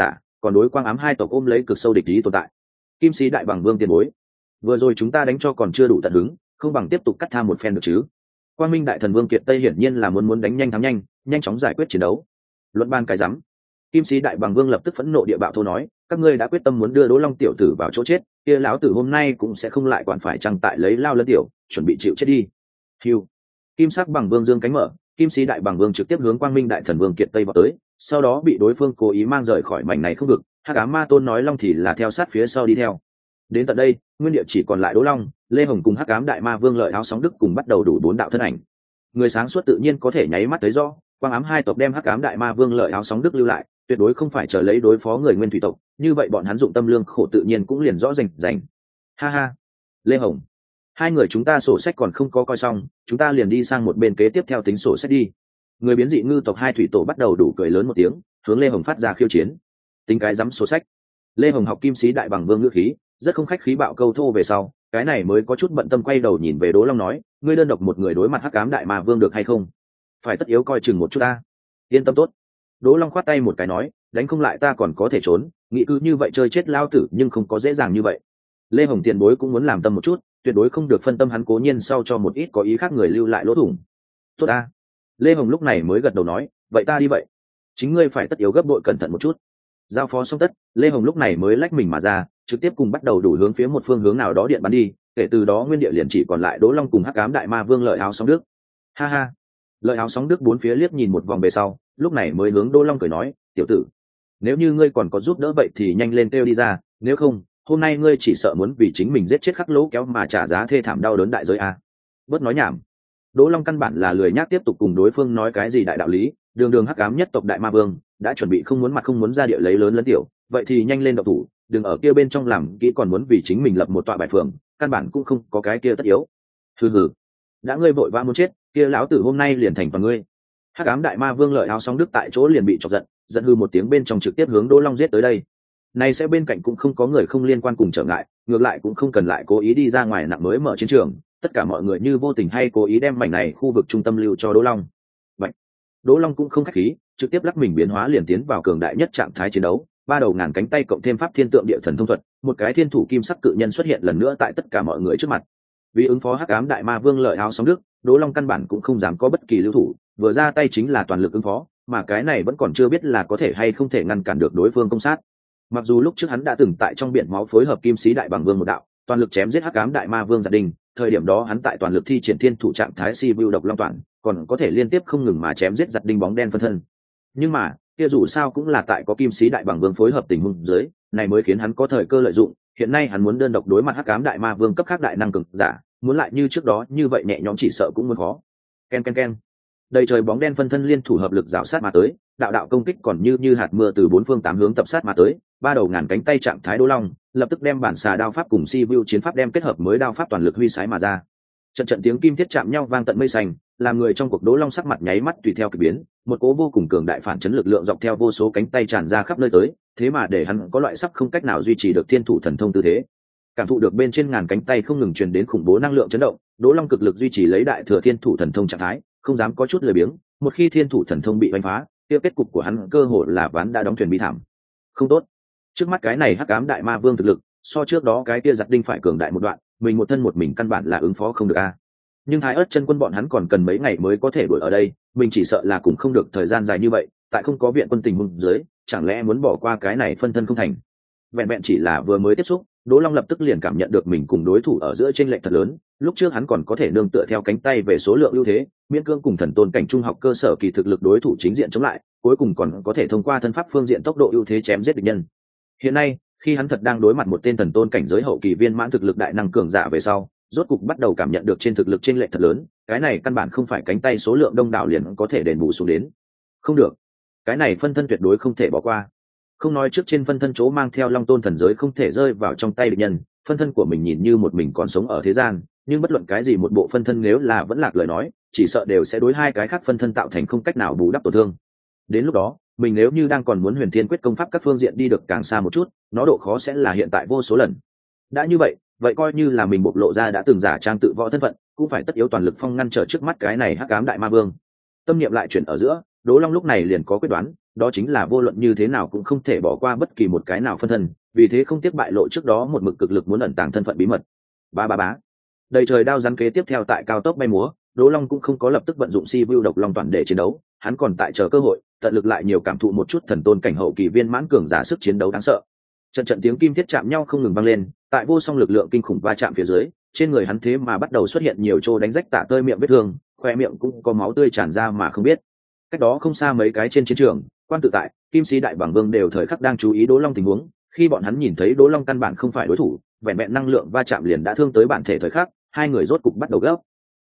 còn đối quang ám hai tộc ôm lấy cực sâu địch ý tồn tại. Kim sĩ đại bằng vương tiền bối, vừa rồi chúng ta đánh cho còn chưa đủ tận hứng, không bằng tiếp tục cắt tham một phen được chứ? Quang Minh đại thần vương Kiệt Tây hiển nhiên là muốn đánh nhanh thắng nhanh, nhanh chóng giải quyết chiến đấu. Luận ban cái rắm. Kim sĩ đại bằng vương lập tức phẫn nộ địa bạo thô nói, các ngươi đã quyết tâm muốn đưa Đỗ Long tiểu tử vào chỗ chết, kia lão tử hôm nay cũng sẽ không lại quản phải chăng tại lấy lao lân tiểu, chuẩn bị chịu chết đi. Hưu. Kim sắc bằng vương dương cánh mở, kim sĩ đại bằng vương trực tiếp hướng Quang Minh đại thần vương Kiệt Tây vào tới, sau đó bị đối phương cố ý mang rời khỏi mảnh này không vực. Hắc ám ma tôn nói Long thì là theo sát phía sau đi theo. Đến tận đây, nguyên địa chỉ còn lại Đỗ Long, Lê Hồng cùng Hắc ám đại ma vương Lợi Áo Sóng Đức cùng bắt đầu đủ 4 đạo thân ảnh. Người sáng suốt tự nhiên có thể nháy mắt thấy rõ, Quang ám hai tộc đem Hắc ám đại ma vương Lợi Áo Sóng Đức lưu lại, tuyệt đối không phải chờ lấy đối phó người nguyên thủy tộc, như vậy bọn hắn dụng tâm lương khổ tự nhiên cũng liền rõ rành. Ha ha, Lê Hồng, hai người chúng ta sổ sách còn không có coi xong, chúng ta liền đi sang một bên kế tiếp theo tính sổ sách đi. Người biến dị ngư tộc hai thủy tổ bắt đầu đủ cười lớn một tiếng, hướng Lê Hồng phát ra khiêu chiến. Tính cái dám sổ sách. Lê Hồng học kim sĩ đại bằng vương ngữ khí, rất không khách khí bạo câu thô về sau, cái này mới có chút bận tâm quay đầu nhìn về Đỗ Long nói, ngươi đơn độc một người đối mặt Hắc ám đại ma vương được hay không? Phải tất yếu coi chừng một chút ta. Yên tâm tốt. Đỗ Long khoát tay một cái nói, đánh không lại ta còn có thể trốn, nghĩ cứ như vậy chơi chết lao tử nhưng không có dễ dàng như vậy. Lê Hồng tiền bối cũng muốn làm tâm một chút, tuyệt đối không được phân tâm, hắn cố nhiên sau cho một ít có ý khác người lưu lại lỗ thủng. Tốt ta. Lê Hồng lúc này mới gật đầu nói, vậy ta đi vậy. Chính ngươi phải tất yếu gấp bội cẩn thận một chút. Giao phó xong tất, Lê Hồng lúc này mới lách mình mà ra, trực tiếp cùng bắt đầu đủ hướng phía một phương hướng nào đó điện bắn đi, kể từ đó nguyên địa liền chỉ còn lại Đỗ Long cùng Hắc ám đại ma vương Lợi Áo Sóng Đức. Ha ha. Lợi Áo Sóng Đức bốn phía liếc nhìn một vòng về sau, lúc này mới hướng Đỗ Long cười nói, tiểu tử, nếu như ngươi còn có giúp đỡ vậy thì nhanh lên kêu đi ra, nếu không hôm nay ngươi chỉ sợ muốn vì chính mình giết chết khắc lỗ kéo mà trả giá thê thảm đau đớn đại giới a. Bớt nói nhảm. Đỗ Long căn bản là lười nhác tiếp tục cùng đối phương nói cái gì đại đạo lý, đường hắc ám nhất tộc đại ma vương đã chuẩn bị không muốn mặt không muốn ra địa lấy lớn lấn tiểu, vậy thì nhanh lên độc thủ, đừng ở kia bên trong làm kỹ còn muốn vì chính mình lập một tọa bài phường, căn bản cũng không có cái kia tất yếu. Hừ, đã ngươi vội vã muốn chết, kia lão tử hôm nay liền thành toàn ngươi. Hắc ám đại ma vương Lợi Áo Sóng Đức tại chỗ liền bị chọc giận hư một tiếng bên trong trực tiếp hướng Đỗ Long giết tới đây. Này sẽ bên cạnh cũng không có người không liên quan cùng trở ngại, ngược lại cũng không cần lại cố ý đi ra ngoài nặng mới mở chiến trường, tất cả mọi người như vô tình hay cố ý đem mảnh này khu vực trung tâm lưu cho Đỗ Long. Vậy, Đỗ Long cũng không khách khí, trực tiếp lắc mình biến hóa liền tiến vào cường đại nhất trạng thái chiến đấu, ba đầu ngàn cánh tay cộng thêm pháp thiên tượng địa thần thông thuật, một cái thiên thủ kim sắc cự nhân xuất hiện lần nữa tại tất cả mọi người trước mặt. Vì ứng phó Hắc ám đại ma vương Lợi Áo Sóng Đức, Đỗ Long căn bản cũng không dám có bất kỳ lưu thủ, vừa ra tay chính là toàn lực ứng phó, mà cái này vẫn còn chưa biết là có thể hay không thể ngăn cản được đối phương công sát. Mặc dù lúc trước hắn đã từng tại trong biển máu phối hợp kim sĩ đại bằng vương một đạo, toàn lực chém giết Hắc ám đại ma vương Giật Đình, thời điểm đó hắn tại toàn lực thi triển thiên thủ trạng thái si vu độc long toàn, còn có thể liên tiếp không ngừng mà chém giết Giật Đình bóng đen phân thân. Nhưng mà, kia dù sao cũng là tại có kim sĩ đại bằng vương phối hợp tình huống dưới, này mới khiến hắn có thời cơ lợi dụng, hiện nay hắn muốn đơn độc đối mặt Hắc ám đại ma vương cấp khác đại năng cường giả, muốn lại như trước đó như vậy nhẹ nhõm chỉ sợ cũng muốn khó. Ken. Đầy trời bóng đen phân thân liên thủ hợp lực rào sát mà tới, đạo công kích còn như hạt mưa từ bốn phương tám hướng tập sát mà tới, ba đầu ngàn cánh tay trạng thái Đỗ Long lập tức đem bản xà đao pháp cùng si vu chiến pháp đem kết hợp mới đao pháp toàn lực huy sái mà ra. Trận tiếng kim thiết chạm nhau vang tận mây xanh, làm người trong cuộc Đỗ Long sắc mặt nháy mắt tùy theo kỳ biến, một cố vô cùng cường đại phản chấn lực lượng dọc theo vô số cánh tay tràn ra khắp nơi tới, thế mà để hắn có loại sắp không cách nào duy trì được thiên thủ thần thông tư thế. Cảm thụ được bên trên ngàn cánh tay không ngừng truyền đến khủng bố năng lượng chấn động, Đỗ Long cực lực duy trì lấy đại thừa thiên thủ thần thông trạng thái, không dám có chút lười biếng, một khi thiên thủ thần thông bị đánh phá, kia kết cục của hắn cơ hội là ván đã đóng thuyền bi thảm. Không tốt. Trước mắt cái này Hắc ám đại ma vương thực lực, so trước đó cái kia Giật Đinh phải cường đại một đoạn, mình một thân một mình căn bản là ứng phó không được a. Nhưng Thái Ức chân quân bọn hắn còn cần mấy ngày mới có thể đuổi ở đây, mình chỉ sợ là cũng không được thời gian dài như vậy, tại không có viện quân tình huống dưới, chẳng lẽ muốn bỏ qua cái này phân thân không thành. Vẹn chỉ là vừa mới tiếp xúc, Đỗ Long lập tức liền cảm nhận được mình cùng đối thủ ở giữa chênh lệch thật lớn, lúc trước hắn còn có thể nương tựa theo cánh tay về số lượng ưu thế, miễn cưỡng cùng thần tôn cảnh trung học cơ sở kỳ thực lực đối thủ chính diện chống lại, cuối cùng còn có thể thông qua thân pháp phương diện tốc độ ưu thế chém giết địch nhân. Hiện nay, khi hắn thật đang đối mặt một tên thần tôn cảnh giới hậu kỳ viên mãn thực lực đại năng cường giả về sau, rốt cục bắt đầu cảm nhận được trên thực lực chênh lệch thật lớn, cái này căn bản không phải cánh tay số lượng đông đảo liền có thể đền bù xuống đến. Không được, cái này phân thân tuyệt đối không thể bỏ qua. Không nói trước trên phân thân chỗ mang theo long tôn thần giới không thể rơi vào trong tay địch nhân, phân thân của mình nhìn như một mình còn sống ở thế gian, nhưng bất luận cái gì một bộ phân thân nếu là vẫn lạc lời nói, chỉ sợ đều sẽ đối hai cái khác phân thân tạo thành không cách nào bù đắp tổn thương. Đến lúc đó, mình nếu như đang còn muốn huyền thiên quyết công pháp các phương diện đi được càng xa một chút, nó độ khó sẽ là hiện tại vô số lần. Đã như vậy, vậy coi như là mình bộc lộ ra đã từng giả trang tự võ thân phận, cũng phải tất yếu toàn lực phong ngăn trở trước mắt cái này Hắc ám đại ma vương. Tâm niệm lại chuyển ở giữa, Đỗ Long lúc này liền có quyết đoán, đó chính là vô luận như thế nào cũng không thể bỏ qua bất kỳ một cái nào phân thân, vì thế không tiếc bại lộ trước đó một mực cực lực muốn ẩn tàng thân phận bí mật. Ba ba bá, đầy trời đao rắn kế tiếp theo tại cao tốc bay múa. Đỗ Long cũng không có lập tức vận dụng si vu độc long toàn để chiến đấu, hắn còn tại chờ cơ hội, tận lực lại nhiều cảm thụ một chút thần tôn cảnh hậu kỳ viên mãn cường giả sức chiến đấu đáng sợ. Trận trận tiếng kim thiết chạm nhau không ngừng vang lên, tại vô song lực lượng kinh khủng va chạm phía dưới, trên người hắn thế mà bắt đầu xuất hiện nhiều chỗ đánh rách tả tơi miệng vết thương, khoe miệng cũng có máu tươi tràn ra mà không biết. Cách đó không xa mấy cái trên chiến trường, quan tự tại, Kim Sĩ Đại Bàng Vương đều thời khắc đang chú ý Đỗ Long tình huống, khi bọn hắn nhìn thấy Đỗ Long căn bản không phải đối thủ, vẹn vẹn năng lượng va chạm liền đã thương tới bản thể thời khắc, hai người rốt cục bắt đầu gấp.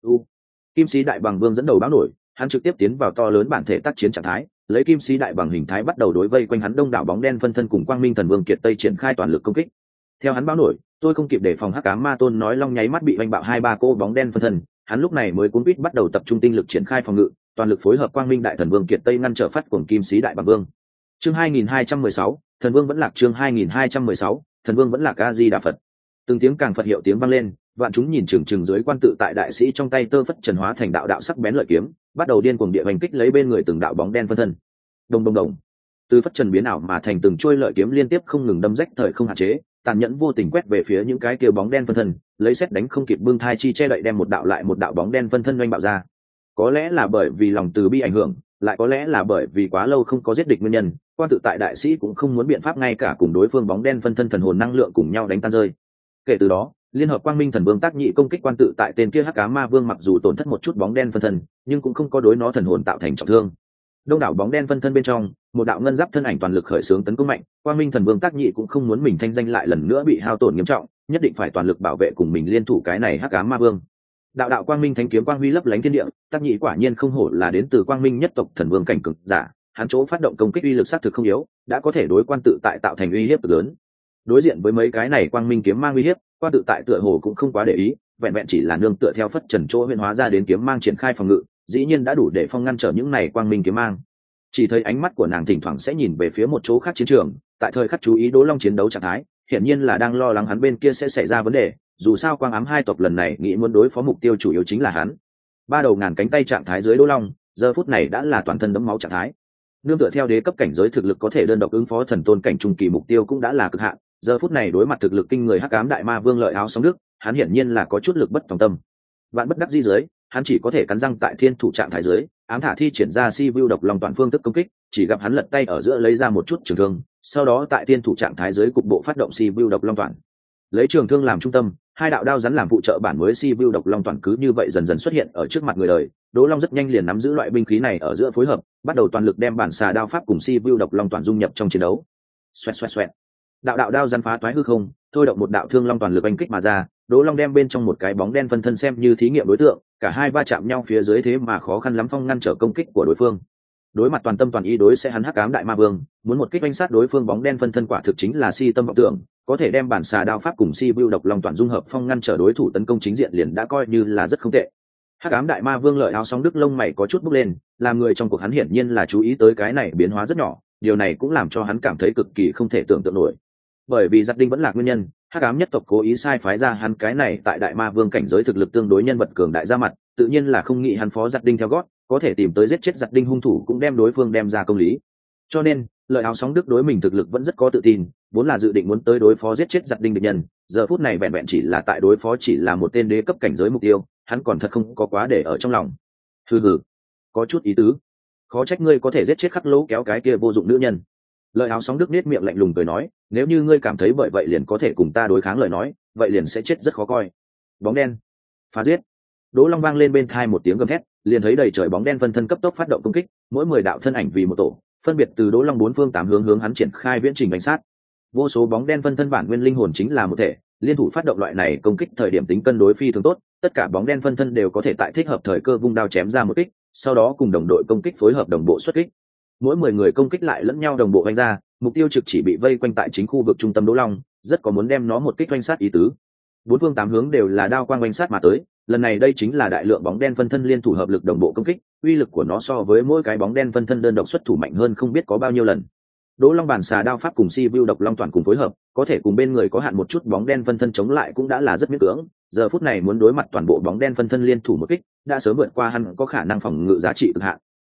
Kim Sĩ Đại Bàng Vương dẫn đầu báo nổi, hắn trực tiếp tiến vào to lớn bản thể tác chiến trạng thái, lấy Kim Sĩ Đại Bàng hình thái bắt đầu đối vây quanh hắn đông đảo bóng đen phân thân cùng Quang Minh Thần Vương Kiệt Tây triển khai toàn lực công kích. Theo hắn báo nổi, tôi không kịp đề phòng Hắc Ám Ma Tôn nói Long nháy mắt bị vành bạo 2-3 cô bóng đen phân thân, hắn lúc này mới cuốn quýt bắt đầu tập trung tinh lực triển khai phòng ngự, toàn lực phối hợp Quang Minh Đại Thần Vương Kiệt Tây ngăn trở phát cuồng Kim Sĩ Đại Bàng Vương. Chương 2216, Thần Vương vẫn lạc. Chương 2216, Thần Vương vẫn lạc. A Di Đà Phật. Từng tiếng càng Phật hiệu tiếng vang lên, vạn chúng nhìn chừng chừng dưới quan tự tại đại sĩ trong tay tơ phất trần hóa thành đạo đạo sắc bén lợi kiếm, bắt đầu điên cuồng địa hành kích lấy bên người từng đạo bóng đen phân thân. Đồng đồng đồng. Từ phất trần biến ảo mà thành từng chuôi lợi kiếm liên tiếp không ngừng đâm rách thời không hạn chế, tàn nhẫn vô tình quét về phía những cái kia bóng đen phân thân, lấy xét đánh không kịp bưng thai chi che đậy đem một đạo lại một đạo bóng đen phân thân oanh bạo ra. Có lẽ là bởi vì lòng từ bi ảnh hưởng, lại có lẽ là bởi vì quá lâu không có giết địch nguyên nhân, quan tự tại đại sĩ cũng không muốn biện pháp ngay cả cùng đối phương bóng đen phân thân thần hồn năng lượng cùng nhau đánh tan rơi. Kể từ đó, liên hợp Quang Minh Thần Vương tác nhị công kích quan tự tại tên kia Hắc Ám Ma Vương, mặc dù tổn thất một chút bóng đen phân thân, nhưng cũng không có đối nó thần hồn tạo thành trọng thương. Đông đảo bóng đen phân thân bên trong, một đạo ngân giáp thân ảnh toàn lực khởi xướng tấn công mạnh, Quang Minh Thần Vương tác nhị cũng không muốn mình thanh danh lại lần nữa bị hao tổn nghiêm trọng, nhất định phải toàn lực bảo vệ cùng mình liên thủ cái này Hắc Ám Ma Vương. Đạo đạo Quang Minh Thánh kiếm quang huy lấp lánh thiên địa, tác nhị quả nhiên không hổ là đến từ Quang Minh nhất tộc thần vương cảnh cường giả, hắn chỗ phát động công kích uy lực sát thực không yếu, đã có thể đối quan tự tại tạo thành uy hiếp cực lớn. Đối diện với mấy cái này Quang Minh kiếm mang uy hiếp, quan tự tại tựa hồ cũng không quá để ý, vẹn vẹn chỉ là nương tựa theo phất trần chỗ huyễn hóa ra đến kiếm mang triển khai phòng ngự, dĩ nhiên đã đủ để phong ngăn trở những này Quang Minh kiếm mang. Chỉ thấy ánh mắt của nàng thỉnh thoảng sẽ nhìn về phía một chỗ khác chiến trường, tại thời khắc chú ý Đỗ Long chiến đấu trạng thái, hiển nhiên là đang lo lắng hắn bên kia sẽ xảy ra vấn đề, dù sao Quang Ám hai tộc lần này nghĩ muốn đối phó mục tiêu chủ yếu chính là hắn. Ba đầu ngàn cánh tay trạng thái dưới Đỗ Long, giờ phút này đã là toàn thân đẫm máu trạng thái. Nương tựa theo đế cấp cảnh giới thực lực có thể đơn độc ứng phó thần tôn cảnh trung kỳ mục tiêu cũng đã là cực hạn, giờ phút này đối mặt thực lực kinh người Hắc Ám Đại Ma Vương Lợi Áo Sóng Đức, hắn hiển nhiên là có chút lực bất tòng tâm. Vạn bất đắc dĩ dưới, hắn chỉ có thể cắn răng tại thiên thủ trạng thái dưới, ám thả thi triển ra si vu độc long toàn phương thức công kích, chỉ gặp hắn lật tay ở giữa lấy ra một chút trường thương, sau đó tại thiên thủ trạng thái dưới cục bộ phát động si vu độc long toàn. Lấy trường thương làm trung tâm, hai đạo đao rắn làm phụ trợ bản mới si vu độc long toàn cứ như vậy dần dần xuất hiện ở trước mặt người đời. Đỗ Long rất nhanh liền nắm giữ loại binh khí này ở giữa phối hợp, bắt đầu toàn lực đem bản xà đao pháp cùng si vu độc long toàn dung nhập trong chiến đấu. Xoẹt xoẹt xoẹt. Đạo đạo đao rắn phá toái hư không, thôi động một đạo thương long toàn lực đánh kích mà ra. Đỗ Long đem bên trong một cái bóng đen phân thân xem như thí nghiệm đối tượng, cả hai va chạm nhau phía dưới thế mà khó khăn lắm phong ngăn trở công kích của đối phương. Đối mặt toàn tâm toàn ý đối sẽ hắn Hắc Ám Đại Ma Vương, muốn một kích oanh sát đối phương bóng đen phân thân quả thực chính là si tâm vọng tưởng, có thể đem bản xà đao pháp cùng si vu độc long toàn dung hợp phong ngăn trở đối thủ tấn công chính diện liền đã coi như là rất không tệ. Hắc Ám Đại Ma Vương Lợi Áo Sóng Đức lông mày có chút bốc lên, làm người trong cuộc hắn hiển nhiên là chú ý tới cái này biến hóa rất nhỏ, điều này cũng làm cho hắn cảm thấy cực kỳ không thể tưởng tượng nổi. Bởi vì Giặc Đinh vẫn là nguyên nhân, Hắc Ám nhất tộc cố ý sai phái ra hắn cái này tại Đại Ma Vương cảnh giới thực lực tương đối nhân vật cường đại ra mặt, tự nhiên là không nghĩ hắn phó Giặc Đinh theo gót, có thể tìm tới giết chết Giặc Đinh hung thủ cũng đem đối phương đem ra công lý. Cho nên, Lợi Áo Sóng Đức đối mình thực lực vẫn rất có tự tin, vốn là dự định muốn tới đối phó giết chết Giặc Đinh địch nhân, giờ phút này vẹn vẹn chỉ là tại đối phó chỉ là một tên đế cấp cảnh giới mục tiêu, hắn còn thật không có quá để ở trong lòng. Hừ, có chút ý tứ. Khó trách ngươi có thể giết chết Khắc Lỗ kéo cái kia vô dụng nữ nhân. Lợi Áo Sóng Đức nét miệng lạnh lùng cười nói, nếu như ngươi cảm thấy bởi vậy liền có thể cùng ta đối kháng lời nói, vậy liền sẽ chết rất khó coi. Bóng đen, phá giết. Đỗ Long vang lên bên tai một tiếng gầm thét, liền thấy đầy trời bóng đen phân thân cấp tốc phát động công kích, mỗi 10 đạo thân ảnh vì một tổ, phân biệt từ Đỗ Long bốn phương tám hướng hắn triển khai viễn trình đánh sát. Vô số bóng đen phân thân bản nguyên linh hồn chính là một thể, liên thủ phát động loại này công kích thời điểm tính cân đối phi thường tốt, tất cả bóng đen phân thân đều có thể tại thích hợp thời cơ vung đao chém ra một kích, sau đó cùng đồng đội công kích phối hợp đồng bộ xuất kích. Mỗi 10 người công kích lại lẫn nhau đồng bộ vung ra, mục tiêu trực chỉ bị vây quanh tại chính khu vực trung tâm Đỗ Long, rất có muốn đem nó một kích vung sát ý tứ. Bốn phương tám hướng đều là đao quang vung sát mà tới, lần này đây chính là đại lượng bóng đen phân thân liên thủ hợp lực đồng bộ công kích, uy lực của nó so với mỗi cái bóng đen phân thân đơn độc xuất thủ mạnh hơn không biết có bao nhiêu lần. Đỗ Long bản xà đao pháp cùng si vu độc long toàn cùng phối hợp, có thể cùng bên người có hạn một chút bóng đen phân thân chống lại cũng đã là rất miễn cưỡng, giờ phút này muốn đối mặt toàn bộ bóng đen phân thân liên thủ một kích, đã sớm vượt qua hắn có khả năng phòng ngự giá trị cực hạn.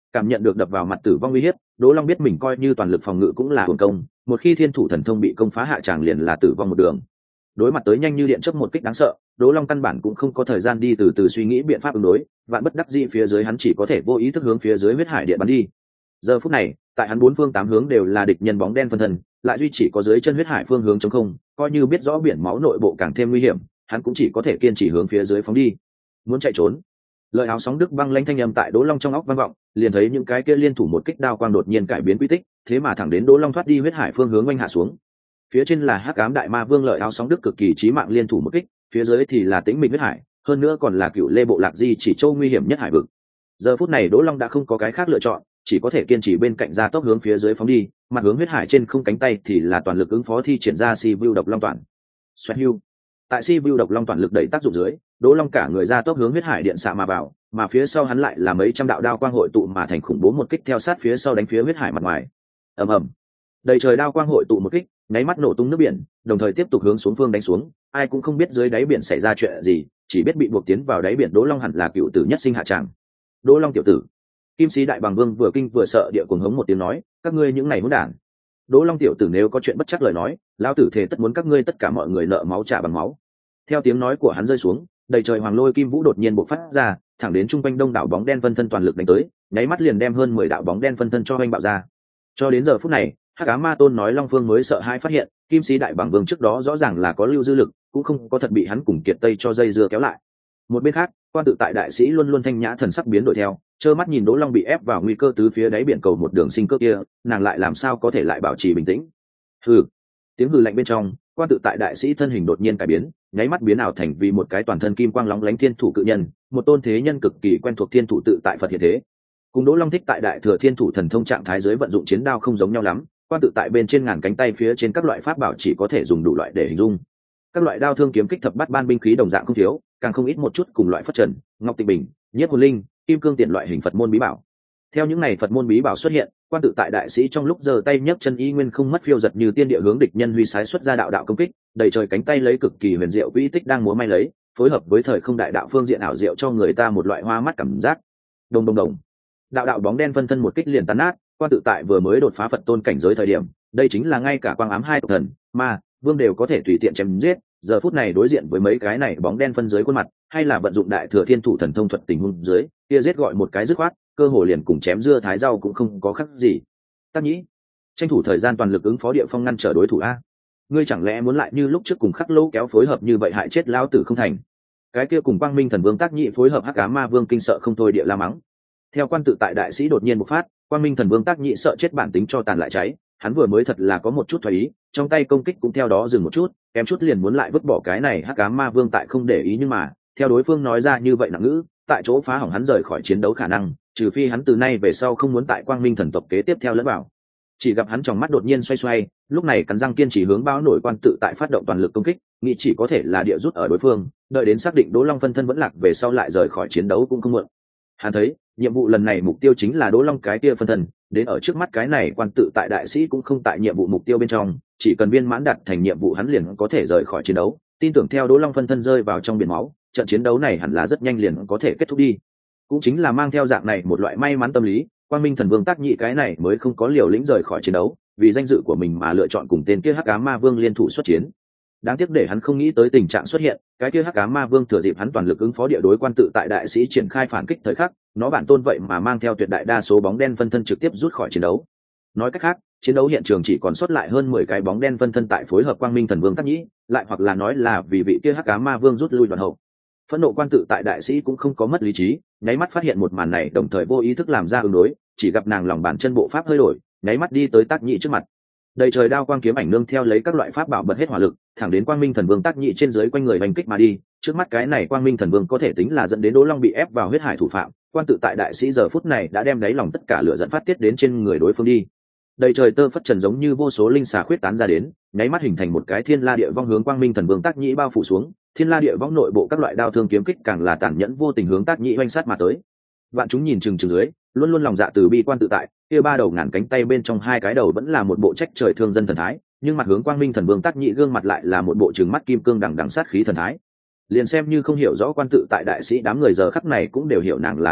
Cảm nhận được đập vào mặt tử vong uy hiếp, Đỗ Long biết mình coi như toàn lực phòng ngự cũng là hưởng công, một khi thiên thủ thần thông bị công phá hạ tràng liền là tử vong một đường. Đối mặt tới nhanh như điện chớp một kích đáng sợ, Đỗ Long căn bản cũng không có thời gian đi từ từ suy nghĩ biện pháp ứng đối, vạn bất đắc dĩ phía dưới hắn chỉ có thể vô ý thức hướng phía dưới huyết hải điện bắn đi. Giờ phút này, tại hắn bốn phương tám hướng đều là địch nhân bóng đen phân thân, lại duy chỉ có dưới chân huyết hải phương hướng trống không, coi như biết rõ biển máu nội bộ càng thêm nguy hiểm, hắn cũng chỉ có thể kiên trì hướng phía dưới phóng đi. Muốn chạy trốn. Lợi áo sóng đức băng lanh thanh âm tại Đỗ Long trong óc vang vọng, liền thấy những cái kia liên thủ một kích đao quang đột nhiên cải biến quy tích, thế mà thẳng đến Đỗ Long thoát đi huyết hải phương hướng oanh hạ xuống. Phía trên là Hắc Ám Đại Ma Vương lợi áo sóng đức cực kỳ chí mạng liên thủ một kích, phía dưới thì là Tĩnh Mịch huyết hải, hơn nữa còn là Cựu Lê bộ lạc di chỉ châu nguy hiểm nhất hải vực. Giờ phút này Đỗ Long đã không có cái khác lựa chọn, chỉ có thể kiên trì bên cạnh ra tốc hướng phía dưới phóng đi, mặt hướng huyết hải trên không cánh tay thì là toàn lực ứng phó thi triển ra Si Vu độc long toàn. Xoẹt hưu. Tại Si Vu độc long toàn lực đẩy tác dụng dưới, Đỗ Long cả người ra tốc hướng huyết hải điện xạ mà vào, mà phía sau hắn lại là mấy trăm đạo đao quang hội tụ mà thành khủng bố một kích theo sát phía sau đánh phía huyết hải mặt ngoài. Ầm ầm. Đầy trời đao quang hội tụ một kích, nháy mắt nổ tung nước biển, đồng thời tiếp tục hướng xuống phương đánh xuống, ai cũng không biết dưới đáy biển xảy ra chuyện gì, chỉ biết bị buộc tiến vào đáy biển. Đỗ Long hẳn là cựu tử nhất sinh hạ tràng. Đỗ Long tiểu tử. Kim Sĩ Đại Bàng Vương vừa kinh vừa sợ địa cuồng hống một tiếng nói, các ngươi những này hỗn đản. Đỗ Long tiểu tử nếu có chuyện bất chắc lời nói, lão tử thề tất muốn các ngươi tất cả mọi người nợ máu trả bằng máu. Theo tiếng nói của hắn rơi xuống, đầy trời hoàng lôi kim vũ đột nhiên bộc phát ra, thẳng đến trung quanh đông đảo bóng đen phân thân toàn lực đánh tới, nháy mắt liền đem hơn 10 đạo bóng đen phân thân cho anh bạo ra. Cho đến giờ phút này, Hắc Ám Ma Tôn nói Long Vương mới sợ hãi phát hiện, Kim Sĩ Đại Bàng Vương trước đó rõ ràng là có lưu dư lực, cũng không có thật bị hắn cùng Kiệt Tây cho dây dưa kéo lại. Một bên khác, Quan Tự Tại đại sĩ luôn luôn thanh nhã thần sắc biến đổi theo, trơ mắt nhìn Đỗ Long bị ép vào nguy cơ tứ phía đáy biển cầu một đường sinh cơ kia, nàng lại làm sao có thể lại bảo trì bình tĩnh. Hừ. Tiếng hừ lạnh bên trong, Quan Tự Tại đại sĩ thân hình đột nhiên cải biến, nháy mắt biến ảo thành vì một cái toàn thân kim quang lóng lánh thiên thủ cự nhân, một tôn thế nhân cực kỳ quen thuộc thiên thủ tự tại Phật hiện thế. Cùng Đỗ Long thích tại đại thừa thiên thủ thần thông trạng thái dưới vận dụng chiến đao không giống nhau lắm, Quan Tự Tại bên trên ngàn cánh tay phía trên các loại pháp bảo chỉ có thể dùng đủ loại để hình dung. Các loại đao thương kiếm kích thập bát ban binh khí đồng dạng không thiếu, càng không ít một chút cùng loại phất trần, ngọc tịnh bình, nhiếp hồn linh, kim cương tiện loại hình Phật môn bí bảo. Theo những này Phật môn bí bảo xuất hiện, Quan Tự Tại đại sĩ trong lúc giơ tay nhấc chân y nguyên không mất phiêu giật như tiên địa hướng địch nhân huy sái xuất ra đạo đạo công kích, đầy trời cánh tay lấy cực kỳ huyền diệu quỹ tích đang múa may lấy, phối hợp với thời không đại đạo phương diện ảo diệu cho người ta một loại hoa mắt cảm giác. Đồng đồng đồng. Đạo đạo bóng đen phân thân một kích liền tàn nát. Quan Tự Tại vừa mới đột phá Phật tôn cảnh giới thời điểm, đây chính là ngay cả quang ám hai tộc thần, ma, vương đều có thể tùy tiện chém giết, giờ phút này đối diện với mấy cái này bóng đen phân dưới khuôn mặt, hay là vận dụng đại thừa thiên thủ thần thông thuật tình huống dưới, kia giết gọi một cái dứt khoát, cơ hồ liền cùng chém dưa thái rau cũng không có khác gì. Tác Nhĩ, tranh thủ thời gian toàn lực ứng phó địa phong ngăn trở đối thủ a. Ngươi chẳng lẽ muốn lại như lúc trước cùng Khắc Lỗ kéo phối hợp như vậy hại chết lão tử không thành? Cái kia cùng Quang Minh Thần Vương Tác Nhĩ phối hợp Hắc Ám Ma Vương kinh sợ không thôi địa la mắng. Theo Quan Tự Tại đại sĩ đột nhiên bộc phát, Quang Minh Thần Vương Tác Nhĩ sợ chết bản tính cho tàn lại cháy, hắn vừa mới thật là có một chút thoái ý, trong tay công kích cũng theo đó dừng một chút, kém chút liền muốn lại vứt bỏ cái này Hắc Ám Ma Vương tại không để ý, nhưng mà theo đối phương nói ra như vậy nặng ngữ, tại chỗ phá hỏng hắn rời khỏi chiến đấu khả năng, trừ phi hắn từ nay về sau không muốn tại Quang Minh thần tộc kế tiếp theo lẫn vào. Chỉ gặp hắn trong mắt đột nhiên xoay xoay, lúc này cắn răng kiên trì hướng báo nổi Quan Tự Tại phát động toàn lực công kích, nghĩ chỉ có thể là địa rút ở đối phương, đợi đến xác định Đỗ Long phân thân vẫn lạc về sau lại rời khỏi chiến đấu cũng không muộn. Hắn thấy nhiệm vụ lần này mục tiêu chính là Đỗ Long cái kia phân thân, đến ở trước mắt cái này Quan Tự Tại đại sĩ cũng không tại nhiệm vụ mục tiêu bên trong, chỉ cần viên mãn đạt thành nhiệm vụ hắn liền có thể rời khỏi chiến đấu, tin tưởng theo Đỗ Long phân thân rơi vào trong biển máu, trận chiến đấu này hẳn là rất nhanh liền có thể kết thúc đi. Cũng chính là mang theo dạng này một loại may mắn tâm lý, Quang Minh Thần Vương Tác Nhĩ cái này mới không có liều lĩnh rời khỏi chiến đấu, vì danh dự của mình mà lựa chọn cùng tên kia Hắc Ám Ma Vương liên thủ xuất chiến. Đáng tiếc để hắn không nghĩ tới tình trạng xuất hiện, cái kia Hắc Ám Ma Vương thừa dịp hắn toàn lực ứng phó địa đối Quan Tự Tại đại sĩ triển khai phản kích thời khắc, nó bản tôn vậy mà mang theo tuyệt đại đa số bóng đen phân thân trực tiếp rút khỏi chiến đấu. Nói cách khác, chiến đấu hiện trường chỉ còn sót lại hơn 10 cái bóng đen phân thân tại phối hợp Quang Minh Thần Vương Tác Nhĩ, lại hoặc là nói là vì vị kia Hắc Ám Ma Vương rút lui đoạn hậu. Phẫn nộ Quan Tự Tại đại sĩ cũng không có mất lý trí, nháy mắt phát hiện một màn này đồng thời vô ý thức làm ra ứng đối, chỉ gặp nàng lòng bàn chân bộ pháp hơi đổi, nháy mắt đi tới Tác Nhĩ trước mặt. Đầy trời đao quang kiếm ảnh nương theo lấy các loại pháp bảo bật hết hỏa lực, thẳng đến Quang Minh Thần Vương Tác Nhĩ trên dưới quanh người hành kích mà đi. Trước mắt cái này Quang Minh Thần Vương có thể tính là dẫn đến Đỗ Long bị ép vào huyết hải thủ phạm, Quan Tự Tại đại sĩ giờ phút này đã đem đáy lòng tất cả lửa giận phát tiết đến trên người đối phương đi. Đầy trời tơ phất trần giống như vô số linh xà khuyết tán ra đến, nháy mắt hình thành một cái thiên la địa vong hướng Quang Minh Thần Vương Tác Nhĩ bao phủ xuống. Thiên la địa vong nội bộ các loại đao thương kiếm kích càng là tàn nhẫn vô tình hướng Tác Nhĩ oanh sát mà tới. Vạn chúng nhìn chừng chừng dưới, luôn luôn lòng dạ từ bi Quan Tự Tại, kia ba đầu ngàn cánh tay bên trong hai cái đầu vẫn là một bộ trách trời thương dân thần thái, nhưng mặt hướng Quang Minh Thần Vương Tác Nhĩ gương mặt lại là một bộ trừng mắt kim cương đằng đằng sát khí thần thái. Liền xem như không hiểu rõ Quan Tự Tại đại sĩ đám người giờ khắc này cũng đều hiểu nàng là thật giận,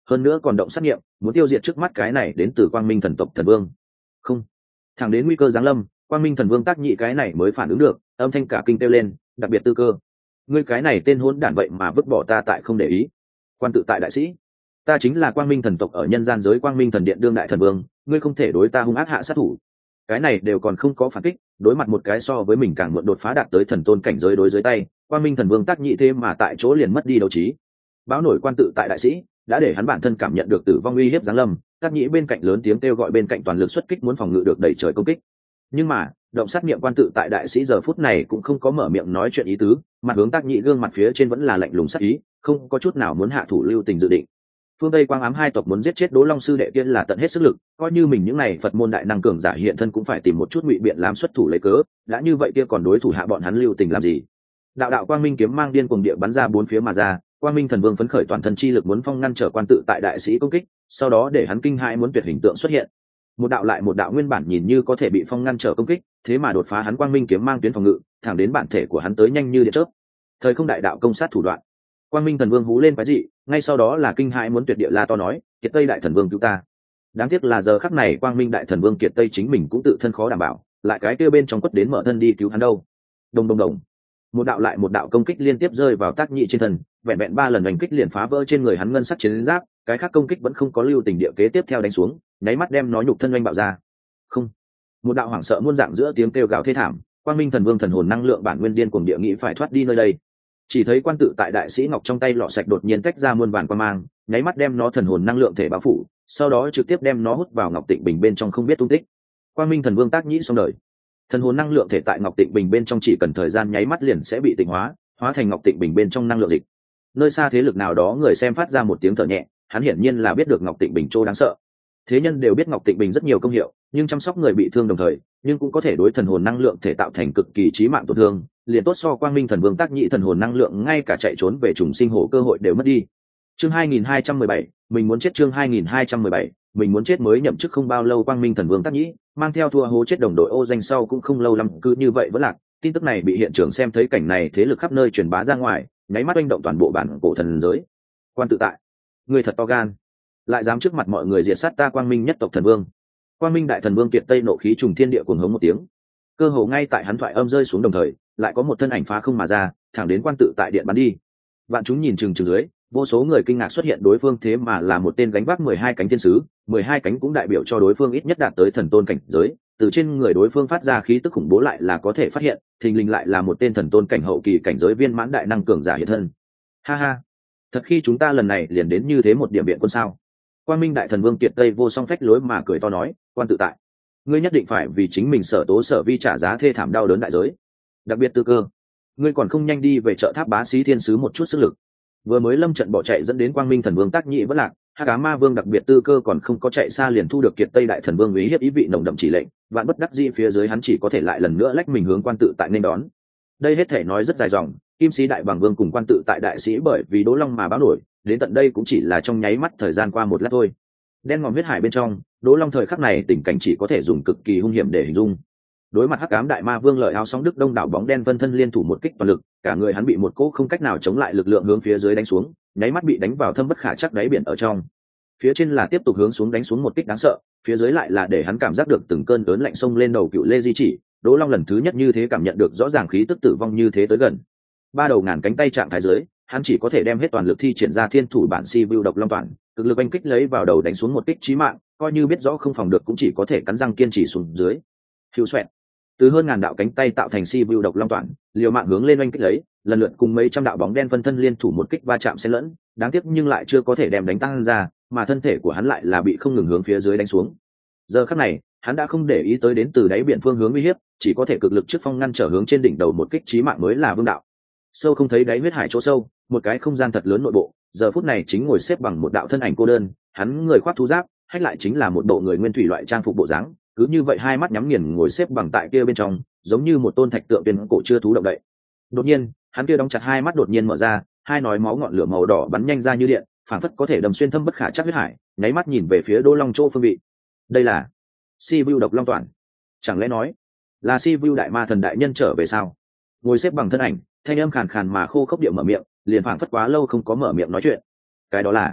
hơn nữa còn động sát nghiệm muốn tiêu diệt trước mắt cái này đến từ quang minh thần tộc thần vương. Không, thẳng đến nguy cơ giáng lâm, quang minh thần vương Tác Nhĩ cái này mới phản ứng được, âm thanh cả kinh kêu lên, đặc biệt Tư Cơ, ngươi cái này tên hỗn đản vậy mà vứt bỏ ta tại không để ý. Quan tự tại đại sĩ, ta chính là quang minh thần tộc ở nhân gian giới quang minh thần điện đương đại thần vương, ngươi không thể đối ta hung ác hạ sát thủ. Cái này đều còn không có phản kích, đối mặt một cái so với mình càng muộn đột phá đạt tới thần tôn cảnh giới đối dưới tay, quang minh thần vương Tác Nhĩ thế mà tại chỗ liền mất đi đấu trí. Báo nổi quan tự tại đại sĩ đã để hắn bản thân cảm nhận được tử vong uy hiếp giáng lâm, Tác Nhĩ bên cạnh lớn tiếng kêu gọi bên cạnh toàn lực xuất kích muốn phòng ngự được đẩy trời công kích. Nhưng mà động sát niệm quan tự tại đại sĩ giờ phút này cũng không có mở miệng nói chuyện ý tứ, mặt hướng Tác Nhĩ gương mặt phía trên vẫn là lạnh lùng sát ý, không có chút nào muốn hạ thủ lưu tình dự định. Phương Tây Quang Ám hai tộc muốn giết chết Đỗ Long sư đệ kia là tận hết sức lực, coi như mình những này Phật môn đại năng cường giả hiện thân cũng phải tìm một chút ngụy biện làm xuất thủ lấy cớ, đã như vậy kia còn đối thủ hạ bọn hắn lưu tình làm gì. Đạo đạo quang minh kiếm mang điên cuồng địa bắn ra bốn phía mà ra, quang minh thần vương phấn khởi toàn thân chi lực muốn phong ngăn trở quan tự tại đại sĩ công kích, sau đó để hắn kinh hãi muốn tuyệt hình tượng xuất hiện. Một đạo lại một đạo nguyên bản nhìn như có thể bị phong ngăn trở công kích, thế mà đột phá hắn quang minh kiếm mang tuyến phòng ngự, thẳng đến bản thể của hắn tới nhanh như điện chớp. Thời không đại đạo công sát thủ đoạn. Quang minh thần vương hú lên cái gì, ngay sau đó là kinh hãi muốn tuyệt địa la to nói, Kiệt Tây đại thần vương cứu ta. Đáng tiếc là giờ khắc này quang minh đại thần vương Kiệt Tây chính mình cũng tự thân khó đảm bảo, lại cái kia bên trong quất đến mở thân đi cứu hắn đâu. Đồng đồng đồng. Một đạo lại một đạo công kích liên tiếp rơi vào Tác Nhĩ trên thân, vẹn vẹn 3 lần đánh kích liền phá vỡ trên người hắn ngân sắc chiến giáp, cái khác công kích vẫn không có lưu tình địa kế tiếp theo đánh xuống, nháy mắt đem nó nhục thân oanh bạo ra. Không. Một đạo hoảng sợ muôn dạng giữa tiếng kêu gào thê thảm, quang minh thần vương thần hồn năng lượng bản nguyên điên cuồng địa nghĩ phải thoát đi nơi đây. Chỉ thấy quan tự tại đại sĩ ngọc trong tay lọ sạch đột nhiên tách ra muôn vàn quang mang, nháy mắt đem nó thần hồn năng lượng thể bao phủ, sau đó trực tiếp đem nó hút vào ngọc tịnh bình bên trong không biết tung tích. Quang minh thần vương Tác Nhĩ xong đời. Thần hồn năng lượng thể tại ngọc tịnh bình bên trong chỉ cần thời gian nháy mắt liền sẽ bị tịnh hóa, hóa thành ngọc tịnh bình bên trong năng lượng dịch. Nơi xa thế lực nào đó người xem phát ra một tiếng thở nhẹ, hắn hiển nhiên là biết được ngọc tịnh bình chỗ đáng sợ. Thế nhân đều biết ngọc tịnh bình rất nhiều công hiệu, nhưng chăm sóc người bị thương đồng thời, nhưng cũng có thể đối thần hồn năng lượng thể tạo thành cực kỳ chí mạng tổn thương, liền tốt so quang minh thần vương Tác Nhĩ thần hồn năng lượng ngay cả chạy trốn về trùng sinh hổ cơ hội đều mất đi. Chương 2217, mình muốn chết. Chương 2217, mình muốn chết. Mới nhậm chức không bao lâu quang minh thần vương Tác Nhĩ mang theo thua hố chết đồng đội ô danh sau cũng không lâu lắm cứ như vậy vẫn lạc. Tin tức này bị hiện trường xem thấy cảnh này thế lực khắp nơi truyền bá ra ngoài, nháy mắt oanh động toàn bộ bản cổ thần giới. Quan tự tại, người thật to gan, lại dám trước mặt mọi người diệt sát ta quang minh nhất tộc thần vương. Quang minh đại thần vương Kiệt Tây nộ khí trùng thiên địa cuồng hống một tiếng, cơ hồ ngay tại hắn thoại âm rơi xuống đồng thời, lại có một thân ảnh phá không mà ra, thẳng đến quan tự tại điện bắn đi. Vạn chúng nhìn chừng chừng dưới, vô số người kinh ngạc xuất hiện đối phương thế mà là một tên gánh vác 12 cánh thiên sứ, 12 cánh cũng đại biểu cho đối phương ít nhất đạt tới thần tôn cảnh giới, từ trên người đối phương phát ra khí tức khủng bố lại là có thể phát hiện, thình lình lại là một tên thần tôn cảnh hậu kỳ cảnh giới viên mãn đại năng cường giả hiện thân. Ha ha, thật khi chúng ta lần này liền đến như thế một điểm biện quân sao? Quang minh đại thần vương Kiệt Tây vô song phách lối mà cười to nói, quan tự tại, ngươi nhất định phải vì chính mình sở tố sở vi trả giá thê thảm đau đớn đại giới. Đặc biệt Tư Cơ, ngươi còn không nhanh đi về chợ tháp bá sĩ thiên sứ một chút sức lực. Vừa mới lâm trận bỏ chạy dẫn đến quang minh thần vương Tác Nhĩ vẫn lạc, Hắc Ám ma vương đặc biệt Tư Cơ còn không có chạy xa liền thu được Kiệt Tây đại thần vương ý hiếp ý vị nồng đậm chỉ lệnh, vạn bất đắc dĩ phía dưới hắn chỉ có thể lại lần nữa lách mình hướng quan tự tại nên đón. Đây hết thể nói rất dài dòng, kim sĩ đại bằng vương cùng quan tự tại đại sĩ bởi vì Đỗ Long mà báo nổi, đến tận đây cũng chỉ là trong nháy mắt thời gian qua một lát thôi. Đen ngòm huyết hải bên trong, Đỗ Long thời khắc này tình cảnh chỉ có thể dùng cực kỳ hung hiểm để hình dung. Đối mặt Hắc Ám đại ma vương lợi áo sóng đức đông đảo bóng đen vân thân liên thủ một kích toàn lực, cả người hắn bị một cỗ không cách nào chống lại lực lượng hướng phía dưới đánh xuống, nháy mắt bị đánh vào thâm bất khả trắc đáy biển ở trong. Phía trên là tiếp tục hướng xuống đánh xuống một kích đáng sợ, phía dưới lại là để hắn cảm giác được từng cơn lớn lạnh xông lên đầu cựu lê di chỉ. Đỗ Long lần thứ nhất như thế cảm nhận được rõ ràng khí tức tử vong như thế tới gần. Ba đầu ngàn cánh tay trạng thái dưới, hắn chỉ có thể đem hết toàn lực thi triển ra thiên thủ bản si vưu độc long toàn, cực lực oanh kích lấy vào đầu đánh xuống một kích chí mạng, coi như biết rõ không phòng được cũng chỉ có thể cắn răng kiên trì xuống dưới. Hưu xoẹt, từ hơn ngàn đạo cánh tay tạo thành si vưu độc long toàn, liều mạng hướng lên oanh kích lấy, lần lượt cùng mấy trăm đạo bóng đen phân thân liên thủ một kích va chạm xen lẫn, đáng tiếc nhưng lại chưa có thể đem đánh tăng ra, mà thân thể của hắn lại là bị không ngừng hướng phía dưới đánh xuống. Giờ khắc này, hắn đã không để ý tới đến từ đáy biển phương hướng uy hiếp, chỉ có thể cực lực trước phong ngăn trở hướng trên đỉnh đầu một kích chí mạng mới là vương đạo. Sâu không thấy đáy huyết hải chỗ sâu, một cái không gian thật lớn nội bộ, giờ phút này chính ngồi xếp bằng một đạo thân ảnh cô đơn, hắn người khoác thú giáp, hách lại chính là một bộ người nguyên thủy loại trang phục bộ dáng, cứ như vậy hai mắt nhắm nghiền ngồi xếp bằng tại kia bên trong, giống như một tôn thạch tượng viên cổ chưa thú động đậy. Đột nhiên, hắn kia đóng chặt hai mắt đột nhiên mở ra, hai nói máu ngọn lửa màu đỏ bắn nhanh ra như điện, phảng phất có thể đâm xuyên thâm bất khả trắc huyết hải, nháy mắt nhìn về phía Đỗ Long chỗ phương vị. Đây là Si Vu độc long toàn, chẳng lẽ nói là Si Vu đại ma thần đại nhân trở về sao? Ngồi xếp bằng thân ảnh, thanh âm khàn khàn mà khô khốc điệu mở miệng, liền phảng phất quá lâu không có mở miệng nói chuyện. Cái đó là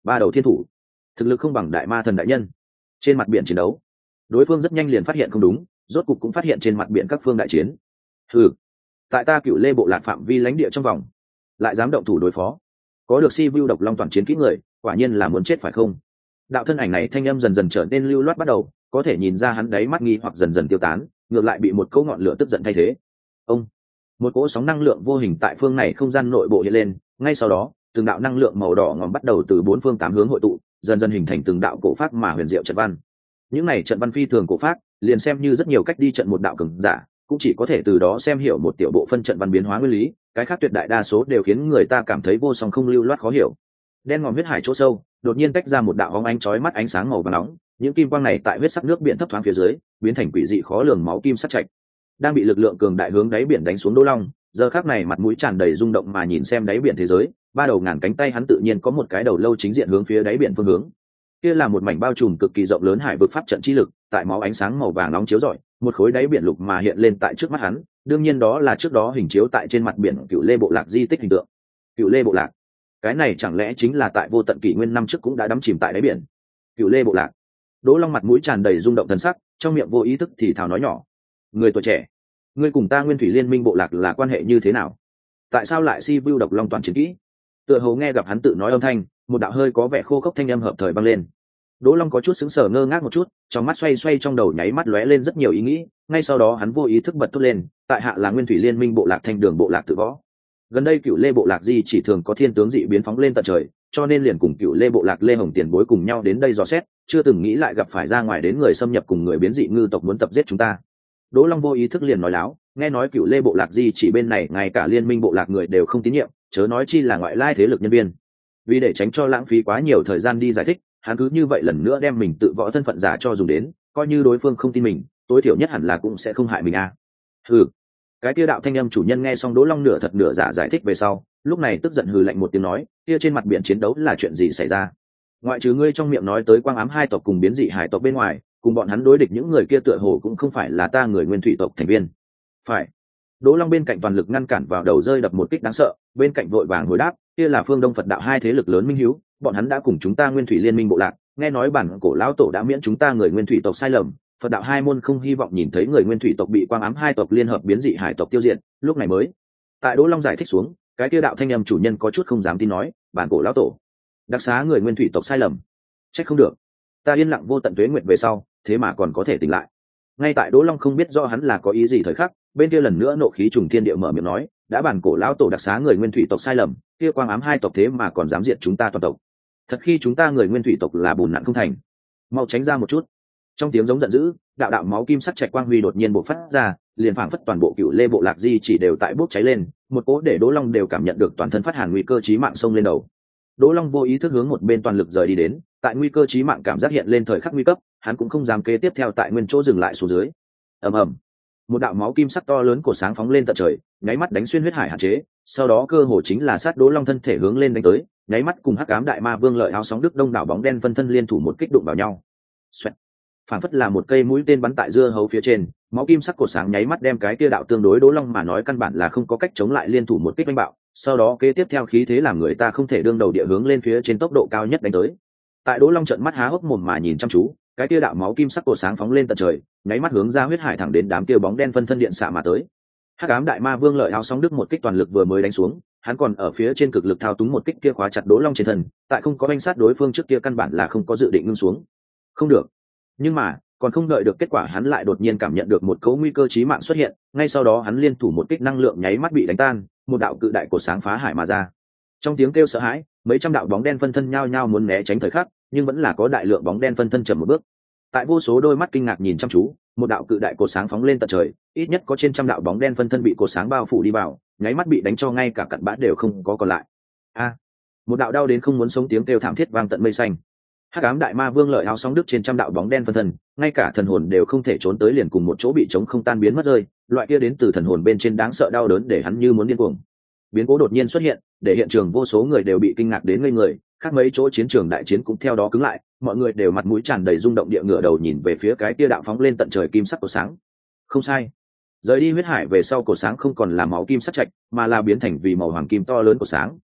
Ba đầu thiên thủ, thực lực không bằng đại ma thần đại nhân. Trên mặt biển chiến đấu, đối phương rất nhanh liền phát hiện không đúng, rốt cục cũng phát hiện trên mặt biển các phương đại chiến. Hừ, tại ta Cựu Lê bộ lạc phạm vi lãnh địa trong vòng, lại dám động thủ đối phó, có được si vu độc long toàn chiến kỹ người, quả nhiên là muốn chết phải không? Đạo thân ảnh này thanh âm dần dần trở nên lưu loát bắt đầu, có thể nhìn ra hắn đáy mắt nghi hoặc dần dần tiêu tán, ngược lại bị một cỗ ngọn lửa tức giận thay thế. Ông, một cỗ sóng năng lượng vô hình tại phương này không gian nội bộ hiện lên, ngay sau đó từng đạo năng lượng màu đỏ ngòm bắt đầu từ bốn phương tám hướng hội tụ, dần dần hình thành từng đạo cổ pháp mà huyền diệu trận văn. Những này trận văn phi thường cổ pháp, liền xem như rất nhiều cách đi trận một đạo cường giả, cũng chỉ có thể từ đó xem hiểu một tiểu bộ phân trận văn biến hóa nguyên lý, cái khác tuyệt đại đa số đều khiến người ta cảm thấy vô song không lưu loát khó hiểu. Đen ngòm huyết hải chỗ sâu, đột nhiên tách ra một đạo bóng ánh chói mắt ánh sáng màu vàng nóng, những kim quang này tại huyết sắc nước biển thấp thoáng phía dưới, biến thành quỷ dị khó lường máu kim sắc trạch. Đang bị lực lượng cường đại hướng đáy biển đánh xuống Đỗ Long, giờ khắc này mặt mũi tràn đầy rung động mà nhìn xem đáy biển thế giới, ba đầu ngàn cánh tay hắn tự nhiên có một cái đầu lâu chính diện hướng phía đáy biển phương hướng. Kia là một mảnh bao trùm cực kỳ rộng lớn hải vực pháp trận chi lực, tại máu ánh sáng màu vàng nóng chiếu rọi, một khối đáy biển lục mà hiện lên tại trước mắt hắn, đương nhiên đó là trước đó hình chiếu tại trên mặt biển Cựu Lê bộ lạc di tích hình tượng. Cựu Lê bộ lạc, cái này chẳng lẽ chính là tại vô tận kỷ nguyên năm trước cũng đã đắm chìm tại đáy biển? Cựu Lê bộ lạc. Đỗ Long mặt mũi tràn đầy rung động thần sắc, trong miệng vô ý thức thì thào nói nhỏ: người tuổi trẻ, ngươi cùng ta Nguyên Thủy Liên Minh bộ lạc là quan hệ như thế nào? Tại sao lại si vu độc long toàn chiến kỹ? Tựa hồ nghe gặp hắn tự nói âm thanh, một đạo hơi có vẻ khô khốc thanh âm hợp thời vang lên. Đỗ Long có chút sững sờ ngơ ngác một chút, trong mắt xoay xoay trong đầu nháy mắt lóe lên rất nhiều ý nghĩ, ngay sau đó hắn vô ý thức bật thốt lên: tại hạ là Nguyên Thủy Liên Minh bộ lạc Thanh Đường bộ lạc tự võ. Gần đây Cựu Lê bộ lạc di chỉ thường có thiên tướng dị biến phóng lên tận trời, cho nên liền cùng Cựu Lê bộ lạc Lê Hồng tiền bối cùng nhau đến đây dò xét, chưa từng nghĩ lại gặp phải ra ngoài đến người xâm nhập cùng người biến dị ngư tộc muốn tập giết chúng ta. Đỗ Long vô ý thức liền nói láo, nghe nói Cựu Lê bộ lạc di chỉ bên này ngay cả Liên Minh bộ lạc người đều không tín nhiệm, chớ nói chi là ngoại lai thế lực nhân viên. Vì để tránh cho lãng phí quá nhiều thời gian đi giải thích, hắn cứ như vậy lần nữa đem mình tự võ thân phận giả cho dùng đến, coi như đối phương không tin mình, tối thiểu nhất hẳn là cũng sẽ không hại mình a. Hừ. Cái kia đạo thanh âm chủ nhân nghe xong Đỗ Long nửa thật nửa giả giải thích về sau, lúc này tức giận hừ lạnh một tiếng nói: kia trên mặt biển chiến đấu là chuyện gì xảy ra? Ngoại trừ ngươi trong miệng nói tới quang ám hai tộc cùng biến dị hải tộc bên ngoài, cùng bọn hắn đối địch những người kia tựa hồ cũng không phải là ta người Nguyên Thủy tộc thành viên. Phải. Đỗ Long bên cạnh toàn lực ngăn cản vào đầu rơi đập một kích đáng sợ, bên cạnh vội vàng hồi đáp: kia là Phương Đông Phật đạo hai thế lực lớn minh hiếu, bọn hắn đã cùng chúng ta Nguyên Thủy Liên Minh bộ lạc, nghe nói bản cổ lão tổ đã miễn chúng ta người Nguyên Thủy tộc sai lầm, Phật đạo hai môn không hy vọng nhìn thấy người Nguyên Thủy tộc bị quang ám hai tộc liên hợp biến dị hải tộc tiêu diệt, lúc này mới. Tại Đỗ Long giải thích xuống, cái kia đạo thanh âm chủ nhân có chút không dám tin nói: bản cổ lão tổ đặc xá người Nguyên Thủy tộc sai lầm, trách không được, ta yên lặng vô tận tuế nguyệt về sau, thế mà còn có thể tỉnh lại. Ngay tại Đỗ Long không biết do hắn là có ý gì thời khắc, bên kia lần nữa nộ khí trùng thiên địa mở miệng nói: đã bản cổ lão tổ đặc xá người Nguyên Thủy tộc sai lầm, kia quang ám hai tộc thế mà còn dám diệt chúng ta toàn tộc, thật khi chúng ta người Nguyên Thủy tộc là bùn nặn không thành. Mau tránh ra một chút. Trong tiếng giống giận dữ, đạo đạo máu kim sắc trạch quang huy đột nhiên bộc phát ra, liền phảng phất toàn bộ Cựu Lê bộ lạc di chỉ đều tại bốc cháy lên, một cỗ để Đỗ Long đều cảm nhận được toàn thân phát hàn nguy cơ chí mạng xông lên đầu. Đỗ Long vô ý thức hướng một bên toàn lực rời đi đến, tại nguy cơ chí mạng cảm giác hiện lên thời khắc nguy cấp, hắn cũng không dám kế tiếp theo tại nguyên chỗ dừng lại xuống dưới. Ầm ầm, một đạo máu kim sắc to lớn của sáng phóng lên tận trời, nháy mắt đánh xuyên huyết hải hạn chế, sau đó cơ hồ chính là sát Đỗ Long thân thể hướng lên đánh tới, nháy mắt cùng Hắc Ám Đại Ma Vương lợi áo sóng đức đông đảo bóng đen phân thân liên thủ một kích đụng vào nhau. Xoẹt. Phản phất là một cây mũi tên bắn tại dưa hấu phía trên, máu kim sắc cổ sáng nháy mắt đem cái kia đạo tương đối Đỗ Long mà nói căn bản là không có cách chống lại liên thủ một kích đánh bạo, sau đó kế tiếp theo khí thế làm người ta không thể đương đầu địa hướng lên phía trên tốc độ cao nhất đánh tới. Tại Đỗ Long trợn mắt há hốc mồm mà nhìn chăm chú, cái kia đạo máu kim sắc cổ sáng phóng lên tận trời, nháy mắt hướng ra huyết hải thẳng đến đám kia bóng đen phân thân điện xạ mà tới. Hắc Ám Đại Ma Vương lợi áo sóng đức một kích toàn lực vừa mới đánh xuống, hắn còn ở phía trên cực lực thao túng một kích kia khóa chặt Đỗ Long trên thân, tại không có banh sát đối phương trước kia căn bản là không có dự định ngưng xuống. Không được. Nhưng mà, còn không đợi được kết quả hắn lại đột nhiên cảm nhận được một cỗ nguy cơ chí mạng xuất hiện, ngay sau đó hắn liên thủ một kích năng lượng nháy mắt bị đánh tan, một đạo cự đại cột sáng phá hải mà ra. Trong tiếng kêu sợ hãi, mấy trăm đạo bóng đen phân thân nhao nhao muốn né tránh thời khắc, nhưng vẫn là có đại lượng bóng đen phân thân chậm một bước. Tại vô số đôi mắt kinh ngạc nhìn chăm chú, một đạo cự đại cột sáng phóng lên tận trời, ít nhất có trên trăm đạo bóng đen phân thân bị cột sáng bao phủ đi vào, nháy mắt bị đánh cho ngay cả cặn bã đều không có còn lại. A! Một đạo đau đến không muốn sống tiếng kêu thảm thiết vang tận mây xanh. Hắc Ám Đại Ma Vương lợi áo sóng đức trên trăm đạo bóng đen phân thân, ngay cả thần hồn đều không thể trốn tới liền cùng một chỗ bị chống không tan biến mất rơi, loại kia đến từ thần hồn bên trên đáng sợ đau đớn để hắn như muốn điên cuồng. Biến cố đột nhiên xuất hiện, để hiện trường vô số người đều bị kinh ngạc đến ngây người, khác mấy chỗ chiến trường đại chiến cũng theo đó cứng lại, mọi người đều mặt mũi tràn đầy rung động địa ngửa đầu nhìn về phía cái kia đạo phóng lên tận trời kim sắc của sáng. Không sai, rời đi huyết hải về sau cổ sáng không còn là máu kim sắc trạch, mà là biến thành vì màu hoàng kim to lớn của sáng,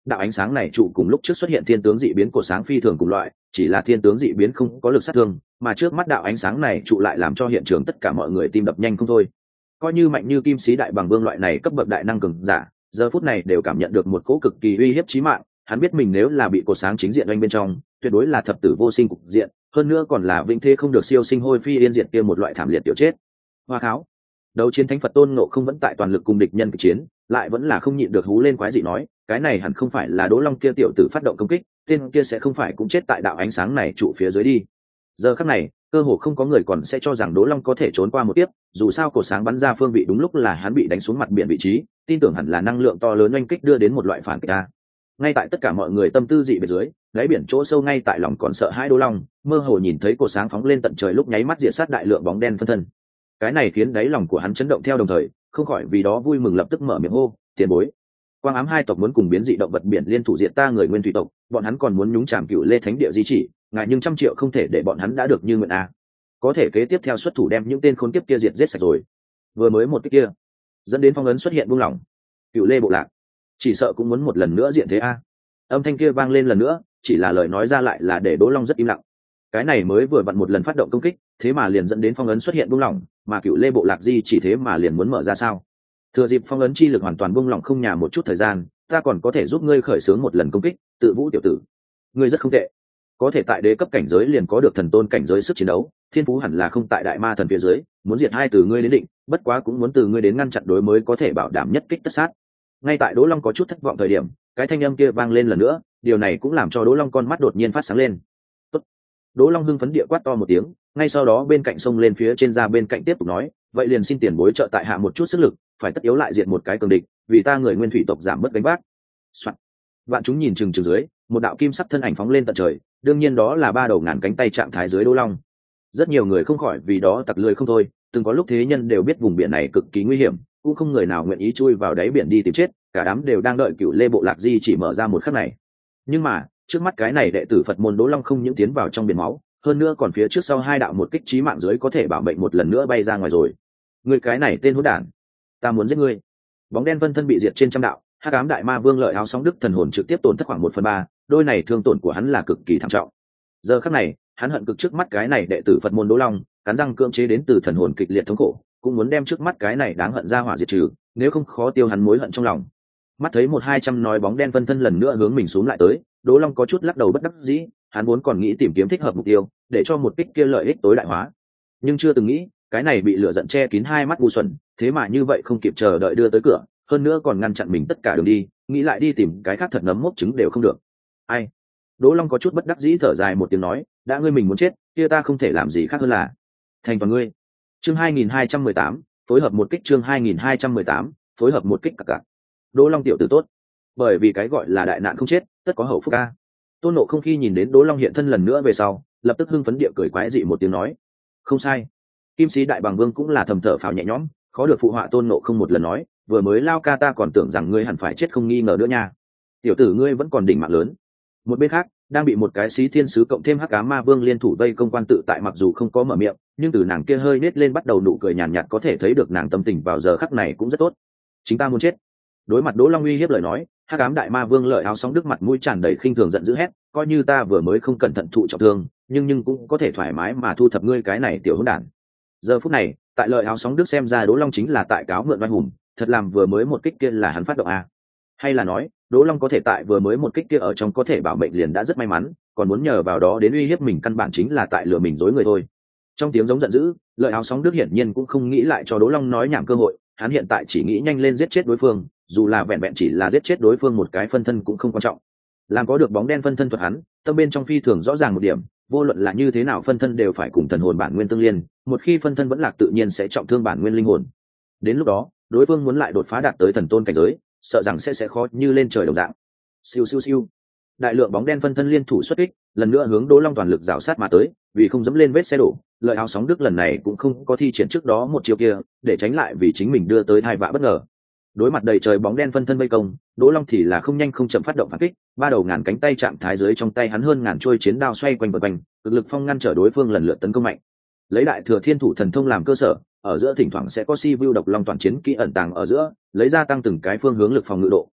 đạo ánh sáng này trụ cùng lúc trước xuất hiện thiên tướng dị biến của sáng phi thường cùng loại, chỉ là thiên tướng dị biến không có lực sát thương, mà trước mắt đạo ánh sáng này trụ lại làm cho hiện trường tất cả mọi người tim đập nhanh không thôi. Coi như mạnh như Kim Sĩ Đại Bàng Vương loại này cấp bậc đại năng cường giả, giờ phút này đều cảm nhận được một cỗ cực kỳ uy hiếp chí mạng. Hắn biết mình nếu là bị cột sáng chính diện oanh bên trong, tuyệt đối là thập tử vô sinh cục diện, hơn nữa còn là vĩnh thế không được siêu sinh hôi phi yên diệt kia một loại thảm liệt tiểu chết. Hoa kháo. Đấu chiến thánh Phật Tôn Ngộ không vẫn tại toàn lực cùng địch nhân kịch chiến, lại vẫn là không nhịn được hú lên quái dị nói, cái này hẳn không phải là Đỗ Long kia tiểu tử phát động công kích, tên kia sẽ không phải cũng chết tại đạo ánh sáng này trụ phía dưới đi. Giờ khắc này, cơ hồ không có người còn sẽ cho rằng Đỗ Long có thể trốn qua một tiếp, dù sao cột sáng bắn ra phương vị đúng lúc là hắn bị đánh xuống mặt biển vị trí, tin tưởng hẳn là năng lượng to lớn oanh kích đưa đến một loại phản kích a. Ngay tại tất cả mọi người tâm tư dị biệt dưới, đáy biển chỗ sâu ngay tại lòng còn sợ hãi Đỗ Long, mơ hồ nhìn thấy cột sáng phóng lên tận trời lúc nháy mắt diệt sát đại lượng bóng đen phân thân. Cái này khiến đáy lòng của hắn chấn động theo đồng thời, không khỏi vì đó vui mừng lập tức mở miệng hô, tiền bối. Quang Ám hai tộc muốn cùng biến dị động vật biển liên thủ diệt ta người Nguyên Thủy tộc, bọn hắn còn muốn nhúng chàm Cựu Lê Thánh địa di chỉ, ngại nhưng 100 triệu không thể để bọn hắn đã được như nguyện a. Có thể kế tiếp theo xuất thủ đem những tên khốn kiếp kia diệt giết sạch rồi. Vừa mới một cái kia, dẫn đến phong ấn xuất hiện buông lỏng. Cựu Lê bộ lạc, chỉ sợ cũng muốn một lần nữa diện thế a. Âm thanh kia vang lên lần nữa, chỉ là lời nói ra lại là để Đỗ Long rất im lặng. Cái này mới vừa vặn một lần phát động công kích, thế mà liền dẫn đến phong ấn xuất hiện buông lỏng, mà Cựu Lê bộ lạc di chỉ thế mà liền muốn mở ra sao? Thừa dịp phong ấn chi lực hoàn toàn buông lỏng không nhà một chút thời gian, ta còn có thể giúp ngươi khởi xướng một lần công kích, Tự Vũ tiểu tử. Ngươi rất không tệ. Có thể tại đế cấp cảnh giới liền có được thần tôn cảnh giới sức chiến đấu, thiên phú hẳn là không tại đại ma thần phía dưới, muốn diệt hai từ ngươi đến định, bất quá cũng muốn từ ngươi đến ngăn chặn đối mới có thể bảo đảm nhất kích tất sát. Ngay tại Đỗ Long có chút thất vọng thời điểm, cái thanh âm kia vang lên lần nữa, điều này cũng làm cho Đỗ Long con mắt đột nhiên phát sáng lên. Tốt. Đỗ Long hưng phấn địa quát to một tiếng, ngay sau đó bên cạnh sông lên phía trên ra bên cạnh tiếp tục nói, vậy liền xin tiền bối trợ tại hạ một chút sức lực, phải tất yếu lại diệt một cái cường địch, vì ta người Nguyên Thủy tộc giảm bớt gánh vác. Soạn. Vạn chúng nhìn chừng chừng dưới, một đạo kim sắc thân ảnh phóng lên tận trời, đương nhiên đó là ba đầu ngàn cánh tay trạng thái dưới Đỗ Long. Rất nhiều người không khỏi vì đó tặc lưỡi không thôi, từng có lúc thế nhân đều biết vùng biển này cực kỳ nguy hiểm, cũng không người nào nguyện ý chui vào đáy biển đi tìm chết, cả đám đều đang đợi Cựu Lê bộ lạc di chỉ mở ra một khắc này. Nhưng mà, trước mắt cái này đệ tử Phật môn Đỗ Long không những tiến vào trong biển máu, hơn nữa còn phía trước sau hai đạo một kích chí mạng dưới có thể bảo mệnh một lần nữa bay ra ngoài rồi. Người cái này tên hỗn đản, ta muốn giết ngươi. Bóng đen phân thân bị diệt trên trăm đạo, Hắc Ám đại ma vương Lợi Áo Sóng Đức thần hồn trực tiếp tổn thất khoảng 1/3, đôi này thương tổn của hắn là cực kỳ thảm trọng. Giờ khắc này, hắn hận cực trước mắt cái này đệ tử Phật môn Đỗ Long, cắn răng cưỡng chế đến từ thần hồn kịch liệt thống khổ, cũng muốn đem trước mắt cái này đáng hận ra hỏa diệt trừ, nếu không khó tiêu hắn mối hận trong lòng. Mắt thấy 1-200 nói bóng đen phân thân lần nữa hướng mình xuống lại tới, Đỗ Long có chút lắc đầu bất đắc dĩ, hắn vốn còn nghĩ tìm kiếm thích hợp mục tiêu, để cho một kích kia lợi ích tối đại hóa, nhưng chưa từng nghĩ, cái này bị lửa giận che kín hai mắt ngu xuẩn, thế mà như vậy không kịp chờ đợi đưa tới cửa, hơn nữa còn ngăn chặn mình tất cả đường đi, nghĩ lại đi tìm cái khác thật nấm mốc trứng đều không được. Ai? Đỗ Long có chút bất đắc dĩ thở dài một tiếng nói, đã ngươi mình muốn chết, kia ta không thể làm gì khác hơn là thành toàn ngươi. Chương 2218, phối hợp một kích. Chương 2218, phối hợp một kích cả. Đỗ Long tiểu tử tốt, bởi vì cái gọi là đại nạn không chết, tất có hậu phúc a. Tôn Nộ không khi nhìn đến Đỗ Long hiện thân lần nữa về sau, lập tức hưng phấn địa cười quái dị một tiếng nói, không sai. Kim Sĩ Đại Bàng Vương cũng là thầm thở phào nhẹ nhõm, khó được phụ họa Tôn Nộ không một lần nói, vừa mới lao ca ta còn tưởng rằng ngươi hẳn phải chết không nghi ngờ nữa nha. Tiểu tử ngươi vẫn còn đỉnh mạng lớn. Một bên khác, đang bị một cái Xí Thiên Sứ cộng thêm Hắc Ám Ma Vương liên thủ vây công Quan Tự Tại, mặc dù không có mở miệng, nhưng từ nàng kia hơi nết lên bắt đầu nụ cười nhàn nhạt có thể thấy được nàng tâm tình vào giờ khắc này cũng rất tốt. Chính ta muốn chết. Đối mặt Đỗ Long uy hiếp lời nói, Hắc Ám Đại Ma Vương Lợi Áo Sóng Đức mặt mũi tràn đầy khinh thường giận dữ hét, coi như ta vừa mới không cẩn thận thụ trọng thương, nhưng cũng có thể thoải mái mà thu thập ngươi cái này tiểu hỗn đản. Giờ phút này, tại Lợi Áo Sóng Đức xem ra Đỗ Long chính là tại cáo mượn oai hùng, thật làm vừa mới một kích kia là hắn phát động a? Hay là nói, Đỗ Long có thể tại vừa mới một kích kia ở trong có thể bảo mệnh liền đã rất may mắn, còn muốn nhờ vào đó đến uy hiếp mình căn bản chính là tại lừa mình dối người thôi. Trong tiếng giống giận dữ, Lợi Áo Sóng Đức hiển nhiên cũng không nghĩ lại cho Đỗ Long nói nhảm cơ hội, hắn hiện tại chỉ nghĩ nhanh lên giết chết đối phương, dù là vẹn vẹn chỉ là giết chết đối phương một cái phân thân cũng không quan trọng. Làm có được bóng đen phân thân thuật hắn, tâm bên trong phi thường rõ ràng một điểm, vô luận là như thế nào phân thân đều phải cùng thần hồn bản nguyên tương liên, một khi phân thân vẫn lạc tự nhiên sẽ trọng thương bản nguyên linh hồn. Đến lúc đó, đối phương muốn lại đột phá đạt tới thần tôn cảnh giới, sợ rằng sẽ khó như lên trời đồng dạng. Siêu siêu siêu. Đại lượng bóng đen phân thân liên thủ xuất kích, lần nữa hướng Đỗ Long toàn lực rào sát mà tới, vì không dẫm lên vết xe đổ, Lợi Áo Sóng Đức lần này cũng không có thi triển trước đó một chiêu kia, để tránh lại vì chính mình đưa tới tai vạ bất ngờ. Đối mặt đầy trời bóng đen phân thân vây công, Đỗ Long thì là không nhanh không chậm phát động phản kích, ba đầu ngàn cánh tay chạm thái dưới trong tay hắn hơn ngàn chuôi chiến đao xoay quanh vần quanh, cực lực phong ngăn trở đối phương lần lượt tấn công mạnh. Lấy Đại Thừa Thiên Thủ Thần Thông làm cơ sở, ở giữa thỉnh thoảng sẽ có Si Vu Độc Long toàn chiến kỹ ẩn tàng ở giữa, lấy ra tăng từng cái phương hướng lực phòng ngự độ,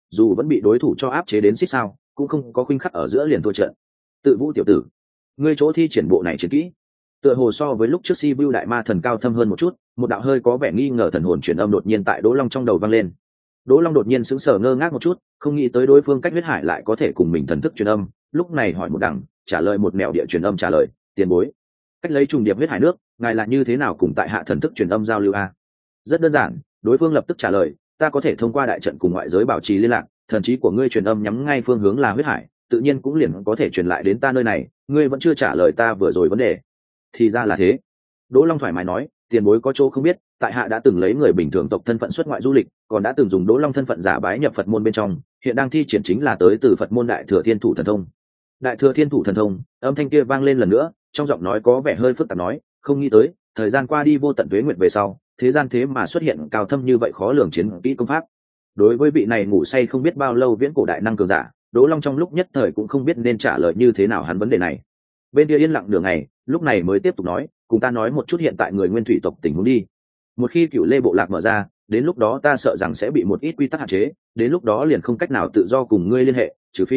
dù vẫn bị đối thủ cho áp chế đến xích sao, cũng không có khuynh khắc ở giữa liền thua trận. Tự Vũ tiểu tử, ngươi chỗ thi triển bộ này chiến kỹ tựa hồ so với lúc trước si vu đại ma thần cao thâm hơn một chút. Một đạo hơi có vẻ nghi ngờ thần hồn truyền âm đột nhiên tại Đỗ Long trong đầu vang lên. Đỗ Long đột nhiên sững sờ ngơ ngác một chút, không nghĩ tới đối phương cách huyết hải lại có thể cùng mình thần thức truyền âm. Lúc này hỏi một đằng, trả lời một mẹo địa truyền âm trả lời, tiền bối, cách lấy trùng điệp huyết hải nước, ngài là như thế nào cùng tại hạ thần thức truyền âm giao lưu a? Rất đơn giản, đối phương lập tức trả lời, ta có thể thông qua đại trận cùng ngoại giới bảo trì liên lạc, thần trí của ngươi truyền âm nhắm ngay phương hướng là huyết hải, tự nhiên cũng liền có thể truyền lại đến ta nơi này. Ngươi vẫn chưa trả lời ta vừa rồi vấn đề. Thì ra là thế. Đỗ Long thoải mái nói, tiền bối có chỗ không biết, tại hạ đã từng lấy người bình thường tộc thân phận xuất ngoại du lịch, còn đã từng dùng Đỗ Long thân phận giả bái nhập Phật môn bên trong, hiện đang thi triển chính là tới từ Phật môn Đại Thừa Thiên Thủ thần thông. Đại Thừa Thiên Thủ thần thông, âm thanh kia vang lên lần nữa, trong giọng nói có vẻ hơi phức tạp nói, không nghĩ tới, thời gian qua đi vô tận tuế nguyệt về sau, thế gian thế mà xuất hiện cao thâm như vậy khó lường chiến kỹ công pháp. Đối với vị này ngủ say không biết bao lâu viễn cổ đại năng cường giả, Đỗ Long trong lúc nhất thời cũng không biết nên trả lời như thế nào hắn vấn đề này. Bên kia yên lặng nửa ngày, lúc này mới tiếp tục nói, cùng ta nói một chút hiện tại người nguyên thủy tộc tình huống đi. Một khi Cửu Lê bộ lạc mở ra, đến lúc đó ta sợ rằng sẽ bị một ít quy tắc hạn chế, đến lúc đó liền không cách nào tự do cùng ngươi liên hệ,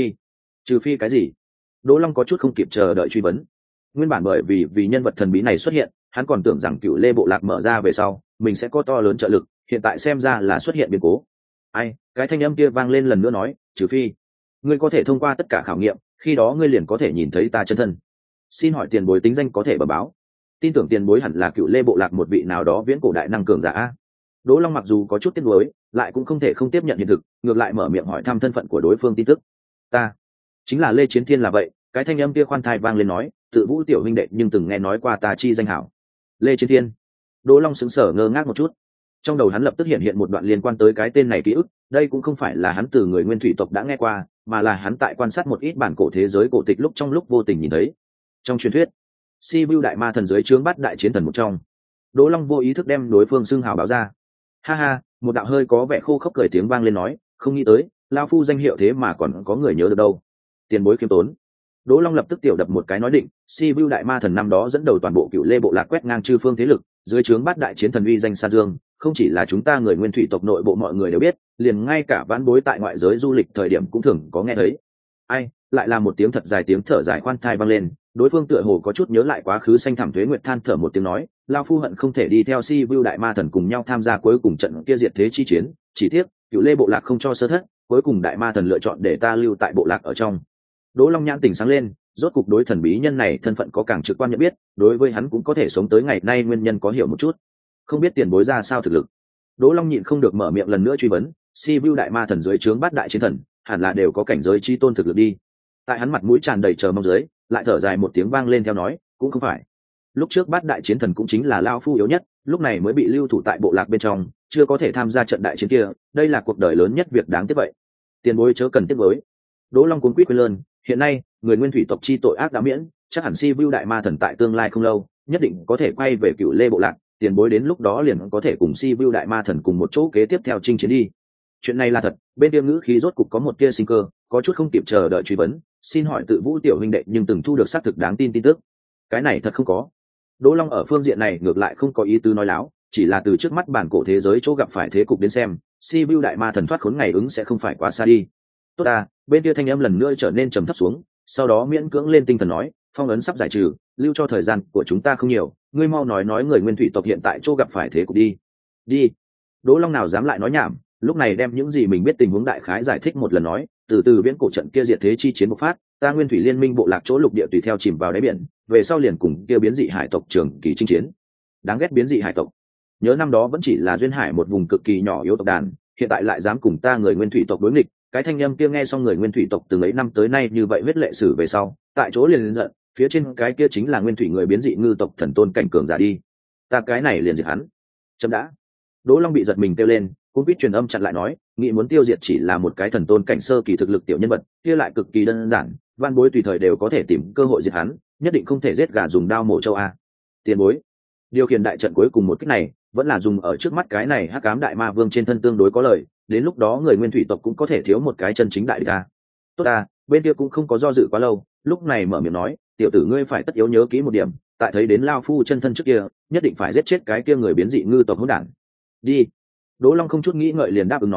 trừ phi cái gì? Đỗ Long có chút không kịp chờ đợi truy vấn. Nguyên bản bởi vì nhân vật thần bí này xuất hiện, hắn còn tưởng rằng Cửu Lê bộ lạc mở ra về sau, mình sẽ có to lớn trợ lực, hiện tại xem ra là xuất hiện biến cố. Ai, cái thanh âm kia vang lên lần nữa nói, trừ phi ngươi có thể thông qua tất cả khảo nghiệm, khi đó ngươi liền có thể nhìn thấy ta chân thân. Xin hỏi tiền bối tính danh có thể bẩm báo? Tin tưởng tiền bối hẳn là Cửu Lê bộ lạc một vị nào đó viễn cổ đại năng cường giả. Đỗ Long mặc dù có chút tiếc nuối, lại cũng không thể không tiếp nhận hiện thực, ngược lại mở miệng hỏi thăm thân phận của đối phương tin tức. Ta chính là Lê Chiến Thiên là vậy. Cái thanh âm kia khoan thai vang lên nói, Tự Vũ tiểu huynh đệ nhưng từng nghe nói qua ta chi danh hảo. Lê Chiến Thiên. Đỗ Long sững sờ ngơ ngác một chút, trong đầu hắn lập tức hiện một đoạn liên quan tới cái tên này ký ức. Đây cũng không phải là hắn từ người nguyên thủy tộc đã nghe qua, mà là hắn tại quan sát một ít bản cổ thế giới cổ tịch lúc trong lúc vô tình nhìn thấy. Trong truyền thuyết, si vu đại ma thần dưới trướng bắt đại chiến thần một trong. Đỗ Long vô ý thức đem đối phương xưng hào báo ra. Ha ha, một đạo hơi có vẻ khô khốc cười tiếng vang lên nói, không nghĩ tới lao phu danh hiệu thế mà còn có người nhớ được đâu. Tiền bối khiêm tốn. Đỗ Long lập tức tiểu đập một cái nói định, si vu đại ma thần năm đó dẫn đầu toàn bộ Cửu Lê bộ lạc quét ngang chư phương thế lực, dưới trướng bát đại chiến thần uy danh xa dương, không chỉ là chúng ta người nguyên thủy tộc nội bộ mọi người đều biết, liền ngay cả vãn bối tại ngoại giới du lịch thời điểm cũng thường có nghe thấy. Ai, lại là một tiếng thật dài tiếng thở dài khoan thai vang lên. Đối phương tựa hồ có chút nhớ lại quá khứ xanh thẳm tuế nguyệt, than thở một tiếng nói, lao phu hận không thể đi theo si vu đại ma thần cùng nhau tham gia cuối cùng trận kia diệt thế chi chiến, chỉ tiếc Cửu Lê bộ lạc không cho sơ thất, cuối cùng đại ma thần lựa chọn để ta lưu tại bộ lạc ở trong. Đỗ Long nhãn tỉnh sáng lên, rốt cục đối thần bí nhân này thân phận có càng trực quan nhận biết, đối với hắn cũng có thể sống tới ngày nay nguyên nhân có hiểu một chút. Không biết tiền bối ra sao thực lực? Đỗ Long nhịn không được mở miệng lần nữa truy vấn, si vu đại ma thần dưới trướng bát đại chiến thần, hẳn là đều có cảnh giới chi tôn thực lực đi. Tại hắn mặt mũi tràn đầy chờ mong dưới, lại thở dài một tiếng vang lên theo nói, cũng không phải. Lúc trước bát đại chiến thần cũng chính là lao phu yếu nhất, lúc này mới bị lưu thủ tại bộ lạc bên trong, chưa có thể tham gia trận đại chiến kia, đây là cuộc đời lớn nhất việc đáng tiếc vậy. Tiền bối chớ cần tiếc với. Đỗ Long cuống quýt quên lơn, hiện nay người nguyên thủy tộc chi tội ác đã miễn, chắc hẳn si vu đại ma thần tại tương lai không lâu nhất định có thể quay về Cửu Lê bộ lạc, tiền bối đến lúc đó liền có thể cùng si vu đại ma thần cùng một chỗ kế tiếp theo chinh chiến đi. Chuyện này là thật. Bên kia ngữ khí rốt cục có một tia sinh cơ, có chút không kịp chờ đợi truy vấn, xin hỏi Tự Vũ tiểu huynh đệ nhưng từng thu được xác thực đáng tin tin tức? Cái này thật không có. Đỗ Long ở phương diện này ngược lại không có ý tứ nói láo, chỉ là từ trước mắt bản cổ thế giới chỗ gặp phải thế cục đến xem, si vu đại ma thần thoát khốn ngày ứng sẽ không phải quá xa đi. Tốt à, bên kia thanh âm lần nữa trở nên trầm thấp xuống, sau đó miễn cưỡng lên tinh thần nói, phong ấn sắp giải trừ, lưu cho thời gian của chúng ta không nhiều, ngươi mau nói người nguyên thủy tộc hiện tại chỗ gặp phải thế cục đi. Đi. Đỗ Long nào dám lại nói nhảm, lúc này đem những gì mình biết tình huống đại khái giải thích một lần nói, từ viễn cổ trận kia diệt thế chi chiến bộc phát, ta nguyên thủy liên minh bộ lạc chỗ lục địa tùy theo chìm vào đáy biển, về sau liền cùng kia biến dị hải tộc trường kỳ chinh chiến. Đáng ghét biến dị hải tộc. Nhớ năm đó vẫn chỉ là duyên hải một vùng cực kỳ nhỏ yếu tộc đàn, hiện tại lại dám cùng ta người nguyên thủy tộc đối nghịch. Cái thanh âm kia nghe xong người nguyên thủy tộc từ ấy năm tới nay như vậy huyết lệ sử về sau, tại chỗ liền giận, phía trên cái kia chính là nguyên thủy người biến dị ngư tộc thần tôn cảnh cường giả đi. Ta cái này liền diệt hắn. Chấm đã. Đỗ Long bị giật mình kêu lên, cũng biết truyền âm chặn lại nói, nghĩ muốn tiêu diệt chỉ là một cái thần tôn cảnh sơ kỳ thực lực tiểu nhân vật, kia lại cực kỳ đơn giản, van bối tùy thời đều có thể tìm cơ hội diệt hắn, nhất định không thể giết gà dùng đao mổ châu a. Tiền bối, điều khiển đại trận cuối cùng một kích này, vẫn là dùng ở trước mắt cái này hắc ám đại ma vương trên thân tương đối có lợi, đến lúc đó người nguyên thủy tộc cũng có thể thiếu một cái chân chính đại ca. Tốt à, bên kia cũng không có do dự quá lâu, lúc này mở miệng nói, tiểu tử ngươi phải tất yếu nhớ kỹ một điểm, tại thấy đến lao phu chân thân trước kia, nhất định phải giết chết cái kia người biến dị ngư tộc hỗn đản. Đi. Đỗ Long không chút nghĩ ngợi liền đáp ứng nói,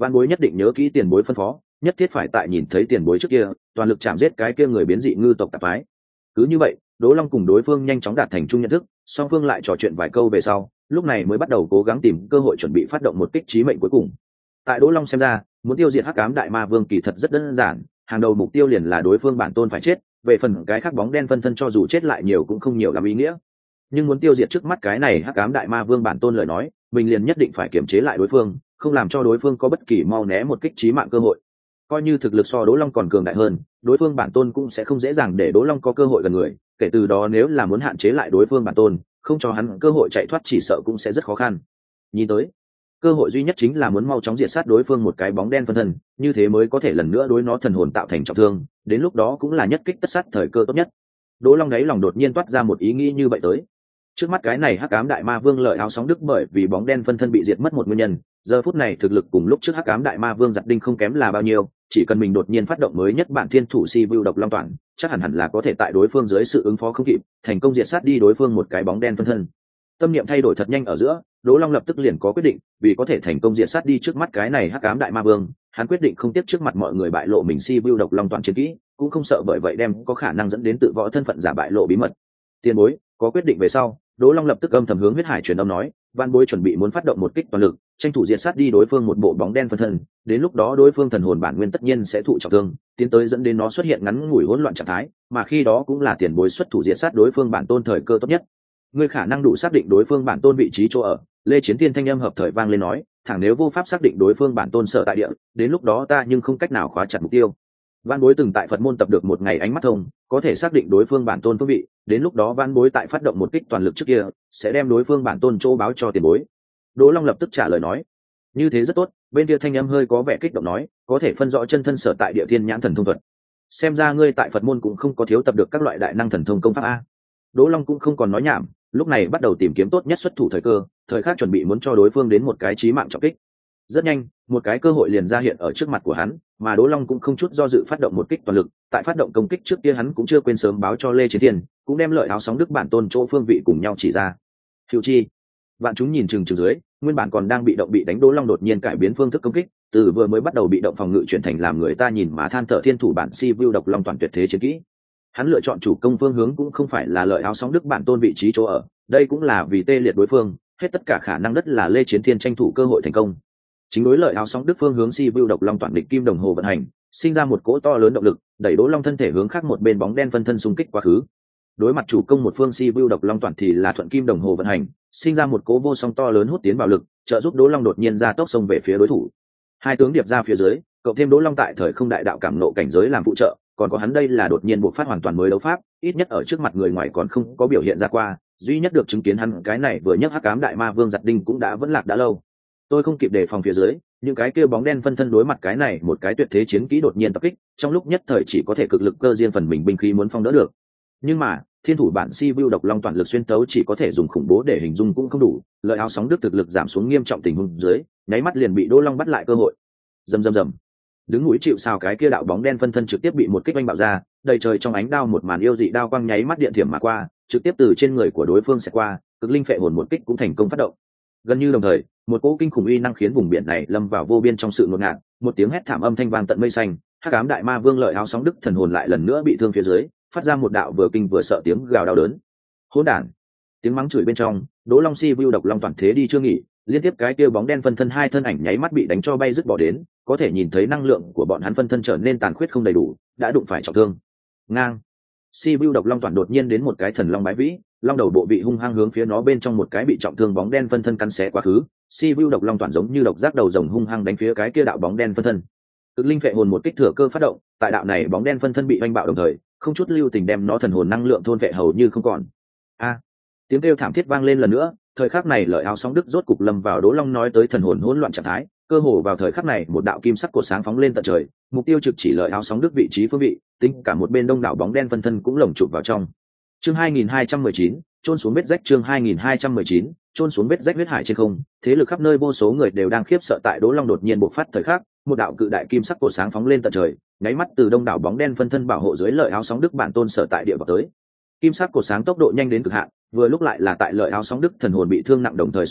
Vạn bối nhất định nhớ kỹ tiền bối phân phó, nhất thiết phải tại nhìn thấy tiền bối trước kia toàn lực chạm giết cái kia người biến dị ngư tộc tạp phái. Cứ như vậy, Đỗ Long cùng đối phương nhanh chóng đạt thành chung nhận thức, song phương lại trò chuyện vài câu về sau, lúc này mới bắt đầu cố gắng tìm cơ hội chuẩn bị phát động một kích chí mệnh cuối cùng. Tại Đỗ Long xem ra, muốn tiêu diệt Hắc Ám Đại Ma Vương kỳ thật rất đơn giản, hàng đầu mục tiêu liền là đối phương bản tôn phải chết, về phần cái khác bóng đen phân thân cho dù chết lại nhiều cũng không nhiều làm ý nghĩa. Nhưng muốn tiêu diệt trước mắt cái này Hắc Ám Đại Ma Vương bản tôn lời nói, mình liền nhất định phải kiềm chế lại đối phương, không làm cho đối phương có bất kỳ mau né một kích chí mạng cơ hội. Coi như thực lực so Đỗ Long còn cường đại hơn, đối phương bản tôn cũng sẽ không dễ dàng để Đỗ Long có cơ hội gần người, kể từ đó nếu là muốn hạn chế lại đối phương bản tôn, không cho hắn cơ hội chạy thoát chỉ sợ cũng sẽ rất khó khăn. Nhìn tới, cơ hội duy nhất chính là muốn mau chóng diệt sát đối phương một cái bóng đen phân thân, như thế mới có thể lần nữa đối nó thần hồn tạo thành trọng thương, đến lúc đó cũng là nhất kích tất sát thời cơ tốt nhất. Đỗ Long đáy lòng đột nhiên toát ra một ý nghĩ như vậy tới. Trước mắt cái này Hắc Ám Đại Ma Vương lợi áo sóng đức bởi vì bóng đen phân thân bị diệt mất một nguyên nhân, giờ phút này thực lực cùng lúc trước Hắc Ám Đại Ma Vương giật đinh không kém là bao nhiêu, chỉ cần mình đột nhiên phát động mới nhất bản thiên thủ si vưu độc long toàn, chắc hẳn là có thể tại đối phương dưới sự ứng phó không kịp, thành công diệt sát đi đối phương một cái bóng đen phân thân. Tâm niệm thay đổi thật nhanh ở giữa, Đỗ Long lập tức liền có quyết định, vì có thể thành công diệt sát đi trước mắt cái này Hắc Ám Đại Ma Vương, hắn quyết định không tiếp trước mặt mọi người bại lộ mình si vưu độc long toàn chiến kỹ, cũng không sợ bởi vậy đem có khả năng dẫn đến tự võ thân phận giả bại lộ bí mật. Tiền bối, có quyết định về sau, Đỗ Long lập tức âm thầm hướng huyết hải truyền âm nói, Van Bối chuẩn bị muốn phát động một kích toàn lực, tranh thủ diệt sát đi đối phương một bộ bóng đen phân thân, đến lúc đó đối phương thần hồn bản nguyên tất nhiên sẽ thụ trọng thương, tiến tới dẫn đến nó xuất hiện ngắn ngủi hỗn loạn trạng thái, mà khi đó cũng là tiền bối xuất thủ diệt sát đối phương bản tôn thời cơ tốt nhất. Ngươi khả năng đủ xác định đối phương bản tôn vị trí chỗ ở, Lê Chiến Thiên thanh âm hợp thời vang lên nói, thẳng nếu vô pháp xác định đối phương bản tôn sở tại địa, đến lúc đó ta nhưng không cách nào khóa chặt mục tiêu. Van Bối từng tại Phật môn tập được một ngày ánh mắt thông, có thể xác định đối phương bản tôn phương vị, đến lúc đó Van Bối tại phát động một kích toàn lực trước kia, sẽ đem đối phương bản tôn chỗ báo cho tiền bối. Đỗ Long lập tức trả lời nói, như thế rất tốt. Bên kia thanh âm hơi có vẻ kích động nói, có thể phân rõ chân thân sở tại địa thiên nhãn thần thông thuật. Xem ra ngươi tại Phật môn cũng không có thiếu tập được các loại đại năng thần thông công pháp a. Đỗ Long cũng không còn nói nhảm, lúc này bắt đầu tìm kiếm tốt nhất xuất thủ thời cơ, thời khắc chuẩn bị muốn cho đối phương đến một cái chí mạng trọng kích. Rất nhanh, một cái cơ hội liền ra hiện ở trước mặt của hắn, mà Đỗ Long cũng không chút do dự phát động một kích toàn lực, tại phát động công kích trước kia hắn cũng chưa quên sớm báo cho Lê Chiến Thiên, cũng đem lợi áo sóng đức bản tôn chỗ phương vị cùng nhau chỉ ra. Hữu chi, vạn chúng nhìn chừng chừng dưới, nguyên bản còn đang bị động bị đánh Đỗ Long đột nhiên cải biến phương thức công kích, từ vừa mới bắt đầu bị động phòng ngự chuyển thành làm người ta nhìn mà than thở thiên thủ bản si view độc long toàn tuyệt thế chiến kỹ. Hắn lựa chọn chủ công phương hướng cũng không phải là lợi áo sóng đức bản tôn vị trí chỗ ở, đây cũng là vì tê liệt đối phương, hết tất cả khả năng đất là Lê Chiến Thiên tranh thủ cơ hội thành công. Chính đối lợi áo sóng đức phương hướng si view độc long toàn địch kim đồng hồ vận hành, sinh ra một cỗ to lớn động lực, đẩy Đỗ Long thân thể hướng khác một bên bóng đen phân thân xung kích quá khứ. Đối mặt chủ công một phương si view độc long toàn thì là thuận kim đồng hồ vận hành, sinh ra một cỗ vô song to lớn hút tiến vào lực, trợ giúp Đỗ Long đột nhiên ra tốc xông về phía đối thủ. Hai tướng điệp ra phía dưới, cộng thêm Đỗ Long tại thời không đại đạo cảm nộ cảnh giới làm phụ trợ, còn có hắn đây là đột nhiên buộc phát hoàn toàn mới đấu pháp, ít nhất ở trước mặt người ngoài còn không có biểu hiện ra qua, duy nhất được chứng kiến hắn cái này vừa nhấc Hắc Ám Đại Ma Vương giật đinh cũng đã vẫn lạc đã lâu. Tôi không kịp đề phòng phía dưới, những cái kia bóng đen phân thân đối mặt cái này một cái tuyệt thế chiến kỹ đột nhiên tập kích, trong lúc nhất thời chỉ có thể cực lực cơ riêng phần mình binh khí muốn phong đỡ được. Nhưng mà thiên thủ bản si view độc long toàn lực xuyên tấu chỉ có thể dùng khủng bố để hình dung cũng không đủ, lợi áo sóng đức thực lực giảm xuống nghiêm trọng tình huống dưới, nháy mắt liền bị Đỗ Long bắt lại cơ hội. Rầm rầm rầm, đứng núi chịu sào cái kia đạo bóng đen phân thân trực tiếp bị một kích oanh bạo ra, đầy trời trong ánh đao một màn yêu dị đao quang nháy mắt điện thiểm mà qua, trực tiếp từ trên người của đối phương sẽ qua, cực linh phệ hồn một kích cũng thành công phát động. Gần như đồng thời, một cỗ kinh khủng uy năng khiến vùng biển này lâm vào vô biên trong sự ngột ngạt, một tiếng hét thảm âm thanh vang tận mây xanh, Hắc Ám Đại Ma Vương lợi áo sóng đức thần hồn lại lần nữa bị thương phía dưới, phát ra một đạo vừa kinh vừa sợ tiếng gào đau đớn. Hỗn đản! Tiếng mắng chửi bên trong, Đỗ Long si view độc long toàn thế đi chưa nghỉ, liên tiếp cái kia bóng đen phân thân hai thân ảnh nháy mắt bị đánh cho bay rứt bỏ đến, có thể nhìn thấy năng lượng của bọn hắn phân thân trở nên tàn khuyết không đầy đủ, đã đụng phải trọng thương. Ngang! Si view độc long toàn đột nhiên đến một cái thần long bái vĩ, long đầu bộ vị hung hăng hướng phía nó bên trong một cái bị trọng thương bóng đen phân thân cắn xé quá khứ, si view độc long toàn giống như độc giác đầu rồng hung hăng đánh phía cái kia đạo bóng đen phân thân. Cực linh phệ hồn một kích thừa cơ phát động, tại đạo này bóng đen phân thân bị oanh bạo đồng thời, không chút lưu tình đem nó thần hồn năng lượng thôn vệ hầu như không còn. A! Tiếng kêu thảm thiết vang lên lần nữa, thời khắc này lợi áo sóng đức rốt cục lâm vào Đỗ Long nói tới thần hồn hỗn loạn trạng thái, cơ hồ vào thời khắc này một đạo kim sắc cột sáng phóng lên tận trời, mục tiêu trực chỉ lợi áo sóng đức vị trí phương vị, tính cả một bên đông đảo bóng đen phân thân cũng lồng chụp vào trong. Chương 2219, chôn xuống vết rách. Chương 2219, chôn xuống vết rách. Huyết hải trên không, thế lực khắp nơi vô số người đều đang khiếp sợ tại Đỗ Long đột nhiên bộc phát thời khắc, một đạo cự đại kim sắc cột sáng phóng lên tận trời, nháy mắt từ đông đảo bóng đen phân thân bảo hộ dưới lợi áo sóng đức bản tôn sở tại địa vào tới. Kim sắc cột sáng tốc độ nhanh đến cực hạn, vừa lúc lại là tại lợi áo sóng đức thần hồn bị thương nặng đồng thời xuất hiện,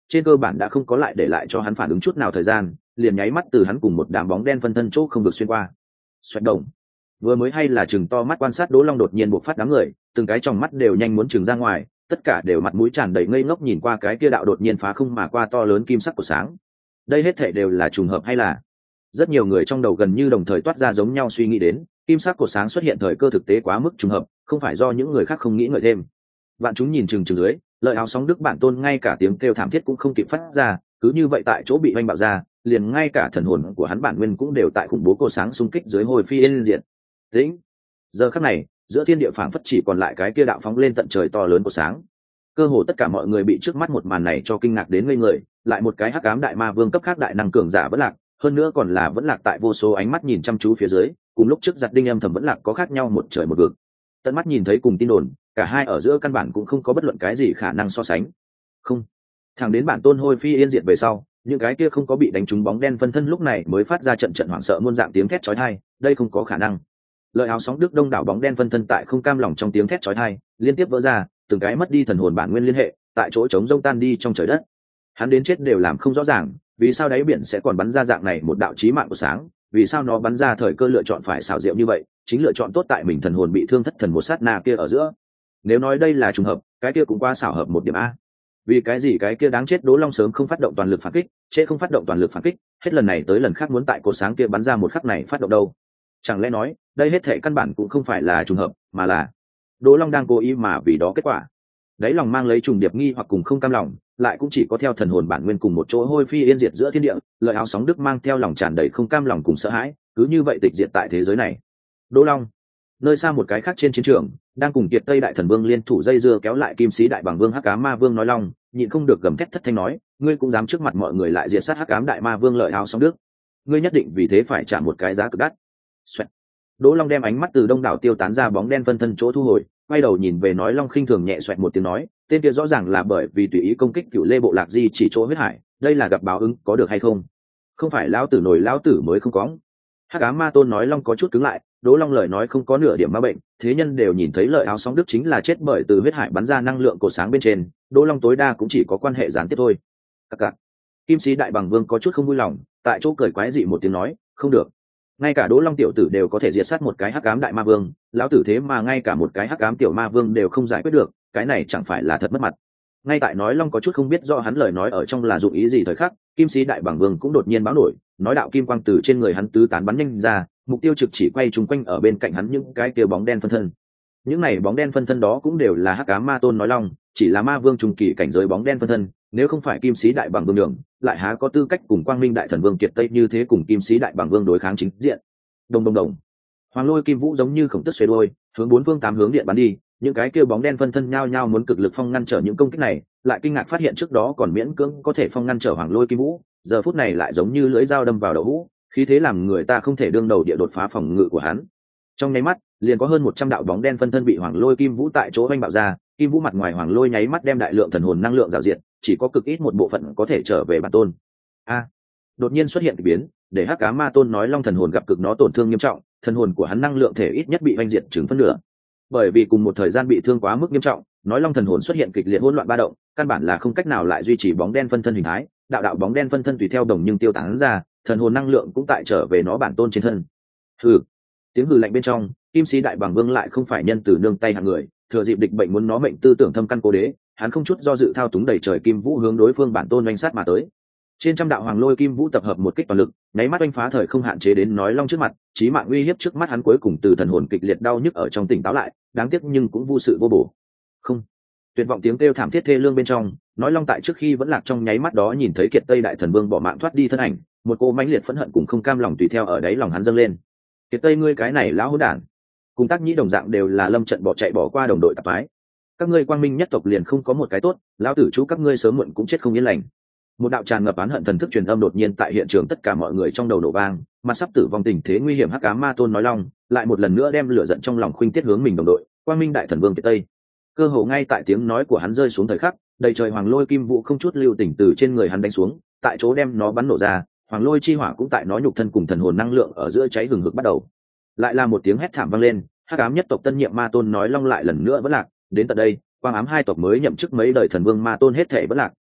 trên cơ bản đã không có lại để lại cho hắn phản ứng chút nào thời gian, liền nháy mắt từ hắn cùng một đám bóng đen phân thân chỗ không được xuyên qua. Xoẹt động. Vừa mới hay là chừng to mắt quan sát Đỗ Long đột nhiên bộc phát đám người, từng cái trong mắt đều nhanh muốn chừng ra ngoài, tất cả đều mặt mũi tràn đầy ngây ngốc nhìn qua cái kia đạo đột nhiên phá không mà qua to lớn kim sắc của sáng. Đây hết thảy đều là trùng hợp hay là? Rất nhiều người trong đầu gần như đồng thời toát ra giống nhau suy nghĩ đến, kim sắc cột sáng xuất hiện thời cơ thực tế quá mức trùng hợp, không phải do những người khác không nghĩ ngợi thêm. Vạn chúng nhìn chừng chừng dưới, Lợi Áo Sóng Đức bản tôn ngay cả tiếng kêu thảm thiết cũng không kịp phát ra, cứ như vậy tại chỗ bị oanh bạo ra, liền ngay cả thần hồn của hắn bản nguyên cũng đều tại khủng bố cột sáng xung kích dưới hồi phi yên diệt. Tĩnh. Giờ khắc này, giữa thiên địa phảng phất chỉ còn lại cái kia đạo phóng lên tận trời to lớn của sáng. Cơ hồ tất cả mọi người bị trước mắt một màn này cho kinh ngạc đến ngây người, lại một cái hắc ám đại ma vương cấp khác đại năng cường giả vẫn lạc, hơn nữa còn là vẫn lạc tại vô số ánh mắt nhìn chăm chú phía dưới, cùng lúc trước giật đinh âm thầm vẫn lạc có khác nhau một trời một vực. Tận mắt nhìn thấy cùng tin đồn, cả hai ở giữa căn bản cũng không có bất luận cái gì khả năng so sánh. Không, thẳng đến bản tôn hôi phi yên diệt về sau, những cái kia không có bị đánh trúng bóng đen phân thân lúc này mới phát ra trận trận hoảng sợ muôn dạng tiếng thét chói tai, đây không có khả năng. Lợi Áo Sóng Đức đông đảo bóng đen phân thân tại không cam lòng trong tiếng thét chói tai, liên tiếp vỡ ra, từng cái mất đi thần hồn bản nguyên liên hệ, tại chỗ trống rông tan đi trong trời đất. Hắn đến chết đều làm không rõ ràng, vì sao đáy biển sẽ còn bắn ra dạng này một đạo chí mạng của sáng, vì sao nó bắn ra thời cơ lựa chọn phải xảo diệu như vậy, chính lựa chọn tốt tại mình thần hồn bị thương thất thần một sát na kia ở giữa. Nếu nói đây là trùng hợp, cái kia cũng quá xảo hợp một điểm a. Vì cái gì cái kia đáng chết Đỗ Long sớm không phát động toàn lực phản kích, trễ không phát động toàn lực phản kích, hết lần này tới lần khác muốn tại cột sáng kia bắn ra một khắc này phát động đâu? Chẳng lẽ nói, đây hết thảy căn bản cũng không phải là trùng hợp, mà là Đỗ Long đang cố ý mà vì đó kết quả. Đấy lòng mang lấy trùng điệp nghi hoặc cùng không cam lòng, lại cũng chỉ có theo thần hồn bản nguyên cùng một chỗ hôi phi yên diệt giữa thiên địa, Lợi Áo Sóng Đức mang theo lòng tràn đầy không cam lòng cùng sợ hãi, cứ như vậy tịch diệt tại thế giới này. Đỗ Long, nơi xa một cái khác trên chiến trường, đang cùng Kiệt Tây Đại Thần Vương liên thủ dây dưa kéo lại Kim Sĩ Đại Bàng Vương Hắc Ám Ma Vương nói long, nhịn không được gầm thét thất thanh nói, ngươi cũng dám trước mặt mọi người lại diệt sát Hắc Ám Đại Ma Vương Lợi Áo Sóng Đức, ngươi nhất định vì thế phải trả một cái giá cực đắt. Xoẹt. Đỗ Long đem ánh mắt từ đông đảo tiêu tán ra bóng đen phân thân chỗ thu hồi, quay đầu nhìn về nói long khinh thường nhẹ xoẹt một tiếng nói, tên kia rõ ràng là bởi vì tùy ý công kích Cựu Lê bộ lạc di chỉ chỗ huyết hải, đây là gặp báo ứng, có được hay không? Không phải lão tử nổi lão tử mới không có. Hắc Ám Ma Tôn nói long có chút cứng lại, Đỗ Long lời nói không có nửa điểm ma bệnh, thế nhân đều nhìn thấy Lợi Áo Sóng Đức chính là chết bởi từ huyết hải bắn ra năng lượng cổ sáng bên trên, Đỗ Long tối đa cũng chỉ có quan hệ gián tiếp thôi. Các cặc. Kim Sĩ Đại Bàng Vương có chút không vui lòng, tại chỗ cười quái dị một tiếng nói, không được. Ngay cả Đỗ Long tiểu tử đều có thể diệt sát một cái Hắc Ám Đại Ma Vương, lão tử thế mà ngay cả một cái Hắc Ám tiểu Ma Vương đều không giải quyết được, cái này chẳng phải là thật mất mặt. Ngay tại nói long có chút không biết rõ hắn lời nói ở trong là dụng ý gì thời khắc, Kim Sĩ Đại Bàng Vương cũng đột nhiên báo nổi, nói đạo kim quang từ trên người hắn tứ tán bắn nhanh ra, mục tiêu trực chỉ quay chung quanh ở bên cạnh hắn những cái kia bóng đen phân thân. Những này bóng đen phân thân đó cũng đều là Hắc Ám Ma Tôn nói long, chỉ là ma vương trung kỳ cảnh giới bóng đen phân thân, nếu không phải Kim Sĩ Đại Bàng Vương đường, lại há có tư cách cùng Quang Minh Đại Thần Vương Kiệt Tây như thế cùng Kim Sĩ Đại Bàng Vương đối kháng chính diện. Đồng đồng đồng. Hoàng Lôi Kim Vũ giống như khổng tức xoay đôi, hướng bốn phương tám hướng điện bắn đi, những cái kia bóng đen phân thân nhao nhao muốn cực lực phong ngăn trở những công kích này, lại kinh ngạc phát hiện trước đó còn miễn cưỡng có thể phong ngăn trở Hoàng Lôi Kim Vũ, giờ phút này lại giống như lưỡi dao đâm vào đầu hũ, khí thế làm người ta không thể đương đầu địa đột phá phòng ngự của hắn. Trong nháy mắt, liền có hơn 100 đạo bóng đen phân thân bị Hoàng Lôi Kim Vũ tại chỗ oanh bạo ra, Kim Vũ mặt ngoài Hoàng Lôi nháy mắt đem đại lượng thần hồn năng lượng rào diệt, chỉ có cực ít một bộ phận có thể trở về bản tôn. Đột nhiên xuất hiện kỳ biến, để Hắc Ám Ma Tôn nói long thần hồn gặp cực nó tổn thương nghiêm trọng, thần hồn của hắn năng lượng thể ít nhất bị oanh diệt chừng phân nửa. Bởi vì cùng một thời gian bị thương quá mức nghiêm trọng, nói long thần hồn xuất hiện kịch liệt hỗn loạn ba động, căn bản là không cách nào lại duy trì bóng đen phân thân hình thái, đạo đạo bóng đen phân thân tùy theo đồng nhưng tiêu tán ra, thần hồn năng lượng cũng tại trở về nó bản tôn trên thân. Hừ. Tiếng hừ lạnh bên trong, Kim Sĩ Đại Bàng Vương lại không phải nhân từ nương tay hạng người, thừa dịp địch bệnh muốn nó mệnh tư tưởng thâm căn cố đế, hắn không chút do dự thao túng đẩy trời kim vũ hướng đối phương bản tôn oanh sát mà tới. Trên trăm đạo Hoàng Lôi Kim Vũ tập hợp một kích toàn lực, nháy mắt oanh phá thời không hạn chế đến nói long trước mặt, chí mạng uy hiếp trước mắt hắn cuối cùng từ thần hồn kịch liệt đau nhức ở trong tỉnh táo lại, đáng tiếc nhưng cũng vô sự vô bổ. Không. Tuyệt vọng tiếng kêu thảm thiết thê lương bên trong, nói long tại trước khi vẫn lạc trong nháy mắt đó nhìn thấy Kiệt Tây Đại Thần Vương bỏ mạng thoát đi thân ảnh, một cô mãnh liệt phẫn hận cùng không cam lòng tùy theo ở đáy lòng hắn dâng lên. Kiệt Tây ngươi cái này lão hỗn đản, cùng Tác Nhĩ đồng dạng đều là lâm trận bỏ chạy bỏ qua đồng đội tạp phái. Các ngươi Quang Minh nhất tộc liền không có một cái tốt, lão tử chú các ngươi sớm muộn cũng chết không yên lành. Một đạo tràn ngập oán hận thần thức truyền âm đột nhiên tại hiện trường tất cả mọi người trong đầu nổ vang, mặt sắp tử vong tình thế nguy hiểm Hắc Ám Ma Tôn nói long, lại một lần nữa đem lửa giận trong lòng khuynh tiết hướng mình đồng đội, Quang Minh Đại Thần Vương Kiệt Tây. Cơ hồ ngay tại tiếng nói của hắn rơi xuống thời khắc, đầy trời Hoàng Lôi Kim Vũ không chút lưu tình từ trên người hắn đánh xuống, tại chỗ đem nó bắn nổ ra, Hoàng Lôi chi hỏa cũng tại nó nhục thân cùng thần hồn năng lượng ở giữa cháy hừng hực bắt đầu. Lại là một tiếng hét thảm vang lên, Hắc Ám nhất tộc tân nhiệm Ma Tôn nói long lại lần nữa vẫn lạc, đến tận đây, Quang Ám hai tộc mới nhậm chức mấy đời thần vương Ma Tôn hết thảy vẫn lạc,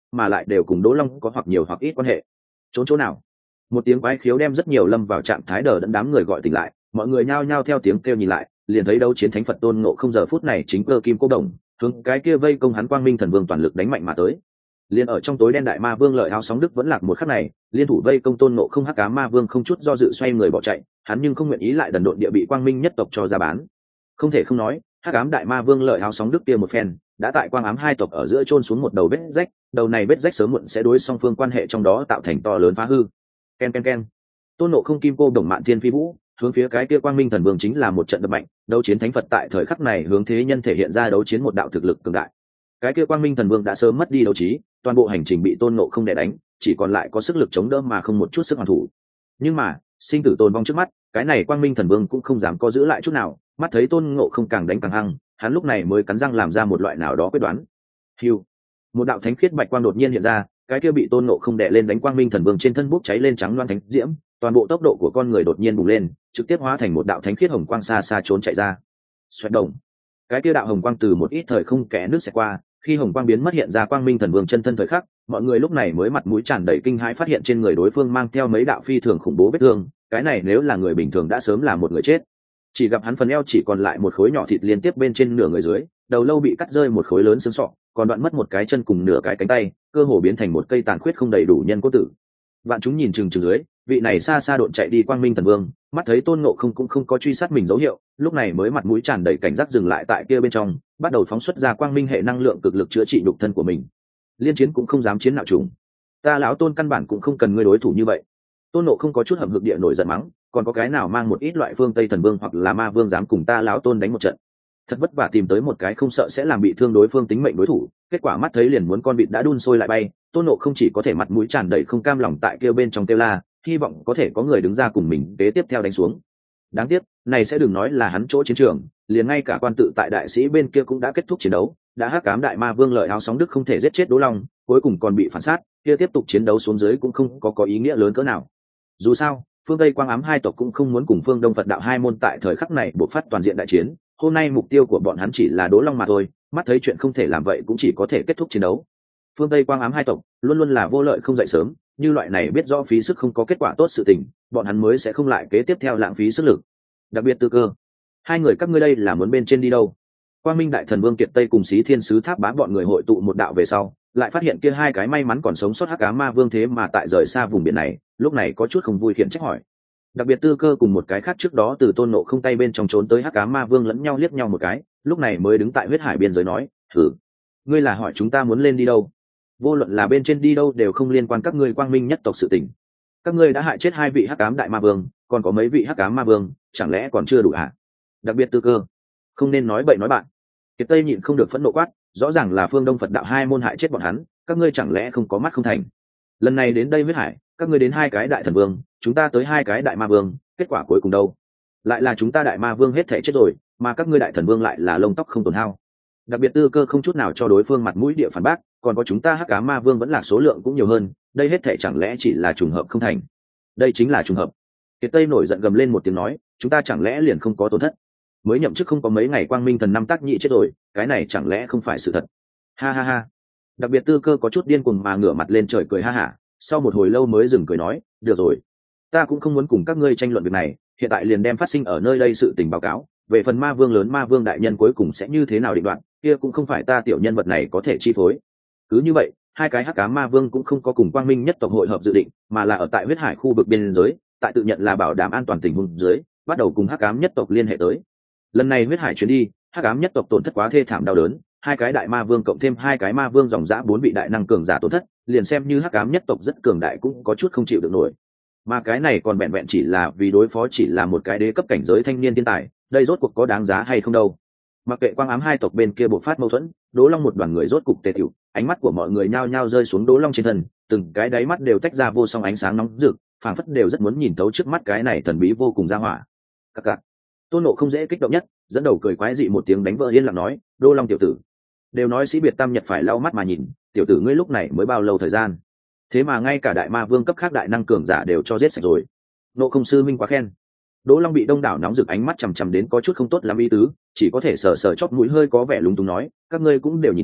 mà lại đều cùng Đỗ Long có hoặc nhiều hoặc ít quan hệ. Trốn chỗ nào? Một tiếng quái khiếu đem rất nhiều lâm vào trạng thái đờ đẫn đám người gọi tỉnh lại, mọi người nhao nhao theo tiếng kêu nhìn lại, liền thấy đấu chiến thánh Phật Tôn Ngộ Không giờ phút này chính cơ kim cô đồng, hướng cái kia vây công hắn Quang Minh Thần Vương toàn lực đánh mạnh mà tới. Liên ở trong tối đen đại ma vương Lợi Áo Sóng Đức vẫn lạc một khắc này, liên thủ vây công Tôn Ngộ Không, Hắc Ám Ma Vương không chút do dự xoay người bỏ chạy, hắn nhưng không nguyện ý lại đần độn địa bị Quang Minh nhất tộc cho ra bán. Không thể không nói, Hắc Ám đại ma vương Lợi Áo Sóng Đức kia một phen, đã tại Quang Ám hai tộc ở giữa chôn xuống một đầu vết rách, đầu này vết rách sớm muộn sẽ đối song phương quan hệ trong đó tạo thành to lớn phá hư. Ken ken ken. Tôn Ngộ Không kim cô đồng mạn thiên phi vũ, hướng phía cái kia Quang Minh Thần Vương chính là một trận đập mạnh, đấu chiến thánh Phật tại thời khắc này hướng thế nhân thể hiện ra đấu chiến một đạo thực lực cường đại. Cái kia Quang Minh Thần Vương đã sớm mất đi đấu trí, toàn bộ hành trình bị Tôn Ngộ Không đè đánh, chỉ còn lại có sức lực chống đỡ mà không một chút sức hoàn thủ. Nhưng mà, sinh tử tồn vong trước mắt, cái này Quang Minh Thần Vương cũng không dám có giữ lại chút nào, mắt thấy Tôn Ngộ Không càng đánh càng hăng, hắn lúc này mới cắn răng làm ra một loại nào đó quyết đoán. Hưu, một đạo thánh khiết bạch quang đột nhiên hiện ra, cái kia bị Tôn Ngộ Không đè lên đánh Quang Minh Thần Vương trên thân bốc cháy lên trắng loan thánh diễm, toàn bộ tốc độ của con người đột nhiên bùng lên, trực tiếp hóa thành một đạo thánh khiết hồng quang xa xa trốn chạy ra. Xoẹt động, cái kia đạo hồng quang từ một ít thời không kẽ nước xẹt qua, khi hồng quang biến mất hiện ra Quang Minh Thần Vương chân thân thời khắc, mọi người lúc này mới mặt mũi tràn đầy kinh hãi phát hiện trên người đối phương mang theo mấy đạo phi thường khủng bố vết thương, cái này nếu là người bình thường đã sớm là một người chết. Chỉ gặp hắn phần eo chỉ còn lại một khối nhỏ thịt liên tiếp bên trên nửa người dưới, đầu lâu bị cắt rơi một khối lớn xương sọ, còn đoạn mất một cái chân cùng nửa cái cánh tay, cơ hồ biến thành một cây tàn khuyết không đầy đủ nhân cốt tử. Vạn chúng nhìn chừng chừng dưới, vị này xa xa độn chạy đi Quang Minh Thần Vương, mắt thấy Tôn Ngộ Không cũng không có truy sát mình dấu hiệu, lúc này mới mặt mũi tràn đầy cảnh giác dừng lại tại kia bên trong, bắt đầu phóng xuất ra quang minh hệ năng lượng cực lực chữa trị nhục thân của mình. Liên chiến cũng không dám chiến nạo trùng, ta lão Tôn căn bản cũng không cần ngươi đối thủ như vậy. Tôn Ngộ Không có chút hậm hực địa nổi giận mắng, còn có cái nào mang một ít loại phương Tây Thần Vương hoặc là Ma Vương dám cùng ta lão Tôn đánh một trận? Thật vất vả tìm tới một cái không sợ sẽ làm bị thương đối phương tính mệnh đối thủ, kết quả mắt thấy liền muốn con vịt đã đun sôi lại bay, Tôn Ngộ Không chỉ có thể mặt mũi tràn đầy không cam lòng tại kêu bên trong kêu la, hy vọng có thể có người đứng ra cùng mình kế tiếp theo đánh xuống. Đáng tiếc, này sẽ đừng nói là hắn chỗ chiến trường, liền ngay cả quan tự tại đại sĩ bên kia cũng đã kết thúc chiến đấu, đã Hắc Ám đại ma vương Lợi Áo Sóng Đức không thể giết chết Đỗ Long, cuối cùng còn bị phản sát, kia tiếp tục chiến đấu xuống dưới cũng không có ý nghĩa lớn cỡ nào. Dù sao, phương Tây Quang Ám hai tộc cũng không muốn cùng phương Đông Phật đạo hai môn tại thời khắc này bộc phát toàn diện đại chiến, hôm nay mục tiêu của bọn hắn chỉ là Đỗ Long mà thôi, mắt thấy chuyện không thể làm vậy cũng chỉ có thể kết thúc chiến đấu. Phương Tây Quang Ám hai tộc luôn luôn là vô lợi không dậy sớm, như loại này biết rõ phí sức không có kết quả tốt sự tình, bọn hắn mới sẽ không lại kế tiếp theo lãng phí sức lực. Đặc biệt Tư Cơ, hai người các ngươi đây là muốn bên trên đi đâu? Quang Minh đại thần Vương Kiệt Tây cùng Xí Thiên sứ Tháp Bá bọn người hội tụ một đạo về sau, lại phát hiện kia hai cái may mắn còn sống sót Hắc Ám Ma Vương thế mà tại rời xa vùng biển này, lúc này có chút không vui khiển trách hỏi. Đặc biệt Tư Cơ cùng một cái khác trước đó từ Tôn Ngộ Không tay bên trong trốn tới Hắc Ám Ma Vương lẫn nhau liếc nhau một cái, lúc này mới đứng tại huyết hải biên giới nói, thử, ngươi là hỏi chúng ta muốn lên đi đâu? Vô luận là bên trên đi đâu đều không liên quan các ngươi Quang Minh nhất tộc sự tình. Các ngươi đã hại chết hai vị Hắc Ám đại ma vương, còn có mấy vị Hắc Ám ma vương, chẳng lẽ còn chưa đủ hả? Đặc biệt Tư Cơ, không nên nói bậy nói bạn. Kiệt Tây nhịn không được phẫn nộ quát, rõ ràng là phương Đông Phật đạo hai môn hại chết bọn hắn, các ngươi chẳng lẽ không có mắt không thành? Lần này đến đây huyết hải, các ngươi đến hai cái đại thần vương, chúng ta tới hai cái đại ma vương, kết quả cuối cùng đâu? Lại là chúng ta đại ma vương hết thể chết rồi, mà các ngươi đại thần vương lại là lông tóc không tổn hao. Đặc biệt Tư Cơ không chút nào cho đối phương mặt mũi địa phản bác, còn có chúng ta Hắc Ám ma vương vẫn là số lượng cũng nhiều hơn, đây hết thể chẳng lẽ chỉ là trùng hợp không thành? Đây chính là trùng hợp. Kiệt Tây nổi giận gầm lên một tiếng nói, chúng ta chẳng lẽ liền không có tổn thất? Mới nhậm chức không có mấy ngày Quang Minh thần năm tác nhị chết rồi, cái này chẳng lẽ không phải sự thật? Ha ha ha. Đặc biệt Tư Cơ có chút điên cuồng mà ngửa mặt lên trời cười ha hả, sau một hồi lâu mới dừng cười nói, được rồi, ta cũng không muốn cùng các ngươi tranh luận việc này, hiện tại liền đem phát sinh ở nơi đây sự tình báo cáo, về phần ma vương lớn ma vương đại nhân cuối cùng sẽ như thế nào định đoạn, kia cũng không phải ta tiểu nhân vật này có thể chi phối. Cứ như vậy, hai cái Hắc Ám ma vương cũng không có cùng Quang Minh nhất tộc hội hợp dự định, mà là ở tại huyết hải khu vực biên giới, tại tự nhận là bảo đảm an toàn tình huống dưới, bắt đầu cùng Hắc Ám nhất tộc liên hệ tới. Lần này huyết hải chuyến đi, Hắc Ám nhất tộc tổn thất quá thê thảm đau đớn, hai cái đại ma vương cộng thêm hai cái ma vương dòng dã bốn vị đại năng cường giả tổn thất, liền xem như Hắc Ám nhất tộc rất cường đại cũng có chút không chịu được nổi. Mà cái này còn vẹn vẹn chỉ là vì đối phó chỉ là một cái đế cấp cảnh giới thanh niên thiên tài, đây rốt cuộc có đáng giá hay không đâu. Mặc kệ Quang Ám hai tộc bên kia bộc phát mâu thuẫn, Đỗ Long một đoàn người rốt cục tề tiểu, ánh mắt của mọi người nhao nhao rơi xuống Đỗ Long trên thân, từng cái đáy mắt đều tách ra vô song ánh sáng nóng rực, phảng phất đều rất muốn nhìn thấu trước mắt cái này thần bí vô cùng ra hỏa. Các cạc. Tôn Ngộ không dễ kích động nhất, dẫn đầu cười quái dị một tiếng đánh vỡ yên lặng nói, Đỗ Long tiểu tử, đều nói sĩ biệt tam nhật phải lau mắt mà nhìn, tiểu tử ngươi lúc này mới bao lâu thời gian, thế mà ngay cả đại ma vương cấp khác đại năng cường giả đều cho giết sạch rồi. Ngộ không sư minh quá khen. Đỗ Long bị đông đảo nóng rực ánh mắt chằm chằm đến có chút không tốt lắm ý tứ, chỉ có thể sờ sờ chóp mũi hơi có vẻ lúng túng nói, các ngươi cũng đều nhìn thấy,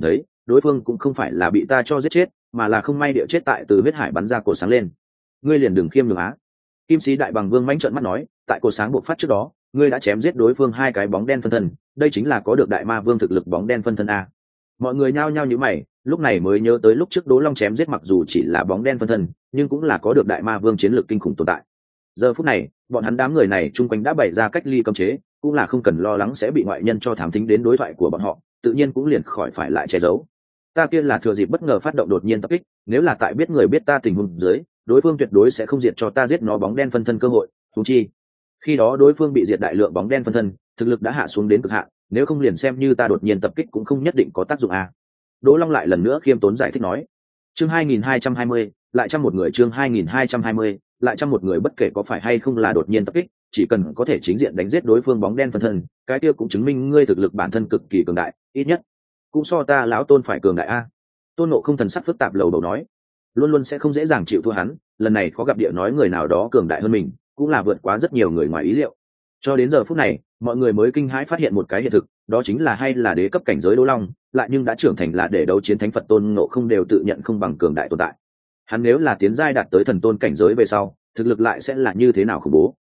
đối phương cũng không phải là bị ta cho giết chết, mà là không may địa chết tại từ huyết hải bắn ra cột sáng lên. Ngươi liền đừng khiêm nhường á. Kim sĩ đại bằng vương mãnh trợn mắt nói, tại cột sáng bộc phát trước đó, ngươi đã chém giết đối phương hai cái bóng đen phân thân, đây chính là có được đại ma vương thực lực bóng đen phân thân a. Mọi người nhao nhao nhíu mày, lúc này mới nhớ tới lúc trước Đỗ Long chém giết mặc dù chỉ là bóng đen phân thân, nhưng cũng là có được đại ma vương chiến lược kinh khủng tồn tại. Giờ phút này, bọn hắn đám người này chung quanh đã bày ra cách ly cấm chế, cũng là không cần lo lắng sẽ bị ngoại nhân cho thám thính đến đối thoại của bọn họ, tự nhiên cũng liền khỏi phải lại che giấu. Ta kia là thừa dịp bất ngờ phát động đột nhiên tập kích, nếu là tại biết người biết ta tình huống dưới, đối phương tuyệt đối sẽ không diệt cho ta giết nó bóng đen phân thân cơ hội, huống chi khi đó đối phương bị diệt đại lượng bóng đen phân thân, thực lực đã hạ xuống đến cực hạn, nếu không liền xem như ta đột nhiên tập kích cũng không nhất định có tác dụng a. Đỗ Long lại lần nữa khiêm tốn giải thích nói. Chương 2220, lại trăm một người chương 2220, lại trăm một người bất kể có phải hay không là đột nhiên tập kích, chỉ cần có thể chính diện đánh giết đối phương bóng đen phân thân, cái kia cũng chứng minh ngươi thực lực bản thân cực kỳ cường đại, ít nhất cũng so ta lão Tôn phải cường đại a. Tôn Ngộ không thần sắc phức tạp lầu đầu nói, luôn luôn sẽ không dễ dàng chịu thua hắn, lần này khó gặp địa nói người nào đó cường đại hơn mình, cũng là vượt quá rất nhiều người ngoài ý liệu. Cho đến giờ phút này, mọi người mới kinh hãi phát hiện một cái hiện thực, đó chính là hay là đế cấp cảnh giới Đỗ Long, lại nhưng đã trưởng thành là để đấu chiến thánh Phật Tôn Ngộ không đều tự nhận không bằng cường đại tồn tại. Hắn nếu là tiến giai đạt tới thần tôn cảnh giới về sau, thực lực lại sẽ là như thế nào khủng bố.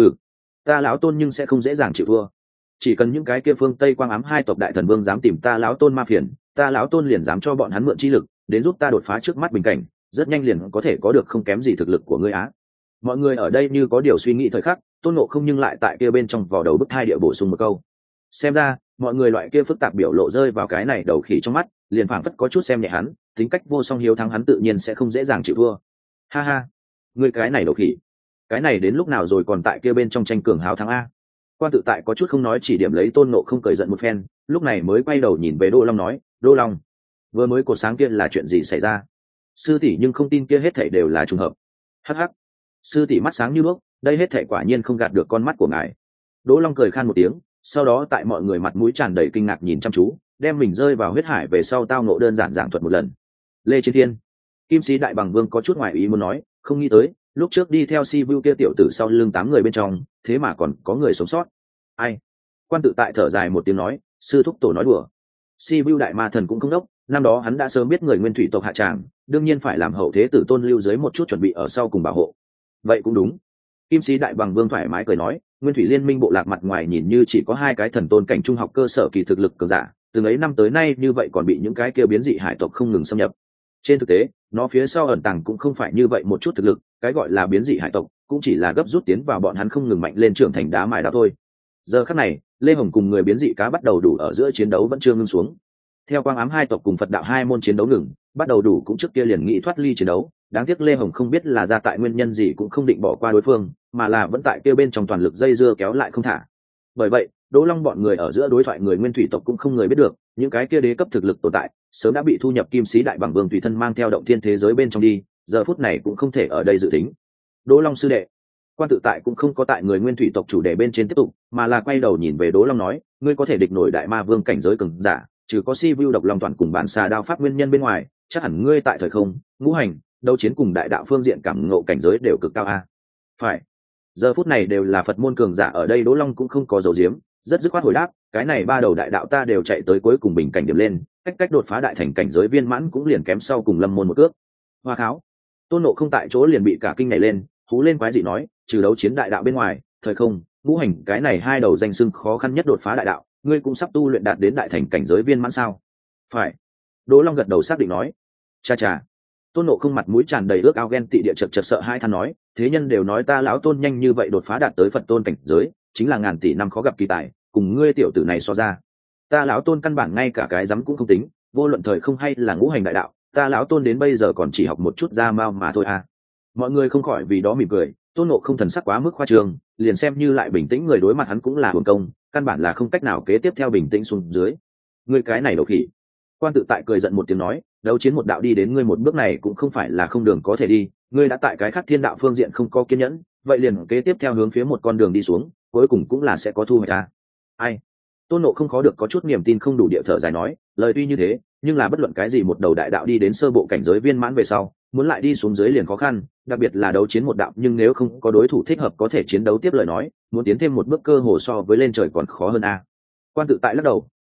Ta lão Tôn nhưng sẽ không dễ dàng chịu thua. Chỉ cần những cái kia phương Tây Quang Ám hai tộc đại thần vương dám tìm ta lão Tôn ma phiền, ta lão Tôn liền dám cho bọn hắn mượn chi lực, đến giúp ta đột phá trước mắt bình cảnh, rất nhanh liền có thể có được không kém gì thực lực của ngươi á. Mọi người ở đây như có điều suy nghĩ thời khắc, Tôn Ngộ không nhưng lại tại kia bên trong vò đầu bức thai địa bổ sung một câu. Xem ra, mọi người loại kia phức tạp biểu lộ rơi vào cái này đầu khỉ trong mắt, liền phảng phất có chút xem nhẹ hắn, tính cách vô song hiếu thắng hắn tự nhiên sẽ không dễ dàng chịu thua. Ha ha, ngươi cái này đầu khỉ, cái này đến lúc nào rồi còn tại kia bên trong tranh cường hào thắng a. Quan tự tại có chút không nói chỉ điểm lấy Tôn Ngộ không cười giận một phen, lúc này mới quay đầu nhìn về Đỗ Long nói, Đỗ Long, vừa mới cột sáng kia là chuyện gì xảy ra? Sư tỷ nhưng không tin kia hết thảy đều là trùng hợp. Hắc hắc, sư tỷ mắt sáng như đuốc, đây hết thảy quả nhiên không gạt được con mắt của ngài. Đỗ Long cười khan một tiếng, sau đó tại mọi người mặt mũi tràn đầy kinh ngạc nhìn chăm chú, đem mình rơi vào huyết hải về sau tao ngộ đơn giản giảng thuật một lần. Lê Chiến Thiên, Kim Sĩ Đại Bằng Vương có chút ngoài ý muốn nói, không nghĩ tới, lúc trước đi theo Si Vu kia tiểu tử sau lưng 8 người bên trong, thế mà còn có người sống sót. Ai? Quan tự tại thở dài một tiếng nói, sư thúc tổ nói đùa. Si Vu đại ma thần cũng không đốc, năm đó hắn đã sớm biết người nguyên thủy tộc hạ tràng, đương nhiên phải làm hậu thế tử tôn lưu dưới một chút chuẩn bị ở sau cùng bảo hộ. Vậy cũng đúng. Kim Sĩ Đại Bằng Vương thoải mái cười nói, nguyên thủy liên minh bộ lạc mặt ngoài nhìn như chỉ có 2 cái thần tôn cảnh trung học cơ sở kỳ thực lực cường giả, từng ấy năm tới nay như vậy còn bị những cái kia biến dị hải tộc không ngừng xâm nhập. Trên thực tế, nó phía sau ẩn tàng cũng không phải như vậy một chút thực lực, cái gọi là biến dị hải tộc cũng chỉ là gấp rút tiến vào bọn hắn không ngừng mạnh lên trưởng thành đá mài đá thôi. Giờ khắc này, Lê Hồng cùng người biến dị cá bắt đầu đủ ở giữa chiến đấu vẫn chưa ngưng xuống. Theo Quang Ám hai tộc cùng Phật đạo hai môn chiến đấu ngừng, bắt đầu đủ cũng trước kia liền nghĩ thoát ly chiến đấu, đáng tiếc Lê Hồng không biết là ra tại nguyên nhân gì cũng không định bỏ qua đối phương, mà là vẫn tại kia bên trong toàn lực dây dưa kéo lại không thả. Bởi vậy, Đỗ Long bọn người ở giữa đối thoại người nguyên thủy tộc cũng không người biết được, những cái kia đế cấp thực lực tồn tại, sớm đã bị thu nhập Kim Sĩ Đại Bằng Vương tùy thân mang theo động thiên thế giới bên trong đi, giờ phút này cũng không thể ở đây dự tính. Đỗ Long sư đệ, Quan tự tại cũng không có tại người nguyên thủy tộc chủ đề bên trên tiếp tục, mà là quay đầu nhìn về Đỗ Long nói, ngươi có thể địch nổi đại ma vương cảnh giới cường giả, trừ có Si Vu độc long toàn cùng bản xà đao pháp nguyên nhân bên ngoài, chắc hẳn ngươi tại thời không, ngũ hành, đấu chiến cùng đại đạo phương diện cảm ngộ cảnh giới đều cực cao a. Phải. Giờ phút này đều là Phật môn cường giả ở đây, Đỗ Long cũng không có dầu diếm, rất dứt khoát hồi đáp, cái này 3 đầu đại đạo ta đều chạy tới cuối cùng bình cảnh điểm lên, cách đột phá đại thành cảnh giới viên mãn cũng liền kém sau cùng Lâm môn một cước. Hoa kháo. Tôn Ngộ không tại chỗ liền bị cả kinh này lên, hú lên quái dị nói, trừ đấu chiến đại đạo bên ngoài, thời không, ngũ hành cái này 2 đầu danh xưng khó khăn nhất đột phá đại đạo, ngươi cũng sắp tu luyện đạt đến đại thành cảnh giới viên mãn sao? Phải. Đỗ Long gật đầu xác định nói. Cha cha. Tôn Ngộ không mặt mũi tràn đầy ước ao ghen tị địa chật sợ hai than nói, thế nhân đều nói ta lão Tôn nhanh như vậy đột phá đạt tới Phật tôn cảnh giới, chính là ngàn tỷ năm khó gặp kỳ tài, cùng ngươi tiểu tử này so ra, ta lão Tôn căn bản ngay cả cái dám cũng không tính, vô luận thời không hay là ngũ hành đại đạo, ta lão Tôn đến bây giờ còn chỉ học một chút ra mao mà thôi à. Mọi người không khỏi vì đó mỉm cười. Tôn Ngộ không thần sắc quá mức khoa trương, liền xem như lại bình tĩnh người đối mặt hắn cũng là hưởng công, căn bản là không cách nào kế tiếp theo bình tĩnh xuống dưới. Ngươi cái này đầu khỉ. Quan tự tại cười giận một tiếng nói, đấu chiến một đạo đi đến ngươi một bước này cũng không phải là không đường có thể đi, ngươi đã tại cái khác thiên đạo phương diện không có kiên nhẫn, vậy liền kế tiếp theo hướng phía một con đường đi xuống, cuối cùng cũng là sẽ có thu hoạch à. Ai? Tôn Ngộ không khó được có chút niềm tin không đủ địa thở dài nói, lời tuy như thế, nhưng là bất luận cái gì một đầu đại đạo đi đến sơ bộ cảnh giới viên mãn về sau, muốn lại đi xuống dưới liền khó khăn, đặc biệt là đấu chiến một đạo, nhưng nếu không có đối thủ thích hợp có thể chiến đấu tiếp lời nói, muốn tiến thêm một bước cơ hồ so với lên trời còn khó hơn a. Quan tự tại lắc đầu,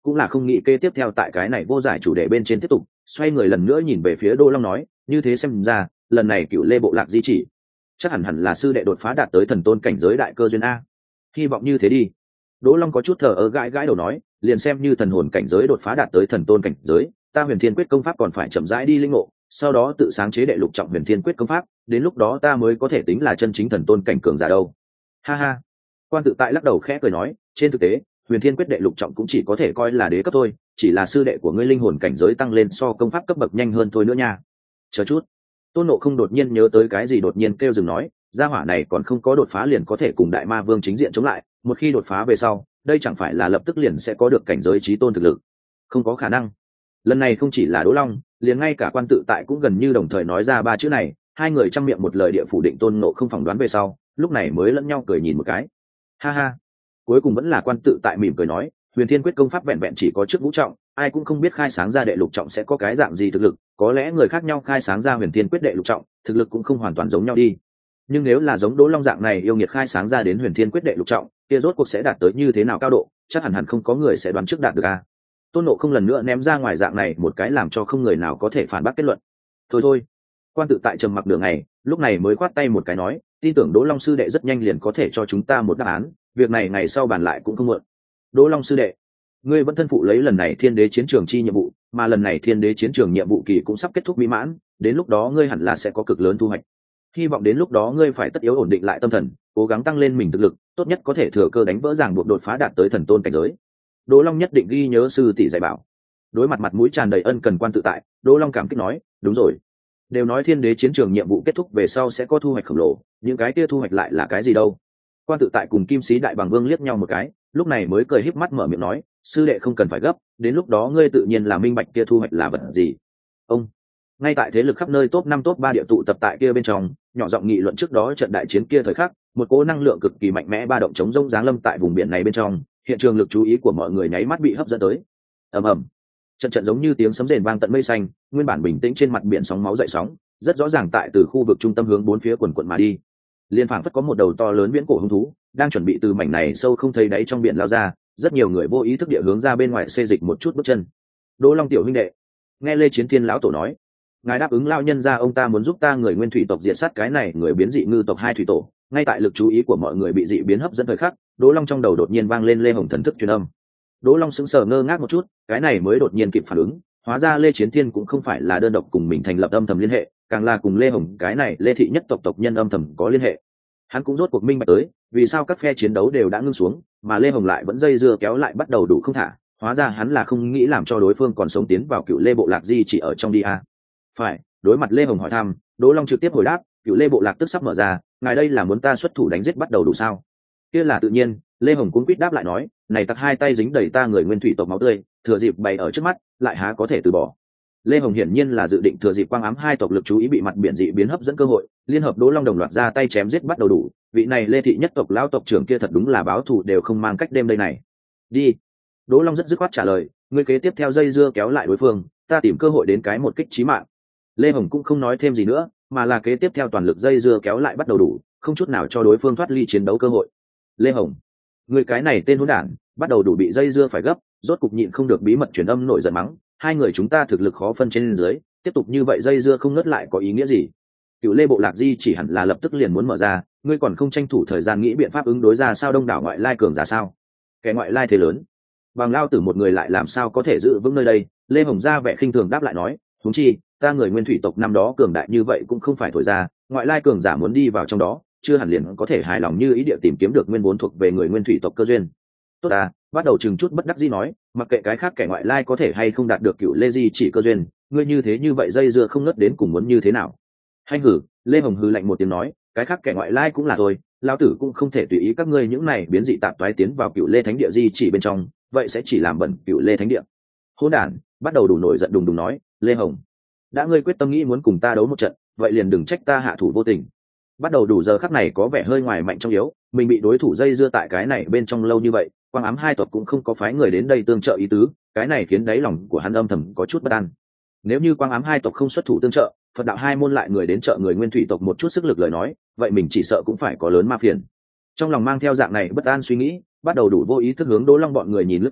cũng là không nghĩ kế tiếp theo tại cái này vô giải chủ đề bên trên tiếp tục, xoay người lần nữa nhìn về phía Đỗ Long nói, như thế xem ra lần này Cựu Lê bộ lạc di chỉ chắc hẳn là sư đệ đột phá đạt tới thần tôn cảnh giới đại cơ duyên a. Hy vọng như thế đi. Đỗ Long có chút thờ ơ gãi gãi đầu nói, liền xem như thần hồn cảnh giới đột phá đạt tới thần tôn cảnh giới, ta Huyền Thiên Quyết công pháp còn phải chậm rãi đi linh ngộ, sau đó tự sáng chế đệ lục trọng Huyền Thiên Quyết công pháp, đến lúc đó ta mới có thể tính là chân chính thần tôn cảnh cường giả đâu. Ha ha. Quan Tự Tại lắc đầu khẽ cười nói, trên thực tế Huyền Thiên Quyết đệ lục trọng cũng chỉ có thể coi là đế cấp thôi, chỉ là sư đệ của ngươi linh hồn cảnh giới tăng lên so công pháp cấp bậc nhanh hơn thôi nữa nha. Chờ chút. Tôn Ngộ Không đột nhiên nhớ tới cái gì, đột nhiên kêu dừng nói, gia hỏa này còn không có đột phá liền có thể cùng Đại Ma Vương chính diện chống lại, một khi đột phá về sau, đây chẳng phải là lập tức liền sẽ có được cảnh giới chí tôn thực lực? Không có khả năng. Lần này không chỉ là Đỗ Long, liền ngay cả Quan Tự Tại cũng gần như đồng thời nói ra ba chữ này, hai người trăm miệng một lời địa phủ định Tôn Ngộ Không phỏng đoán về sau, lúc này mới lẫn nhau cười nhìn một cái. Ha ha. Cuối cùng vẫn là Quan Tự Tại mỉm cười nói, Huyền Thiên Quyết công pháp vẹn vẹn chỉ có trước ngũ trọng, ai cũng không biết khai sáng ra đệ lục trọng sẽ có cái dạng gì thực lực, có lẽ người khác nhau khai sáng ra Huyền Thiên Quyết đệ lục trọng, thực lực cũng không hoàn toàn giống nhau đi. Nhưng nếu là giống Đỗ Long dạng này yêu nghiệt khai sáng ra đến Huyền Thiên Quyết đệ lục trọng, kia rốt cuộc sẽ đạt tới như thế nào cao độ, chắc hẳn không có người sẽ đoán trước đạt được a. Tôn Ngộ Không lần nữa ném ra ngoài dạng này một cái làm cho không người nào có thể phản bác kết luận. Thôi, Quan Tự Tại trầm mặc nửa ngày, lúc này mới khoát tay một cái nói, tin tưởng Đỗ Long sư đệ rất nhanh liền có thể cho chúng ta một đáp án, việc này ngày sau bàn lại cũng không muộn. Đỗ Long sư đệ, ngươi vẫn thân phụ lấy lần này Thiên Đế chiến trường chi nhiệm vụ, mà lần này Thiên Đế chiến trường nhiệm vụ kỳ cũng sắp kết thúc mỹ mãn, đến lúc đó ngươi hẳn là sẽ có cực lớn thu hoạch. Hy vọng đến lúc đó ngươi phải tất yếu ổn định lại tâm thần, cố gắng tăng lên mình thực lực, tốt nhất có thể thừa cơ đánh vỡ ràng buộc đột phá đạt tới thần tôn cảnh giới. Đỗ Long nhất định ghi nhớ sư tỷ dạy bảo. Đối mặt mặt mũi tràn đầy ân cần Quan Tự Tại, Đỗ Long cảm kích nói, đúng rồi. Đều nói Thiên Đế chiến trường nhiệm vụ kết thúc về sau sẽ có thu hoạch khổng lồ, những cái kia thu hoạch lại là cái gì đâu? Quan Tự Tại cùng Kim Sĩ Đại Bàng Vương liếc nhau một cái, lúc này mới cười híp mắt mở miệng nói, sư đệ không cần phải gấp, đến lúc đó ngươi tự nhiên là minh bạch kia thu hoạch là vật gì. Ông ngay tại thế lực khắp nơi top 5 top 3 địa tụ tập tại kia bên trong, nhỏ giọng nghị luận trước đó trận đại chiến kia thời khắc, một cỗ năng lượng cực kỳ mạnh mẽ ba động chống rông giáng lâm tại vùng biển này bên trong, hiện trường lực chú ý của mọi người nháy mắt bị hấp dẫn tới. Ầm ầm. Trận giống như tiếng sấm rền vang tận mây xanh, nguyên bản bình tĩnh trên mặt biển sóng máu dậy sóng, rất rõ ràng tại từ khu vực trung tâm hướng bốn phía quần quần mà đi. Liên phảng phất có một đầu to lớn viễn cổ hung thú đang chuẩn bị từ mảnh này sâu không thấy đáy trong biển lao ra, rất nhiều người vô ý thức địa hướng ra bên ngoài xê dịch một chút bước chân. Đỗ Long tiểu huynh đệ, nghe Lê Chiến Thiên lão tổ nói, ngài đáp ứng lao nhân ra ông ta muốn giúp ta người nguyên thủy tộc diệt sát cái này người biến dị ngư tộc hai thủy tổ. Ngay tại lực chú ý của mọi người bị dị biến hấp dẫn thời khắc, Đỗ Long trong đầu đột nhiên vang lên Lê Hồng thần thức truyền âm. Đỗ Long sững sờ ngơ ngác một chút, cái này mới đột nhiên kịp phản ứng, hóa ra Lê Chiến Thiên cũng không phải là đơn độc cùng mình thành lập âm thầm liên hệ, càng là cùng Lê Hồng cái này Lê thị nhất tộc tộc nhân âm thầm có liên hệ. Hắn cũng rốt cuộc minh bạch tới, vì sao các phe chiến đấu đều đã ngưng xuống, mà Lê Hồng lại vẫn dây dưa kéo lại bắt đầu đủ không thả, hóa ra hắn là không nghĩ làm cho đối phương còn sống tiến vào Cựu Lê bộ lạc di chỉ ở trong đi a. Phải, đối mặt Lê Hồng hỏi thăm, Đỗ Long trực tiếp hồi đáp, Cựu Lê bộ lạc tức sắp mở ra, ngài đây là muốn ta xuất thủ đánh giết bắt đầu đủ sao? Kia là tự nhiên, Lê Hồng cũng quýt đáp lại nói, này tặc hai tay dính đầy ta người nguyên thủy tộc máu tươi, thừa dịp bày ở trước mắt, lại há có thể từ bỏ. Lê Hồng hiển nhiên là dự định thừa dịp quang ám hai tộc lực chú ý bị mặt biển dị biến hấp dẫn cơ hội, liên hợp Đỗ Long đồng loạt ra tay chém giết bắt đầu đủ, vị này Lê thị nhất tộc lão tộc trưởng kia thật đúng là báo thù đều không mang cách đêm đây này. Đi. Đỗ Long rất dứt khoát trả lời, ngươi kế tiếp theo dây dưa kéo lại đối phương, ta tìm cơ hội đến cái một kích chí mạng. Lê Hồng cũng không nói thêm gì nữa, mà là kế tiếp theo toàn lực dây dưa kéo lại bắt đầu đủ, không chút nào cho đối phương thoát ly chiến đấu cơ hội. Lê Hồng, người cái này tên hỗn đản, bắt đầu đủ bị dây dưa phải gấp, rốt cục nhịn không được bí mật truyền âm nổi giận mắng, hai người chúng ta thực lực khó phân trên dưới, tiếp tục như vậy dây dưa không ngớt lại có ý nghĩa gì? Cựu Lê bộ lạc di chỉ hẳn là lập tức liền muốn mở ra, ngươi còn không tranh thủ thời gian nghĩ biện pháp ứng đối ra sao đông đảo ngoại lai cường giả sao? Kẻ ngoại lai thế lớn, bằng lao tử một người lại làm sao có thể giữ vững nơi đây? Lê Hồng ra vẻ khinh thường đáp lại nói, huống chi ta người nguyên thủy tộc năm đó cường đại như vậy cũng không phải thổi ra, ngoại lai cường giả muốn đi vào trong đó, chưa hẳn liền có thể hài lòng như ý địa tìm kiếm được nguyên vốn thuộc về người nguyên thủy tộc cơ duyên. Tốt à, bắt đầu chừng chút bất đắc dĩ nói, mặc kệ cái khác kẻ ngoại lai có thể hay không đạt được Cựu Lê di chỉ cơ duyên, ngươi như thế như vậy dây dưa không ngớt đến cùng muốn như thế nào? Hay hử? Lê Hồng hừ lạnh một tiếng nói, cái khác kẻ ngoại lai cũng là thôi, lão tử cũng không thể tùy ý các ngươi những này biến dị tạp toái tiến vào Cựu Lê thánh địa di chỉ bên trong, vậy sẽ chỉ làm bẩn Cựu Lê thánh địa. Hỗn đản, bắt đầu đủ nổi giận đùng đùng nói, Lê Hồng, đã ngươi quyết tâm nghĩ muốn cùng ta đấu một trận, vậy liền đừng trách ta hạ thủ vô tình. Bắt đầu đủ giờ khắc này có vẻ hơi ngoài mạnh trong yếu, mình bị đối thủ dây dưa tại cái này bên trong lâu như vậy, quang ám hai tộc cũng không có phái người đến đây tương trợ ý tứ, cái này khiến đáy lòng của hắn âm thầm có chút bất an. Nếu như quang ám hai tộc không xuất thủ tương trợ, Phật đạo hai môn lại người đến trợ người nguyên thủy tộc một chút sức lực lời nói, vậy mình chỉ sợ cũng phải có lớn ma phiền. Trong lòng mang theo dạng này bất an suy nghĩ, bắt đầu đủ vô ý thức hướng Đỗ Long bọn người nhìn lướt qua,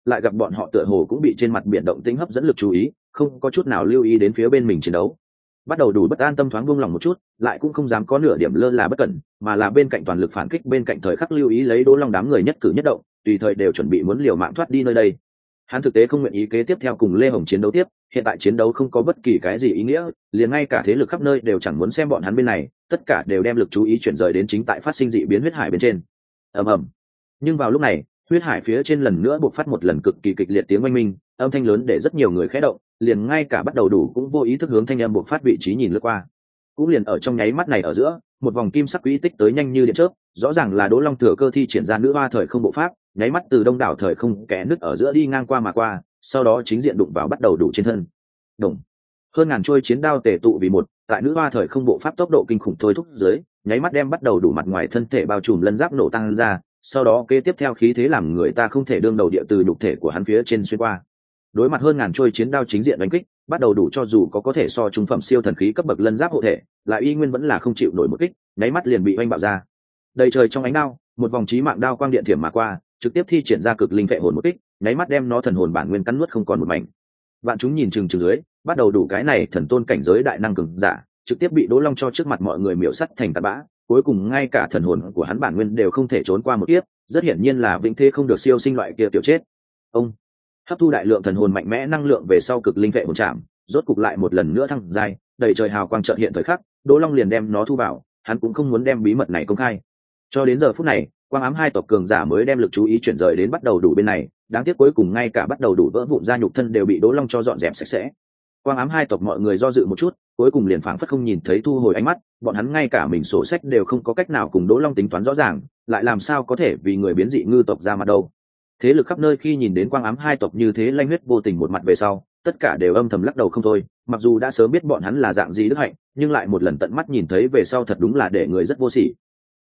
lại gặp bọn họ tựa hồ cũng bị trên mặt biển động tĩnh hấp dẫn lực chú ý, không có chút nào lưu ý đến phía bên mình chiến đấu. Bắt đầu đủ bất an, tâm thoáng buông lòng một chút, lại cũng không dám có nửa điểm lơ là bất cẩn, mà là bên cạnh toàn lực phản kích, bên cạnh thời khắc lưu ý lấy Đỗ Long đám người nhất cử nhất động, tùy thời đều chuẩn bị muốn liều mạng thoát đi nơi đây. Hắn thực tế không nguyện ý kế tiếp theo cùng Lê Hồng chiến đấu tiếp, hiện tại chiến đấu không có bất kỳ cái gì ý nghĩa, liền ngay cả thế lực khắp nơi đều chẳng muốn xem bọn hắn bên này, tất cả đều đem lực chú ý chuyển rời đến chính tại phát sinh dị biến huyết hải bên trên. Ầm ầm. Nhưng vào lúc này, huyết hải phía trên lần nữa bộc phát một lần cực kỳ kịch liệt tiếng oanh minh, âm thanh lớn để rất nhiều người khẽ động, liền ngay cả bắt đầu đủ cũng vô ý thức hướng thanh âm bộc phát vị trí nhìn lướt qua. Cũng liền ở trong nháy mắt này ở giữa, một vòng kim sắc quỹ tích tới nhanh như điện chớp, rõ ràng là Đỗ Long thừa cơ thi triển ra nữ hoa thời không bộ pháp, nháy mắt từ đông đảo thời không kẽ nứt ở giữa đi ngang qua mà qua, sau đó chính diện đụng vào bắt đầu đủ trên thân. Đồng. Hơn ngàn chuôi chiến đao tề tụ vì một, tại nữ hoa thời không bộ pháp tốc độ kinh khủng thôi thúc dưới, nháy mắt đem bắt đầu đủ mặt ngoài thân thể bao trùm lân giáp nổ tăng ra, sau đó kế tiếp theo khí thế làm người ta không thể đương đầu địa từ nhục thể của hắn phía trên xuyên qua. Đối mặt hơn ngàn chuôi chiến đao chính diện đánh kích, bắt đầu đủ cho dù có thể so trung phẩm siêu thần khí cấp bậc lân giáp hộ thể, lại y nguyên vẫn là không chịu nổi một kích, nháy mắt liền bị oanh bạo ra. Đầy trời trong ánh đao, một vòng chí mạng đao quang điện thiểm mà qua, trực tiếp thi triển ra cực linh phệ hồn một kích, nháy mắt đem nó thần hồn bản nguyên cắn nuốt không còn một mảnh. Vạn chúng nhìn chừng chừng dưới, bắt đầu đủ cái này thần tôn cảnh giới đại năng cường giả, trực tiếp bị Đỗ Long cho trước mặt mọi người miểu sắt thành tạt bã, cuối cùng ngay cả thần hồn của hắn bản nguyên đều không thể trốn qua một kiếp, rất hiển nhiên là vĩnh thế không được siêu sinh loại kia tiểu chết. Ông hấp thu đại lượng thần hồn mạnh mẽ năng lượng về sau cực linh phệ hồn chạm, rốt cục lại một lần nữa thăng giai, đầy trời hào quang chợt hiện thời khắc, Đỗ Long liền đem nó thu vào, hắn cũng không muốn đem bí mật này công khai. Cho đến giờ phút này, Quang Ám hai tộc cường giả mới đem lực chú ý chuyển rời đến bắt đầu đủ bên này, đáng tiếc cuối cùng ngay cả bắt đầu đủ vỡ vụn ra nhục thân đều bị Đỗ Long cho dọn dẹp sạch sẽ. Quang Ám hai tộc mọi người do dự một chút, cuối cùng liền phảng phất không nhìn thấy thu hồi ánh mắt, bọn hắn ngay cả mình sổ sách đều không có cách nào cùng Đỗ Long tính toán rõ ràng, lại làm sao có thể vì người biến dị ngư tộc ra mặt đâu. Thế lực khắp nơi khi nhìn đến Quang Ám hai tộc như thế lanh huyết vô tình một mặt về sau, tất cả đều âm thầm lắc đầu không thôi, mặc dù đã sớm biết bọn hắn là dạng gì đức hạnh, nhưng lại một lần tận mắt nhìn thấy về sau thật đúng là để người rất vô sỉ.